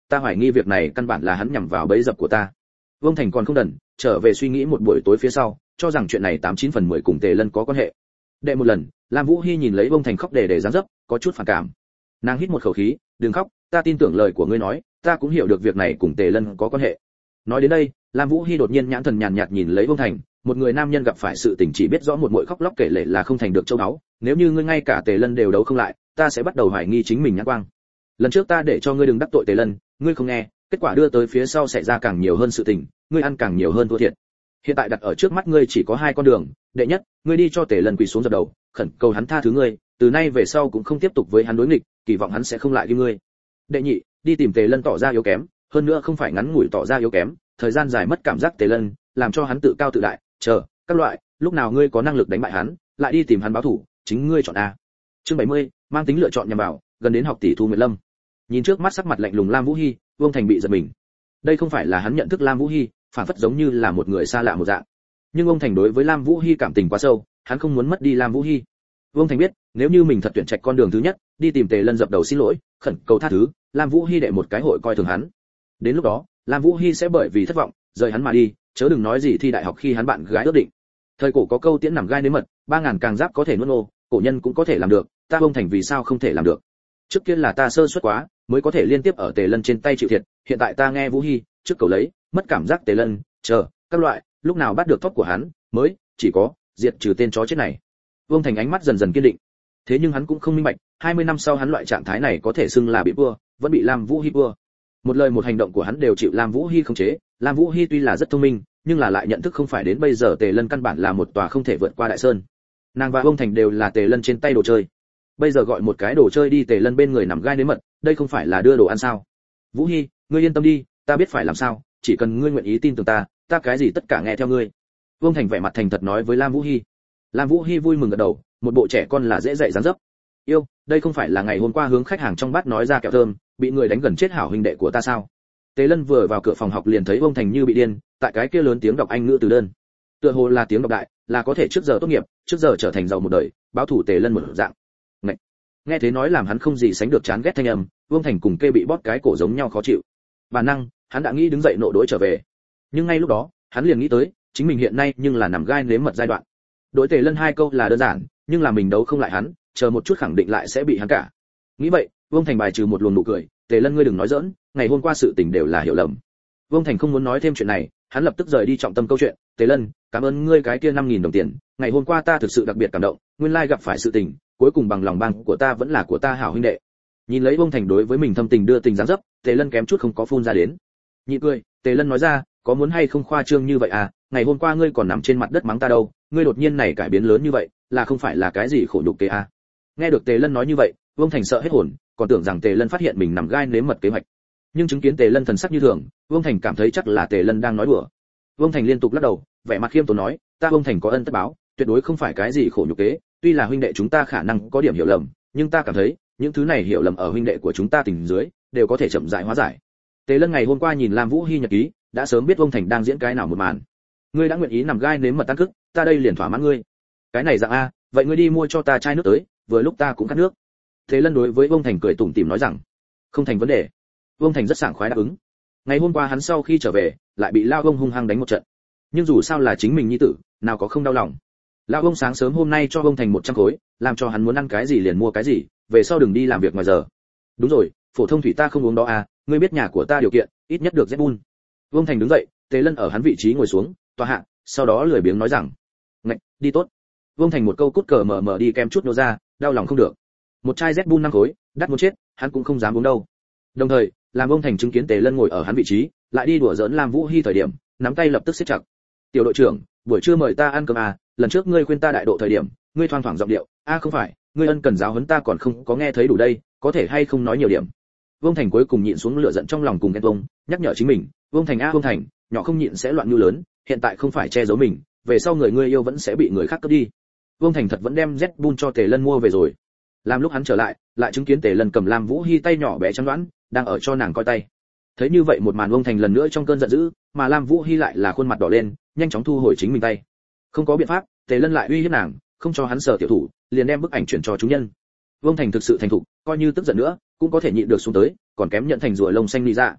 A: ta hoài nghi việc này căn bản là hắn nhằm vào bẫy dập của ta. Vương Thành còn không đần, trở về suy nghĩ một buổi tối phía sau, cho rằng chuyện này 89/10 cùng Tề Lân có quan hệ. Đệ một lần, Lam Vũ Hi nhìn lấy Vương Thành khóc để giáng dấp, có chút phản cảm. Nàng hít một khẩu khí, đừng khóc, ta tin tưởng lời của ngươi nói, ta cũng hiểu được việc này cùng Tề Lân có quan hệ. Nói đến đây, Lam Vũ Hi đột nhiên nhãn thần nhàn nhạt nhìn lấy Vương Thành, một người nam nhân gặp phải sự tình chỉ biết rõ một muội khóc lóc kể lể là không thành được châu báu, nếu như ngươi ngay cả Tề Lân đều đấu không lại, ta sẽ bắt đầu hoài nghi chính mình nhãn quang. Lần trước ta để cho ngươi đừng đắc tội Tề Lân, ngươi không nghe, kết quả đưa tới phía sau xảy ra càng nhiều hơn sự tình, ngươi ăn càng nhiều hơn thua thiệt. Hiện tại đặt ở trước mắt ngươi chỉ có hai con đường, đệ nhất, ngươi đi cho Tề Lân quỳ xuống dập đầu, khẩn cầu hắn tha thứ ngươi, từ nay về sau cũng không tiếp tục với hắn đối nghịch, kỳ vọng hắn sẽ không lại ghim ngươi. Đệ nhị, đi tìm Tề Lân tỏ ra yếu kém, hơn nữa không phải ngắn ngủi tỏ ra yếu kém, thời gian dài mất cảm giác Tề Lân, làm cho hắn tự cao tự đại, chờ, các loại, lúc nào ngươi có năng lực đánh bại hắn, lại đi tìm hắn báo thù, chính ngươi chọn a. Chương 70, mang tính lựa chọn nhằm vào, gần đến học tỷ Thu Nguyệt Lâm. Nhìn trước mắt sắc mặt lạnh lùng Lam Vũ Hi, Vương Thành bị giật mình. Đây không phải là hắn nhận thức Lam Vũ Hi, phản phất giống như là một người xa lạ một dạng. Nhưng Vương Thành đối với Lam Vũ Hi cảm tình quá sâu, hắn không muốn mất đi Lam Vũ Hi. Vương Thành biết, nếu như mình thật tuyển trạch con đường thứ nhất, đi tìm Tề Lân dập đầu xin lỗi, khẩn cầu tha thứ, Lam Vũ Hi đệ một cái hội coi thường hắn. Đến lúc đó, Lam Vũ Hi sẽ bởi vì thất vọng, rời hắn mà đi, chớ đừng nói gì thi đại học khi hắn bạn gái ước định. Thời cổ có câu tiễn nằm gai nếm mật, 3000 càng giáp có thể nuốt nô, cổ nhân cũng có thể làm được, ta Vương Thành vì sao không thể làm được? Trước kia là ta sơ suất quá, mới có thể liên tiếp ở Tề Lân trên tay chịu thiệt, hiện tại ta nghe Vũ Hi, trước cầu lấy, mất cảm giác Tề Lân, chờ, các loại, lúc nào bắt được tóc của hắn, mới chỉ có diệt trừ tên chó chết này. Vương Thành ánh mắt dần dần kiên định. Thế nhưng hắn cũng không minh bạch, 20 năm sau hắn loại trạng thái này có thể xưng là bị vua, vẫn bị Lam Vũ Hi vua. Một lời một hành động của hắn đều chịu Lam Vũ Hi khống chế, Lam Vũ Hi tuy là rất thông minh, nhưng là lại nhận thức không phải đến bây giờ Tề Lân căn bản là một tòa không thể vượt qua đại sơn. Nàng và Vương Thành đều là Tề Lân trên tay đồ chơi. Bây giờ gọi một cái đồ chơi đi Tề Lân bên người nằm gai nếm mật, đây không phải là đưa đồ ăn sao? Vũ Hi, ngươi yên tâm đi, ta biết phải làm sao, chỉ cần ngươi nguyện ý tin tưởng ta, ta cái gì tất cả nghe theo ngươi. Vương Thành vẻ mặt thành thật nói với Lam Vũ Hi. Lam Vũ Hi vui mừng gật đầu, một bộ trẻ con là dễ dạy dáng dấp. Yêu, đây không phải là ngày hôm qua hướng khách hàng trong bát nói ra kẹo thơm, bị người đánh gần chết hảo huynh đệ của ta sao? Tề Lân vừa vào cửa phòng học liền thấy Vương Thành như bị điên, tại cái kia lớn tiếng đọc Anh ngữ từ đơn. Tựa hồ là tiếng đọc đại, là có thể trước giờ tốt nghiệp, trước giờ trở thành giàu một đời, báo thủ Tề Lân một dạng. Ngậy. Nghe thế nói làm hắn không gì sánh được chán ghét thanh âm, Vương Thành cùng kê bị bóp cái cổ giống nhau khó chịu. Bản năng, hắn đã nghĩ đứng dậy nộ đối trở về. Nhưng ngay lúc đó, hắn liền nghĩ tới, chính mình hiện nay nhưng là nằm gai nếm mật giai đoạn. Đối Tề Lân hai câu là đơn giản, nhưng là mình đấu không lại hắn, chờ một chút khẳng định lại sẽ bị hắn cả. Nghĩ vậy, Vương Thành bài trừ một luồng nụ cười, Tề Lân ngươi đừng nói giỡn, ngày hôm qua sự tình đều là hiểu lầm. Vương Thành không muốn nói thêm chuyện này, hắn lập tức rời đi trọng tâm câu chuyện, Tề Lân, cảm ơn ngươi cái kia 5000 đồng tiền, ngày hôm qua ta thực sự đặc biệt cảm động, nguyên lai gặp phải sự tình, cuối cùng bằng lòng bang của ta vẫn là của ta hảo huynh đệ. Nhìn lấy Vương Thành đối với mình thâm tình đưa tình dáng dấp, Tề Lân kém chút không có phun ra đến. Nhị cười, Tề Lân nói ra, có muốn hay không khoa trương như vậy à, ngày hôm qua ngươi còn nằm trên mặt đất mắng ta đâu, ngươi đột nhiên này cải biến lớn như vậy, là không phải là cái gì khổ nhục kế à? Nghe được Tề Lân nói như vậy, Vương Thành sợ hết hồn, còn tưởng rằng Tề Lân phát hiện mình nằm gai nếm mật kế hoạch. Nhưng chứng kiến Tề Lân thần sắc như thường, Vương Thành cảm thấy chắc là Tề Lân đang nói đùa. Vương Thành liên tục lắc đầu, vẻ mặt khiêm tốn nói, ta Vương Thành có ân tất báo, tuyệt đối không phải cái gì khổ nhục kế, tuy là huynh đệ chúng ta khả năng có điểm hiểu lầm, nhưng ta cảm thấy, những thứ này hiểu lầm ở huynh đệ của chúng ta tình dưới, đều có thể chậm rãi hóa giải. Tề Lân ngày hôm qua nhìn Lam Vũ Hi nhật ký, đã sớm biết Vương Thành đang diễn cái nào một màn. Ngươi đã nguyện ý nằm gai nếm mật tan cức, ta đây liền thỏa mãn ngươi. Cái này dạng a, vậy ngươi đi mua cho ta chai nước tới, vừa lúc ta cũng khát nước. Tề Lân đối với Vương Thành cười tủm tỉm nói rằng, không thành vấn đề. Vương Thành rất sảng khoái đáp ứng. Ngày hôm qua hắn sau khi trở về, lại bị Lao Vương hung hăng đánh một trận. Nhưng dù sao là chính mình nhi tử, nào có không đau lòng. Lao Vương sáng sớm hôm nay cho Vương Thành 100 khối, làm cho hắn muốn ăn cái gì liền mua cái gì, về sau đừng đi làm việc ngoài giờ. Đúng rồi, phổ thông thủy ta không uống đó à, ngươi biết nhà của ta điều kiện, ít nhất được Zbun. Vương Thành đứng dậy, Tề Lân ở hắn vị trí ngồi xuống, tòa hạ, sau đó lười biếng nói rằng, ngạch, đi tốt. Vương Thành một câu cút cờ mờ đi kem chút nô ra, đau lòng không được. Một chai Zbun 5 khối, đắt muốn chết, hắn cũng không dám uống đâu. Đồng thời, làm Vương Thành chứng kiến Tề Lân ngồi ở hắn vị trí, lại đi đùa giỡn Lam Vũ Hi thời điểm, nắm tay lập tức siết chặt. Tiểu đội trưởng, buổi trưa mời ta ăn cơm à, lần trước ngươi khuyên ta đại độ thời điểm, ngươi thoang thoảng giọng điệu, a không phải, ngươi ân cần giáo huấn ta còn không có nghe thấy đủ đây, có thể hay không nói nhiều điểm. Vương Thành cuối cùng nhịn xuống lửa giận trong lòng cùng ghen tuông, nhắc nhở chính mình, Vương Thành a Vương Thành, nhỏ không nhịn sẽ loạn như lớn, hiện tại không phải che giấu mình, về sau người ngươi yêu vẫn sẽ bị người khác cướp đi. Vương Thành thật vẫn đem Zbun cho Tề Lân mua về rồi. Làm lúc hắn trở lại, lại chứng kiến Tề Lân cầm Lam Vũ Hi tay nhỏ bé trắng đoán, đang ở cho nàng coi tay. Thấy như vậy một màn, Vương Thành lần nữa trong cơn giận dữ, mà Lam Vũ Hi lại là khuôn mặt đỏ lên, nhanh chóng thu hồi chính mình tay. Không có biện pháp, Tề Lân lại uy hiếp nàng, không cho hắn sở tiểu thủ, liền đem bức ảnh chuyển cho chúng nhân. Vương Thành thực sự thành thục, coi như tức giận nữa, cũng có thể nhịn được xuống tới, còn kém nhận thành rùa lông xanh đi ra.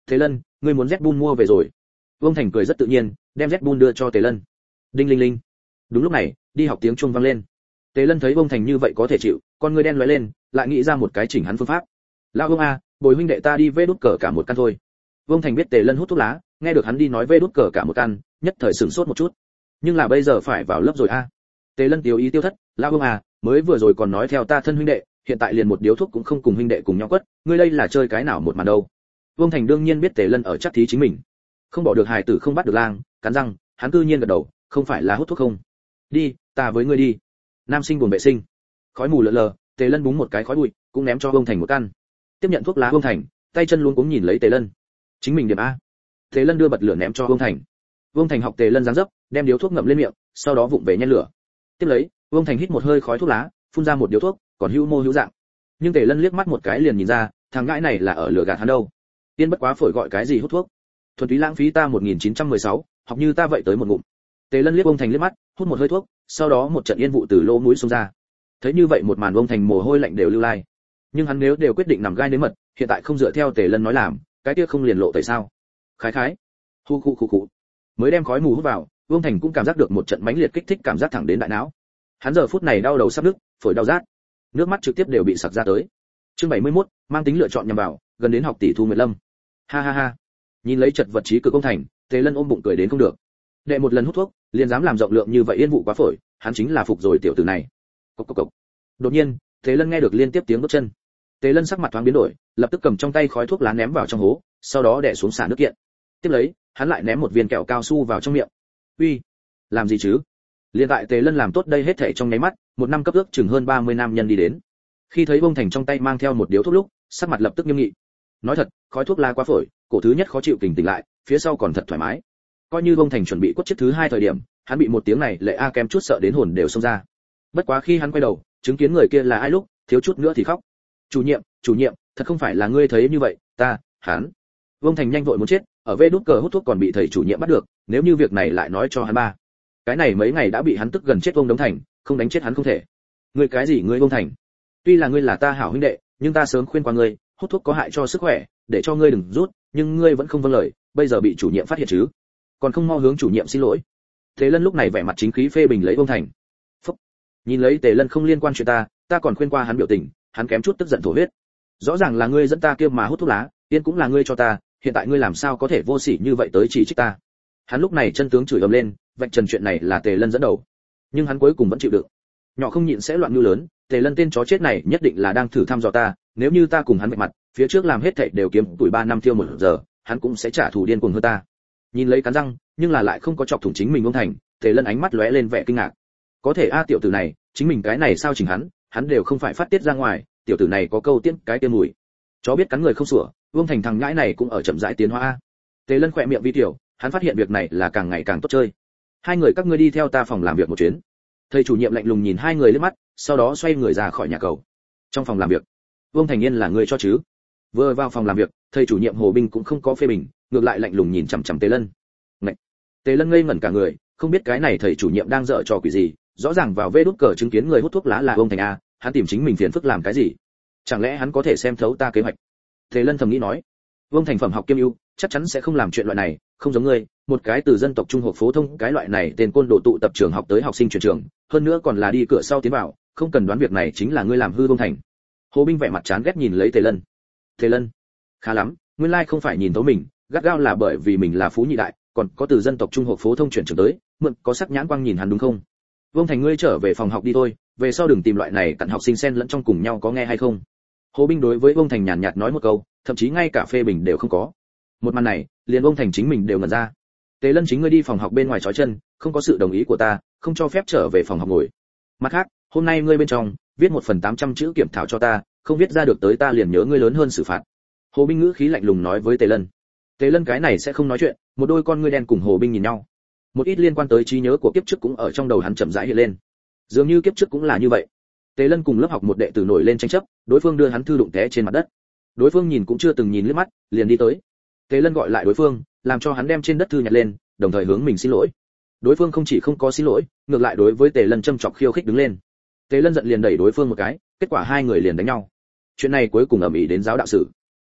A: Tề Lân, ngươi muốn Zbun mua về rồi. Vương Thành cười rất tự nhiên, đem Zbun đưa cho Tề Lân. Đinh linh linh. Đúng lúc này, đi học tiếng chuông vang lên. Tề Lân thấy Vương Thành như vậy có thể chịu, con ngươi đen lóe lên, lại nghĩ ra một cái chỉnh hắn phương pháp. Lão Vương a, bồi huynh đệ ta đi vê đút cờ cả một căn thôi. Vương Thành biết Tề Lân hút thuốc lá, nghe được hắn đi nói vê đút cờ cả một căn, nhất thời sửng sốt một chút. Nhưng là bây giờ phải vào lớp rồi a. Tề Lân tiêu ý tiêu thất, Lão Vương à, mới vừa rồi còn nói theo ta thân huynh đệ, hiện tại liền một điếu thuốc cũng không cùng huynh đệ cùng nhau quất, ngươi đây là chơi cái nào một màn đâu. Vương Thành đương nhiên biết Tề Lân ở chắc thí chính mình, không bỏ được hài tử không bắt được lang, cắn răng, hắn cư nhiên gật đầu, không phải là hút thuốc không. Đi, ta với ngươi đi. Nam sinh buồng vệ sinh. Khói mù lờ lờ, Tề Lân búng một cái khói bụi, cũng ném cho Vương Thành một căn. Tiếp nhận thuốc lá Vương Thành, tay chân luống cuống nhìn lấy Tề Lân. Chính mình điểm a. Tề Lân đưa bật lửa ném cho Vương Thành. Vương Thành học Tề Lân dáng dấp, đem điếu thuốc ngậm lên miệng, sau đó vụng về nhen lửa. Tiếp lấy, Vương Thành hít một hơi khói thuốc lá, phun ra một điếu thuốc, còn hữu mô hữu dạng. Nhưng Tề Lân liếc mắt một cái liền nhìn ra, thằng ngãi này là ở lửa gạt hắn đâu. Tiên bất quá phổi gọi cái gì hút thuốc. Thuần túy lãng phí ta 1916, học như ta vậy tới một ngụm. Tề Lân liếc Vương Thành liếc mắt, hút một hơi thuốc, sau đó một trận yên vụ từ lỗ mũi xông ra. Thấy như vậy một màn Vương Thành mồ hôi lạnh đều lưu lai. Nhưng hắn nếu đều quyết định nằm gai nếm mật, hiện tại không dựa theo Tề Lân nói làm, cái kia không liền lộ tại sao? Khái khái. Hu khu khu khu. Mới đem khói mù hút vào, Vương Thành cũng cảm giác được một trận mãnh liệt kích thích cảm giác thẳng đến đại não. Hắn giờ phút này đau đầu sắp nứt, phổi đau rát, nước mắt trực tiếp đều bị sặc ra tới. Chương 71, mang tính lựa chọn nhằm vào, gần đến học tỷ Thu Nguyệt Lâm. Ha ha ha. Nhìn lấy chật vật trí cực Vương Thành, Tề Lân ôm bụng cười đến không được. Đệ một lần hút thuốc, liền dám làm rộng lượng như vậy yên vụ quá phổi, hắn chính là phục rồi tiểu tử này. Cộc cộc cộc. Đột nhiên, Tề Lân nghe được liên tiếp tiếng bước chân. Tề Lân sắc mặt thoáng biến đổi, lập tức cầm trong tay khói thuốc lá ném vào trong hố, sau đó đè xuống xả nước kiện. Tiếp lấy, hắn lại ném một viên kẹo cao su vào trong miệng. Uy, làm gì chứ? Liên tại Tề Lân làm tốt đây hết thảy trong nháy mắt, một năm cấp ước chừng hơn 30 nam nhân đi đến. Khi thấy Vương Thành trong tay mang theo một điếu thuốc lúc, sắc mặt lập tức nghiêm nghị. Nói thật, khói thuốc lá quá phổi, cổ thứ nhất khó chịu kình tỉnh lại, phía sau còn thật thoải mái. Coi như Vương Thành chuẩn bị quất chiếc thứ hai thời điểm, hắn bị một tiếng này lệ a kem chút sợ đến hồn đều xông ra. Bất quá khi hắn quay đầu, chứng kiến người kia là ai lúc, thiếu chút nữa thì khóc. Chủ nhiệm, thật không phải là ngươi thấy như vậy, hắn. Vương Thành nhanh vội muốn chết, ở vê đút cờ hút thuốc còn bị thầy chủ nhiệm bắt được, nếu như việc này lại nói cho hắn ba. Cái này mấy ngày đã bị hắn tức gần chết Vương Đống Thành, không đánh chết hắn không thể. Ngươi cái gì ngươi Vương Thành? Tuy là ngươi là ta hảo huynh đệ, nhưng ta sớm khuyên qua ngươi, hút thuốc có hại cho sức khỏe, để cho ngươi đừng rút, nhưng ngươi vẫn không vâng lời, bây giờ bị chủ nhiệm phát hiện chứ? Còn không mau hướng chủ nhiệm xin lỗi. Tề Lân lúc này vẻ mặt chính khí phê bình lấy Vương Thành. Phúc. Nhìn lấy Tề Lân không liên quan chuyện ta còn khuyên qua hắn biểu tình, hắn kém chút tức giận thổ huyết. Rõ ràng là ngươi dẫn ta kia mà hút thuốc lá, tiên cũng là ngươi cho ta, hiện tại ngươi làm sao có thể vô sỉ như vậy tới chỉ trích ta? Hắn lúc này chân tướng chửi ầm lên, vạch trần chuyện này là Tề Lân dẫn đầu, nhưng hắn cuối cùng vẫn chịu đựng. Nhỏ không nhịn sẽ loạn như lớn, Tề Lân tên chó chết này nhất định là đang thử thăm dò ta, nếu như ta cùng hắn vạch mặt, phía trước làm hết thảy đều kiếm tuổi 3 năm tiêu 1 giờ, hắn cũng sẽ trả thù điên cuồng hơn ta. Nhìn lấy cắn răng, nhưng là lại không có chọc thủng chính mình Vương Thành, Tề Lân ánh mắt lóe lên vẻ kinh ngạc. Có thể tiểu tử này, chính mình cái này sao chỉnh hắn đều không phải phát tiết ra ngoài, tiểu tử này có câu tiết cái tiêm mùi. Chó biết cắn người không sủa, Vương Thành thằng nhãi này cũng ở chậm rãi tiến hóa. Tề Lân khỏe miệng vi tiểu, hắn phát hiện việc này là càng ngày càng tốt chơi. Hai người các ngươi đi theo ta phòng làm việc một chuyến. Thầy chủ nhiệm lạnh lùng nhìn hai người liếc mắt, sau đó xoay người ra khỏi nhà cầu. Trong phòng làm việc, Vương Thành Yên là người cho chứ? Vừa vào phòng làm việc, thầy chủ nhiệm Hồ Bình cũng không có phê bình, ngược lại lạnh lùng nhìn chằm chằm Tề Lân. Ngậy. Tề Lân ngây ngẩn cả người, không biết cái này thầy chủ nhiệm đang dở trò quỷ gì, rõ ràng vào vê đút cờ chứng kiến người hút thuốc lá là Vương Thành a, hắn tìm chính mình phiền phức làm cái gì? Chẳng lẽ hắn có thể xem thấu ta kế hoạch? Tề Lân thầm nghĩ nói. Vương Thành phẩm học kiêm ưu, chắc chắn sẽ không làm chuyện loại này, không giống ngươi, một cái từ dân tộc trung học phổ thông cái loại này tên côn đồ tụ tập trường học tới học sinh chuyển trường, hơn nữa còn là đi cửa sau tiến vào, không cần đoán việc này chính là ngươi làm hư Vương Thành. Hồ Binh vẻ mặt chán ghét nhìn lấy Tề Lân. Tề Lân, khá lắm, nguyên lai không phải nhìn thấu mình, gắt gao là bởi vì mình là phú nhị đại, còn có từ dân tộc trung học phổ thông chuyển trường tới, mượn có sắc nhãn quang nhìn hắn đúng không? Vương Thành ngươi trở về phòng học đi thôi, về sau đừng tìm loại này cặn học sinh xen lẫn trong cùng nhau có nghe hay không? Hồ Binh đối với Vương Thành nhàn nhạt nói một câu, thậm chí ngay cả phê bình đều không có. Một màn này, liền Vương Thành chính mình đều ngẩn ra. Tề Lân chính ngươi đi phòng học bên ngoài trói chân, không có sự đồng ý của ta, không cho phép trở về phòng học ngồi. Mặt khác, hôm nay ngươi bên trong viết 1/800 chữ kiểm thảo cho ta, không viết ra được tới ta liền nhớ ngươi lớn hơn xử phạt. Hồ Binh ngữ khí lạnh lùng nói với Tề Lân. Tề Lân cái này sẽ không nói chuyện, một đôi con ngươi đen cùng Hồ Binh nhìn nhau. Một ít liên quan tới trí nhớ của kiếp trước cũng ở trong đầu hắn chậm rãi hiện lên. Dường như kiếp trước cũng là như vậy. Tề Lân cùng lớp học một đệ tử nổi lên tranh chấp, đối phương đưa hắn thư đụng té trên mặt đất. Đối phương nhìn cũng chưa từng nhìn liếc mắt, liền đi tới. Tề Lân gọi lại đối phương, làm cho hắn đem trên đất thư nhặt lên, đồng thời hướng mình xin lỗi. Đối phương không chỉ không có xin lỗi, ngược lại đối với Tề Lân châm chọc khiêu khích đứng lên. Tề Lân giận liền đẩy đối phương một cái, kết quả hai người liền đánh nhau. Chuyện này cuối cùng ầm ĩ đến giáo đạo sử.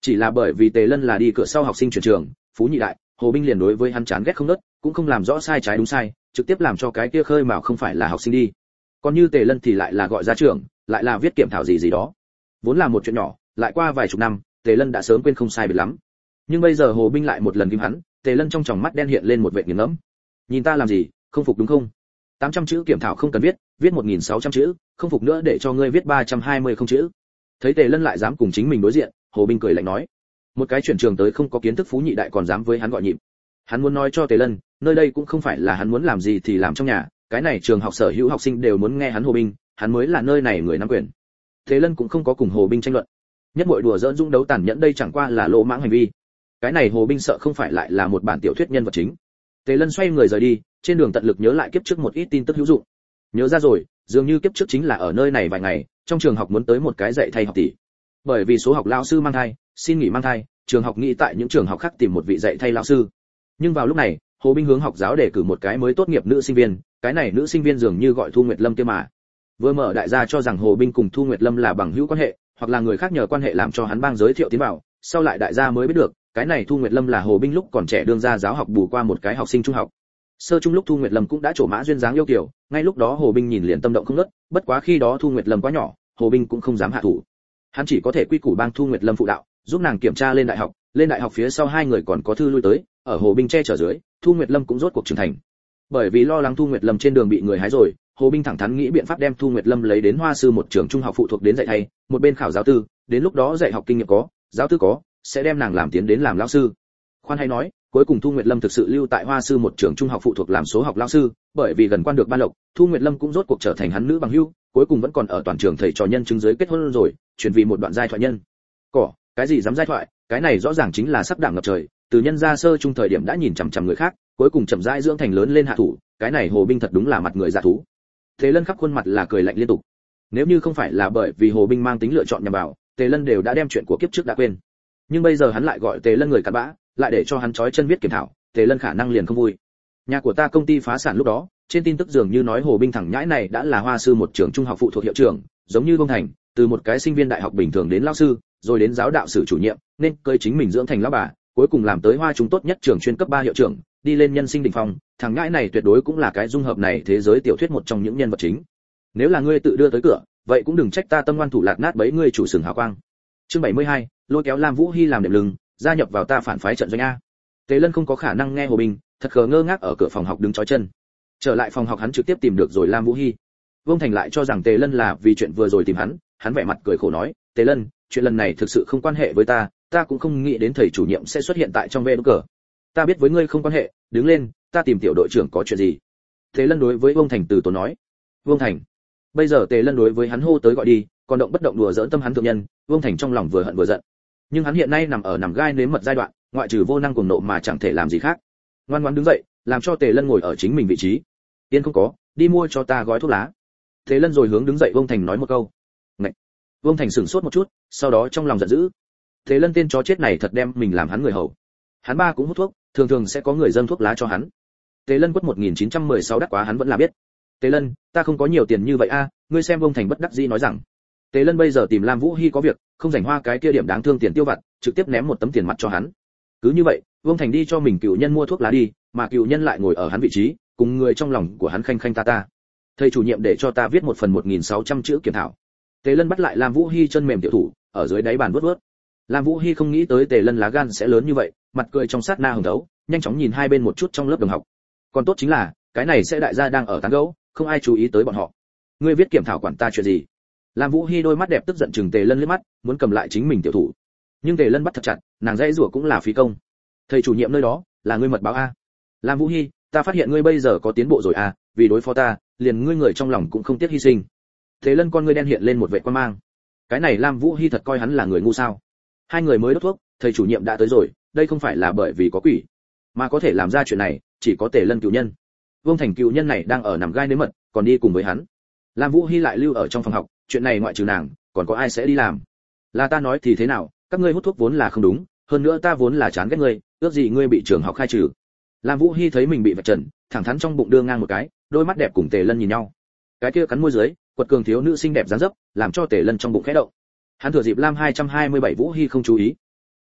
A: Chỉ là bởi vì Tề Lân là đi cửa sau học sinh chuyển trường, Phú Nhị Đại, Hồ Binh liền đối với hắn chán ghét không nớt, cũng không làm rõ sai trái đúng sai, trực tiếp làm cho cái kia khơi mào không phải là học sinh đi. Còn như Tề Lân thì lại là gọi ra trường, lại là viết kiểm thảo gì gì đó. Vốn là một chuyện nhỏ, lại qua vài chục năm, Tề Lân đã sớm quên không sai biệt lắm. Nhưng bây giờ Hồ Binh lại một lần ghim hắn, Tề Lân trong tròng mắt đen hiện lên một vệt nghiền ngẫm. Nhìn ta làm gì, không phục đúng không? 800 chữ kiểm thảo không cần viết 1600 chữ, không phục nữa để cho ngươi viết 320 không chữ. Thấy Tề Lân lại dám cùng chính mình đối diện, Hồ Binh cười lạnh nói: một cái chuyển trường tới không có kiến thức Phú Nhị Đại còn dám với hắn gọi nhịp. Hắn muốn nói cho Tề Lân, nơi đây cũng không phải là hắn muốn làm gì thì làm trong nhà, cái này trường học sở hữu học sinh đều muốn nghe hắn Hồ Binh, hắn mới là nơi này người nắm quyền. Tề Lân cũng không có cùng Hồ Binh tranh luận. Nhất mọi đùa giỡn dũng đấu tàn nhẫn đây chẳng qua là lỗ mãng hành vi. Cái này Hồ Binh sợ không phải lại là một bản tiểu thuyết nhân vật chính. Tề Lân xoay người rời đi, trên đường tận lực nhớ lại kiếp trước một ít tin tức hữu dụng. Nhớ ra rồi, dường như kiếp trước chính là ở nơi này vài ngày, trong trường học muốn tới một cái dạy thay học tỷ. Bởi vì số học lão sư mang thai, xin nghỉ mang thai, trường học nghĩ tại những trường học khác tìm một vị dạy thay lão sư. Nhưng vào lúc này, Hồ Binh hướng học giáo để cử một cái mới tốt nghiệp nữ sinh viên, cái này nữ sinh viên dường như gọi Thu Nguyệt Lâm kia mà. Vừa mở đại gia cho rằng Hồ Binh cùng Thu Nguyệt Lâm là bằng hữu quan hệ, hoặc là người khác nhờ quan hệ làm cho hắn bang giới thiệu tiến vào, sau lại đại gia mới biết được, cái này Thu Nguyệt Lâm là Hồ Binh lúc còn trẻ đương ra giáo học bù qua một cái học sinh trung học. Sơ trung lúc Thu Nguyệt Lâm cũng đã trổ mã duyên dáng yêu kiều, ngay lúc đó Hồ Binh nhìn liền tâm động không ngớt, bất quá khi đó Thu Nguyệt Lâm quá nhỏ, Hồ Binh cũng không dám hạ thủ. Hắn chỉ có thể quy củ bang Thu Nguyệt Lâm phụ đạo, giúp nàng kiểm tra lên đại học phía sau hai người còn có thư lui tới, ở Hồ Binh che chở dưới, Thu Nguyệt Lâm cũng rốt cuộc trưởng thành. Bởi vì lo lắng Thu Nguyệt Lâm trên đường bị người hái rồi, Hồ Binh thẳng thắn nghĩ biện pháp đem Thu Nguyệt Lâm lấy đến Hoa Sư một trường trung học phụ thuộc đến dạy thay, một bên khảo giáo tư, đến lúc đó dạy học kinh nghiệm có, giáo tư có, sẽ đem nàng làm tiến đến làm lão sư. Khoan hay nói, cuối cùng Thu Nguyệt Lâm thực sự lưu tại Hoa Sư một trường trung học phụ thuộc làm số học lão sư, bởi vì gần quan được ban lộc, Thu Nguyệt Lâm cũng rốt cuộc trở thành hắn nữ bằng hữu, cuối cùng vẫn còn ở toàn trường thầy trò nhân chứng giới kết hôn rồi, chuyển vì một đoạn giai thoại nhân. Cái gì dám giai thoại, cái này rõ ràng chính là sắc đảng ngập trời, từ nhân gia sơ trung thời điểm đã nhìn chằm chằm người khác, cuối cùng chậm rãi dưỡng thành lớn lên hạ thủ, cái này Hồ Binh thật đúng là mặt người dạ thú. Tề Lân khắp khuôn mặt là cười lạnh liên tục. Nếu như không phải là bởi vì Hồ Binh mang tính lựa chọn nhằm vào, Tề Lân đều đã đem chuyện của kiếp trước đã quên. Nhưng bây giờ hắn lại gọi Tề Lân người cặn bã, lại để cho hắn trói chân viết kiểm thảo, Tề Lân khả năng liền không vui. Nhà của ta công ty phá sản lúc đó, trên tin tức dường như nói Hồ Binh thẳng nhãi này đã là Hoa Sư một trường trung học phụ thuộc hiệu trưởng, giống như Vương Thành, từ một cái sinh viên đại học bình thường đến lão sư, rồi đến giáo đạo sử chủ nhiệm, nên cơi chính mình dưỡng thành lão bà, cuối cùng làm tới Hoa Trung tốt nhất trường chuyên cấp 3 hiệu trưởng, đi lên nhân sinh đỉnh phong, thằng ngãi này tuyệt đối cũng là cái dung hợp này thế giới tiểu thuyết một trong những nhân vật chính. Nếu là ngươi tự đưa tới cửa, vậy cũng đừng trách ta tâm ngoan thủ lạc nát bấy ngươi chủ sừng hào quang. Chương 72, lôi kéo Lam Vũ Hi làm đệm lưng, gia nhập vào ta phản phái trận doanh a. Tề Lân không có khả năng nghe Hồ Binh, thật khờ ngơ ngác ở cửa phòng học đứng chói chân. Trở lại phòng học hắn trực tiếp tìm được rồi Lam Vũ Hi. Vương Thành lại cho rằng Tề Lân là vì chuyện vừa rồi tìm hắn vẻ mặt cười khổ nói, Tề Lân, chuyện lần này thực sự không quan hệ với ta cũng không nghĩ đến thầy chủ nhiệm sẽ xuất hiện tại trong vê đút cờ. Ta biết với ngươi không quan hệ, đứng lên, ta tìm tiểu đội trưởng có chuyện gì. Tề Lân đối với Vương Thành từ tốn nói. Vương Thành. Bây giờ Tề Lân đối với hắn hô tới gọi đi, còn động bất động đùa giỡn tâm hắn thượng nhân, Vương Thành trong lòng vừa hận vừa giận. Nhưng hắn hiện nay nằm gai nếm mật giai đoạn, ngoại trừ vô năng cuồng nộ mà chẳng thể làm gì khác. Ngoan ngoãn đứng dậy, làm cho Tề Lân ngồi ở chính mình vị trí. Tiên không có, đi mua cho ta gói thuốc lá. Tề Lân rồi hướng đứng dậy Vương Thành nói một câu. Ngậy. Vương Thành sửng sốt một chút, sau đó trong lòng giận dữ. Tề Lân tên chó chết này thật đem mình làm hắn người hầu. Hắn ba cũng hút thuốc, thường thường sẽ có người dâng thuốc lá cho hắn. Tề Lân quất 1916 đắt quá hắn vẫn là biết. Tề Lân, ta không có nhiều tiền như vậy a, ngươi xem Vương Thành bất đắc dĩ nói rằng. Tề Lân bây giờ tìm Lam Vũ Hi có việc, không rảnh hoa cái kia điểm đáng thương tiền tiêu vặt, trực tiếp ném một tấm tiền mặt cho hắn. Cứ như vậy, Vương Thành đi cho mình cựu nhân mua thuốc lá đi, mà cựu nhân lại ngồi ở hắn vị trí, cùng người trong lòng của hắn khanh khanh ta. Thầy chủ nhiệm để cho ta viết một phần 1600 chữ kiểm thảo. Tề Lân bắt lại Lam Vũ Hi chân mềm tiểu thủ, ở dưới đáy bàn vuốt. Lam Vũ Hi không nghĩ tới Tề Lân lá gan sẽ lớn như vậy, mặt cười trong sát na hồng thấu, nhanh chóng nhìn hai bên một chút trong lớp đồng học. Còn tốt chính là, cái này sẽ đại gia đang ở tán gẫu, không ai chú ý tới bọn họ. Ngươi viết kiểm thảo quản ta chuyện gì? Lam Vũ Hi đôi mắt đẹp tức giận chừng Tề Lân liếc mắt, muốn cầm lại chính mình tiểu thủ. Nhưng Tề Lân bắt thật chặt, nàng dãy rủa cũng là phí công. Thầy chủ nhiệm nơi đó, là ngươi mật báo a. Lam Vũ Hi, ta phát hiện ngươi bây giờ có tiến bộ rồi a, vì đối phó ta, liền ngươi người trong lòng cũng không tiếc hy sinh. Tề Lân con ngươi đen hiện lên một vẻ quan mang. Cái này Lam Vũ Hi thật coi hắn là người ngu sao? Hai người mới đốt thuốc, thầy chủ nhiệm đã tới rồi, đây không phải là bởi vì có quỷ, mà có thể làm ra chuyện này, chỉ có Tề Lân cựu nhân. Vương Thành cựu nhân này đang ở nằm gai nếm mật, còn đi cùng với hắn. Lam Vũ Hi lại lưu ở trong phòng học, chuyện này ngoại trừ nàng, còn có ai sẽ đi làm? Là ta nói thì thế nào, các ngươi hút thuốc vốn là không đúng, hơn nữa ta vốn là chán ghét ngươi, ước gì ngươi bị trường học khai trừ. Lam Vũ Hi thấy mình bị vạch trần, thẳng thắn trong bụng đưa ngang một cái, đôi mắt đẹp cùng Tề Lân nhìn nhau. Cái kia cắn môi dưới, quật cường thiếu nữ xinh đẹp dáng dấp, làm cho Tề Lân trong bụng khẽ động. Hắn thừa dịp Lam 227 Vũ Hi không chú ý,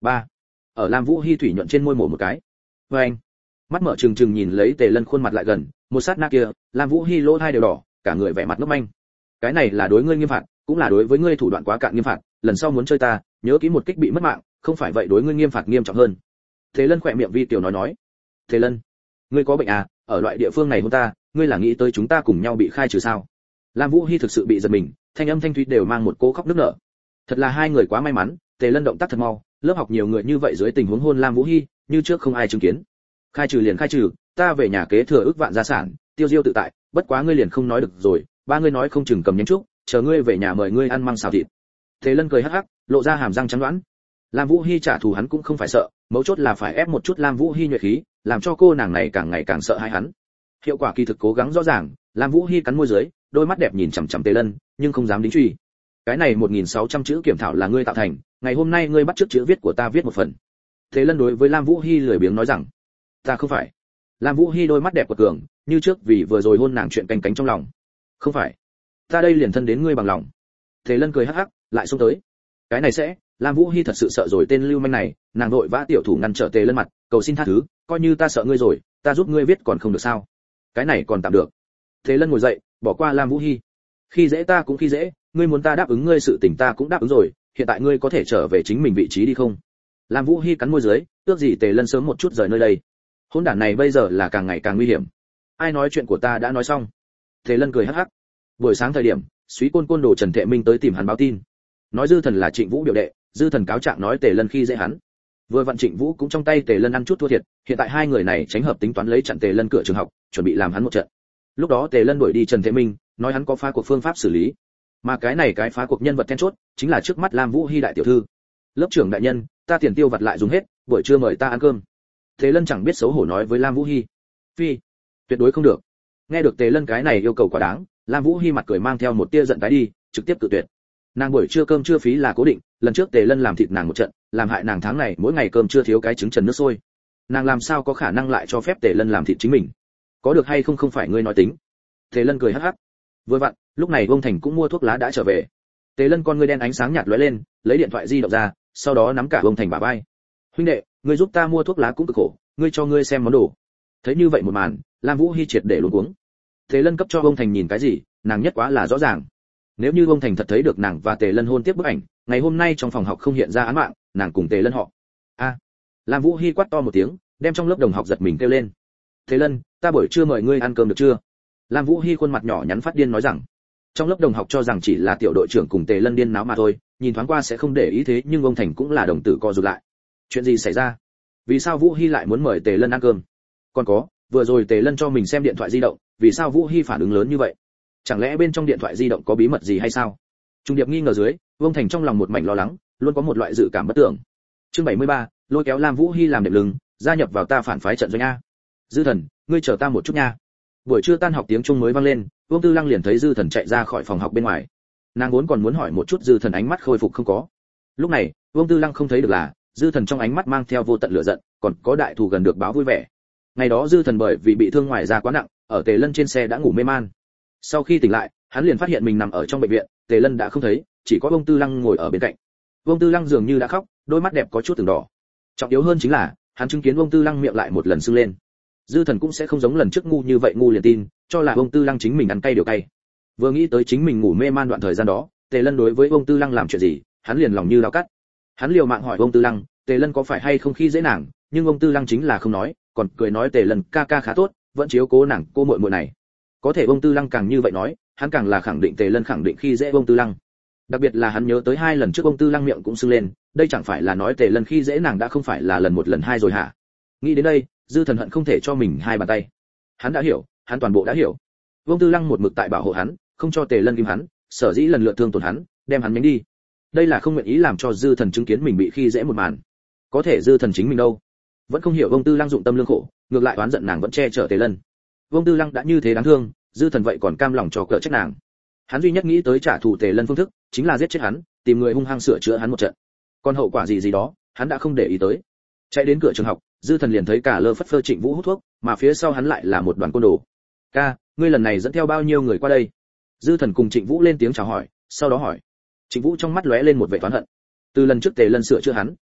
A: Ba. Ở Lam Vũ Hi thủy nhuận trên môi mổ một cái. Anh. Mắt mở trừng trừng nhìn lấy Tề Lân khuôn mặt lại gần, một sát na kia, Lam Vũ Hi lỗ tai đều đỏ, cả người vẻ mặt ngốc manh. Cái này là đối ngươi nghiêm phạt, cũng là đối với ngươi thủ đoạn quá cạn nghiêm phạt, lần sau muốn chơi ta, nhớ kỹ một kích bị mất mạng, không phải vậy đối ngươi nghiêm phạt nghiêm trọng hơn. Tề Lân khỏe miệng vi tiểu nói. Tề Lân, ngươi có bệnh à? Ở loại địa phương này hôn ta, ngươi là nghĩ tới chúng ta cùng nhau bị khai trừ sao? Lam Vũ Hi thực sự bị giật mình, thanh âm thanh thúy đều mang một cô khóc nức nở. Thật là hai người quá may mắn, Tề Lân động tác thật mau, lớp học nhiều người như vậy dưới tình huống hôn Lam Vũ Hi, như trước không ai chứng kiến. Khai trừ liền khai trừ, ta về nhà kế thừa ước vạn gia sản, tiêu diêu tự tại, bất quá ngươi liền không nói được rồi, ba ngươi nói không chừng cầm nhánh trúc, chờ ngươi về nhà mời ngươi ăn măng xào thịt. Tề Lân cười hắc hắc, lộ ra hàm răng trắng đoán. Lam Vũ Hi trả thù hắn cũng không phải sợ, mấu chốt là phải ép một chút Lam Vũ Hi nhuệ khí, làm cho cô nàng này càng ngày càng sợ hãi hắn. Hiệu quả kỳ thực cố gắng rõ ràng, Lam Vũ Hi cắn môi dưới, đôi mắt đẹp nhìn chằm chằm Tề Lân, nhưng không dám đính truy. Cái này 1600 chữ kiểm thảo là ngươi tạo thành, ngày hôm nay ngươi bắt chước chữ viết của ta viết một phần. Tề Lân đối với Lam Vũ Hi lười biếng nói rằng, ta không phải. Lam Vũ Hi đôi mắt đẹp của cường, như trước vì vừa rồi hôn nàng chuyện canh cánh trong lòng. Không phải, ta đây liền thân đến ngươi bằng lòng. Tề Lân cười hắc hắc, lại xông tới. Cái này sẽ, Lam Vũ Hi thật sự sợ rồi tên lưu manh này, nàng vội vã tiểu thủ ngăn trở Tề Lân mặt, cầu xin tha thứ, coi như ta sợ ngươi rồi, ta giúp ngươi viết còn không được sao? Cái này còn tạm được. Tề Lân ngồi dậy, bỏ qua Lam Vũ Hi. Khi dễ ta cũng khi dễ, ngươi muốn ta đáp ứng ngươi sự tình ta cũng đáp ứng rồi, hiện tại ngươi có thể trở về chính mình vị trí đi không? Lam Vũ Hi cắn môi dưới, ước gì Tề Lân sớm một chút rời nơi đây. Hỗn đản này bây giờ là càng ngày càng nguy hiểm. Ai nói chuyện của ta đã nói xong? Tề Lân cười hắc hắc. Buổi sáng thời điểm, Súy Côn Côn Đồ Trần Thệ Minh tới tìm hắn báo tin, nói Dư Thần là Trịnh Vũ biểu đệ, Dư Thần cáo trạng nói Tề Lân khi dễ hắn. Vừa vặn Trịnh Vũ cũng trong tay Tề Lân ăn chút thua thiệt, hiện tại hai người này tránh hợp tính toán lấy chặn Tề Lân cửa trường học, chuẩn bị làm hắn một trận. Lúc đó Tề Lân đuổi đi Trần Thệ Minh, nói hắn có phá cuộc phương pháp xử lý. Mà cái này cái phá cuộc nhân vật then chốt, chính là trước mắt Lam Vũ Hi đại tiểu thư. Lớp trưởng đại nhân, ta tiền tiêu vặt lại dùng hết, buổi trưa mời ta ăn cơm. Tề Lân chẳng biết xấu hổ nói với Lam Vũ Hi. Phi, tuyệt đối không được. Nghe được Tề Lân cái này yêu cầu quá đáng, Lam Vũ Hi mặt cười mang theo một tia giận tái đi, trực tiếp cự tuyệt. Nàng buổi trưa cơm trưa phí là cố định, lần trước Tề Lân làm thịt nàng một trận, làm hại nàng tháng này mỗi ngày cơm trưa thiếu cái trứng trần nước sôi. Nàng làm sao có khả năng lại cho phép Tề Lân làm thịt chính mình? Có được hay không không phải ngươi nói tính. Tề Lân cười hắc hắc. Vừa vặn, lúc này Vương Thành cũng mua thuốc lá đã trở về. Tề Lân con ngươi đen ánh sáng nhạt lóe lên, lấy điện thoại di động ra, sau đó nắm cả Vương Thành bả vai. Huynh đệ, ngươi giúp ta mua thuốc lá cũng cực khổ, ngươi cho ngươi xem món đồ. Thấy như vậy một màn, Lam Vũ Hi triệt để luống cuống. Tề Lân cấp cho Vương Thành nhìn cái gì, nàng nhất quá là rõ ràng. Nếu như Vương Thành thật thấy được nàng và Tề Lân hôn tiếp bức ảnh, ngày hôm nay trong phòng học không hiện ra án mạng, nàng cùng Tề Lân họ. A. Lam Vũ Hi quát to một tiếng, đem trong lớp đồng học giật mình kêu lên. Tề Lân, ta buổi trưa mời ngươi ăn cơm được chưa? Lam Vũ Hi khuôn mặt nhỏ nhắn phát điên nói rằng. Trong lớp đồng học cho rằng chỉ là tiểu đội trưởng cùng Tề Lân điên náo mà thôi, nhìn thoáng qua sẽ không để ý thế nhưng Vương Thành cũng là đồng tử co rụt lại. Chuyện gì xảy ra? Vì sao Vũ Hi lại muốn mời Tề Lân ăn cơm? Còn có, vừa rồi Tề Lân cho mình xem điện thoại di động, vì sao Vũ Hi phản ứng lớn như vậy? Chẳng lẽ bên trong điện thoại di động có bí mật gì hay sao? Trung điệp nghi ngờ dưới, Vương Thành trong lòng một mảnh lo lắng, luôn có một loại dự cảm bất tưởng. Chương 73, lôi kéo Lam Vũ Hi làm đệm lưng, gia nhập vào ta phản phái trận doanh a. Dư Thần, ngươi chờ ta một chút nha. Buổi trưa tan học tiếng chuông mới vang lên, Vương Tư Lăng liền thấy Dư Thần chạy ra khỏi phòng học bên ngoài. Nàng vốn còn muốn hỏi một chút Dư Thần ánh mắt khôi phục không có. Lúc này, Vương Tư Lăng không thấy được là, Dư Thần trong ánh mắt mang theo vô tận lửa giận, còn có đại thù gần được báo vui vẻ. Ngày đó Dư Thần bởi vì bị thương ngoài da quá nặng, ở Tề Lân trên xe đã ngủ mê man. Sau khi tỉnh lại, hắn liền phát hiện mình nằm ở trong bệnh viện, Tề Lân đã không thấy, chỉ có Vương Tư Lăng ngồi ở bên cạnh. Vương Tư Lăng dường như đã khóc, đôi mắt đẹp có chút từng đỏ. Trọng yếu hơn chính là, hắn chứng kiến Vương Tư Lăng miệng lại một lần sưng lên. Dư Thần cũng sẽ không giống lần trước ngu như vậy ngu liền tin, cho là Vương Tư Lăng chính mình ăn cay điều cay. Vừa nghĩ tới chính mình ngủ mê man đoạn thời gian đó, Tề Lân đối với Vương Tư Lăng làm chuyện gì, hắn liền lòng như dao cắt. Hắn liều mạng hỏi Vương Tư Lăng, Tề Lân có phải hay không khi dễ nàng, nhưng Vương Tư Lăng chính là không nói, còn cười nói Tề Lân ca ca khá tốt, vẫn chiếu cố nàng cô muội muội này. Có thể Vương Tư Lăng càng như vậy nói, hắn càng là khẳng định Tề Lân khẳng định khi dễ Vương Tư Lăng. Đặc biệt là hắn nhớ tới 2 lần trước Vương Tư Lăng miệng cũng sưng lên, đây chẳng phải là nói Tề Lân khi dễ nàng đã không phải là lần 1 lần 2 rồi hả? Nghĩ đến đây, Dư Thần hận không thể cho mình 2 bàn tay. Hắn đã hiểu, hắn toàn bộ đã hiểu. Vương Tư Lăng một mực tại bảo hộ hắn, không cho Tề Lân kim hắn, sở dĩ lần lượt thương tổn hắn, đem hắn nhánh đi. Đây là không nguyện ý làm cho Dư Thần chứng kiến mình bị khi dễ một màn. Có thể Dư Thần chính mình đâu, vẫn không hiểu Vương Tư Lăng dụng tâm lương khổ, ngược lại oán giận nàng vẫn che chở Tề Lân. Vương Tư Lăng đã như thế đáng thương, Dư Thần vậy còn cam lòng cho cỡ trách nàng. Hắn duy nhất nghĩ tới trả thù Tề Lân phương thức, chính là giết chết hắn, tìm người hung hăng sửa chữa hắn một trận. Còn hậu quả gì gì đó, hắn đã không để ý tới. Chạy đến cửa trường học, Dư Thần liền thấy cả lơ phất phơ Trịnh Vũ hút thuốc, mà phía sau hắn lại là một đoàn côn đồ. "Ca, ngươi lần này dẫn theo bao nhiêu người qua đây?" Dư Thần cùng Trịnh Vũ lên tiếng chào hỏi, sau đó hỏi. Trịnh Vũ trong mắt lóe lên một vẻ oán hận. Từ lần trước Tề Lân sửa chữa hắn,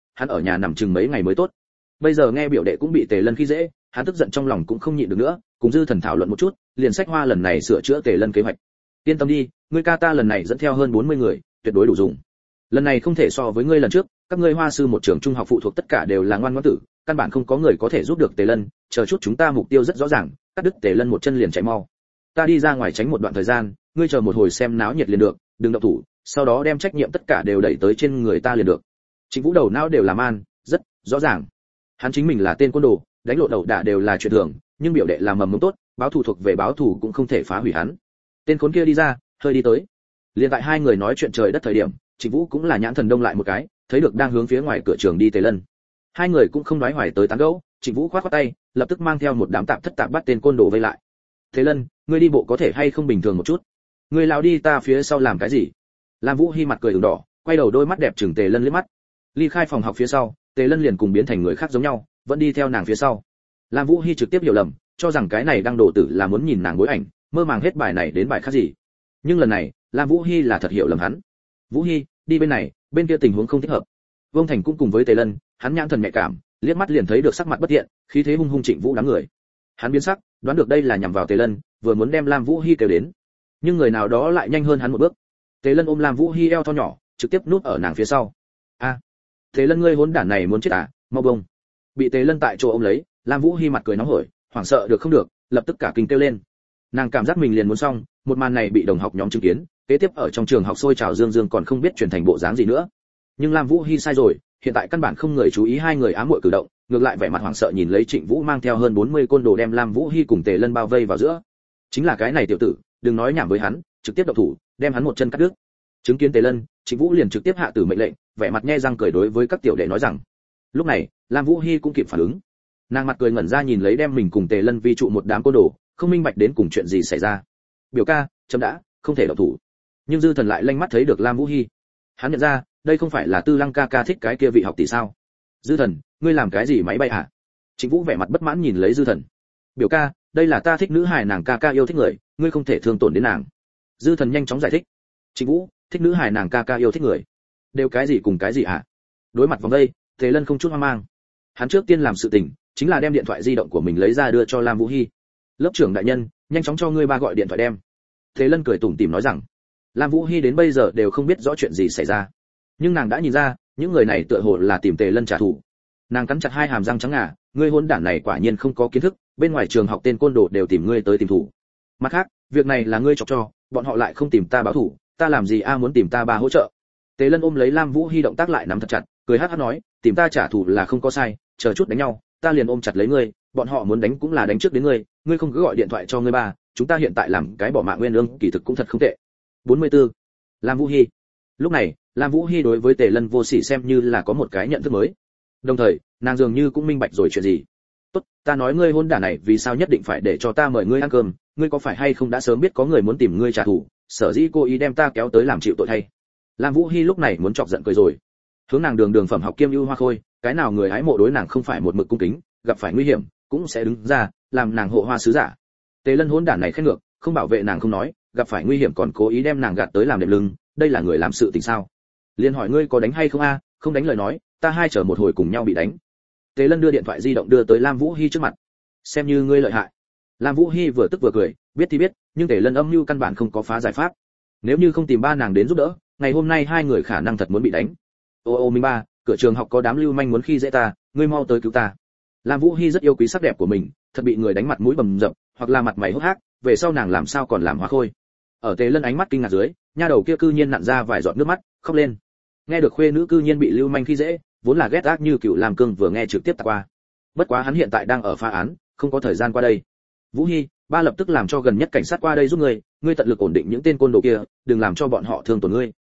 A: hắn ở nhà nằm chừng mấy ngày mới tốt. Bây giờ nghe biểu đệ cũng bị Tề Lân khi dễ, hắn tức giận trong lòng cũng không nhịn được nữa, cùng Dư Thần thảo luận một chút, liền sách hoa lần này sửa chữa Tề Lân kế hoạch. Yên tâm đi, ngươi ca ta lần này dẫn theo hơn 40 người, tuyệt đối đủ dùng. Lần này không thể so với ngươi lần trước, các ngươi Hoa sư một trường trung học phụ thuộc tất cả đều là ngoan ngoãn tử, căn bản không có người có thể giúp được Tề Lân, chờ chút chúng ta mục tiêu rất rõ ràng, cắt đứt Tề Lân một chân liền chạy mau. Ta đi ra ngoài tránh một đoạn thời gian, ngươi chờ một hồi xem náo nhiệt liền được, đừng động thủ, sau đó đem trách nhiệm tất cả đều đẩy tới trên người ta liền được. Trịnh Vũ đầu não đều làm an, rất rõ ràng. Hắn chính mình là tên côn đồ, đánh lộn đầu đả đều là chuyện thường, nhưng biểu đệ là mầm mống tốt, báo thù thuộc về báo thù cũng không thể phá hủy hắn. Tên khốn kia đi ra, hơi đi tới. Liên tại hai người nói chuyện trời đất thời điểm, Trịnh Vũ cũng là nhãn thần đông lại một cái, thấy được đang hướng phía ngoài cửa trường đi Tề Lân. Hai người cũng không nói hoài tới tán gẫu, Trịnh Vũ khoát khoát tay, lập tức mang theo một đám tạp thất tạp bắt tên côn đồ vây lại. Tề Lân, ngươi đi bộ có thể hay không bình thường một chút? Ngươi lao đi ta phía sau làm cái gì? Lam Vũ Hi mặt cười ửng đỏ, quay đầu đôi mắt đẹp trừng Tề Lân liếc mắt. Ly khai phòng học phía sau, Tề Lân liền cùng biến thành người khác giống nhau, vẫn đi theo nàng phía sau. Lam Vũ Hi trực tiếp hiểu lầm, cho rằng cái này đang đổ tử là muốn nhìn nàng bối ảnh, mơ màng hết bài này đến bài khác gì. Nhưng lần này, Lam Vũ Hi là thật hiểu lầm hắn. Vũ Hi, đi bên này, bên kia tình huống không thích hợp. Vương Thành cũng cùng với Tề Lân, hắn nhãn thần nhạy cảm, liếc mắt liền thấy được sắc mặt bất thiện, khí thế hung hung Trịnh Vũ đám người. Hắn biến sắc, đoán được đây là nhằm vào Tề Lân, vừa muốn đem Lam Vũ Hi kêu đến, nhưng người nào đó lại nhanh hơn hắn một bước. Tề Lân ôm Lam Vũ Hi eo thon nhỏ, trực tiếp núp ở nàng phía sau. A, Tề Lân ngươi hỗn đản này muốn chết à? Mau bông. Bị Tề Lân tại chỗ ôm lấy, Lam Vũ Hi mặt cười nóng hổi, hoảng sợ được không được, lập tức cả kinh kêu lên. Nàng cảm giác mình liền muốn xong, một màn này bị đồng học nhóm chứng kiến, kế tiếp ở trong trường học sôi trào dương dương còn không biết chuyển thành bộ dáng gì nữa. Nhưng Lam Vũ Hi sai rồi, hiện tại căn bản không người chú ý hai người ám muội cử động, ngược lại vẻ mặt hoảng sợ nhìn lấy Trịnh Vũ mang theo hơn 40 côn đồ đem Lam Vũ Hi cùng Tề Lân bao vây vào giữa. Chính là cái này tiểu tử, đừng nói nhảm với hắn, trực tiếp động thủ, đem hắn một chân cắt đứt. Chứng kiến Tề Lân, Trịnh Vũ liền trực tiếp hạ tử mệnh lệnh, vẻ mặt nhe răng cười đối với các tiểu đệ nói rằng. Lúc này, Lam Vũ Hi cũng kịp phản ứng. Nàng mặt cười ngẩn ra nhìn lấy đem mình cùng Tề Lân vi trụ một đám côn đồ, không minh bạch đến cùng chuyện gì xảy ra. Biểu ca, chấm đã, không thể động thủ. Nhưng Dư Thần lại lanh mắt thấy được Lam Vũ Hi. Hắn nhận ra, đây không phải là Tư Lăng ca ca thích cái kia vị học tỷ sao? Dư Thần, ngươi làm cái gì máy bay hả? Trịnh Vũ vẻ mặt bất mãn nhìn lấy Dư Thần. Biểu ca, đây là ta thích nữ hài nàng ca ca yêu thích người, ngươi không thể thương tổn đến nàng. Dư Thần nhanh chóng giải thích. Trịnh Vũ, thích nữ hài nàng ca ca yêu thích người, đều cái gì cùng cái gì hả? Đối mặt vòng đây, Tề Lân không chút hoang mang. Hắn trước tiên làm sự tình, chính là đem điện thoại di động của mình lấy ra đưa cho Lam Vũ Hi. Lớp trưởng đại nhân, nhanh chóng cho ngươi ba gọi điện thoại đem. Tề Lân cười tủm tỉm nói rằng. Lam Vũ Hi đến bây giờ đều không biết rõ chuyện gì xảy ra, nhưng nàng đã nhìn ra, những người này tựa hồ là tìm Tề Lân trả thù. Nàng cắn chặt hai hàm răng trắng ngà, ngươi hỗn đản này quả nhiên không có kiến thức, bên ngoài trường học tên côn đồ đều tìm ngươi tới tìm thủ. Mặt khác, việc này là ngươi chọc cho, bọn họ lại không tìm ta báo thù, ta làm gì muốn tìm ta ba hỗ trợ. Tề Lân ôm lấy Lam Vũ Hi động tác lại nắm thật chặt, cười hắc hắc nói, tìm ta trả thù là không có sai, chờ chút đánh nhau, ta liền ôm chặt lấy ngươi, bọn họ muốn đánh cũng là đánh trước đến ngươi, ngươi không cứ gọi điện thoại cho ngươi ba, chúng ta hiện tại làm cái bỏ mạng nguyên lương, kỳ thực cũng thật không tệ. 44. Lam Vũ Hi. Lúc này, Lam Vũ Hi đối với Tề Lân vô sỉ xem như là có một cái nhận thức mới. Đồng thời, nàng dường như cũng minh bạch rồi chuyện gì. Tốt, ta nói ngươi hôn đản này vì sao nhất định phải để cho ta mời ngươi ăn cơm, ngươi có phải hay không đã sớm biết có người muốn tìm ngươi trả thù, sở dĩ cô ý đem ta kéo tới làm chịu tội thay. Lam Vũ Hi lúc này muốn chọc giận cười rồi. Hướng nàng đường phẩm học kiêm ưu hoa khôi, cái nào người hái mộ đối nàng không phải một mực cung kính, gặp phải nguy hiểm cũng sẽ đứng ra, làm nàng hộ hoa sứ giả. Tề Lân hôn đản này khen ngược, không bảo vệ nàng không nói, gặp phải nguy hiểm còn cố ý đem nàng gạt tới làm đệm lưng, đây là người làm sự tình sao? Liên hỏi ngươi có đánh hay không a? Không đánh lời nói, ta hai chờ một hồi cùng nhau bị đánh. Tề Lân đưa điện thoại di động đưa tới Lam Vũ Hi trước mặt. Xem như ngươi lợi hại. Lam Vũ Hi vừa tức vừa cười, biết thì biết, nhưng Tề Lân âm mưu căn bản không có phá giải pháp. Nếu như không tìm ba nàng đến giúp đỡ, ngày hôm nay hai người khả năng thật muốn bị đánh. Ô Minh ba, cửa trường học có đám lưu manh muốn khi dễ ta, ngươi mau tới cứu ta. Lam Vũ Hi rất yêu quý sắc đẹp của mình, thật bị người đánh mặt mũi bầm dập, hoặc là mặt mày hốc hác, về sau nàng làm sao còn làm hoa khôi. Ở Tề Lân ánh mắt kinh ngạc dưới, nha đầu kia cư nhiên nặn ra vài giọt nước mắt, khóc lên. Nghe được khuê nữ cư nhiên bị lưu manh khi dễ, vốn là ghét ác như cựu làm cương vừa nghe trực tiếp tạt qua. Bất quá hắn hiện tại đang ở phá án, không có thời gian qua đây. Vũ Hi, ba lập tức làm cho gần nhất cảnh sát qua đây giúp ngươi tận lực ổn định những tên côn đồ kia, đừng làm cho bọn họ thương tổn ngươi.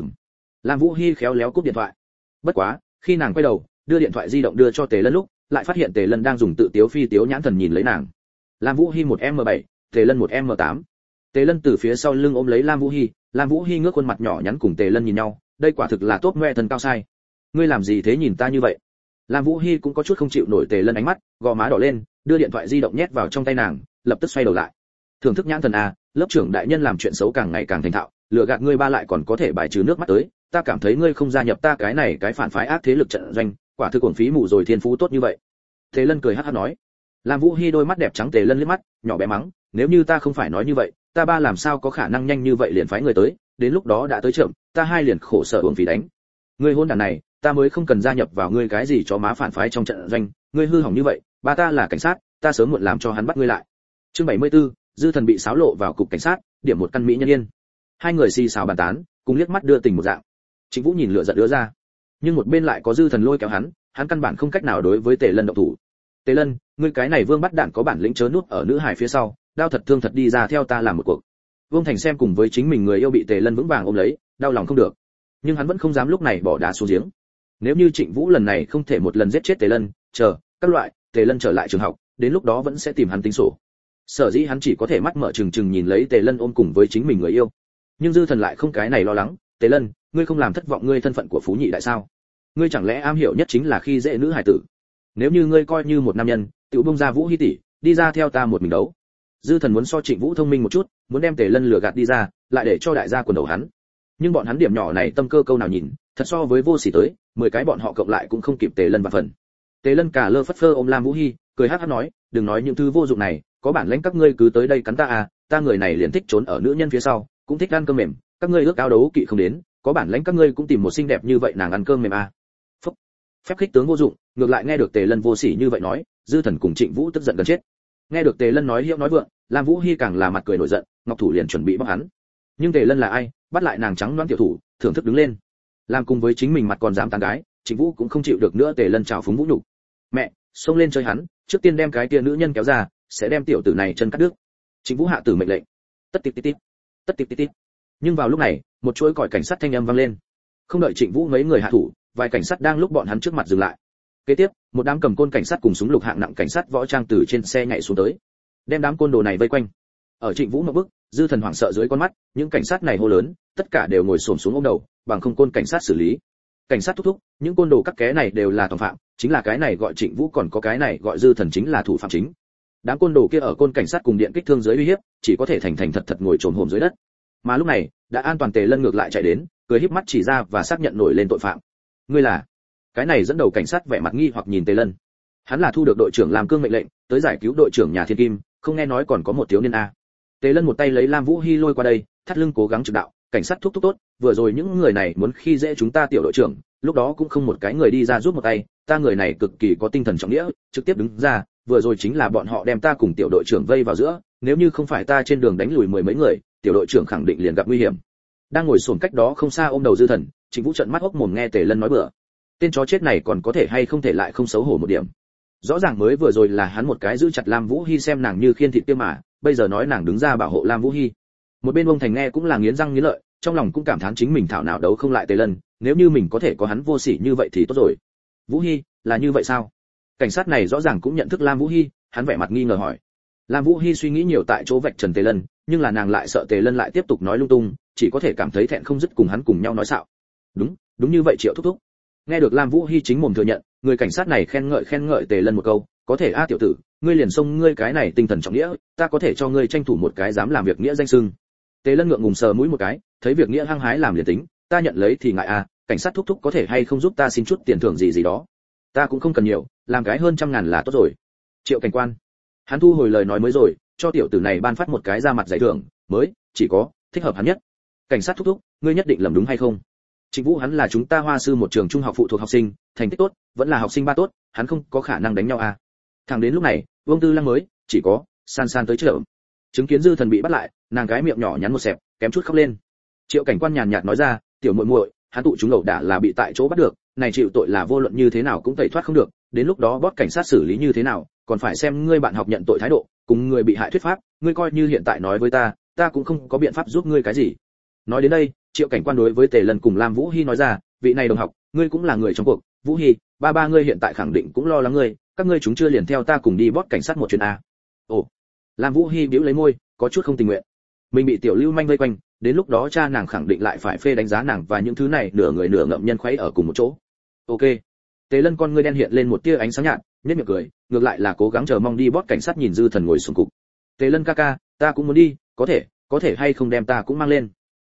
A: Lam Vũ Hi khéo léo cúp điện thoại. Bất quá, khi nàng quay đầu, đưa điện thoại di động đưa cho Tề Lân lúc, lại phát hiện Tề Lân đang dùng tự tiếu phi tiếu nhãn thần nhìn lấy nàng. Lam Vũ Hi 1m7, Tề Lân 1m8. Tề Lân từ phía sau lưng ôm lấy Lam Vũ Hi, Lam Vũ Hi ngước khuôn mặt nhỏ nhắn cùng Tề Lân nhìn nhau, đây quả thực là tốt ngoe thần cao sai. Ngươi làm gì thế nhìn ta như vậy? Lam Vũ Hi cũng có chút không chịu nổi Tề Lân ánh mắt, gò má đỏ lên, đưa điện thoại di động nhét vào trong tay nàng, lập tức xoay đầu lại. Thưởng thức nhãn thần à, lớp trưởng đại nhân làm chuyện xấu càng ngày càng thành thạo, lừa gạt ngươi ba lại còn có thể bài trừ nước mắt tới, ta cảm thấy ngươi không gia nhập ta cái này cái phản phái ác thế lực trận doanh, quả thực uổng phí mù rồi thiên phú tốt như vậy. Tề Lân cười hắc hắc nói. Lam Vũ Hi đôi mắt đẹp trắng Tề Lân liếc mắt, nhỏ bé mắng, nếu như ta không phải nói như vậy, ta ba làm sao có khả năng nhanh như vậy liền phái người tới, đến lúc đó đã tới chậm, ta hai liền khổ sở uổng phí đánh. Ngươi hôn đản này, ta mới không cần gia nhập vào ngươi cái gì cho má phản phái trong trận doanh, ngươi hư hỏng như vậy, ba ta là cảnh sát, ta sớm muộn làm cho hắn bắt ngươi lại. Chương 74, Dư Thần bị xáo lộ vào cục cảnh sát, điểm một căn mỹ nhân yên. Hai người xì xào bàn tán, cùng liếc mắt đưa tình một dạng. Trịnh Vũ nhìn lửa giận đứa ra, nhưng một bên lại có Dư Thần lôi kéo hắn căn bản không cách nào đối với Tề Lân động thủ. Tề Lân, ngươi cái này vương bắt đạn có bản lĩnh chớ núp ở nữ hải phía sau, đao thật thương thật đi ra theo ta làm một cuộc. Vương Thành xem cùng với chính mình người yêu bị Tề Lân vững vàng ôm lấy, đau lòng không được, nhưng hắn vẫn không dám lúc này bỏ đá xuống giếng. Nếu như Trịnh Vũ lần này không thể một lần giết chết Tề Lân, chờ các loại Tề Lân trở lại trường học, đến lúc đó vẫn sẽ tìm hắn tính sổ. Sở dĩ hắn chỉ có thể mắt mở trừng trừng nhìn lấy Tề Lân ôm cùng với chính mình người yêu. Nhưng Dư Thần lại không cái này lo lắng, Tề Lân, ngươi không làm thất vọng ngươi thân phận của phú nhị đại sao? Ngươi chẳng lẽ am hiểu nhất chính là khi dễ nữ hải tử? Nếu như ngươi coi như một nam nhân, tự bông ra Vũ Hi tỷ, đi ra theo ta một mình đấu. Dư Thần muốn so Trịnh Vũ thông minh một chút, muốn đem Tề Lân lừa gạt đi ra, lại để cho đại gia quần đầu hắn. Nhưng bọn hắn điểm nhỏ này tâm cơ câu nào nhìn, thật so với vô sỉ tới, 10 cái bọn họ cộng lại cũng không kịp Tề Lân vạn phần. Tề Lân cả lơ phất phơ ôm Lam Vũ Hi, cười hắc hắc nói, đừng nói những thứ vô dụng này, có bản lĩnh các ngươi cứ tới đây cắn ta à, ta người này liền thích trốn ở nữ nhân phía sau, cũng thích ăn cơm mềm, các ngươi ước ao đấu kỵ không đến, có bản lĩnh các ngươi cũng tìm một xinh đẹp như vậy nàng ăn cơm mềm à. Phúc. Phép khích tướng vô dụng, ngược lại nghe được Tề Lân vô sỉ như vậy nói, Dư Thần cùng Trịnh Vũ tức giận gần chết. Nghe được Tề Lân nói hiệu nói vượng, Lam Vũ Hi càng là mặt cười nổi giận, ngọc thủ liền chuẩn bị bóc hắn. Nhưng Tề Lân là ai, bắt lại nàng trắng đoán tiểu thủ, thưởng thức đứng lên. Làm cùng với chính mình mặt còn dám tán gái, Trịnh Vũ cũng không chịu được nữa Tề Lân trào phúng vũ nhục. Mẹ, xông lên chơi hắn, trước tiên đem cái kia nữ nhân kéo ra, sẽ đem tiểu tử này chân cắt đứt. Trịnh Vũ hạ tử mệnh lệnh. Tất tít tít tít, tất tít tít tít. Nhưng vào lúc này, một chuỗi còi cảnh sát thanh âm vang lên. Không đợi Trịnh Vũ mấy người hạ thủ, vài cảnh sát đang lúc bọn hắn trước mặt dừng lại. Kế tiếp, một đám cầm côn cảnh sát cùng súng lục hạng nặng cảnh sát võ trang từ trên xe nhảy xuống tới, đem đám côn đồ này vây quanh. Ở Trịnh Vũ một bước, Dư Thần hoảng sợ dưới con mắt, những cảnh sát này hô lớn, tất cả đều ngồi xổm xuống ôm đầu, bằng không côn cảnh sát xử lý. Cảnh sát thúc thúc, những côn đồ cắt ké này đều là tội phạm, chính là cái này gọi Trịnh Vũ còn có cái này gọi Dư Thần chính là thủ phạm chính. Đám côn đồ kia ở côn cảnh sát cùng điện kích thương dưới uy hiếp, chỉ có thể thành thành thật thật ngồi trồm hổm dưới đất. Mà lúc này, đã an toàn Tề Lân ngược lại chạy đến, cười híp mắt chỉ ra và xác nhận nổi lên tội phạm. Ngươi là? Cái này dẫn đầu cảnh sát vẻ mặt nghi hoặc nhìn Tề Lân. Hắn là thu được đội trưởng làm cương mệnh lệnh, tới giải cứu đội trưởng nhà Thiên Kim, không nghe nói còn có một thiếu niên a. Tề Lân một tay lấy Lam Vũ Hi lôi qua đây, thắt lưng cố gắng trực đạo, cảnh sát thúc thúc tốt, vừa rồi những người này muốn khi dễ chúng ta tiểu đội trưởng, lúc đó cũng không một cái người đi ra giúp một tay, ta người này cực kỳ có tinh thần trọng nghĩa, trực tiếp đứng ra, vừa rồi chính là bọn họ đem ta cùng tiểu đội trưởng vây vào giữa, nếu như không phải ta trên đường đánh lùi 10 mấy người, tiểu đội trưởng khẳng định liền gặp nguy hiểm. Đang ngồi xổm cách đó không xa ôm đầu Dư Thần, Trịnh Vũ trợn mắt hốc mồm nghe Tề Lân nói bừa. Tên chó chết này còn có thể hay không thể lại không xấu hổ một điểm. Rõ ràng mới vừa rồi là hắn một cái giữ chặt Lam Vũ Hi xem nàng như khiên thịt kia mà, bây giờ nói nàng đứng ra bảo hộ Lam Vũ Hi. Một bên ông Thành nghe cũng là nghiến răng nghiến lợi, trong lòng cũng cảm thán chính mình thảo nào đấu không lại Tề Lân, nếu như mình có thể có hắn vô sỉ như vậy thì tốt rồi. Vũ Hi, là như vậy sao? Cảnh sát này rõ ràng cũng nhận thức Lam Vũ Hi, hắn vẻ mặt nghi ngờ hỏi. Lam Vũ Hi suy nghĩ nhiều tại chỗ vạch trần Tề Lân, nhưng là nàng lại sợ Tề Lân lại tiếp tục nói lung tung, chỉ có thể cảm thấy thẹn không dứt cùng hắn cùng nhau nói xạo. Đúng như vậy Triệu thúc thúc. Nghe được Lam Vũ Hi chính mồm thừa nhận, người cảnh sát này khen ngợi Tề Lân một câu, có thể a tiểu tử, ngươi liền xông ngươi cái này tinh thần trọng nghĩa, ta có thể cho ngươi tranh thủ một cái dám làm việc nghĩa danh xưng. Tề Lân ngượng ngùng sờ mũi một cái, thấy việc nghĩa hăng hái làm liền tính, ta nhận lấy thì ngại a, cảnh sát thúc thúc có thể hay không giúp ta xin chút tiền thưởng gì đó. Ta cũng không cần nhiều, làm cái hơn 100.000 là tốt rồi. Triệu cảnh quan, hắn thu hồi lời nói mới rồi, cho tiểu tử này ban phát một cái ra mặt giải thưởng, mới chỉ có thích hợp hắn nhất. Cảnh sát thúc thúc, ngươi nhất định lầm đúng hay không? Trịnh Vũ hắn là chúng ta Hoa Sư một trường trung học phụ thuộc học sinh, thành tích tốt, vẫn là học sinh ba tốt, hắn không có khả năng đánh nhau à? Thẳng đến lúc này, Vương Tư Lăng mới chỉ có san san tới chợ. Chứng kiến Dư Thần bị bắt lại, nàng cái miệng nhỏ nhắn một xẹp, kém chút khóc lên. Triệu cảnh quan nhàn nhạt nói ra, tiểu muội muội, hắn tụ chúng ẩu đả là bị tại chỗ bắt được, này chịu tội là vô luận như thế nào cũng tẩy thoát không được, đến lúc đó bót cảnh sát xử lý như thế nào, còn phải xem ngươi bạn học nhận tội thái độ, cùng người bị hại thuyết pháp, ngươi coi như hiện tại nói với ta cũng không có biện pháp giúp ngươi cái gì. Nói đến đây, Triệu cảnh quan đối với Tề Lân cùng Lam Vũ Hi nói ra, vị này đồng học, ngươi cũng là người trong cuộc, Vũ Hi, ba ngươi hiện tại khẳng định cũng lo lắng ngươi, các ngươi chúng chưa liền theo ta cùng đi bót cảnh sát một chuyến a. Ồ. Lam Vũ Hi bĩu lấy môi, có chút không tình nguyện. Mình bị tiểu lưu manh vây quanh, đến lúc đó cha nàng khẳng định lại phải phê đánh giá nàng và những thứ này nửa người nửa ngậm nhân khuấy ở cùng một chỗ. Ok. Tề Lân con ngươi đen hiện lên một tia ánh sáng nhạt, nhếch miệng cười, ngược lại là cố gắng chờ mong đi bót cảnh sát nhìn Dư Thần ngồi xuống cục. Tề Lân ca ca, ta cũng muốn đi, có thể hay không đem ta cũng mang lên.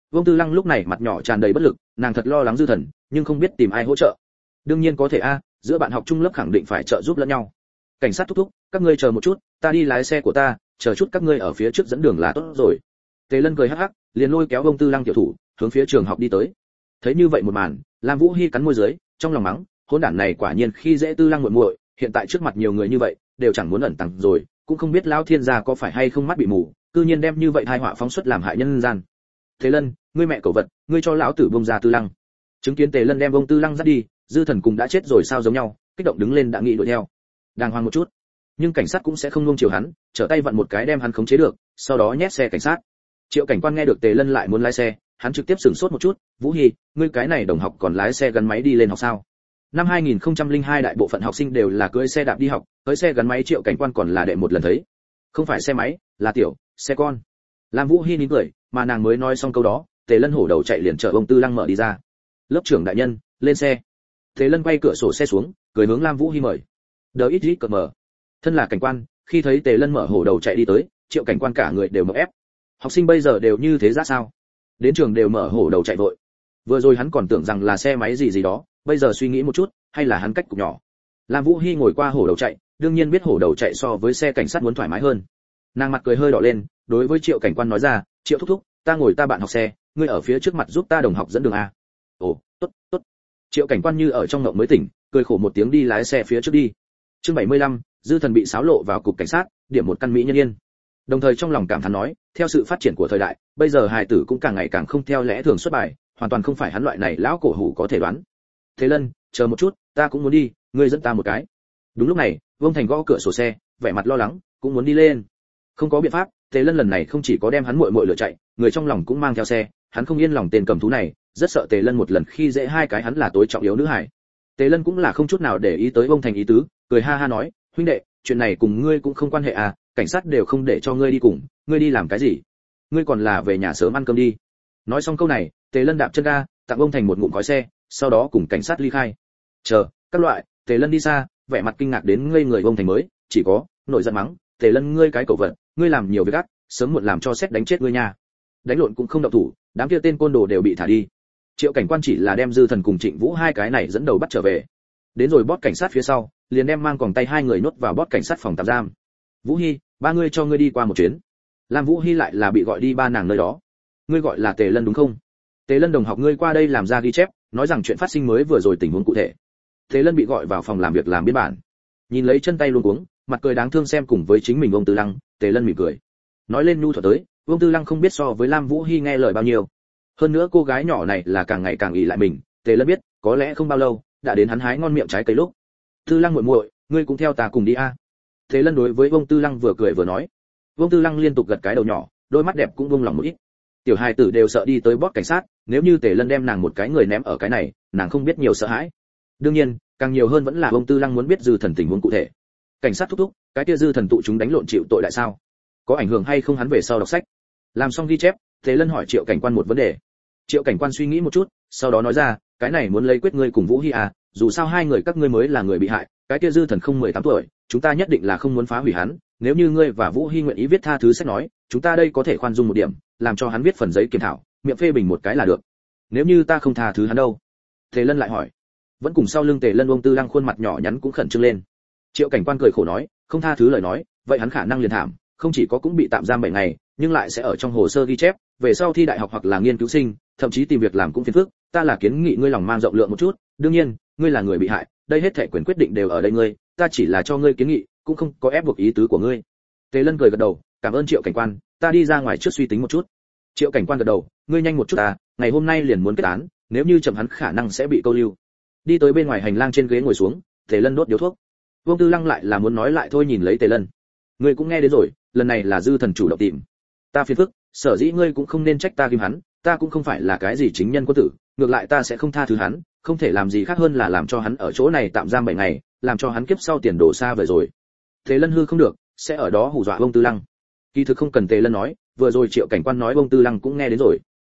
A: Vương Tư Lăng lúc này mặt nhỏ tràn đầy bất lực, nàng thật lo lắng Dư Thần, nhưng không biết tìm ai hỗ trợ. Đương nhiên có thể a, giữa bạn học chung lớp khẳng định phải trợ giúp lẫn nhau. Cảnh sát thúc thúc, các ngươi chờ một chút, ta đi lái xe của ta, chờ chút các ngươi ở phía trước dẫn đường là tốt rồi. Tề Lân cười hắc hắc, liền lôi kéo Vương Tư Lăng tiểu thủ, hướng phía trường học đi tới. Thấy như vậy một màn, Lam Vũ Hi cắn môi dưới, trong lòng mắng, hỗn đản này quả nhiên khi dễ Tư Lăng muội muội, hiện tại trước mặt nhiều người như vậy, đều chẳng muốn ẩn tàng rồi, cũng không biết lão thiên gia có phải hay không mắt bị mù, cư nhiên đem như vậy tai họa phóng xuất làm hại nhân gian. Tề Lân, ngươi mẹ cẩu vật, ngươi cho lão tử bông ra Tư Lăng. Chứng kiến Tề Lân đem Vương Tư Lăng dắt đi, Dư Thần cùng đã chết rồi sao giống nhau, kích động đứng lên đã nghĩ đuổi theo. Đàng hoàng một chút, nhưng cảnh sát cũng sẽ không nuông chiều hắn, trở tay vặn một cái đem hắn khống chế được, sau đó nhét xe cảnh sát. Triệu cảnh quan nghe được Tề Lân lại muốn lái xe, hắn trực tiếp sửng sốt một chút, Vũ Hi, ngươi cái này đồng học còn lái xe gắn máy đi lên học sao? Năm 2002 đại bộ phận học sinh đều là cưỡi xe đạp đi học, cưỡi xe gắn máy Triệu cảnh quan còn là đệ một lần thấy. Không phải xe máy, là tiểu xe con. Lam Vũ Hi nín cười, mà nàng mới nói xong câu đó, Tề Lân hổ đầu chạy liền chở ông Tư Lăng mở đi ra. Lớp trưởng đại nhân, lên xe. Tề Lân quay cửa sổ xe xuống, cười hướng Lam Vũ Hi mời. Đợi ít cờ mở. Thân là cảnh quan, khi thấy Tề Lân mở hổ đầu chạy đi tới, Triệu cảnh quan cả người đều mở ép. Học sinh bây giờ đều như thế ra sao? Đến trường đều mở hổ đầu chạy vội. Vừa rồi hắn còn tưởng rằng là xe máy gì gì đó, bây giờ suy nghĩ một chút, hay là hắn cách cục nhỏ. Lam Vũ Hi ngồi qua hổ đầu chạy, đương nhiên biết hổ đầu chạy so với xe cảnh sát muốn thoải mái hơn. Nàng mặt cười hơi đỏ lên, đối với Triệu cảnh quan nói ra, Triệu thúc thúc, ta ngồi ta bạn học xe, ngươi ở phía trước mặt giúp ta đồng học dẫn đường a. Ồ, tốt, tốt. Triệu cảnh quan như ở trong ngộng mới tỉnh, cười khổ một tiếng đi lái xe phía trước đi. Chương 75, Dư Thần bị xáo lộ vào cục cảnh sát, điểm một căn mỹ nhân yên. Đồng thời trong lòng cảm thán nói, theo sự phát triển của thời đại, bây giờ hài tử cũng càng ngày càng không theo lẽ thường xuất bài, hoàn toàn không phải hắn loại này lão cổ hủ có thể đoán. Thế Lân, chờ một chút, ta cũng muốn đi, ngươi dẫn ta một cái. Đúng lúc này, Vương Thành gõ cửa sổ xe, vẻ mặt lo lắng, cũng muốn đi lên. Không có biện pháp, Thế Lân lần này không chỉ có đem hắn muội muội lựa chạy, người trong lòng cũng mang theo xe, hắn không yên lòng tên cầm thú này, rất sợ Tề Lân một lần khi dễ hai cái hắn là tối trọng yếu nữ hải. Tề Lân cũng là không chút nào để ý tới Vương Thành ý tứ, cười ha ha nói, huynh đệ, chuyện này cùng ngươi cũng không quan hệ à, cảnh sát đều không để cho ngươi đi cùng, ngươi đi làm cái gì? Ngươi còn là về nhà sớm ăn cơm đi. Nói xong câu này, Tề Lân đạp chân ga, tặng Vương Thành một ngụm khói xe, sau đó cùng cảnh sát ly khai. Chờ, các loại, Tề Lân đi xa, vẻ mặt kinh ngạc đến ngây người Vương Thành mới, chỉ có nổi giận mắng, Tề Lân ngươi cái cẩu vật, ngươi làm nhiều việc ác, sớm muộn làm cho xét đánh chết ngươi nha. Đánh lộn cũng không động thủ, đám kia tên côn đồ đều bị thả đi. Triệu cảnh quan chỉ là đem Dư Thần cùng Trịnh Vũ hai cái này dẫn đầu bắt trở về. Đến rồi bót cảnh sát phía sau, liền đem mang còng tay hai người nhốt vào bót cảnh sát phòng tạm giam. Vũ Hi, ba ngươi cho ngươi đi qua một chuyến. Lam Vũ Hi lại là bị gọi đi ba nàng nơi đó. Ngươi gọi là Tề Lân đúng không? Tề Lân đồng học ngươi qua đây làm ra ghi chép, nói rằng chuyện phát sinh mới vừa rồi tình huống cụ thể. Tề Lân bị gọi vào phòng làm việc làm biên bản. Nhìn lấy chân tay luống cuống, mặt cười đáng thương xem cùng với chính mình ông Tư Lăng, Tề Lân mỉm cười. Nói lên nhu thuật tới, ông Tư Lăng không biết so với Lam Vũ Hi nghe lời bao nhiêu. Hơn nữa cô gái nhỏ này là càng ngày càng ỷ lại mình, Tề Lân biết, có lẽ không bao lâu, đã đến hắn hái ngon miệng trái cây lúc. Tư Lăng muội muội, ngươi cũng theo ta cùng đi a. Tề Lân đối với ông Tư Lăng vừa cười vừa nói. Ông Tư Lăng liên tục gật cái đầu nhỏ, đôi mắt đẹp cũng buông lòng một ít. Tiểu hài tử đều sợ đi tới bót cảnh sát, nếu như Tề Lân đem nàng một cái người ném ở cái này, nàng không biết nhiều sợ hãi. Đương nhiên, càng nhiều hơn vẫn là ông Tư Lăng muốn biết Dư Thần tình huống cụ thể. Cảnh sát thúc thúc, cái kia Dư Thần tụ chúng đánh lộn chịu tội đại sao? Có ảnh hưởng hay không hắn về sau đọc sách? Làm xong ghi chép, Tề Lân hỏi Triệu cảnh quan một vấn đề. Triệu cảnh quan suy nghĩ một chút, sau đó nói ra, cái này muốn lấy quyết ngươi cùng Vũ Hi à, dù sao hai người các ngươi mới là người bị hại, cái kia Dư Thần không 18 tuổi, chúng ta nhất định là không muốn phá hủy hắn, nếu như ngươi và Vũ Hi nguyện ý viết tha thứ sách nói, chúng ta đây có thể khoan dung một điểm, làm cho hắn viết phần giấy kiểm thảo, miệng phê bình một cái là được. Nếu như ta không tha thứ hắn đâu? Tề Lân lại hỏi. Vẫn cùng sau lưng Tề Lân ông Tư Lăng khuôn mặt nhỏ nhắn cũng khẩn trương lên. Triệu cảnh quan cười khổ nói, không tha thứ lời nói, vậy hắn khả năng liền thảm, không chỉ có cũng bị tạm giam 7 ngày, nhưng lại sẽ ở trong hồ sơ ghi chép, về sau thi đại học hoặc là nghiên cứu sinh, thậm chí tìm việc làm cũng phiền phức, ta là kiến nghị ngươi lòng mang rộng lượng một chút, đương nhiên, ngươi là người bị hại, đây hết thảy quyền quyết định đều ở đây ngươi, ta chỉ là cho ngươi kiến nghị, cũng không có ép buộc ý tứ của ngươi. Tề Lân cười gật đầu, cảm ơn Triệu cảnh quan, ta đi ra ngoài trước suy tính một chút. Triệu cảnh quan gật đầu, ngươi nhanh một chút ta, ngày hôm nay liền muốn kết án, nếu như chậm hắn khả năng sẽ bị câu lưu. Đi tới bên ngoài hành lang trên ghế ngồi xuống, Tề Lân đốt điếu thuốc. Vương Tư Lăng lại là muốn nói lại thôi nhìn lấy Tề Lân. Ngươi cũng nghe đến rồi, lần này là Dư Thần chủ động tìm. Ta phiền phức, sở dĩ ngươi cũng không nên trách ta ghim hắn, ta cũng không phải là cái gì chính nhân quân tử, ngược lại ta sẽ không tha thứ hắn, không thể làm gì khác hơn là làm cho hắn ở chỗ này tạm giam 7 ngày, làm cho hắn kiếp sau tiền đổ xa vời rồi. Tề Lân hư không được, sẽ ở đó hù dọa Vương Tư Lăng. Kỳ thực không cần Tề Lân nói, vừa rồi Triệu cảnh quan nói Vương Tư Lăng cũng nghe đến rồi.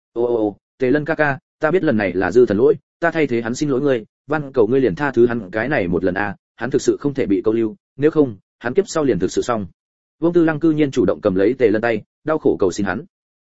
A: Ô, Tề Lân ca ca, ta biết lần này là Dư Thần lỗi, ta thay thế hắn xin lỗi ngươi, van cầu ngươi liền tha thứ hắn cái này một lần a, hắn thực sự không thể bị câu lưu, nếu không, hắn kiếp sau liền thực sự xong. Vương Tư Lăng cư nhiên chủ động cầm lấy Tề Lân tay, đau khổ cầu xin hắn.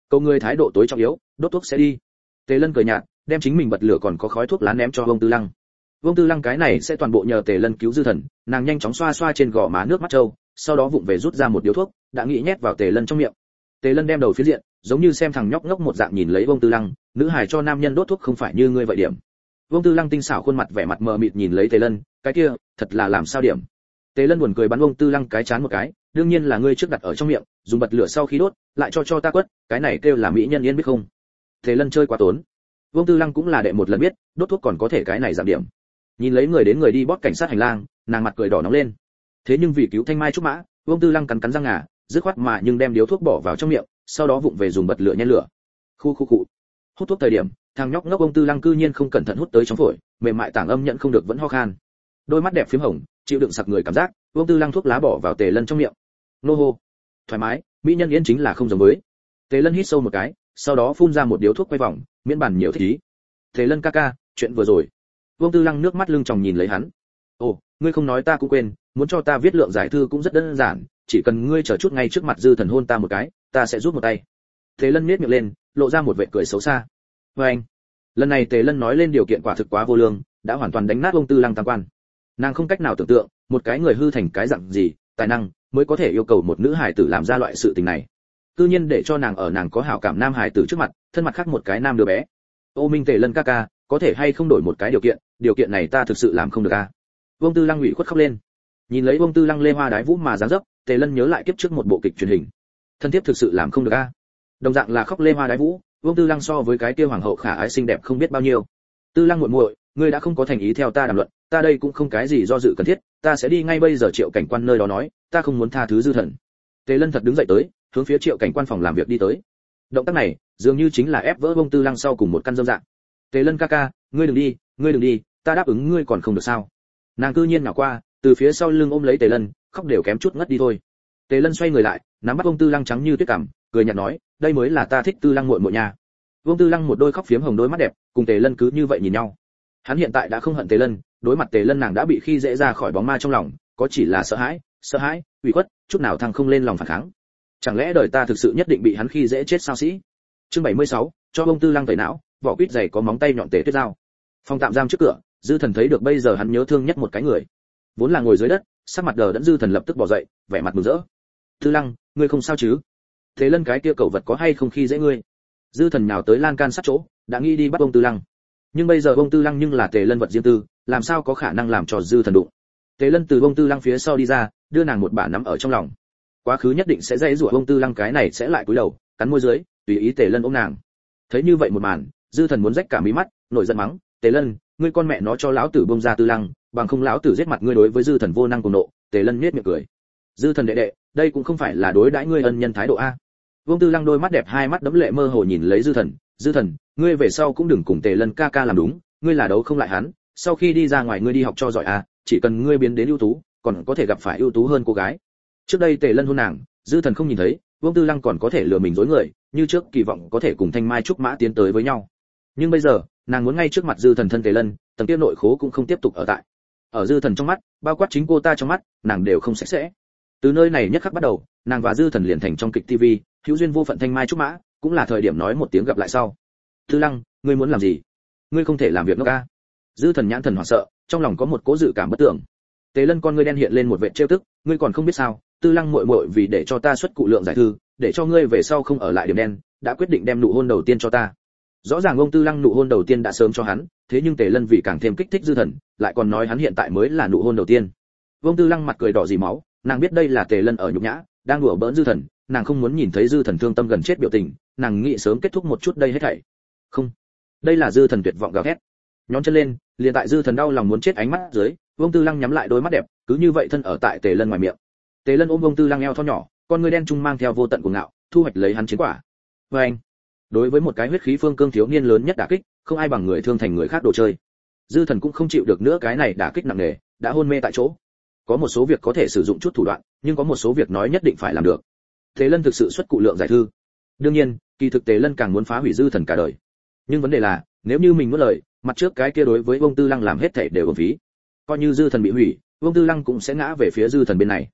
A: Cầu người thái độ tối trọng yếu, đốt thuốc sẽ đi. Tề Lân cười nhạt, đem chính mình bật lửa còn có khói thuốc lá ném cho Vương Tư Lăng. Vương Tư Lăng cái này sẽ toàn bộ nhờ Tề Lân cứu Dư Thần, nàng nhanh chóng xoa xoa trên gò má nước mắt trâu, sau đó vụng về rút ra một điếu thuốc, đã nghĩ nhét vào Tề Lân trong miệng. Tề Lân đem đầu phía diện, giống như xem thằng nhóc ngốc một dạng nhìn lấy Vương Tư Lăng, nữ hài cho nam nhân đốt thuốc không phải như ngươi vậy điểm. Vương Tư Lăng tinh xảo khuôn mặt vẻ mặt mờ mịt nhìn lấy Tề Lân, cái kia, thật là làm sao điểm. Tề Lân buồn cười bắn Vương Tư Lăng cái chán một cái, đương nhiên là ngươi trước đặt ở trong miệng, dùng bật lửa sau khi đốt, lại cho ta quất, cái này kêu là mỹ nhân yên biết không? Tề Lân chơi quá tốn. Vương Tư Lăng cũng là đệ một lần biết, đốt thuốc còn có thể cái này giảm điểm. Nhìn lấy người đến người đi bóp cảnh sát hành lang, nàng mặt cười đỏ nóng lên. Thế nhưng vì cứu thanh mai trúc mã, Vương Tư Lăng cắn cắn răng ngà, dứt khoát mà nhưng đem điếu thuốc bỏ vào trong miệng, sau đó vụng về dùng bật lửa nhen lửa. Khu. Hút thuốc thời điểm, thằng nhóc ngốc Vương Tư Lăng cư nhiên không cẩn thận hút tới trong phổi, mềm mại tảng âm nhận không được vẫn ho khan. Đôi mắt đẹp phím hồng, chịu đựng sặc người cảm giác, Vương Tư Lăng thuốc lá bỏ vào Tề Lân trong miệng. Nô hô. Thoải mái, mỹ nhân yên chính là không giống với. Tề Lân hít sâu một cái, sau đó phun ra một điếu thuốc quay vòng, miễn bản nhiều thích ý. Tề Lân ca ca, chuyện vừa rồi. Vương Tư Lăng nước mắt lưng tròng nhìn lấy hắn. Ồ, ngươi không nói ta cũng quên, muốn cho ta viết lượng giải thư cũng rất đơn giản, chỉ cần ngươi chờ chút ngay trước mặt Dư Thần hôn ta một cái, ta sẽ giúp một tay. Tề Lân nhếch miệng lên, lộ ra một vẻ cười xấu xa. Anh, lần này Tề Lân nói lên điều kiện quả thực quá vô lương, đã hoàn toàn đánh nát Vương Tư Lăng tam quan. Nàng không cách nào tưởng tượng, một cái người hư thành cái dạng gì, tài năng mới có thể yêu cầu một nữ hài tử làm ra loại sự tình này. Tự nhiên để cho nàng ở nàng có hảo cảm nam hài tử trước mặt, thân mặt khác một cái nam đứa bé. Ô Minh Tề Lân ca ca, có thể hay không đổi một cái điều kiện này ta thực sự làm không được a. Vương Tư Lăng ủy khuất khóc lên. Nhìn lấy Vương Tư Lăng lê hoa đái vũ mà dáng dấp, Tề Lân nhớ lại kiếp trước một bộ kịch truyền hình. Thân thiết thực sự làm không được a. Đồng dạng là khóc lê hoa đái vũ, Vương Tư Lăng so với cái kia hoàng hậu khả ái xinh đẹp không biết bao nhiêu. Tư Lăng muội muội, ngươi đã không có thành ý theo ta đàm luận, ta đây cũng không cái gì do dự cần thiết, ta sẽ đi ngay bây giờ Triệu cảnh quan nơi đó nói, ta không muốn tha thứ Dư Thần. Tề Lân thật đứng dậy tới, hướng phía Triệu cảnh quan phòng làm việc đi tới. Động tác này, dường như chính là ép vỡ Vương Tư Lăng sau cùng một căn dâm dạng. Tề Lân ca ca, ngươi đừng đi, ta đáp ứng ngươi còn không được sao? Nàng cư nhiên nhào qua, từ phía sau lưng ôm lấy Tề Lân, khóc đều kém chút ngất đi thôi. Tề Lân xoay người lại, nắm bắt Vương Tư Lăng trắng như tuyết cằm, cười nhạt nói, đây mới là ta thích Tư Lăng muội muội nha. Vương Tư Lăng một đôi khóc phiếm hồng đôi mắt đẹp, cùng Tề Lân cứ như vậy nhìn nhau. Hắn hiện tại đã không hận Tề Lân, đối mặt Tề Lân nàng đã bị khi dễ ra khỏi bóng ma trong lòng, có chỉ là sợ hãi, ủy khuất, chút nào thăng không lên lòng phản kháng. Chẳng lẽ đời ta thực sự nhất định bị hắn khi dễ chết sao sĩ? Chương 76, cho Vương Tư Lăng tẩy não, vỏ quýt dày có móng tay nhọn Tề Tuyết Giao. Phòng tạm giam trước cửa, Dư Thần thấy được bây giờ hắn nhớ thương nhất một cái người. Vốn là ngồi dưới đất, sắc mặt đờ đẫn Dư Thần lập tức bò dậy, vẻ mặt mừng rỡ. Tư Lăng, ngươi không sao chứ? Thế Lân cái kia cẩu vật có hay không khi dễ ngươi? Dư Thần nhào tới lan can sát chỗ, đã nghĩ đi bắt Vương Tư Lăng. Nhưng bây giờ Vương Tư Lăng nhưng là Tề Lân vật riêng tư, làm sao có khả năng làm cho Dư Thần đụng? Tề Lân từ Vương Tư Lăng phía sau đi ra, đưa nàng một bả nắm ở trong lòng. Quá khứ nhất định sẽ dễ rủa Vương Tư Lăng cái này sẽ lại cúi đầu, cắn môi dưới, tùy ý Tề Lân ôm nàng. Thấy như vậy một màn, Dư Thần muốn rách cả mí mắt, nổi giận mắng, Tề Lân, ngươi con mẹ nó cho lão tử buông ra Tư Lăng, bằng không lão tử giết mặt ngươi. Đối với Dư Thần vô năng cùng nộ, Tề Lân nhếch miệng cười. Dư Thần đệ đệ, đây cũng không phải là đối đãi ngươi ân nhân thái độ a. Vương Tư Lăng đôi mắt đẹp hai mắt đẫm lệ mơ hồ nhìn lấy Dư Thần, ngươi về sau cũng đừng cùng Tề Lân ca ca làm đúng, ngươi là đấu không lại hắn, sau khi đi ra ngoài ngươi đi học cho giỏi a, chỉ cần ngươi biến đến ưu tú, còn có thể gặp phải ưu tú hơn cô gái. Trước đây Tề Lân hôn nàng, Dư Thần không nhìn thấy, Vương Tư Lăng còn có thể lừa mình dối người, như trước kỳ vọng có thể cùng Thanh Mai Trúc Mã tiến tới với nhau. Nhưng bây giờ, nàng muốn ngay trước mặt Dư Thần thân Tề Lân, tầng kia nội khố cũng không tiếp tục ở tại. Ở Dư Thần trong mắt, bao quát chính cô ta trong mắt, nàng đều không sạch sẽ. Từ nơi này nhất khắc bắt đầu, nàng và Dư Thần liền thành trong kịch TV, hữu duyên vô phận Thanh Mai Trúc Mã, cũng là thời điểm nói một tiếng gặp lại sau. Tư Lăng, ngươi muốn làm gì? Ngươi không thể làm việc ngốc ca. Dư Thần nhãn thần hoảng sợ, trong lòng có một cố dự cảm bất tưởng. Tề Lân con ngươi đen hiện lên một vệt trêu tức, ngươi còn không biết sao? Tư Lăng muội muội vì để cho ta xuất cụ lượng giải thư, để cho ngươi về sau không ở lại điểm đen, đã quyết định đem nụ hôn đầu tiên cho ta. Rõ ràng ông Tư Lăng nụ hôn đầu tiên đã sớm cho hắn, thế nhưng Tề Lân vì càng thêm kích thích Dư Thần, lại còn nói hắn hiện tại mới là nụ hôn đầu tiên. Vương Tư Lăng mặt cười đỏ dì máu, nàng biết đây là Tề Lân ở nhục nhã, đang đùa bỡn Dư Thần, nàng không muốn nhìn thấy Dư Thần thương tâm gần chết biểu tình, nàng nghĩ sớm kết thúc một chút đây hết thảy. Không, đây là Dư Thần tuyệt vọng gào thét. Nhón chân lên, liền tại Dư Thần đau lòng muốn chết ánh mắt dưới, Vương Tư Lăng nhắm lại đôi mắt đẹp, cứ như vậy thân ở tại Tề Lân ngoài miệng. Tề Lân ôm Vương Tư Lăng eo thon nhỏ, con người đen trung mang theo vô tận cuồng ngạo, thu hoạch lấy hắn chiến quả. Và anh, đối với một cái huyết khí phương cương thiếu niên lớn nhất đả kích, không ai bằng người thương thành người khác đồ chơi. Dư Thần cũng không chịu được nữa cái này đả kích nặng nề, đã hôn mê tại chỗ. Có một số việc có thể sử dụng chút thủ đoạn, nhưng có một số việc nói nhất định phải làm được. Tề Lân thực sự xuất cụ lượng giải thư. Đương nhiên, kỳ thực Tề Lân càng muốn phá hủy Dư Thần cả đời. Nhưng vấn đề là, nếu như mình nuốt lời, mặt trước cái kia đối với Vương Tư Lăng làm hết thảy đều uổng phí. Coi như Dư Thần bị hủy, Vương Tư Lăng cũng sẽ ngã về phía Dư Thần bên này.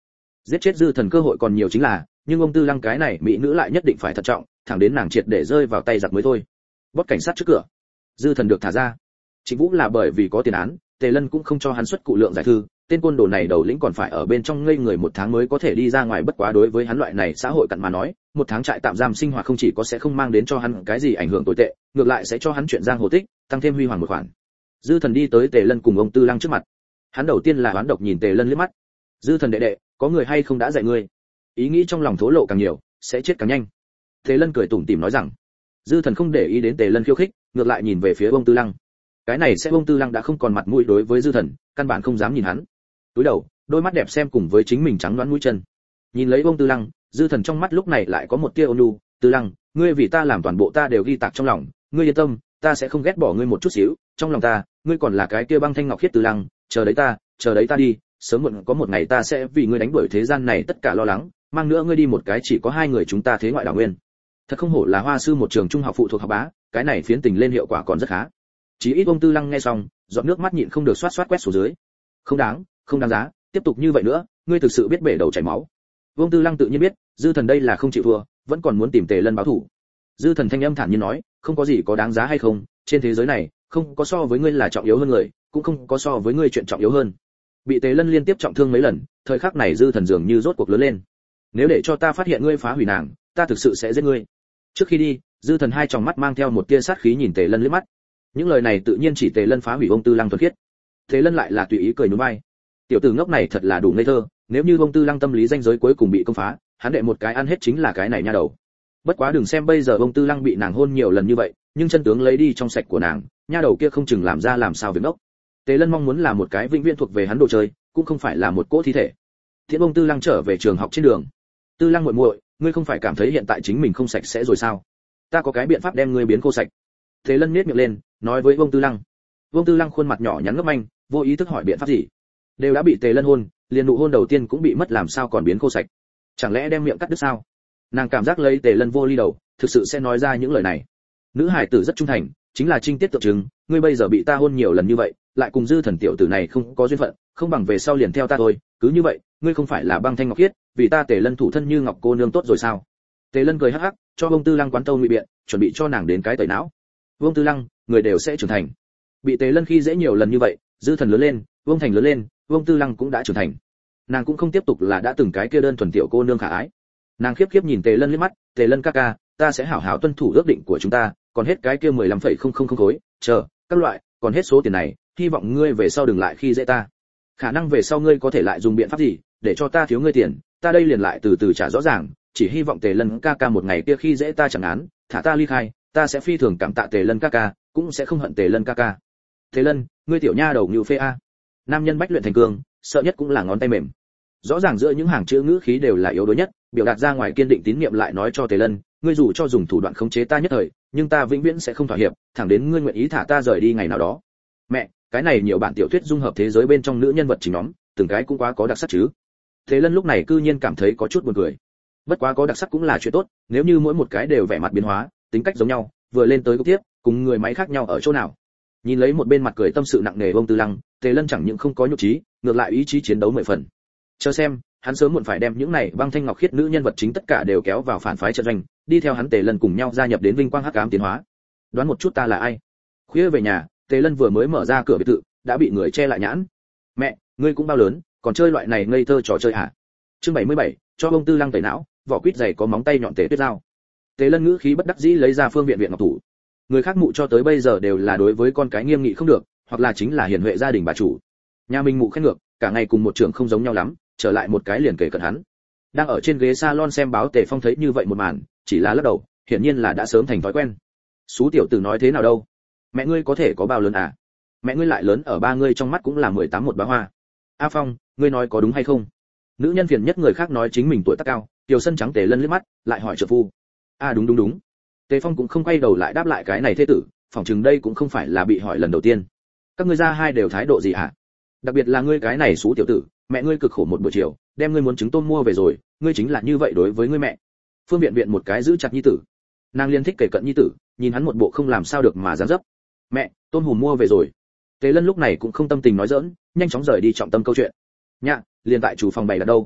A: Giết chết dư thần cơ hội còn nhiều chính là, nhưng ông Tư Lăng cái này mỹ nữ lại nhất định phải thận trọng, thẳng đến nàng triệt để rơi vào tay giặc mới thôi. Bót cảnh sát trước cửa, dư thần được thả ra. Trịnh Vũ là bởi vì có tiền án, Tề Lân cũng không cho hắn xuất cụ lượng giải thư, tên côn đồ này đầu lĩnh còn phải ở bên trong ngây người 1 tháng mới có thể đi ra ngoài, bất quá đối với hắn loại này xã hội cặn mà nói, 1 tháng trại tạm giam sinh hoạt không chỉ có sẽ không mang đến cho hắn cái gì ảnh hưởng tồi tệ, ngược lại sẽ cho hắn chuyện giang hồ tích, tăng thêm huy hoàng một khoản. Dư thần đi tới Tề Lân cùng ông Tư Lăng trước mặt. Hắn đầu tiên là oán độc nhìn Tề Lân liếc mắt. Dư thần đệ đệ, có người hay không đã dạy ngươi? Ý nghĩ trong lòng thổ lộ càng nhiều, sẽ chết càng nhanh. Tề Lân cười tủm tỉm nói rằng. Dư thần không để ý đến Tề Lân khiêu khích, ngược lại nhìn về phía ông Tư Lăng. Cái này sẽ ông Tư Lăng đã không còn mặt mũi đối với Dư thần, căn bản không dám nhìn hắn. Túi đầu, đôi mắt đẹp xem cùng với chính mình trắng đoán mũi chân. Nhìn lấy ông Tư Lăng, Dư thần trong mắt lúc này lại có một tia ôn nhu. Tư Lăng, ngươi vì ta làm toàn bộ ta đều ghi tạc trong lòng, ngươi yên tâm, ta sẽ không ghét bỏ ngươi một chút xíu, trong lòng ta, ngươi còn là cái kia băng thanh ngọc khiết Tư Lăng, chờ đấy ta đi, sớm muộn có một ngày ta sẽ vì ngươi đánh đuổi thế gian này tất cả lo lắng, mang nữa ngươi đi một cái chỉ có 2 người chúng ta thế ngoại đảo nguyên. Thật không hổ là hoa sư một trường trung học phụ thuộc học bá, cái này phiến tình lên hiệu quả còn rất khá. Chí ít ông Tư Lăng nghe xong, giọt nước mắt nhịn không được xoát quét xuống dưới. Không đáng giá, tiếp tục như vậy nữa, ngươi thực sự biết bể đầu chảy máu. Ông Tư Lăng tự nhiên biết, Dư thần đây là không chịu thua, vẫn còn muốn tìm Tề Lân báo thù. Dư thần thanh âm thản nhiên nói, không có gì có đáng giá hay không, trên thế giới này, không có so với ngươi là trọng yếu hơn người, cũng không có so với ngươi chuyện trọng yếu hơn. Bị Tề Lân liên tiếp trọng thương mấy lần, thời khắc này Dư thần dường như rốt cuộc lớn lên. Nếu để cho ta phát hiện ngươi phá hủy nàng, ta thực sự sẽ giết ngươi. Trước khi đi, Dư thần hai tròng mắt mang theo một tia sát khí nhìn Tề Lân liếc mắt. Những lời này tự nhiên chỉ Tề Lân phá hủy ông Tư Lăng thuần khiết. Tề Lân lại là tùy ý cười nhún vai. Tiểu tử ngốc này thật là đủ ngây thơ, nếu như ông Tư Lăng tâm lý danh giới cuối cùng bị công phá, hắn đệ một cái ăn hết chính là cái này nha đầu. Bất quá đừng xem bây giờ ông Tư Lăng bị nàng hôn nhiều lần như vậy, nhưng chân tướng lấy đi trong sạch của nàng, nha đầu kia không chừng làm ra làm sao việc ngốc. Tề Lân mong muốn là một cái vĩnh viễn thuộc về hắn đồ chơi, cũng không phải là một cỗ thi thể. Thiện ông Tư Lăng trở về trường học trên đường. Tư Lăng muội muội, ngươi không phải cảm thấy hiện tại chính mình không sạch sẽ rồi sao? Ta có cái biện pháp đem ngươi biến khô sạch. Tề Lân nhếch miệng lên, nói với ông Tư Lăng. Ông Tư Lăng khuôn mặt nhỏ nhắn ngấp anh, vô ý thức hỏi biện pháp gì? Đều đã bị Tề Lân hôn, liền nụ hôn đầu tiên cũng bị mất làm sao còn biến khô sạch? Chẳng lẽ đem miệng cắt đứt sao? Nàng cảm giác lấy Tề Lân vô ly đầu, thực sự sẽ nói ra những lời này. Nữ hải tử rất trung thành, chính là trinh tiết tượng trưng, ngươi bây giờ bị ta hôn nhiều lần như vậy, lại cùng Dư thần tiểu tử này không có duyên phận, không bằng về sau liền theo ta thôi, cứ như vậy, ngươi không phải là băng thanh ngọc khiết, vì ta Tề Lân thủ thân như ngọc cô nương tốt rồi sao? Tề Lân cười hắc hắc, cho ông Tư Lăng quán tâu ngụy biện, chuẩn bị cho nàng đến cái tẩy não. Vương Tư Lăng, người đều sẽ trưởng thành. Bị Tề Lân khi dễ nhiều lần như vậy, Dư thần lớn lên, Vương Thành lớn lên, Vương Tư Lăng cũng đã trưởng thành. Nàng cũng không tiếp tục là đã từng cái kia đơn thuần tiểu cô nương khả ái. Nàng khiếp khiếp nhìn Tề Lân liếc mắt, Tề Lân ca ca, ta sẽ hảo hảo tuân thủ ước định của chúng ta, còn hết cái kia 15,000 khối, chờ, các loại, còn hết số tiền này, hy vọng ngươi về sau đừng lại khi dễ ta. Khả năng về sau ngươi có thể lại dùng biện pháp gì, để cho ta thiếu ngươi tiền, ta đây liền lại từ từ trả rõ ràng, chỉ hy vọng Tề Lân ca ca một ngày kia khi dễ ta chẳng án, thả ta ly khai, ta sẽ phi thường cảm tạ Tề Lân ca ca, cũng sẽ không hận Tề Lân ca ca. Tề Lân, ngươi tiểu nha đầu như phê a. Nam nhân bách luyện thành cường, sợ nhất cũng là ngón tay mềm. Rõ ràng giữa những hàng chữ ngữ khí đều là yếu đuối nhất, biểu đạt ra ngoài kiên định tín nhiệm lại nói cho Tề Lân, ngươi dù cho dùng thủ đoạn khống chế ta nhất thời, nhưng ta vĩnh viễn sẽ không thỏa hiệp, thẳng đến ngươi nguyện ý thả ta rời đi ngày nào đó. Mẹ, cái này nhiều bản tiểu thuyết dung hợp thế giới bên trong nữ nhân vật chính nhóm, từng cái cũng quá có đặc sắc chứ. Tề Lân lúc này cư nhiên cảm thấy có chút buồn cười. Bất quá có đặc sắc cũng là chuyện tốt, nếu như mỗi một cái đều vẻ mặt biến hóa, tính cách giống nhau, vừa lên tới có tiếp, cùng người máy khác nhau ở chỗ nào. Nhìn lấy một bên mặt cười tâm sự nặng nề ông Tư Lăng, Tề Lân chẳng những không có nhục trí, ngược lại ý chí chiến đấu 10 phần. Chờ xem, hắn sớm muộn phải đem những này băng thanh ngọc khiết nữ nhân vật chính tất cả đều kéo vào phản phái trận doanh, đi theo hắn Tề Lân cùng nhau gia nhập đến vinh quang hắc ám tiến hóa. Đoán một chút ta là ai? Khuya về nhà, Tề Lân vừa mới mở ra cửa biệt thự, đã bị người che lại nhãn. Mẹ, ngươi cũng bao lớn, còn chơi loại này ngây thơ trò chơi hả? Chương 77, cho ông Tư Lăng tẩy não, vỏ quýt dày có móng tay nhọn tề tuyết dao. Tề Lân ngữ khí bất đắc dĩ lấy ra phương viện ngọc thủ. Người khác mụ cho tới bây giờ đều là đối với con cái nghiêm nghị không được, hoặc là chính là hiền huệ gia đình bà chủ. Nhà mình mụ khen ngược, cả ngày cùng một trưởng không giống nhau lắm, trở lại một cái liền kể cận hắn. Đang ở trên ghế salon xem báo Tề Phong thấy như vậy một màn, chỉ là lắc đầu, hiển nhiên là đã sớm thành thói quen. Sú tiểu tử nói thế nào đâu? Mẹ ngươi có thể có bao lớn à? Mẹ ngươi lại lớn ở ba ngươi trong mắt cũng là 18 một bá hoa. A Phong, ngươi nói có đúng hay không? Nữ nhân phiền nhất người khác nói chính mình tuổi tác cao, Tiểu Sân trắng Tề Lân liếc mắt, lại hỏi trợ phu. Đúng. Tề Phong cũng không quay đầu lại đáp lại cái này thế tử, phỏng chừng đây cũng không phải là bị hỏi lần đầu tiên. Các ngươi ra hai đều thái độ gì hả? Đặc biệt là ngươi cái này xú tiểu tử, mẹ ngươi cực khổ một buổi chiều, đem ngươi muốn trứng tôm mua về rồi, ngươi chính là như vậy đối với ngươi mẹ. Phương Viện Viện một cái giữ chặt nhi tử. Nàng liên thích kể cận nhi tử, nhìn hắn một bộ không làm sao được mà dáng dấp. Mẹ, tôm hùm mua về rồi. Tề Lân lúc này cũng không tâm tình nói giỡn, nhanh chóng rời đi trọng tâm câu chuyện. Nhạ, liền tại chủ phòng bày là đâu?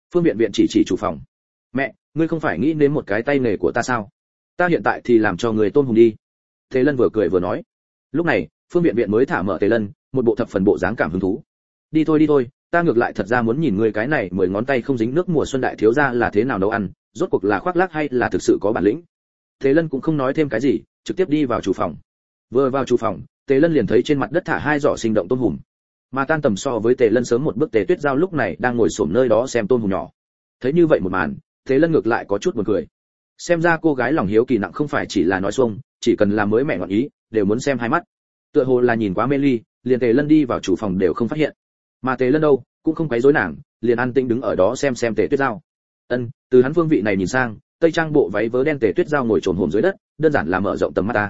A: Phương Viện Viện chỉ chủ phòng. Mẹ, ngươi không phải nghĩ đến một cái tay nghề của ta sao? Ta hiện tại thì làm cho người tôm hùm đi. Tề Lân vừa cười vừa nói. Lúc này, Phương Viện Viện mới thả mở Tề Lân, một bộ thập phần bộ dáng cảm hứng thú. Đi thôi, ta ngược lại thật ra muốn nhìn ngươi cái này 10 ngón tay không dính nước mùa xuân đại thiếu gia là thế nào nấu ăn, rốt cuộc là khoác lác hay là thực sự có bản lĩnh. Tề Lân cũng không nói thêm cái gì, trực tiếp đi vào chủ phòng. Vừa vào chủ phòng, Tề Lân liền thấy trên mặt đất thả 2 giỏ sinh động tôm hùm. Mà tan tầm so với Tề Lân sớm một bước Tề Tuyết Giao lúc này đang ngồi xổm nơi đó xem tôm hùm nhỏ. Thấy như vậy một màn, Tề Lân ngược lại có chút buồn cười. Xem ra cô gái lòng hiếu kỳ nặng không phải chỉ là nói xuông, chỉ cần là mới mẹ ngọn ý, đều muốn xem hai mắt. Tựa hồ là nhìn quá mê ly, liền Tề Lân đi vào chủ phòng đều không phát hiện. Mà Tề Lân đâu, cũng không quấy rối nàng, liền an tĩnh đứng ở đó xem Tề Tuyết Giao. Từ hắn phương vị này nhìn sang, tây trang bộ váy vớ đen Tề Tuyết Giao ngồi trồn hổm dưới đất, đơn giản là mở rộng tầm mắt ta.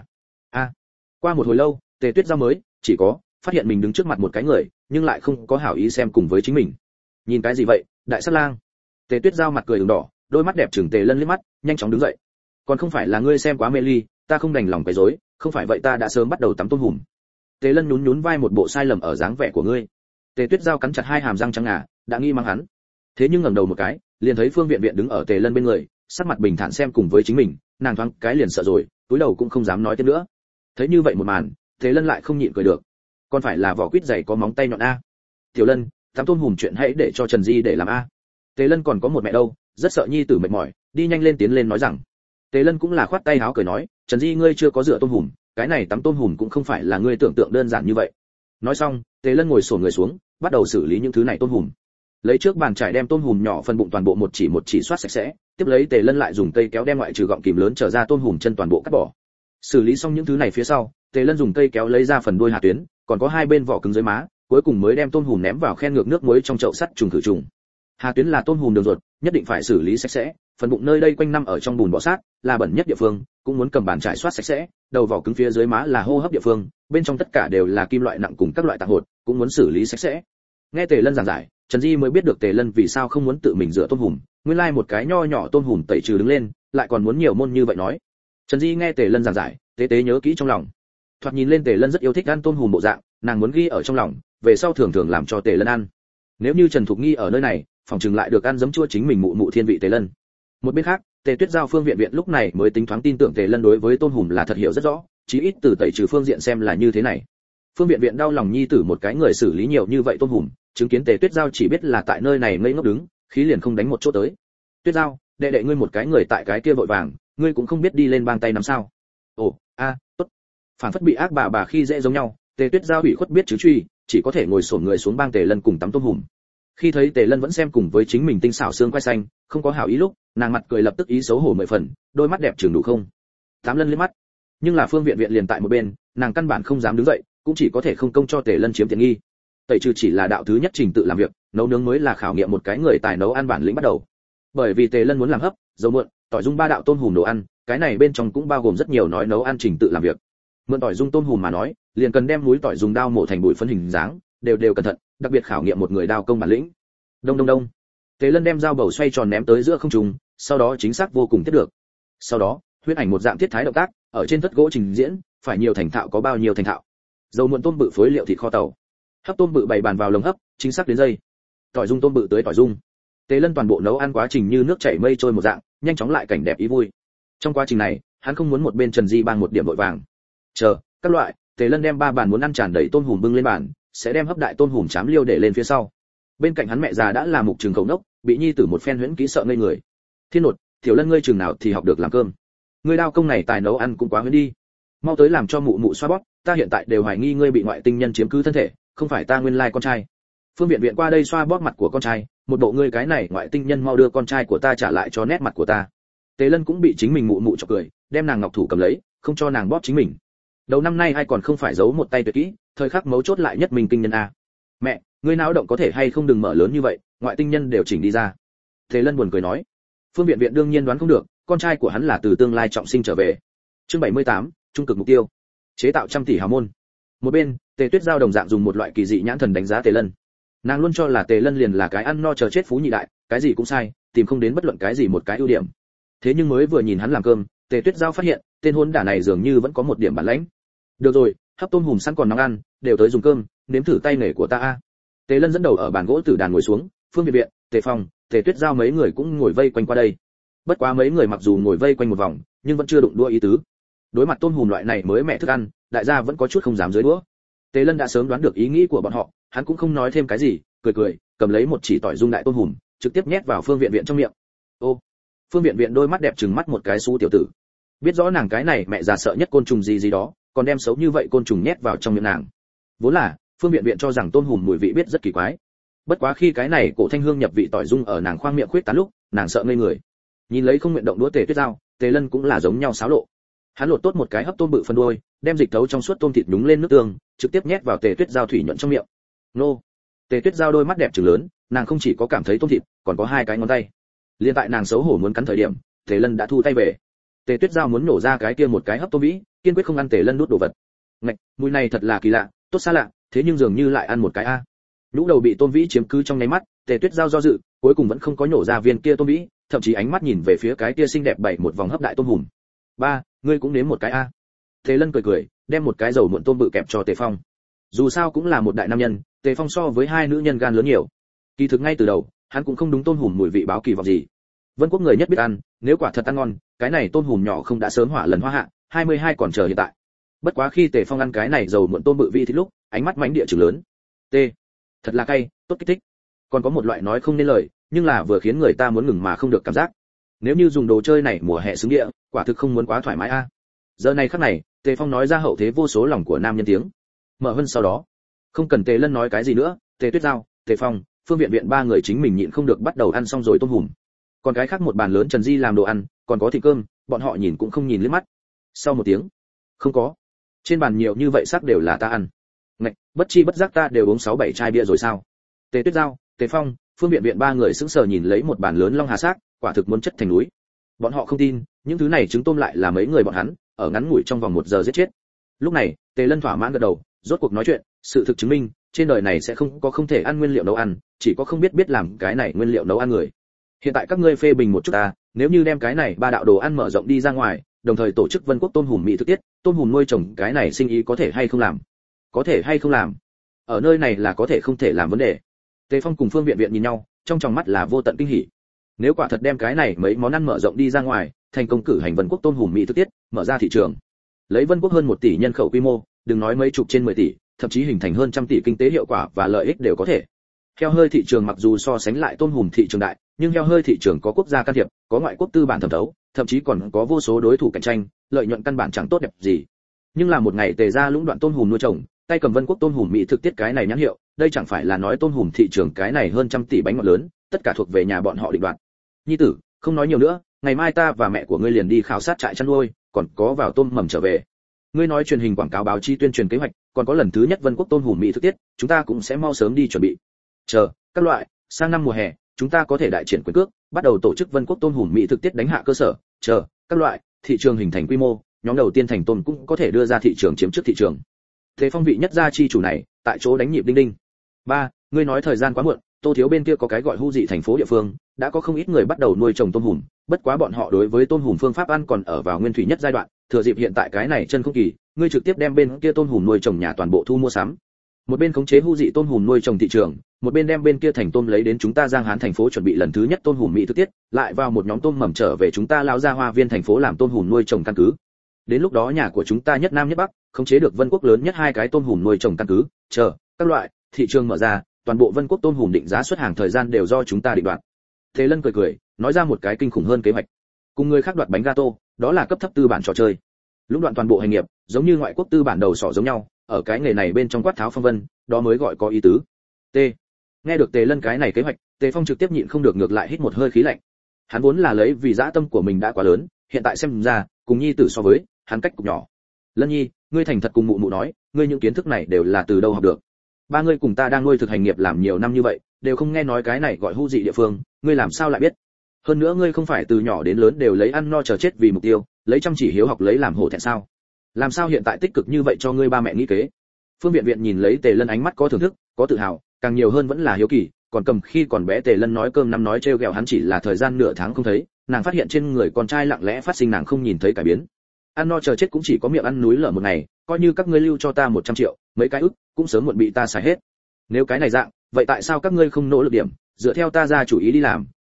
A: Qua một hồi lâu, Tề Tuyết Giao mới chỉ có phát hiện mình đứng trước mặt một cái người, nhưng lại không có hảo ý xem cùng với chính mình. Nhìn cái gì vậy, đại sát lang? Tề Tuyết Giao mặt cười ửng đỏ, đôi mắt đẹp trừng Tề Lân liếc mắt, nhanh chóng đứng dậy. Còn không phải là ngươi xem quá mê ly, ta không đành lòng quấy rối, không phải vậy ta đã sớm bắt đầu tắm tôm hùm. Tề Lân nhún vai một bộ sai lầm ở dáng vẻ của ngươi. Tề Tuyết Giao cắn chặt 2 hàm răng trắng ngà, đã nghi mang hắn. Thế nhưng ngẩng đầu một cái, liền thấy Phương Viện Viện đứng ở Tề Lân bên người, sắc mặt bình thản xem cùng với chính mình, nàng thoáng cái liền sợ rồi, cúi đầu cũng không dám nói tiếp nữa. Thấy như vậy một màn, Tề Lân lại không nhịn cười được. Còn phải là vỏ quýt dày có móng tay nhọn a. Tiểu Lân, tắm tôm hùm chuyện hãy để cho Trần Di để làm a. Tề Lân còn có một mẹ đâu, rất sợ nhi tử mệt mỏi, đi nhanh lên tiến lên nói rằng. Tề Lân cũng là khoát tay áo cười nói, Trần Di ngươi chưa có rửa tôm hùm, cái này tắm tôm hùm cũng không phải là ngươi tưởng tượng đơn giản như vậy. Nói xong, Tề Lân ngồi xổm người xuống, bắt đầu xử lý những thứ này tôm hùm. Lấy trước bàn trải đem tôm hùm nhỏ phân bụng toàn bộ một chỉ soát sạch sẽ, tiếp lấy Tề Lân lại dùng cây kéo đem ngoại trừ gọng kìm lớn trở ra tôm hùm chân toàn bộ cắt bỏ. Xử lý xong những thứ này phía sau, Tề Lân dùng cây kéo lấy ra phần đuôi hà tuyến, còn có 2 bên vỏ cứng dưới má, cuối cùng mới đem tôm hùm ném vào khen ngược nước muối trong chậu sắt trùng khử trùng. Hà tuyến là tôm hùm đường ruột, nhất định phải xử lý sạch sẽ, phần bụng nơi đây quanh năm ở trong bùn bọ sát, là bẩn nhất địa phương, cũng muốn cầm bàn trải soát sạch sẽ, đầu vỏ cứng phía dưới má là hô hấp địa phương, bên trong tất cả đều là kim loại nặng cùng các loại tạng hột, cũng muốn xử lý sạch sẽ. Nghe Tề Lân giảng giải, Trần Di mới biết được Tề Lân vì sao không muốn tự mình rửa tôm hùm, nguyên lai một cái nho nhỏ tôm hùm tẩy trừ đứng lên, lại còn muốn nhiều môn như vậy nói. Trần Di nghe Tề Lân giảng giải, tế nhớ kỹ trong lòng. Thoạt nhìn lên Tề Lân rất yêu thích ăn tôm hùm bộ dạng, nàng muốn ghi ở trong lòng, về sau thường thường làm cho Tề Lân ăn. Nếu như Trần Thục Nghi ở nơi này, phòng chừng lại được ăn giấm chua chính mình mụ thiên vị Tề Lân. Một bên khác, Tề Tuyết Giao Phương Viện Viện lúc này mới tính thoáng tin tưởng Tề Lân đối với tôm hùm là thật hiểu rất rõ, chí ít từ tẩy trừ phương diện xem là như thế này. Phương Viện Viện đau lòng nhi tử một cái người xử lý nhiều như vậy tôm hùm, chứng kiến Tề Tuyết Giao chỉ biết là tại nơi này ngây ngốc đứng, khí liền không đánh một chỗ tới. Tuyết Giao, đệ ngươi một cái người tại cái kia vội vàng, ngươi cũng không biết đi lên bang tay nắm sao? Ồ, tốt. Phản phất bị ác bà khi dễ giống nhau, Tề Tuyết Giao ủy khuất biết chứ truy, chỉ có thể ngồi xổm người xuống bang Tề Lân cùng tắm tôm hùm. Khi thấy Tề Lân vẫn xem cùng với chính mình tinh xảo xương quai xanh, không có hảo ý lúc, nàng mặt cười lập tức ý xấu hổ 10 phần, đôi mắt đẹp trừng đủ không. Tám Lân liếc mắt, nhưng là Phương Viện Viện liền tại một bên, nàng căn bản không dám đứng dậy, cũng chỉ có thể không công cho Tề Lân chiếm tiện nghi. Tẩy trừ chỉ là đạo thứ nhất trình tự làm việc, nấu nướng mới là khảo nghiệm một cái người tài nấu ăn bản lĩnh bắt đầu. Bởi vì Tề Lân muốn làm hấp, dầu muộn, tỏi dung 3 đạo tôm hùm đồ ăn, cái này bên trong cũng bao gồm rất nhiều nói nấu ăn trình tự làm việc. Mượn tỏi dung tôm hùm mà nói, liền cần đem múi tỏi dùng dao mổ thành bụi phấn hình dáng, đều cẩn thận, đặc biệt khảo nghiệm một người đao công bản lĩnh. Đông. Tề Lân đem dao bầu xoay tròn ném tới giữa không trung, sau đó chính xác vô cùng thiết được. Sau đó, huyễn ảnh một dạng thiết thái động tác, ở trên thất gỗ trình diễn, phải nhiều thành thạo có bao nhiêu thành thạo. Dầu muộn tôm bự phối liệu thịt kho tàu, hấp tôm bự bày bàn vào lồng hấp, chính xác đến giây. Tỏi dung tôm bự tới tỏi dung. Tề Lân toàn bộ nấu ăn quá trình như nước chảy mây trôi một dạng, nhanh chóng lại cảnh đẹp ý vui. Trong quá trình này, hắn không muốn một bên Trần Di bang một điểm vội vàng. Chờ, các loại, Tề Lân đem 3 bàn muốn ăn tràn đầy tôm hùm bưng lên bàn, sẽ đem hấp đại tôm hùm chám liêu để lên phía sau. Bên cạnh hắn mẹ già đã là mục trường khẩu nốc, bị nhi tử một phen huyễn kỹ sợ ngây người. Thiên nột, Tiểu Lân ngươi chừng nào thì học được làm cơm? Ngươi đao công này tài nấu ăn cũng quá huyễn đi. Mau tới làm cho mụ xoa bóp, ta hiện tại đều hoài nghi ngươi bị ngoại tinh nhân chiếm cứ thân thể, không phải ta nguyên lai con trai. Phương Viện Viện qua đây xoa bóp mặt của con trai, một bộ ngươi cái này ngoại tinh nhân mau đưa con trai của ta trả lại cho nét mặt của ta. Tề Lân cũng bị chính mình mụ chọc cười, đem nàng ngọc thủ cầm lấy, không cho nàng bóp chính mình. Đầu năm nay ai còn không phải giấu một tay tuyệt kỹ, thời khắc mấu chốt lại nhất mình kinh nhân a. Mẹ, ngươi não động có thể hay không đừng mở lớn như vậy, ngoại tinh nhân đều chỉnh đi ra. Tề Lân buồn cười nói. Phương Viện Viện đương nhiên đoán không được, con trai của hắn là từ tương lai trọng sinh trở về. Chương 78, trung cực mục tiêu. Chế tạo trăm tỷ hào môn. Một bên, Tề Tuyết Giao đồng dạng dùng một loại kỳ dị nhãn thần đánh giá Tề Lân. Nàng luôn cho là Tề Lân liền là cái ăn no chờ chết phú nhị đại, cái gì cũng sai, tìm không đến bất luận cái gì một cái ưu điểm. Thế nhưng mới vừa nhìn hắn làm cơm, Tề Tuyết Giao phát hiện, tên hôn đả này dường như vẫn có một điểm bản lĩnh. Được rồi, hấp tôm hùm sẵn còn nóng ăn, đều tới dùng cơm, nếm thử tay nghề của ta a. Tề Lân dẫn đầu ở bàn gỗ tử đàn ngồi xuống, Phương Viện Viện, Tề Phong, Tề Tuyết Giao mấy người cũng ngồi vây quanh qua đây. Bất quá mấy người mặc dù ngồi vây quanh một vòng, nhưng vẫn chưa đụng đũa ý tứ. Đối mặt tôm hùm loại này mới mẻ thức ăn, đại gia vẫn có chút không dám dưới đũa. Tề Lân đã sớm đoán được ý nghĩ của bọn họ, hắn cũng không nói thêm cái gì, cười cười, cầm lấy một chỉ tỏi dung đại tôm hùm, trực tiếp nhét vào Phương Viện Viện trong miệng. Ô, Phương Viện Viện đôi mắt đẹp trừng mắt một cái xú tiểu tử. Biết rõ nàng cái này mẹ già sợ nhất côn trùng gì gì đó, còn đem xấu như vậy côn trùng nhét vào trong miệng nàng. Vốn là, Phương Viện Viện cho rằng tôm hùm mùi vị biết rất kỳ quái. Bất quá khi cái này cổ thanh hương nhập vị tỏi dung ở nàng khoang miệng khuyết tán lúc, nàng sợ ngây người. Nhìn lấy không nguyện động đũa Tề Tuyết Giao, Tề Lân cũng là giống nhau xáo lộ. Hắn lột tốt một cái hấp tôm bự phân đuôi, đem dịch thấu trong suốt tôm thịt nhúng lên nước tương, trực tiếp nhét vào Tề Tuyết Giao thủy nhuận trong miệng. Nô! Tề Tuyết Giao đôi mắt đẹp trừng lớn, nàng không chỉ có cảm thấy tôm thịt, còn có hai cái ngón tay. Liên tại nàng xấu hổ muốn cắn thời điểm, Tề Lân đã thu tay về. Tề Tuyết Giao muốn nổ ra cái kia một cái hấp tôm vĩ, kiên quyết không ăn Tề Lân nuốt đồ vật. Ngạch, mùi này thật là kỳ lạ, tốt xa lạ, thế nhưng dường như lại ăn một cái a. Nhũ đầu bị tôm vĩ chiếm cứ trong nháy mắt, Tề Tuyết Giao do dự, cuối cùng vẫn không có nhổ ra viên kia tôm vĩ, thậm chí ánh mắt nhìn về phía cái kia xinh đẹp bảy một vòng hấp đại tôm hùm. Ba, ngươi cũng nếm một cái a. Tề Lân cười cười, đem một cái dầu muộn tôm bự kẹp cho Tề Phong. Dù sao cũng là một đại nam nhân, Tề Phong so với hai nữ nhân gan lớn nhiều. Kỳ thực ngay từ đầu, hắn cũng không đúng tôm hùm mùi vị báo kỳ vọng gì. Vân Quốc người nhất biết ăn, nếu quả thật ăn ngon, cái này tôm hùm nhỏ không đã sớm hỏa lần hoa hạ, 22 còn chờ hiện tại. Bất quá khi Tề Phong ăn cái này dầu muộn tôm bự vị thì lúc, ánh mắt mãnh địa trừng lớn. T, thật là cay, tốt kích thích. Còn có một loại nói không nên lời, nhưng là vừa khiến người ta muốn ngừng mà không được cảm giác. Nếu như dùng đồ chơi này mùa hè xứng địa, quả thực không muốn quá thoải mái a. Giờ này khắc này, Tề Phong nói ra hậu thế vô số lòng của nam nhân tiếng. Mở hơn sau đó, không cần Tề Lân nói cái gì nữa, Tề Tuyết Giao, Tề Phong, Phương Viện Viện ba người chính mình nhịn không được bắt đầu ăn xong rồi tôm hùm. Còn cái khác một bàn lớn Trần Di làm đồ ăn, còn có thịt cơm, bọn họ nhìn cũng không nhìn liếc mắt. Sau một tiếng, không có. Trên bàn nhiều như vậy sắc đều là ta ăn. Ngạch, bất chi bất giác ta đều uống 6-7 chai bia rồi sao? Tề Tuyết Giao, Tề Phong, Phương Viện Viện ba người sững sờ nhìn lấy một bàn lớn long hà xác, quả thực muốn chất thành núi. Bọn họ không tin, những thứ này trứng tôm lại là mấy người bọn hắn, ở ngắn ngủi trong vòng 1 giờ giết chết. Lúc này, Tề Lân thỏa mãn gật đầu, rốt cuộc nói chuyện, sự thực chứng minh, trên đời này sẽ không có không thể ăn nguyên liệu nấu ăn, chỉ có không biết làm cái này nguyên liệu nấu ăn người. Hiện tại các ngươi phê bình một chút ta, nếu như đem cái này ba đạo đồ ăn mở rộng đi ra ngoài, đồng thời tổ chức Vân Quốc tôm hùm mỹ thực tiết, tôm hùm nuôi trồng cái này sinh ý có thể hay không làm? Có thể hay không làm? Ở nơi này là có thể không thể làm vấn đề. Tề Phong cùng Phương Viện Viện nhìn nhau, trong tròng mắt là vô tận kinh hỉ. Nếu quả thật đem cái này mấy món ăn mở rộng đi ra ngoài, thành công cử hành Vân Quốc tôm hùm mỹ thực tiết, mở ra thị trường. Lấy Vân Quốc hơn 1 tỷ nhân khẩu quy mô, đừng nói mấy chục trên 10 tỷ, thậm chí hình thành hơn trăm tỷ kinh tế hiệu quả và lợi ích đều có thể. Heo hơi thị trường mặc dù so sánh lại tôm hùm thị trường đại, nhưng heo hơi thị trường có quốc gia can thiệp, có ngoại quốc tư bản thẩm thấu, thậm chí còn có vô số đối thủ cạnh tranh, lợi nhuận căn bản chẳng tốt đẹp gì. Nhưng là một ngày Tề ra lũng đoạn tôm hùm nuôi trồng, tay cầm Vân Quốc tôm hùm mỹ thực tiết cái này nhãn hiệu, đây chẳng phải là nói tôm hùm thị trường cái này hơn trăm tỷ bánh ngọt lớn, tất cả thuộc về nhà bọn họ định đoạt. Nhi tử, không nói nhiều nữa, ngày mai ta và mẹ của ngươi liền đi khảo sát trại chăn nuôi, còn có vào tôm mầm trở về. Ngươi nói truyền hình quảng cáo báo chi tuyên truyền kế hoạch, còn có lần thứ nhất Vân Quốc tôm hùm mỹ thực tiết, chúng ta cũng sẽ mau sớm đi chuẩn bị. Chờ, các loại, sang năm mùa hè, chúng ta có thể đại triển quyền cước, bắt đầu tổ chức Vân Quốc tôm hùm mỹ thực tiết đánh hạ cơ sở. Chờ, các loại, thị trường hình thành quy mô, nhóm đầu tiên thành tôm cũng có thể đưa ra thị trường chiếm trước thị trường. Thế Phong vị nhất gia chi chủ này, tại chỗ đánh nhịp đinh đinh. Ba, ngươi nói thời gian quá muộn, Tô Thiếu bên kia có cái gọi Hu Dị thành phố địa phương, đã có không ít người bắt đầu nuôi trồng tôm hùm, bất quá bọn họ đối với tôm hùm phương pháp ăn còn ở vào nguyên thủy nhất giai đoạn, thừa dịp hiện tại cái này chân không kỳ, ngươi trực tiếp đem bên kia tôm hùm nuôi trồng nhà toàn bộ thu mua sắm. Một bên khống chế Hu Dị tôm hùm nuôi trồng thị trường, một bên đem bên kia thành tôm lấy đến chúng ta Giang Hán thành phố chuẩn bị lần thứ nhất tôm hùm mỹ thực tiết, lại vào một nhóm tôm mầm trở về chúng ta lao ra Hoa Viên thành phố làm tôm hùm nuôi trồng căn cứ. Đến lúc đó nhà của chúng ta nhất nam nhất bắc, khống chế được Vân Quốc lớn nhất 2 cái tôm hùm nuôi trồng căn cứ, chờ, các loại, thị trường mở ra, toàn bộ Vân Quốc tôm hùm định giá xuất hàng thời gian đều do chúng ta định đoạt. Thế Lân cười cười, nói ra một cái kinh khủng hơn kế hoạch. Cùng người khác đoạt bánh gato, đó là cấp thấp tư bản trò chơi. Lũng đoạn toàn bộ hành nghiệp, giống như ngoại quốc tư bản đầu sỏ giống nhau, ở cái nghề này bên trong quát tháo phong vân, đó mới gọi có ý tứ. T. Nghe được Tề Lân cái này kế hoạch, Tề Phong trực tiếp nhịn không được ngược lại hít một hơi khí lạnh. Hắn vốn là lấy vì dã tâm của mình đã quá lớn, hiện tại xem ra, cùng nhi tử so với, hắn cách cục nhỏ. Lân nhi, ngươi thành thật cùng mụ mụ nói, ngươi những kiến thức này đều là từ đâu học được? Ba ngươi cùng ta đang nuôi thực hành nghiệp làm nhiều năm như vậy, đều không nghe nói cái này gọi Hu Dị địa phương, ngươi làm sao lại biết? Hơn nữa ngươi không phải từ nhỏ đến lớn đều lấy ăn no chờ chết vì mục tiêu, lấy chăm chỉ hiếu học lấy làm hổ thẹn sao? Làm sao hiện tại tích cực như vậy cho ngươi ba mẹ nghĩ kế? Phương Viện Viện nhìn lấy Tề Lân ánh mắt có thưởng thức, có tự hào, càng nhiều hơn vẫn là hiếu kỳ, còn cầm khi còn bé Tề Lân nói cơm năm nói trêu ghẹo hắn chỉ là thời gian nửa tháng không thấy, nàng phát hiện trên người con trai lặng lẽ phát sinh nàng không nhìn thấy cải biến. Ăn no chờ chết cũng chỉ có miệng ăn núi lở một ngày, coi như các ngươi lưu cho ta 100 triệu, mấy cái ức cũng sớm muộn bị ta xài hết. Nếu cái này dạng, vậy tại sao các ngươi không nỗ lực điểm, dựa theo ta ra chủ ý đi làm,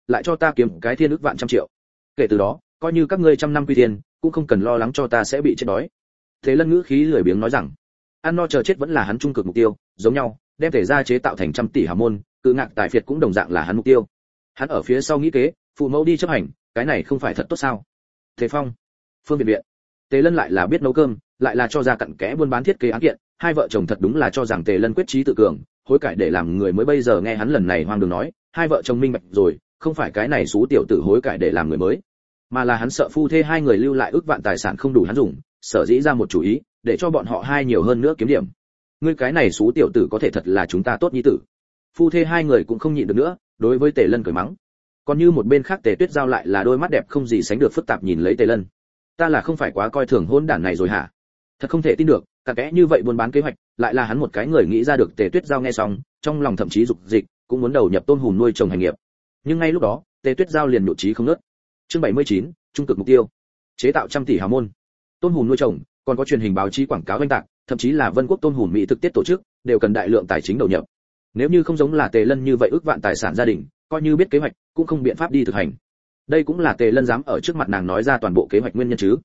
A: lại cho ta kiếm cái thiên ức vạn trăm triệu. Kể từ đó, coi như các ngươi trăm năm quy tiền, cũng không cần lo lắng cho ta sẽ bị chết đói. Thế Lân ngữ khí lười biếng nói rằng, ăn no chờ chết vẫn là hắn trung cực mục tiêu, giống nhau, đem Tề gia chế tạo thành trăm tỷ hào môn, cự ngạc tài phiệt cũng đồng dạng là hắn mục tiêu. Hắn ở phía sau nghĩ kế, phụ mẫu đi chấp hành, cái này không phải thật tốt sao? Thế Phong, Phương Viện Viện, Tề Lân lại là biết nấu cơm, lại là cho ra cặn kẽ buôn bán thiết kế án kiện, hai vợ chồng thật đúng là cho rằng Tề Lân quyết chí tự cường, hối cải để làm người mới. Bây giờ nghe hắn lần này hoang đường nói, hai vợ chồng minh bạch rồi, không phải cái này xú tiểu tử hối cải để làm người mới, mà là hắn sợ phu thê hai người lưu lại ước vạn tài sản không đủ hắn dùng, sở dĩ ra một chủ ý, để cho bọn họ hai nhiều hơn nữa kiếm điểm. Ngươi cái này xú tiểu tử có thể thật là chúng ta tốt nhi tử. Phu thê hai người cũng không nhịn được nữa, đối với Tề Lân cười mắng. Còn như một bên khác Tề Tuyết Giao lại là đôi mắt đẹp không gì sánh được phức tạp nhìn lấy Tề Lân. Ta là không phải quá coi thường hỗn đản này rồi hả? Thật không thể tin được, cả kẽ như vậy buôn bán kế hoạch, lại là hắn một cái người nghĩ ra được. Tề Tuyết Giao nghe xong, trong lòng thậm chí dục dịch, cũng muốn đầu nhập tôm hùm nuôi trồng hành nghiệp. Nhưng ngay lúc đó, Tề Tuyết Giao liền nhụt chí không ngớt. Chương 79, trung cực mục tiêu. Chế tạo trăm tỷ hào môn. Tôm hùm nuôi trồng, còn có truyền hình báo chí quảng cáo oanh tạc, thậm chí là Vân Quốc tôm hùm mỹ thực tiết tổ chức, đều cần đại lượng tài chính đầu nhập. Nếu như không giống là Tề Lân như vậy ước vạn tài sản gia đình, coi như biết kế hoạch, cũng không biện pháp đi thực hành. Đây cũng là Tề Lân dám ở trước mặt nàng nói ra toàn bộ kế hoạch nguyên nhân chứ.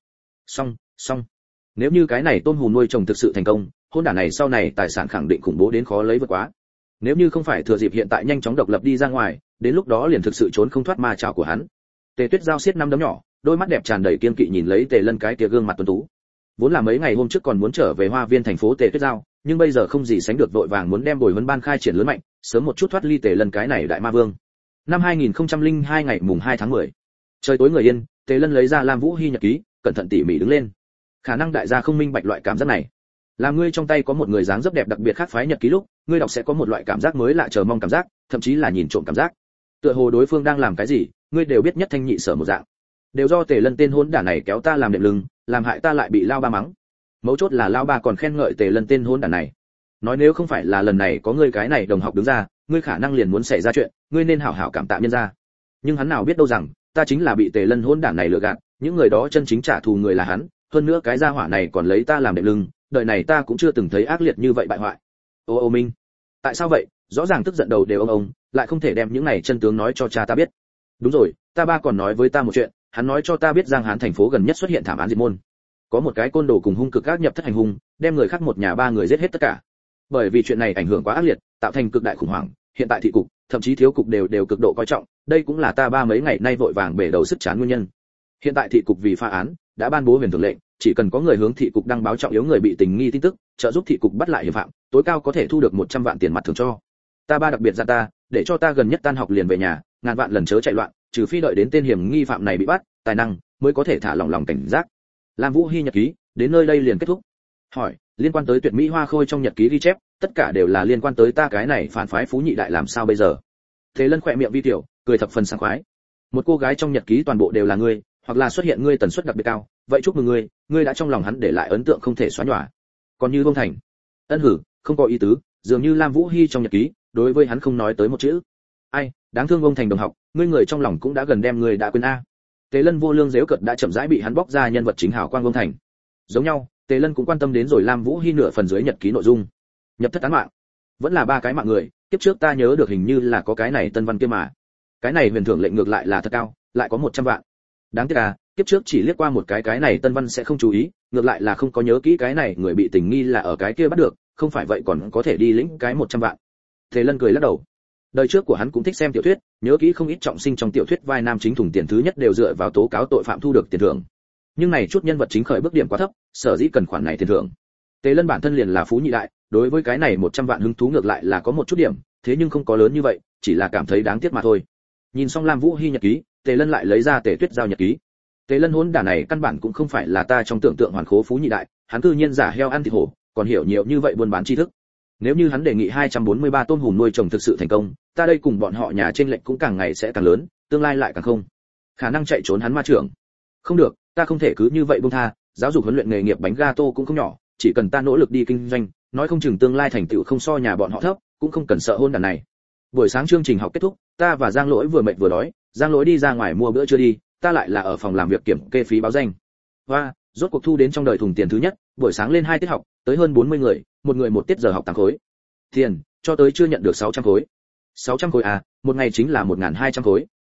A: Song, nếu như cái này tôm hùm nuôi trồng thực sự thành công, hôn đản này sau này tài sản khẳng định khủng bố đến khó lấy vượt quá. Nếu như không phải thừa dịp hiện tại nhanh chóng độc lập đi ra ngoài, đến lúc đó liền thực sự trốn không thoát ma trảo của hắn. Tề Tuyết Giao siết năm đấm nhỏ, đôi mắt đẹp tràn đầy kiên kỵ nhìn lấy Tề Lân cái kia gương mặt tuấn tú. Vốn là mấy ngày hôm trước còn muốn trở về Hoa Viên thành phố Tề Tuyết Giao, nhưng bây giờ không gì sánh được vội vàng muốn đem bồi huấn ban khai triển lớn mạnh, sớm một chút thoát ly Tề Lân cái này đại ma vương. Năm 2002 ngày mùng 2 tháng 10. Trời tối người yên, Tề Lân lấy ra Lam Vũ Hi nhật ký, cẩn thận tỉ mỉ đứng lên. Khả năng đại gia không minh bạch loại cảm giác này. Là ngươi trong tay có một người dáng dấp đẹp đặc biệt khác phái nhật ký lúc, ngươi đọc sẽ có một loại cảm giác mới lạ, chờ mong cảm giác, thậm chí là nhìn trộm cảm giác. Tựa hồ đối phương đang làm cái gì, ngươi đều biết nhất thanh nhị sở một dạng. Đều do Tề Lân tên hỗn đản này kéo ta làm đệm lưng, làm hại ta lại bị lao ba mắng. Mấu chốt là lao ba còn khen ngợi Tề Lân tên hỗn đản này. Nói nếu không phải là lần này có ngươi cái này đồng học đứng ra, ngươi khả năng liền muốn xảy ra chuyện, ngươi nên hảo hảo cảm tạ nhân gia. Nhưng hắn nào biết đâu rằng, ta chính là bị Tề Lân hỗn đản này lừa gạt, những người đó chân chính trả thù người là hắn, hơn nữa cái gia hỏa này còn lấy ta làm đệm lưng, đời này ta cũng chưa từng thấy ác liệt như vậy bại hoại. Ô Minh, tại sao vậy? Rõ ràng tức giận đầu đều ông, lại không thể đem những này chân tướng nói cho cha ta biết. Đúng rồi, ta ba còn nói với ta một chuyện, hắn nói cho ta biết Giang Hán thành phố gần nhất xuất hiện thảm án diệt môn. Có một cái côn đồ cùng hung cực ác nhập thất hành hung, đem người khác một nhà ba người giết hết tất cả. Bởi vì chuyện này ảnh hưởng quá ác liệt, tạo thành cực đại khủng hoảng, hiện tại thị cục, thậm chí thiếu cục đều cực độ coi trọng, đây cũng là ta ba mấy ngày nay vội vàng bể đầu sức chán nguyên nhân. Hiện tại thị cục vì phá án, đã ban bố huyền thường lệnh, chỉ cần có người hướng thị cục đăng báo trọng yếu người bị tình nghi tin tức, trợ giúp thị cục bắt lại hiệp phạm, tối cao có thể thu được 100 vạn tiền mặt thưởng cho. Ta ba đặc biệt ra ta, để cho ta gần nhất tan học liền về nhà, ngàn vạn lần chớ chạy loạn, trừ phi đợi đến tên hiểm nghi phạm này bị bắt, tài năng mới có thể thả lòng cảnh giác. Lam Vũ Hi nhật ký, đến nơi đây liền kết thúc. Hỏi, liên quan tới Tuyệt Mỹ Hoa Khôi trong nhật ký ghi chép, tất cả đều là liên quan tới ta cái này phản phái phú nhị đại làm sao bây giờ? Thế Lân khỏe miệng vi tiểu, cười thập phần sảng khoái. Một cô gái trong nhật ký toàn bộ đều là ngươi, hoặc là xuất hiện ngươi tần suất đặc biệt cao, vậy chúc mừng ngươi, ngươi đã trong lòng hắn để lại ấn tượng không thể xóa nhòa. Còn như Vương Thành, ân hử, không có ý tứ, dường như Lam Vũ Hi trong nhật ký, đối với hắn không nói tới một chữ. Ai, đáng thương Vương Thành đồng học, ngươi người trong lòng cũng đã gần đem ngươi đã quên a. Tề Lân vô lương giễu cợt đã chậm rãi bị hắn bóc ra nhân vật chính hào quang Vương Thành. Giống nhau, Tề Lân cũng quan tâm đến rồi Lam Vũ Hi nửa phần dưới nhật ký nội dung. Nhập thất án mạng, vẫn là ba cái mạng người, tiếp trước ta nhớ được hình như là có cái này tân văn kia mà. Cái này huyền thưởng lệnh ngược lại là thật cao, lại có 100 vạn. Đáng tiếc à, tiếp trước chỉ liếc qua một cái này tân văn sẽ không chú ý, ngược lại là không có nhớ kỹ cái này người bị tình nghi là ở cái kia bắt được, không phải vậy còn có thể đi lĩnh cái 100 vạn. Tề Lân cười lắc đầu. Đời trước của hắn cũng thích xem tiểu thuyết, nhớ kỹ không ít trọng sinh trong tiểu thuyết vai nam chính thủng tiền thứ nhất đều dựa vào tố cáo tội phạm thu được tiền thưởng. Nhưng này chút nhân vật chính khởi bước điểm quá thấp, sở dĩ cần khoản này tiền thưởng. Tề Lân bản thân liền là phú nhị đại, đối với cái này 100 vạn hứng thú ngược lại là có một chút điểm, thế nhưng không có lớn như vậy, chỉ là cảm thấy đáng tiếc mà thôi. Nhìn xong Lam Vũ Hi nhật ký, Tề Lân lại lấy ra Tề Tuyết Giao nhật ký. Tề Lân hỗn đản này căn bản cũng không phải là ta trong tưởng tượng hoàn khố phú nhị đại, hắn cư nhiên giả heo ăn thịt hổ, còn hiểu nhiều như vậy buôn bán tri thức. Nếu như hắn đề nghị 243 tôm hùm nuôi trồng thực sự thành công, ta đây cùng bọn họ nhà trên lệnh cũng càng ngày sẽ càng lớn, tương lai lại càng không khả năng chạy trốn hắn ma trưởng. Không được, ta không thể cứ như vậy buông tha, giáo dục huấn luyện nghề nghiệp bánh gato cũng không nhỏ, chỉ cần ta nỗ lực đi kinh doanh, nói không chừng tương lai thành tựu không so nhà bọn họ thấp, cũng không cần sợ hôn đàn này. Buổi sáng chương trình học kết thúc, ta và Giang Lỗi vừa mệt vừa đói, Giang Lỗi đi ra ngoài mua bữa trưa đi, ta lại là ở phòng làm việc kiểm kê phí báo danh. Và rốt cuộc thu đến trong đời thùng tiền thứ nhất, buổi sáng lên 2 tiết học, tới hơn 40 người, một người một tiết giờ học 8 khối. Tiền, cho tới chưa nhận được 600 khối. 600 khối à, một ngày chính là 1200 khối,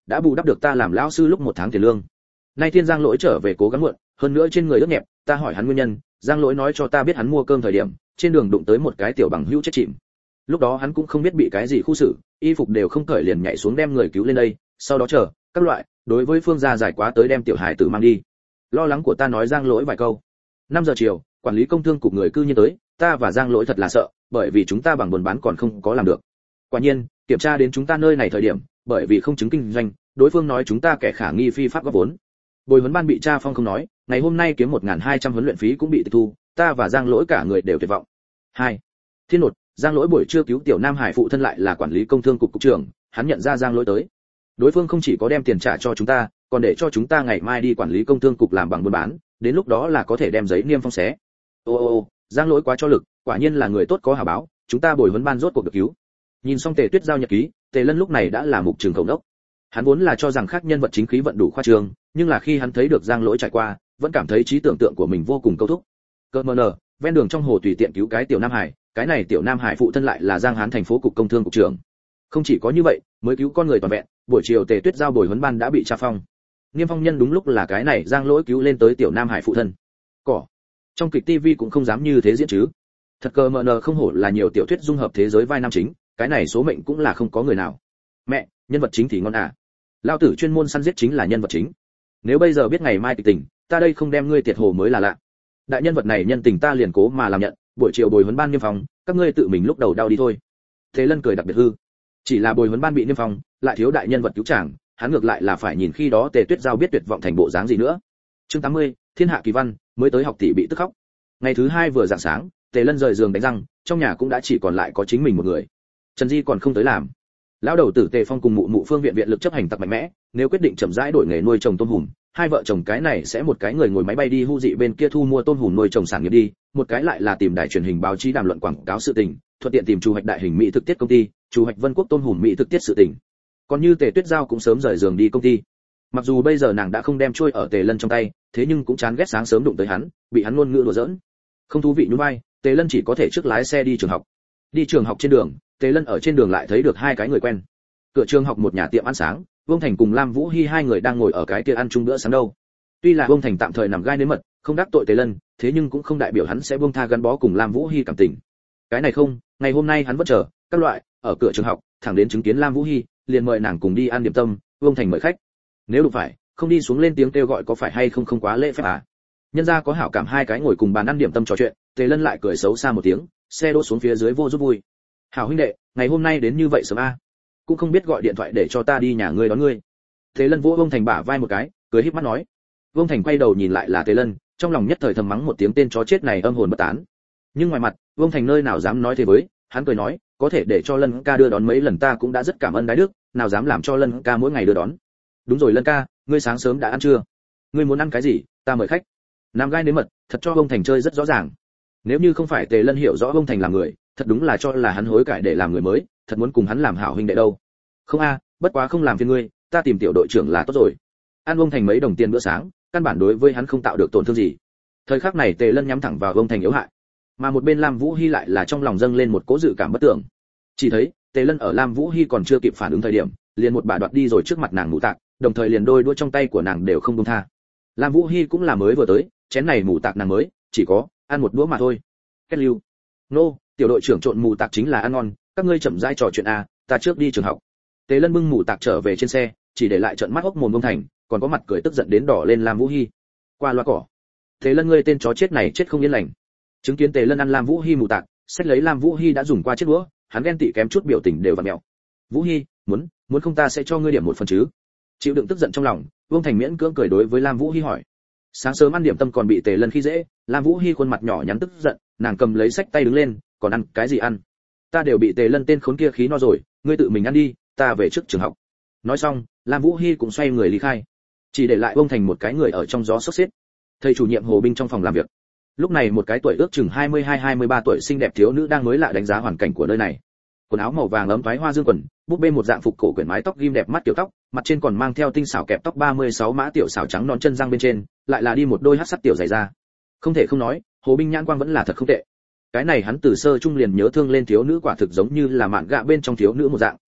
A: đã bù đắp được ta làm lão sư lúc 1 tháng tiền lương. Nay thiên Giang Lỗi trở về cố gắng muộn, hơn nữa trên người ướt nhẹp, ta hỏi hắn nguyên nhân, Giang Lỗi nói cho ta biết hắn mua cơm thời điểm, trên đường đụng tới một cái tiểu bằng hữu chết chìm. Lúc đó hắn cũng không biết bị cái gì khu xử, y phục đều không cởi liền nhảy xuống đem người cứu lên đây, sau đó chờ các loại, đối với Phương gia giải quá tới đem tiểu hài tử mang đi. Lo lắng của ta nói Giang Lỗi vài câu. 5 giờ chiều, quản lý công thương cục người cư nhiên tới, ta và Giang Lỗi thật là sợ, bởi vì chúng ta bằng buôn bán còn không có làm được. Quả nhiên, kiểm tra đến chúng ta nơi này thời điểm, bởi vì không chứng kinh doanh, đối phương nói chúng ta kẻ khả nghi phi pháp góp vốn. Bồi huấn ban bị tra phong không nói, ngày hôm nay kiếm 1.200 huấn luyện phí cũng bị tịch thu, ta và Giang Lỗi cả người đều tuyệt vọng. 2. Thiên nột, Giang Lỗi buổi trưa cứu tiểu Nam Hải phụ thân lại là quản lý công thương cục cục trưởng, hắn nhận ra Giang Lỗi tới. Đối phương không chỉ có đem tiền trả cho chúng ta, còn để cho chúng ta ngày mai đi quản lý công thương cục làm bằng buôn bán, đến lúc đó là có thể đem giấy niêm phong xé. Ô, Giang Lỗi quá cho lực, quả nhiên là người tốt có hảo báo, chúng ta bồi huấn ban rốt cuộc được cứu. Nhìn xong Tề Tuyết giao nhật ký, Tề Lân lúc này đã là mục trường khẩu đốc. Hắn vốn là cho rằng khác nhân vật chính khí vận đủ khoa trương, nhưng là khi hắn thấy được Giang Lỗi trải qua, vẫn cảm thấy trí tưởng tượng của mình vô cùng câu thúc. Cơ mờ nờ, ven đường trong hồ tùy tiện cứu cái tiểu Nam Hải, cái này tiểu Nam Hải phụ thân lại là Giang Hán thành phố cục công thương cục trưởng. Không chỉ có như vậy, mới cứu con người toàn vẹn, buổi chiều Tề Tuyết giao bồi huấn ban đã bị tra phong. Niêm phong nhân đúng lúc là cái này Giang Lỗi cứu lên tới tiểu Nam Hải phụ thân. Cỏ. Trong kịch TV cũng không dám như thế diễn chứ. Thật cơ mờ nờ không hổ là nhiều tiểu thuyết dung hợp thế giới vai nam chính, cái này số mệnh cũng là không có người nào. Mẹ, nhân vật chính thì ngon à. Lão tử chuyên môn săn giết chính là nhân vật chính. Nếu bây giờ biết ngày mai kịch tình, ta đây không đem ngươi tiệt hồ mới là lạ. Đại nhân vật này nhân tình ta liền cố mà làm nhận, buổi chiều bồi huấn ban niêm phong, các ngươi tự mình lúc đầu đau đi thôi. Thế Lân cười đặc biệt hư. Chỉ là bồi huấn ban bị niêm phong, lại thiếu đại nhân vật cứu chàng, hắn ngược lại là phải nhìn khi đó Tề Tuyết giao biết tuyệt vọng thành bộ dáng gì nữa. Chương 80, Thiên hạ kỳ văn, mới tới học tỷ bị tức khóc. Ngày thứ 2 vừa rạng sáng, Tề Lân rời giường đánh răng, trong nhà cũng đã chỉ còn lại có chính mình một người. Trần Di còn không tới làm. Lão đầu tử Tề Phong cùng mụ Phương viện viện lực chấp hành tặc mạnh mẽ, nếu quyết định chậm rãi đổi nghề nuôi trồng tôm hùm, hai vợ chồng cái này sẽ một cái người ngồi máy bay đi hưu dị bên kia thu mua tôm hùm nuôi trồng sản nghiệp đi, một cái lại là tìm đài truyền hình báo chí đàm luận quảng cáo sự tình, thuận tiện tìm chủ hoạch đại hình mỹ thực tiết công ty, chủ hoạch Vân Quốc tôm hùm mỹ thực tiết sự tình. Còn như Tề Tuyết giao cũng sớm rời giường đi công ty. Mặc dù bây giờ nàng đã không đem trôi ở Tề Lân trong tay, thế nhưng cũng chán ghét sáng sớm đụng tới hắn, bị hắn ngôn ngữ đùa giỡn. Không thú vị nhún vai, Tề Lân chỉ có thể trước lái xe đi trường học. Đi trường học trên đường, Tề Lân ở trên đường lại thấy được hai cái người quen. Cửa trường học một nhà tiệm ăn sáng, Vương Thành cùng Lam Vũ Hi hai người đang ngồi ở cái kia ăn chung bữa sáng đâu. Tuy là Vương Thành tạm thời nằm gai nếm mật, không đắc tội Tề Lân, thế nhưng cũng không đại biểu hắn sẽ buông tha gắn bó cùng Lam Vũ Hi cảm tình. Cái này không, ngày hôm nay hắn vẫn chờ, các loại, ở cửa trường học, thẳng đến chứng kiến Lam Vũ Hi, liền mời nàng cùng đi ăn điểm tâm, Vương Thành mời khách. Nếu đủ phải, không đi xuống lên tiếng kêu gọi có phải hay không không quá lễ phép à? Nhân gia có hảo cảm hai cái ngồi cùng bàn ăn điểm tâm trò chuyện, Tề Lân lại cười xấu xa một tiếng, xe đỗ xuống phía dưới vô giúp vui. Hảo huynh đệ, ngày hôm nay đến như vậy sớm a? Cũng không biết gọi điện thoại để cho ta đi nhà ngươi đón ngươi. Tề Lân vỗ Vương Thành bả vai một cái, cười híp mắt nói. Vương Thành quay đầu nhìn lại là Tề Lân, trong lòng nhất thời thầm mắng một tiếng tên chó chết này âm hồn bất tán. Nhưng ngoài mặt, Vương Thành nơi nào dám nói thế với, hắn cười nói, có thể để cho Lân ca đưa đón mấy lần ta cũng đã rất cảm ơn đái đức, nào dám làm cho Lân ca mỗi ngày đưa đón. Đúng rồi Lân ca, ngươi sáng sớm đã ăn chưa? Ngươi muốn ăn cái gì, ta mời khách. Nam gai nếm mật, thật cho Vương Thành chơi rất rõ ràng. Nếu như không phải Tề Lân hiểu rõ Vương Thành là người, thật đúng là cho là hắn hối cải để làm người mới, thật muốn cùng hắn làm hảo huynh đệ đâu. Không a, bất quá không làm phiền ngươi, ta tìm tiểu đội trưởng là tốt rồi. Ăn Vương Thành mấy đồng tiền bữa sáng, căn bản đối với hắn không tạo được tổn thương gì. Thời khắc này Tề Lân nhắm thẳng vào Vương Thành yếu hại, mà một bên Lam Vũ Hi lại là trong lòng dâng lên một cỗ dự cảm bất tưởng. Chỉ thấy Tề Lân ở Lam Vũ Hi còn chưa kịp phản ứng thời điểm, liền một bà đoạt đi rồi trước mặt nàng mù tạc, đồng thời liền đôi đũa trong tay của nàng đều không buông tha. Lam Vũ Hi cũng là mới vừa tới, chén này mù tạc nàng mới chỉ có ăn một đũa mà thôi. Kết lưu. Nô, tiểu đội trưởng trộn mù tạc chính là ăn ngon, các ngươi chậm rãi trò chuyện a, ta trước đi trường học. Tề Lân bưng mù tạc trở về trên xe, chỉ để lại trợn mắt hốc mồm Vương Thành, còn có mặt cười tức giận đến đỏ lên Lam Vũ Hi. Qua loa cỏ. Tề Lân ngươi tên chó chết này chết không yên lành. Chứng kiến Tề Lân ăn Lam Vũ Hi mù tạc, xét lấy Lam Vũ Hi đã dùng qua chiếc đũa, hắn ghen tị kém chút biểu tình đều vặn mèo. Vũ Hi, muốn không ta sẽ cho ngươi điểm một phần chứ? Chịu đựng tức giận trong lòng, Vương Thành miễn cưỡng cười đối với Lam Vũ Hi hỏi. Sáng sớm ăn điểm tâm còn bị Tề Lân khi dễ, Lam Vũ Hi khuôn mặt nhỏ nhắn tức giận, nàng cầm lấy sách tay đứng lên, còn ăn cái gì ăn? Ta đều bị Tề Lân tên khốn kia khí no rồi, ngươi tự mình ăn đi, ta về trước trường học. Nói xong, Lam Vũ Hi cũng xoay người ly khai, chỉ để lại Vương Thành một cái người ở trong gió sốc xếp. Thầy chủ nhiệm Hồ Binh trong phòng làm việc. Lúc này một cái tuổi ước chừng 22-23 tuổi xinh đẹp thiếu nữ đang mới lạ đánh giá hoàn cảnh của nơi này. Quần áo màu vàng ấm thoái hoa dương quần, búp bê một dạng phục cổ quyển mái tóc ghim đẹp mắt kiểu tóc, mặt trên còn mang theo tinh xảo kẹp tóc 36 mã tiểu xảo trắng non chân răng bên trên, lại là đi một đôi hắc sắt tiểu giày da. Không thể không nói, Hồ Binh nhãn quang vẫn là thật không tệ. Cái này hắn từ sơ trung liền nhớ thương lên thiếu nữ quả thực giống như là mạn gạ bên trong thiếu nữ một dạng,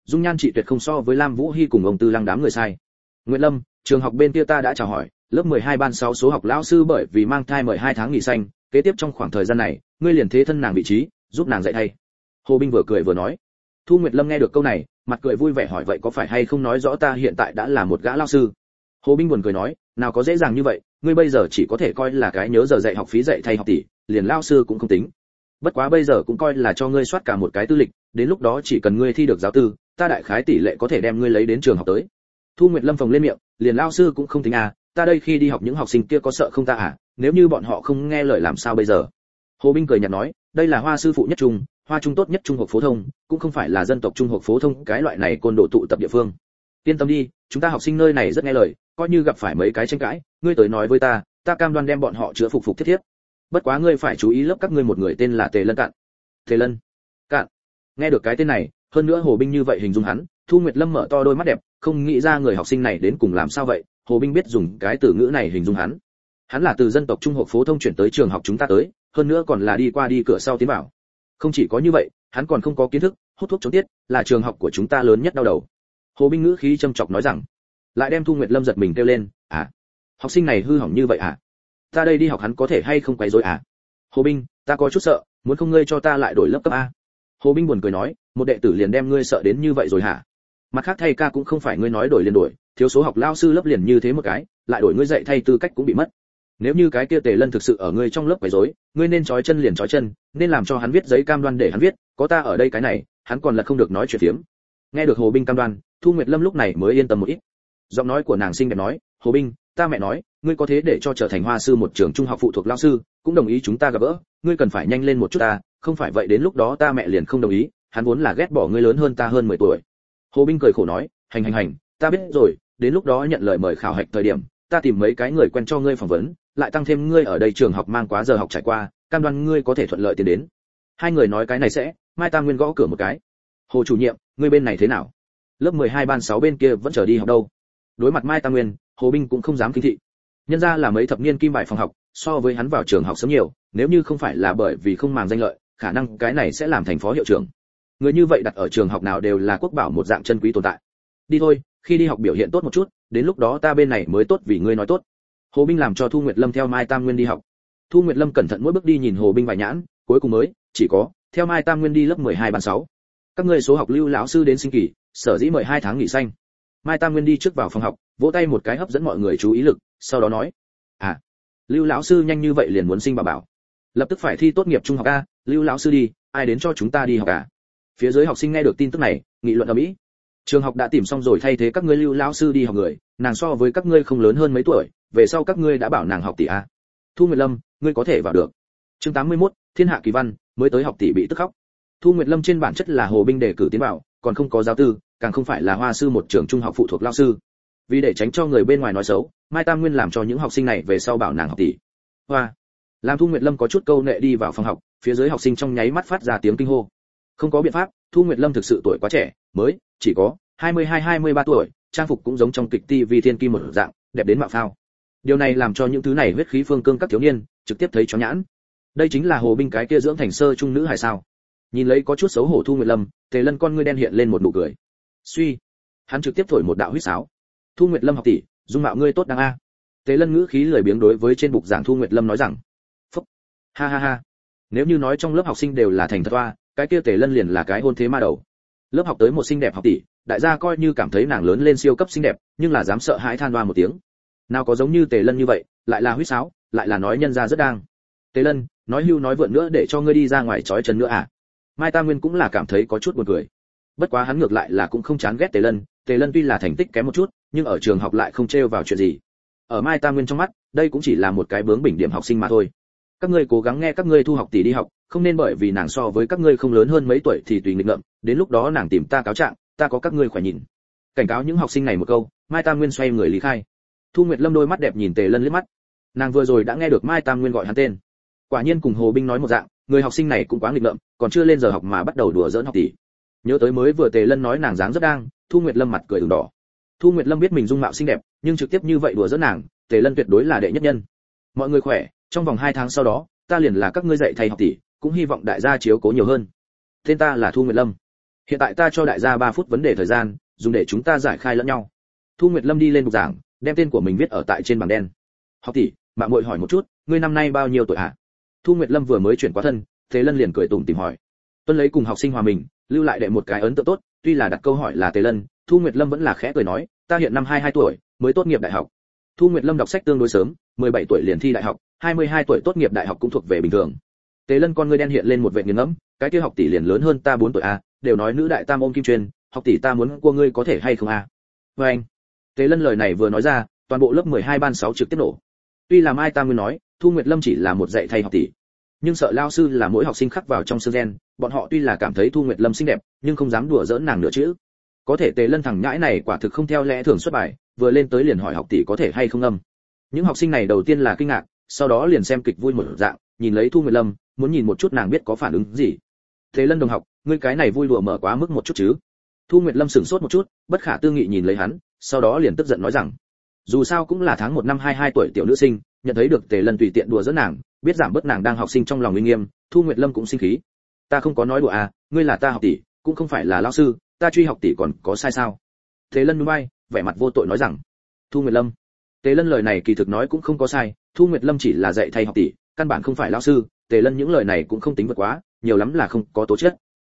A: dung nhan chị tuyệt không so với Lam Vũ Hi cùng ông Tư Lăng đám người sai. Nguyệt Lâm, trường học bên kia ta đã chào hỏi, lớp 12 ban 6 số học lão sư bởi vì mang thai mời 2 tháng nghỉ xanh, kế tiếp trong khoảng thời gian này, ngươi liền thế thân nàng vị trí, giúp nàng dạy thay. Hồ Binh vừa cười vừa nói. Thu Nguyệt Lâm nghe được câu này, mặt cười vui vẻ hỏi vậy có phải hay không nói rõ ta hiện tại đã là một gã lão sư. Hồ Binh buồn cười nói, nào có dễ dàng như vậy, ngươi bây giờ chỉ có thể coi là cái nhớ giờ dạy học phí dạy thay học tỷ, liền lão sư cũng không tính. Bất quá bây giờ cũng coi là cho ngươi soát cả một cái tư lịch, đến lúc đó chỉ cần ngươi thi được giáo tư, ta đại khái tỷ lệ có thể đem ngươi lấy đến trường học tới. Thu Nguyệt Lâm phồng lên miệng, liền lão sư cũng không tính à, ta đây khi đi học những học sinh kia có sợ không ta à, nếu như bọn họ không nghe lời làm sao bây giờ. Hồ Binh cười nhạt nói, đây là Hoa sư phụ nhất trung, Hoa trung tốt nhất trung học phổ thông, cũng không phải là dân tộc trung học phổ thông cái loại này côn đồ tụ tập địa phương. Yên tâm đi, chúng ta học sinh nơi này rất nghe lời, coi như gặp phải mấy cái tranh cãi, ngươi tới nói với ta, ta cam đoan đem bọn họ chữa phục thiết thiết. Bất quá ngươi phải chú ý lớp các ngươi một người tên là Tề Lân Cạn. Tề Lân Cạn. Nghe được cái tên này, hơn nữa Hồ Binh như vậy hình dung hắn, Thu Nguyệt Lâm mở to đôi mắt đẹp, không nghĩ ra người học sinh này đến cùng làm sao vậy. Hồ Binh biết dùng cái từ ngữ này hình dung hắn. Hắn là từ dân tộc trung học phổ thông chuyển tới trường học chúng ta tới, hơn nữa còn là đi qua đi cửa sau tiến vào. Không chỉ có như vậy, hắn còn không có kiến thức, hút thuốc trốn tiết, là trường học của chúng ta lớn nhất đau đầu. Hồ Binh ngữ khí châm chọc nói rằng, lại đem Thu Nguyệt Lâm giật mình kêu lên, à, học sinh này hư hỏng như vậy à? Ta đây đi học hắn có thể hay không quấy rối à? Hồ Binh, ta có chút sợ, muốn không ngươi cho ta lại đổi lớp cấp a? Hồ Binh buồn cười nói, một đệ tử liền đem ngươi sợ đến như vậy rồi hả? Mặt khác thay ca cũng không phải ngươi nói đổi liền đổi, thiếu số học lao sư lớp liền như thế một cái, lại đổi ngươi dạy thay tư cách cũng bị mất. Nếu như cái kia Tề Lân thực sự ở ngươi trong lớp quấy rối, ngươi nên trói chân liền trói chân, nên làm cho hắn viết giấy cam đoan để hắn viết, có ta ở đây cái này, hắn còn là không được nói chuyện phiếm. Nghe được Hồ Binh cam đoan, Thu Nguyệt Lâm lúc này mới yên tâm một ít. Giọng nói của nàng xinh đẹp nói, Hồ Binh, ta mẹ nói, ngươi có thế để cho trở thành Hoa sư một trường trung học phụ thuộc lao sư, cũng đồng ý chúng ta gặp gỡ, ngươi cần phải nhanh lên một chút ta, không phải vậy đến lúc đó ta mẹ liền không đồng ý, hắn vốn là ghét bỏ ngươi lớn hơn ta hơn 10 tuổi. Hồ Binh cười khổ nói, hành, ta biết rồi, đến lúc đó nhận lời mời khảo hạch thời điểm, ta tìm mấy cái người quen cho ngươi phỏng vấn, lại tăng thêm ngươi ở đây trường học mang quá giờ học trải qua, cam đoan ngươi có thể thuận lợi tiến đến. Hai người nói cái này sẽ, Mai Tam Nguyên gõ cửa một cái. Hồ chủ nhiệm, ngươi bên này thế nào? Lớp 12 ban 6 bên kia vẫn chờ đi học đâu? Đối mặt Mai Tam Nguyên, Hồ Binh cũng không dám kinh thị. Nhân ra là mấy thập niên kim bài phòng học, so với hắn vào trường học sớm nhiều, nếu như không phải là bởi vì không màng danh lợi, khả năng cái này sẽ làm thành phó hiệu trưởng. Người như vậy đặt ở trường học nào đều là quốc bảo một dạng chân quý tồn tại. Đi thôi, khi đi học biểu hiện tốt một chút, đến lúc đó ta bên này mới tốt vì ngươi nói tốt. Hồ Binh làm cho Thu Nguyệt Lâm theo Mai Tam Nguyên đi học. Thu Nguyệt Lâm cẩn thận mỗi bước đi nhìn Hồ Binh vài nhãn, cuối cùng mới chỉ có theo Mai Tam Nguyên đi lớp 12 ban 6. Các ngươi số học Lưu lão sư đến sinh kỳ, sở dĩ mời 2 tháng nghỉ xanh. Mai Tam Nguyên đi trước vào phòng học, vỗ tay một cái hấp dẫn mọi người chú ý lực, sau đó nói, à, Lưu lão sư nhanh như vậy liền muốn sinh bảo, lập tức phải thi tốt nghiệp trung học a, Lưu lão sư đi, ai đến cho chúng ta đi học à? Phía dưới học sinh nghe được tin tức này, nghị luận ầm ĩ. Trường học đã tìm xong rồi thay thế các ngươi Lưu lão sư đi học người, nàng so với các ngươi không lớn hơn mấy tuổi, về sau các ngươi đã bảo nàng học tỷ a. Thu Nguyệt Lâm, ngươi có thể vào được. Chương 81, Thiên hạ kỳ văn, mới tới học tỷ bị tức khóc. Thu Nguyệt Lâm trên bản chất là Hồ Binh đề cử tiến vào, còn không có giáo tư, càng không phải là Hoa sư một trường trung học phụ thuộc lao sư. Vì để tránh cho người bên ngoài nói xấu, Mai Tam Nguyên làm cho những học sinh này về sau bảo nàng học tỷ. Hoa. Làm Thu Nguyệt Lâm có chút câu nệ đi vào phòng học, phía dưới học sinh trong nháy mắt phát ra tiếng kinh hô. Không có biện pháp, Thu Nguyệt Lâm thực sự tuổi quá trẻ, mới chỉ có 22-23 tuổi, trang phục cũng giống trong kịch TV Thiên Kim một dạng, đẹp đến mạo phao. Điều này làm cho những thứ này huyết khí phương cương các thiếu niên trực tiếp thấy chó nhãn. Đây chính là Hồ Binh cái kia dưỡng thành sơ trung nữ hài sao? Nhìn lấy có chút xấu hổ Thu Nguyệt Lâm, Tề Lân con ngươi đen hiện lên một nụ cười. Suy, hắn trực tiếp thổi một đạo huýt sáo. Thu Nguyệt Lâm học tỷ, dung mạo ngươi tốt đáng a. Tề Lân ngữ khí lười biếng đối với trên bục giảng Thu Nguyệt Lâm nói rằng, phúc, ha ha ha. Nếu như nói trong lớp học sinh đều là thành thật toa, cái kia Tề Lân liền là cái hôn thế ma đầu. Lớp học tới một xinh đẹp học tỷ, đại gia coi như cảm thấy nàng lớn lên siêu cấp xinh đẹp, nhưng là dám sợ hãi than đoa một tiếng. Nào có giống như Tề Lân như vậy, lại là huýt sáo, lại là nói nhân ra rất đang. Tề Lân, nói hưu nói vượn nữa để cho ngươi đi ra ngoài trói chân nữa à? Mai Tam Nguyên cũng là cảm thấy có chút buồn cười. Bất quá hắn ngược lại là cũng không chán ghét Tề Lân tuy là thành tích kém một chút, nhưng ở trường học lại không trêu vào chuyện gì. Ở Mai Tam Nguyên trong mắt, đây cũng chỉ là một cái bướng bỉnh điểm học sinh mà thôi. Các ngươi cố gắng nghe các ngươi Thu học tỷ đi học, không nên bởi vì nàng so với các ngươi không lớn hơn mấy tuổi thì tùy nghịch ngợm, đến lúc đó nàng tìm ta cáo trạng, ta có các ngươi khỏe nhìn. Cảnh cáo những học sinh này một câu, Mai Tam Nguyên xoay người lý khai. Thu Nguyệt Lâm đôi mắt đẹp nhìn Tề Lân liếc mắt. Nàng vừa rồi đã nghe được Mai Tam Nguyên gọi hắn tên. Quả nhiên cùng Hồ Binh nói một dạng, người học sinh này cũng quá nghịch ngợm, còn chưa lên giờ học mà bắt đầu đùa giỡn học tỷ. Nhớ tới mới vừa Tề Lân nói nàng dáng rất đang, Thu Nguyệt Lâm mặt cười ửng đỏ. Thu Nguyệt Lâm biết mình dung mạo xinh đẹp, nhưng trực tiếp như vậy đùa giỡn nàng, Tề Lân tuyệt đối là đệ nhất nhân. Mọi người khỏe, trong vòng 2 tháng sau đó, ta liền là các ngươi dạy thầy học tỷ, cũng hy vọng đại gia chiếu cố nhiều hơn. Tên ta là Thu Nguyệt Lâm. Hiện tại ta cho đại gia 3 phút vấn đề thời gian, dùng để chúng ta giải khai lẫn nhau. Thu Nguyệt Lâm đi lên bục giảng, đem tên của mình viết ở tại trên bảng đen. Học tỷ, mạng muội hỏi một chút, ngươi năm nay bao nhiêu tuổi hả? Thu Nguyệt Lâm vừa mới chuyển qua thân, Tề Lân liền cười tủm tỉm hỏi. Tuân lấy cùng học sinh hòa mình, lưu lại đệ một cái ấn tượng tốt, tuy là đặt câu hỏi là Tề Lân, Thu Nguyệt Lâm vẫn là khẽ cười nói, ta hiện năm 22 tuổi, mới tốt nghiệp đại học. Thu Nguyệt Lâm đọc sách tương đối sớm, 17 tuổi liền thi đại học, 22 tuổi tốt nghiệp đại học cũng thuộc về bình thường. Tề Lân con ngươi đen hiện lên một vệt nghiền ngẫm, cái kia học tỷ liền lớn hơn ta 4 tuổi a, đều nói nữ đại tam ôm kim truyền, học tỷ ta muốn cua ngươi có thể hay không a? Và anh. Tề Lân lời này vừa nói ra, toàn bộ lớp 12 ban 6 trực tiếp nổ. Tuy là Mai Tam Nguyên nói, Thu Nguyệt Lâm chỉ là một dạy thầy học tỷ, nhưng sợ lao sư là mỗi học sinh khắc vào trong xương gen, bọn họ tuy là cảm thấy Thu Nguyệt Lâm xinh đẹp, nhưng không dám đùa giỡn nàng nữa chứ. Có thể Tề Lân thằng nhãi này quả thực không theo lẽ thường xuất bài, vừa lên tới liền hỏi học tỷ có thể hay không âm. Những học sinh này đầu tiên là kinh ngạc, sau đó liền xem kịch vui một dạng, nhìn lấy Thu Nguyệt Lâm, muốn nhìn một chút nàng biết có phản ứng gì. Tề Lân đồng học, ngươi cái này vui đùa mở quá mức một chút chứ? Thu Nguyệt Lâm sửng sốt một chút, bất khả tư nghị nhìn lấy hắn, sau đó liền tức giận nói rằng, dù sao cũng là tháng 1 năm 22 tuổi tiểu nữ sinh, nhận thấy được Tề Lân tùy tiện đùa giỡn nàng, biết giảm bớt nàng đang học sinh trong lòng uy nghiêm, Thu Nguyệt Lâm cũng sinh khí. Ta không có nói đùa à, ngươi là ta học tỷ, cũng không phải là lão sư, ta truy học tỷ còn có sai sao? Tề Lân nhún vai, vẻ mặt vô tội nói rằng, Thu Nguyệt Lâm. Tề Lân lời này kỳ thực nói cũng không có sai, Thu Nguyệt Lâm chỉ là dạy thầy học tỷ, căn bản không phải lão sư, Tề Lân những lời này cũng không tính vượt quá, nhiều lắm là không có tố chất.